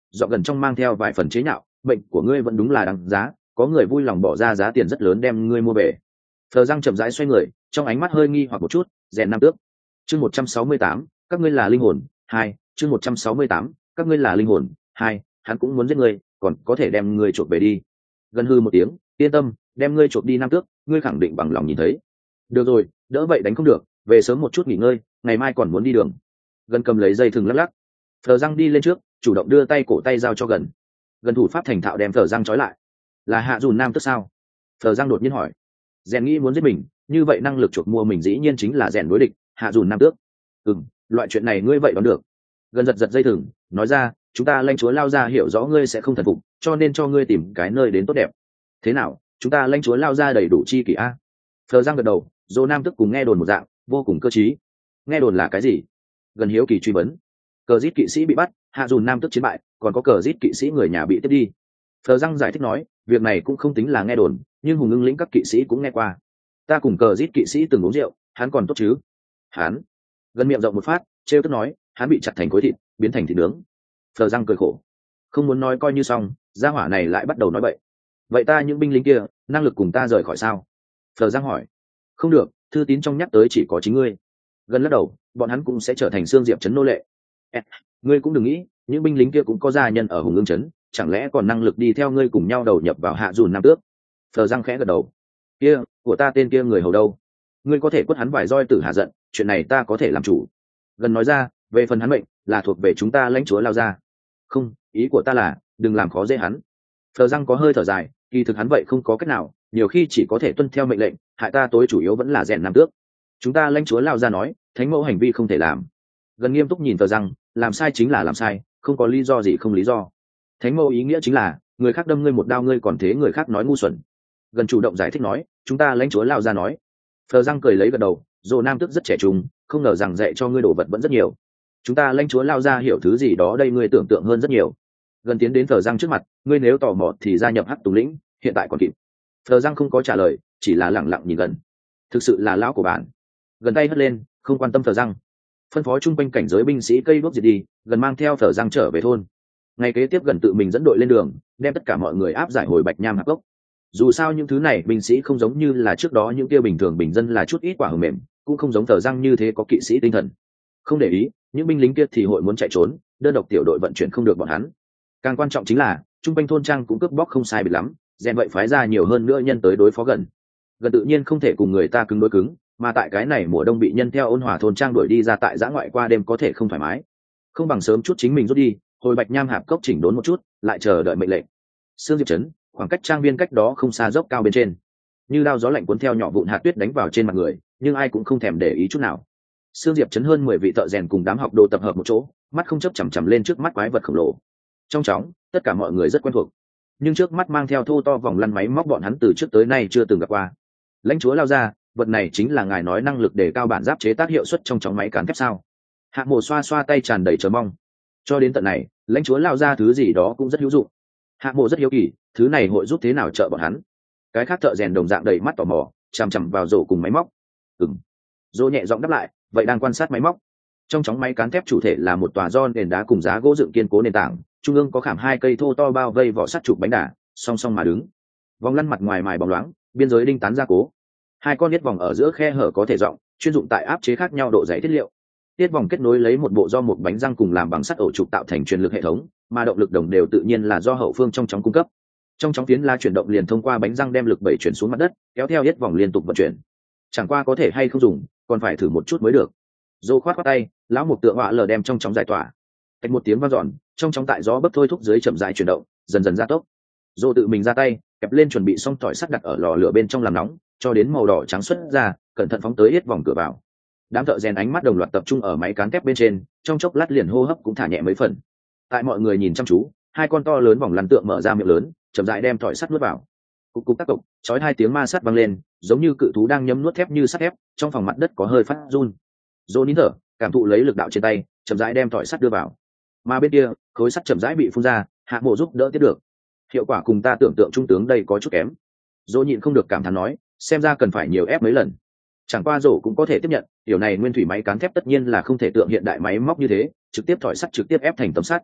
dọ gần trong mang theo vài phần chế nhạo, bệnh của ngươi vẫn đúng là đáng giá, có người vui lòng bỏ ra giá tiền rất lớn đem ngươi mua về. Phờ răng chậm rãi xoay người, trong ánh mắt hơi nghi hoặc một chút. Rèn nam tước, chương một trăm sáu mươi tám, các ngươi là linh hồn hai, chương một trăm sáu mươi tám, các ngươi là linh hồn hai, hắn cũng muốn giết ngươi, còn có thể đem ngươi chuộc về đi. Gần hư một tiếng, yên tâm, đem ngươi chuộc đi nam tước, ngươi khẳng định bằng lòng nhìn thấy. Được rồi, đỡ vậy đánh không được, về sớm một chút nghỉ ngơi, ngày mai còn muốn đi đường. Gần cầm lấy dây thừng lắc lắc. Phờ răng đi lên trước, chủ động đưa tay cổ tay giao cho gần. Gần thủ pháp thành thạo đem Phờ răng trói lại. Là hạ dùn nam tước sao? Phờ răng đột nhiên hỏi. Rèn nghĩ muốn giết mình, như vậy năng lực chuộc mua mình dĩ nhiên chính là rèn đối địch, hạ dùn nam tước. Ừm, loại chuyện này ngươi vậy đoán được. Gần giật giật dây thừng, nói ra, chúng ta lãnh chúa lao ra hiểu rõ ngươi sẽ không thần phục, cho nên cho ngươi tìm cái nơi đến tốt đẹp. Thế nào, chúng ta lãnh chúa lao ra đầy đủ chi kỷ a? Phờ răng gật đầu, dô nam tức cùng nghe đồn một dạng, vô cùng cơ trí. Nghe đồn là cái gì? Gần hiếu kỳ truy vấn. Cờ giết kỵ sĩ bị bắt, hạ dùn nam tức chiến bại, còn có cờ giết kỵ sĩ người nhà bị tiếp đi. Phờ răng giải thích nói, việc này cũng không tính là nghe đồn, nhưng hùng ưng lĩnh các kỵ sĩ cũng nghe qua. Ta cùng cờ giết kỵ sĩ từng uống rượu, hắn còn tốt chứ? Hắn. Gần miệng rộng một phát, trêu tức nói, hắn bị chặt thành khối thịt, biến thành thịt nướng. Phờ răng cười khổ, không muốn nói coi như xong, gia hỏa này lại bắt đầu nói bậy. Vậy ta những binh lính kia, năng lực cùng ta rời khỏi sao? Phờ răng hỏi. Không được, thư tín trong nhắc tới chỉ có chính ngươi. Gần lắc đầu, bọn hắn cũng sẽ trở thành xương diệp trấn nô lệ. À, ngươi cũng đừng nghĩ, những binh lính kia cũng có gia nhân ở hùng ương trấn, chẳng lẽ còn năng lực đi theo ngươi cùng nhau đầu nhập vào hạ dùn nam tước? Phờ răng khẽ gật đầu. Kia, của ta tên kia người hầu đâu? Ngươi có thể quất hắn vài roi tử hạ giận, chuyện này ta có thể làm chủ. Gần nói ra, về phần hắn mệnh là thuộc về chúng ta lãnh chúa lao ra. Không, ý của ta là đừng làm khó dễ hắn. Phờ răng có hơi thở dài, kỳ thực hắn vậy không có cách nào, nhiều khi chỉ có thể tuân theo mệnh lệnh, hại ta tối chủ yếu vẫn là rèn nam tước. Chúng ta lãnh chúa lao ra nói, thánh mẫu hành vi không thể làm. Gần nghiêm túc nhìn Phờ răng, làm sai chính là làm sai, không có lý do gì không lý do. Thánh mẫu ý nghĩa chính là người khác đâm ngươi một đao ngươi còn thế người khác nói ngu xuẩn. Gần chủ động giải thích nói, chúng ta lãnh chúa lao ra nói. Phờ răng cười lấy gật đầu, dồ nam tước rất trẻ trung, không ngờ rằng dạy cho ngươi đồ vật vẫn rất nhiều. Chúng ta lãnh chúa lao ra hiểu thứ gì đó đây ngươi tưởng tượng hơn rất nhiều. Gần tiến đến Phờ răng trước mặt, ngươi nếu tò mò thì gia nhập hắc tùng lĩnh, hiện tại còn kịp. Phờ răng không có trả lời, chỉ là lẳng lặng nhìn Gần. Thực sự là lão của bạn. Gần tay hất lên, không quan tâm Phờ răng. Phân phó chung quanh cảnh giới binh sĩ cây đuốc diệt đi, Gần mang theo Phờ răng trở về thôn. Ngày kế tiếp Gần tự mình dẫn đội lên đường, đem tất cả mọi người áp giải hồi Bạch Nham Hạp Cốc. Dù sao những thứ này binh sĩ không giống như là trước đó những kia bình thường bình dân là chút ít quả hờ mềm, cũng không giống Phờ răng như thế có kỵ sĩ tinh thần. Không để ý, những binh lính kia thì hội muốn chạy trốn, đơn độc tiểu đội vận chuyển không được bọn hắn. Càng quan trọng chính là trung quanh thôn trang cũng cướp bóc không sai biệt lắm, rèn vậy phái ra nhiều hơn nữa nhân tới đối phó Gần. Gần tự nhiên không thể cùng người ta cứng đối cứng, mà tại cái này mùa đông bị nhân theo ôn hòa thôn trang đuổi đi ra tại giã ngoại qua đêm có thể không thoải mái. Không bằng sớm chút chính mình rút đi, hồi Bạch Nham Hạp Cốc chỉnh đốn một chút, lại chờ đợi mệnh lệnh. Sương Diệp trấn, khoảng cách trang viên cách đó không xa dốc cao bên trên. Như đao gió lạnh cuốn theo nhỏ vụn hạt tuyết đánh vào trên mặt người, nhưng ai cũng không thèm để ý chút nào. Sương Diệp trấn hơn mười vị thợ rèn cùng đám học đồ tập hợp một chỗ, mắt không chấp chằm chằm lên trước mắt quái vật khổng lồ. Trong chóng, tất cả mọi người rất quen thuộc, nhưng trước mắt mang theo thô to vòng lăn máy móc bọn hắn từ trước tới nay chưa từng gặp qua. Lãnh chúa lao ra, vật này chính là ngài nói năng lực để cao bản giáp chế tác hiệu suất trong chóng máy cán thép sao? Hạ Mộ xoa xoa tay tràn đầy chờ mong. Cho đến tận này, lãnh chúa lao ra thứ gì đó cũng rất hữu dụng. Hạ Mộ rất hiếu kỳ, thứ này hội giúp thế nào trợ bọn hắn? Cái khác thợ rèn đồng dạng đầy mắt tò mò, chằm chằm vào rổ cùng máy móc. Ừm. Rổ nhẹ giọng đáp lại, vậy đang quan sát máy móc. Trong chóng máy cán thép chủ thể là một tòa do nền đá cùng giá gỗ dựng kiên cố nền tảng, trung ương có khảm hai cây thô to bao vây vỏ sắt trục bánh đà, song song mà đứng. Vòng lăn mặt ngoài mài bóng loáng, biên giới đinh tán gia cố. Hai con niết vòng ở giữa khe hở có thể rộng, chuyên dụng tại áp chế khác nhau độ dày thiết liệu. Tiết vòng kết nối lấy một bộ do một bánh răng cùng làm bằng sắt ổ trục tạo thành truyền lực hệ thống, mà động lực đồng đều tự nhiên là do hậu phương trong chóng cung cấp. Trong chóng tiến la chuyển động liền thông qua bánh răng đem lực bảy chuyển xuống mặt đất, kéo theo tiết vòng liên tục vận chuyển. Chẳng qua có thể hay không dùng, còn phải thử một chút mới được. Dô khoát khoát tay, lão một tượng họa lờ đem trong chóng giải tỏa. Cách một tiếng vang dọn, trong chóng tại gió bấc thôi thúc dưới chậm rãi chuyển động, dần dần gia tốc. Dô tự mình ra tay, kẹp lên chuẩn bị xong tỏi sắt đặt ở lò lửa bên trong làm nóng, cho đến màu đỏ trắng xuất ra, cẩn thận phóng tới yết vòng cửa vào. Đám thợ rèn ánh mắt đồng loạt tập trung ở máy cán thép bên trên, trong chốc lát liền hô hấp cũng thả nhẹ mấy phần. Tại mọi người nhìn chăm chú, hai con to lớn vòng lăn tượng mở ra miệng lớn, chậm rãi đem tỏi sắt nuốt vào. Cục cục tác cục, chói hai tiếng ma sắt vang lên, giống như cự thú đang nhấm nuốt thép như sắt thép, trong phòng mặt đất có hơi phát run. Dô nín thở, cảm thụ lấy lực đạo trên tay, chậm rãi đem tỏi sắt đưa vào. Mà bên kia, khối sắt chậm rãi bị phun ra, Hạ Mộ giúp đỡ tiếp được. Hiệu quả cùng ta tưởng tượng trung tướng đây có chút kém. Dô nhịn không được cảm thán nói, xem ra cần phải nhiều ép mấy lần. Chẳng qua Dô cũng có thể tiếp nhận, điều này nguyên thủy máy cán thép tất nhiên là không thể tượng hiện đại máy móc như thế, trực tiếp thỏi sắt trực tiếp ép thành tấm sắt.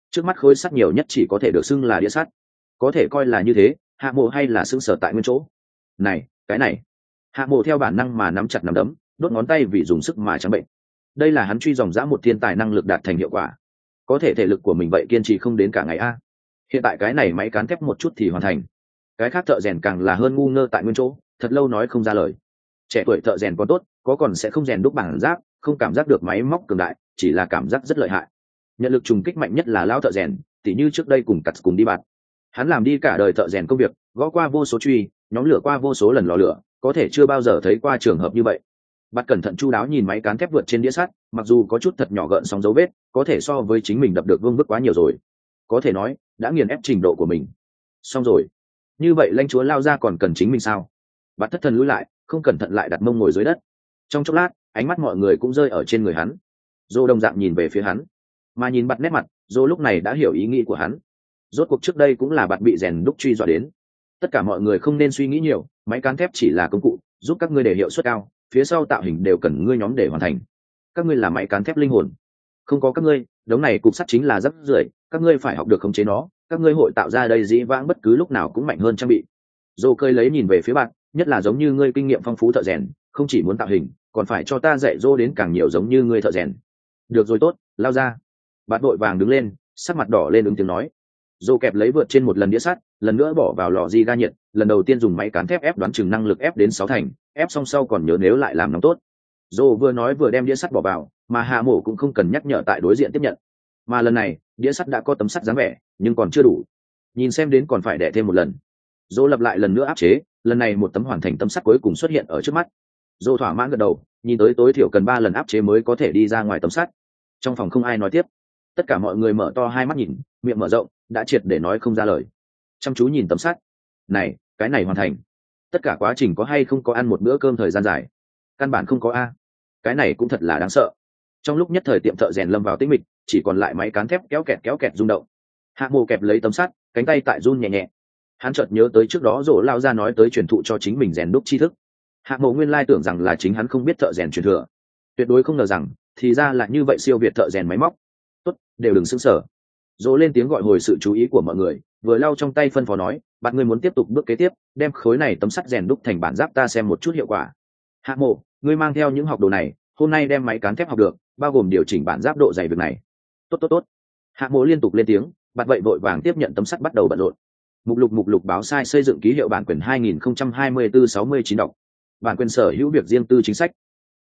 trước mắt khối sắt nhiều nhất chỉ có thể được xưng là đĩa sắt, có thể coi là như thế. Hạ Mộ hay là xưng sở tại nguyên chỗ. Này, cái này. Hạ Mộ theo bản năng mà nắm chặt nắm đấm, đốt ngón tay vì dùng sức mà trắng bệnh. Đây là hắn truy dòng dã một thiên tài năng lực đạt thành hiệu quả. Có thể thể lực của mình vậy kiên trì không đến cả ngày a. Hiện tại cái này máy cán thép một chút thì hoàn thành. Cái khác thợ rèn càng là hơn ngu ngơ tại nguyên chỗ, thật lâu nói không ra lời. Trẻ tuổi thợ rèn có tốt, có còn sẽ không rèn đúc bằng giáp, không cảm giác được máy móc cường đại, chỉ là cảm giác rất lợi hại. Nhận lực trùng kích mạnh nhất là lão thợ rèn, tỉ như trước đây cùng cắt cùng đi bạt. Hắn làm đi cả đời thợ rèn công việc, gõ qua vô số truy, nhóm lửa qua vô số lần lò lửa, có thể chưa bao giờ thấy qua trường hợp như vậy. Bạt cẩn thận chu đáo nhìn máy cán thép vượt trên đĩa sắt, mặc dù có chút thật nhỏ gợn sóng dấu vết, có thể so với chính mình đập được vương vức quá nhiều rồi. Có thể nói, đã nghiền ép trình độ của mình. Xong rồi. Như vậy lãnh chúa lao ra còn cần chính mình sao? Bạt thất thần lùi lại, không cẩn thận lại đặt mông ngồi dưới đất. Trong chốc lát, ánh mắt mọi người cũng rơi ở trên người hắn. Dô đồng dạng nhìn về phía hắn, mà nhìn Bạt nét mặt, Dô lúc này đã hiểu ý nghĩ của hắn. Rốt cuộc trước đây cũng là Bạt bị rèn đúc truy dọa đến. Tất cả mọi người không nên suy nghĩ nhiều, máy cán thép chỉ là công cụ, giúp các ngươi để hiệu suất cao, phía sau tạo hình đều cần ngươi nhóm để hoàn thành. Các ngươi là máy cán thép linh hồn, không có các ngươi, đống này cục sắt chính là rác rưởi, các ngươi phải học được khống chế nó, các ngươi hội tạo ra đây dĩ vãng bất cứ lúc nào cũng mạnh hơn trang bị. Dô cơi lấy nhìn về phía bạn, nhất là giống như ngươi kinh nghiệm phong phú thợ rèn, không chỉ muốn tạo hình, còn phải cho ta dạy dô đến càng nhiều giống như ngươi thợ rèn. Được rồi tốt, lao ra. Bạn vội vàng đứng lên, sắc mặt đỏ lên ứng tiếng nói. Dô kẹp lấy vượt trên một lần đĩa sắt, lần nữa bỏ vào lò di ga nhiệt, lần đầu tiên dùng máy cán thép ép đoán chừng năng lực ép đến sáu thành, ép xong sau còn nhớ nếu lại làm nóng tốt. Dô vừa nói vừa đem đĩa sắt bỏ vào, mà Hạ Mộ cũng không cần nhắc nhở tại đối diện tiếp nhận. Mà lần này, đĩa sắt đã có tấm sắt dáng vẻ, nhưng còn chưa đủ. Nhìn xem đến còn phải đẻ thêm một lần. Dô lập lại lần nữa áp chế, lần này một tấm hoàn thành tấm sắt cuối cùng xuất hiện ở trước mắt. Dô thỏa mãn gật đầu, nhìn tới tối thiểu cần ba lần áp chế mới có thể đi ra ngoài tấm sắt. Trong phòng không ai nói tiếp, tất cả mọi người mở to hai mắt nhìn, miệng mở rộng, đã triệt để nói không ra lời. Chăm chú nhìn tấm sắt. Này, cái này hoàn thành. Tất cả quá trình có hay không có ăn một bữa cơm thời gian dài? Căn bản không có a. Cái này cũng thật là đáng sợ. Trong lúc nhất thời tiệm thợ rèn lâm vào tĩnh mịch, chỉ còn lại máy cán thép kéo kẹt kéo kẹt rung động. Hạ Mộ kẹp lấy tấm sắt, cánh tay tại run nhẹ nhẹ. Hắn chợt nhớ tới trước đó Dỗ lao ra nói tới truyền thụ cho chính mình rèn đúc tri thức. Hạ Mộ nguyên lai tưởng rằng là chính hắn không biết thợ rèn truyền thừa, tuyệt đối không ngờ rằng thì ra là như vậy siêu việt thợ rèn máy móc. Tốt, đều đừng sững sờ. Dỗ lên tiếng gọi hồi sự chú ý của mọi người, vừa lau trong tay phân phó nói, bạn ngươi muốn tiếp tục bước kế tiếp, đem khối này tấm sắt rèn đúc thành bản giáp ta xem một chút hiệu quả. Hạ Mộ, ngươi mang theo những học đồ này, hôm nay đem máy cán thép học được, bao gồm điều chỉnh bản giáp độ dày việc này. Tốt tốt tốt. Hạ Mộ liên tục lên tiếng, bạn vậy vội vàng tiếp nhận tấm sắt bắt đầu bận rộn. Mục lục mục lục báo sai xây dựng ký hiệu bản quyền hai nghìn không trăm hai mươi tư sáu mươi chín đọc. Bản quyền sở hữu việc riêng tư chính sách.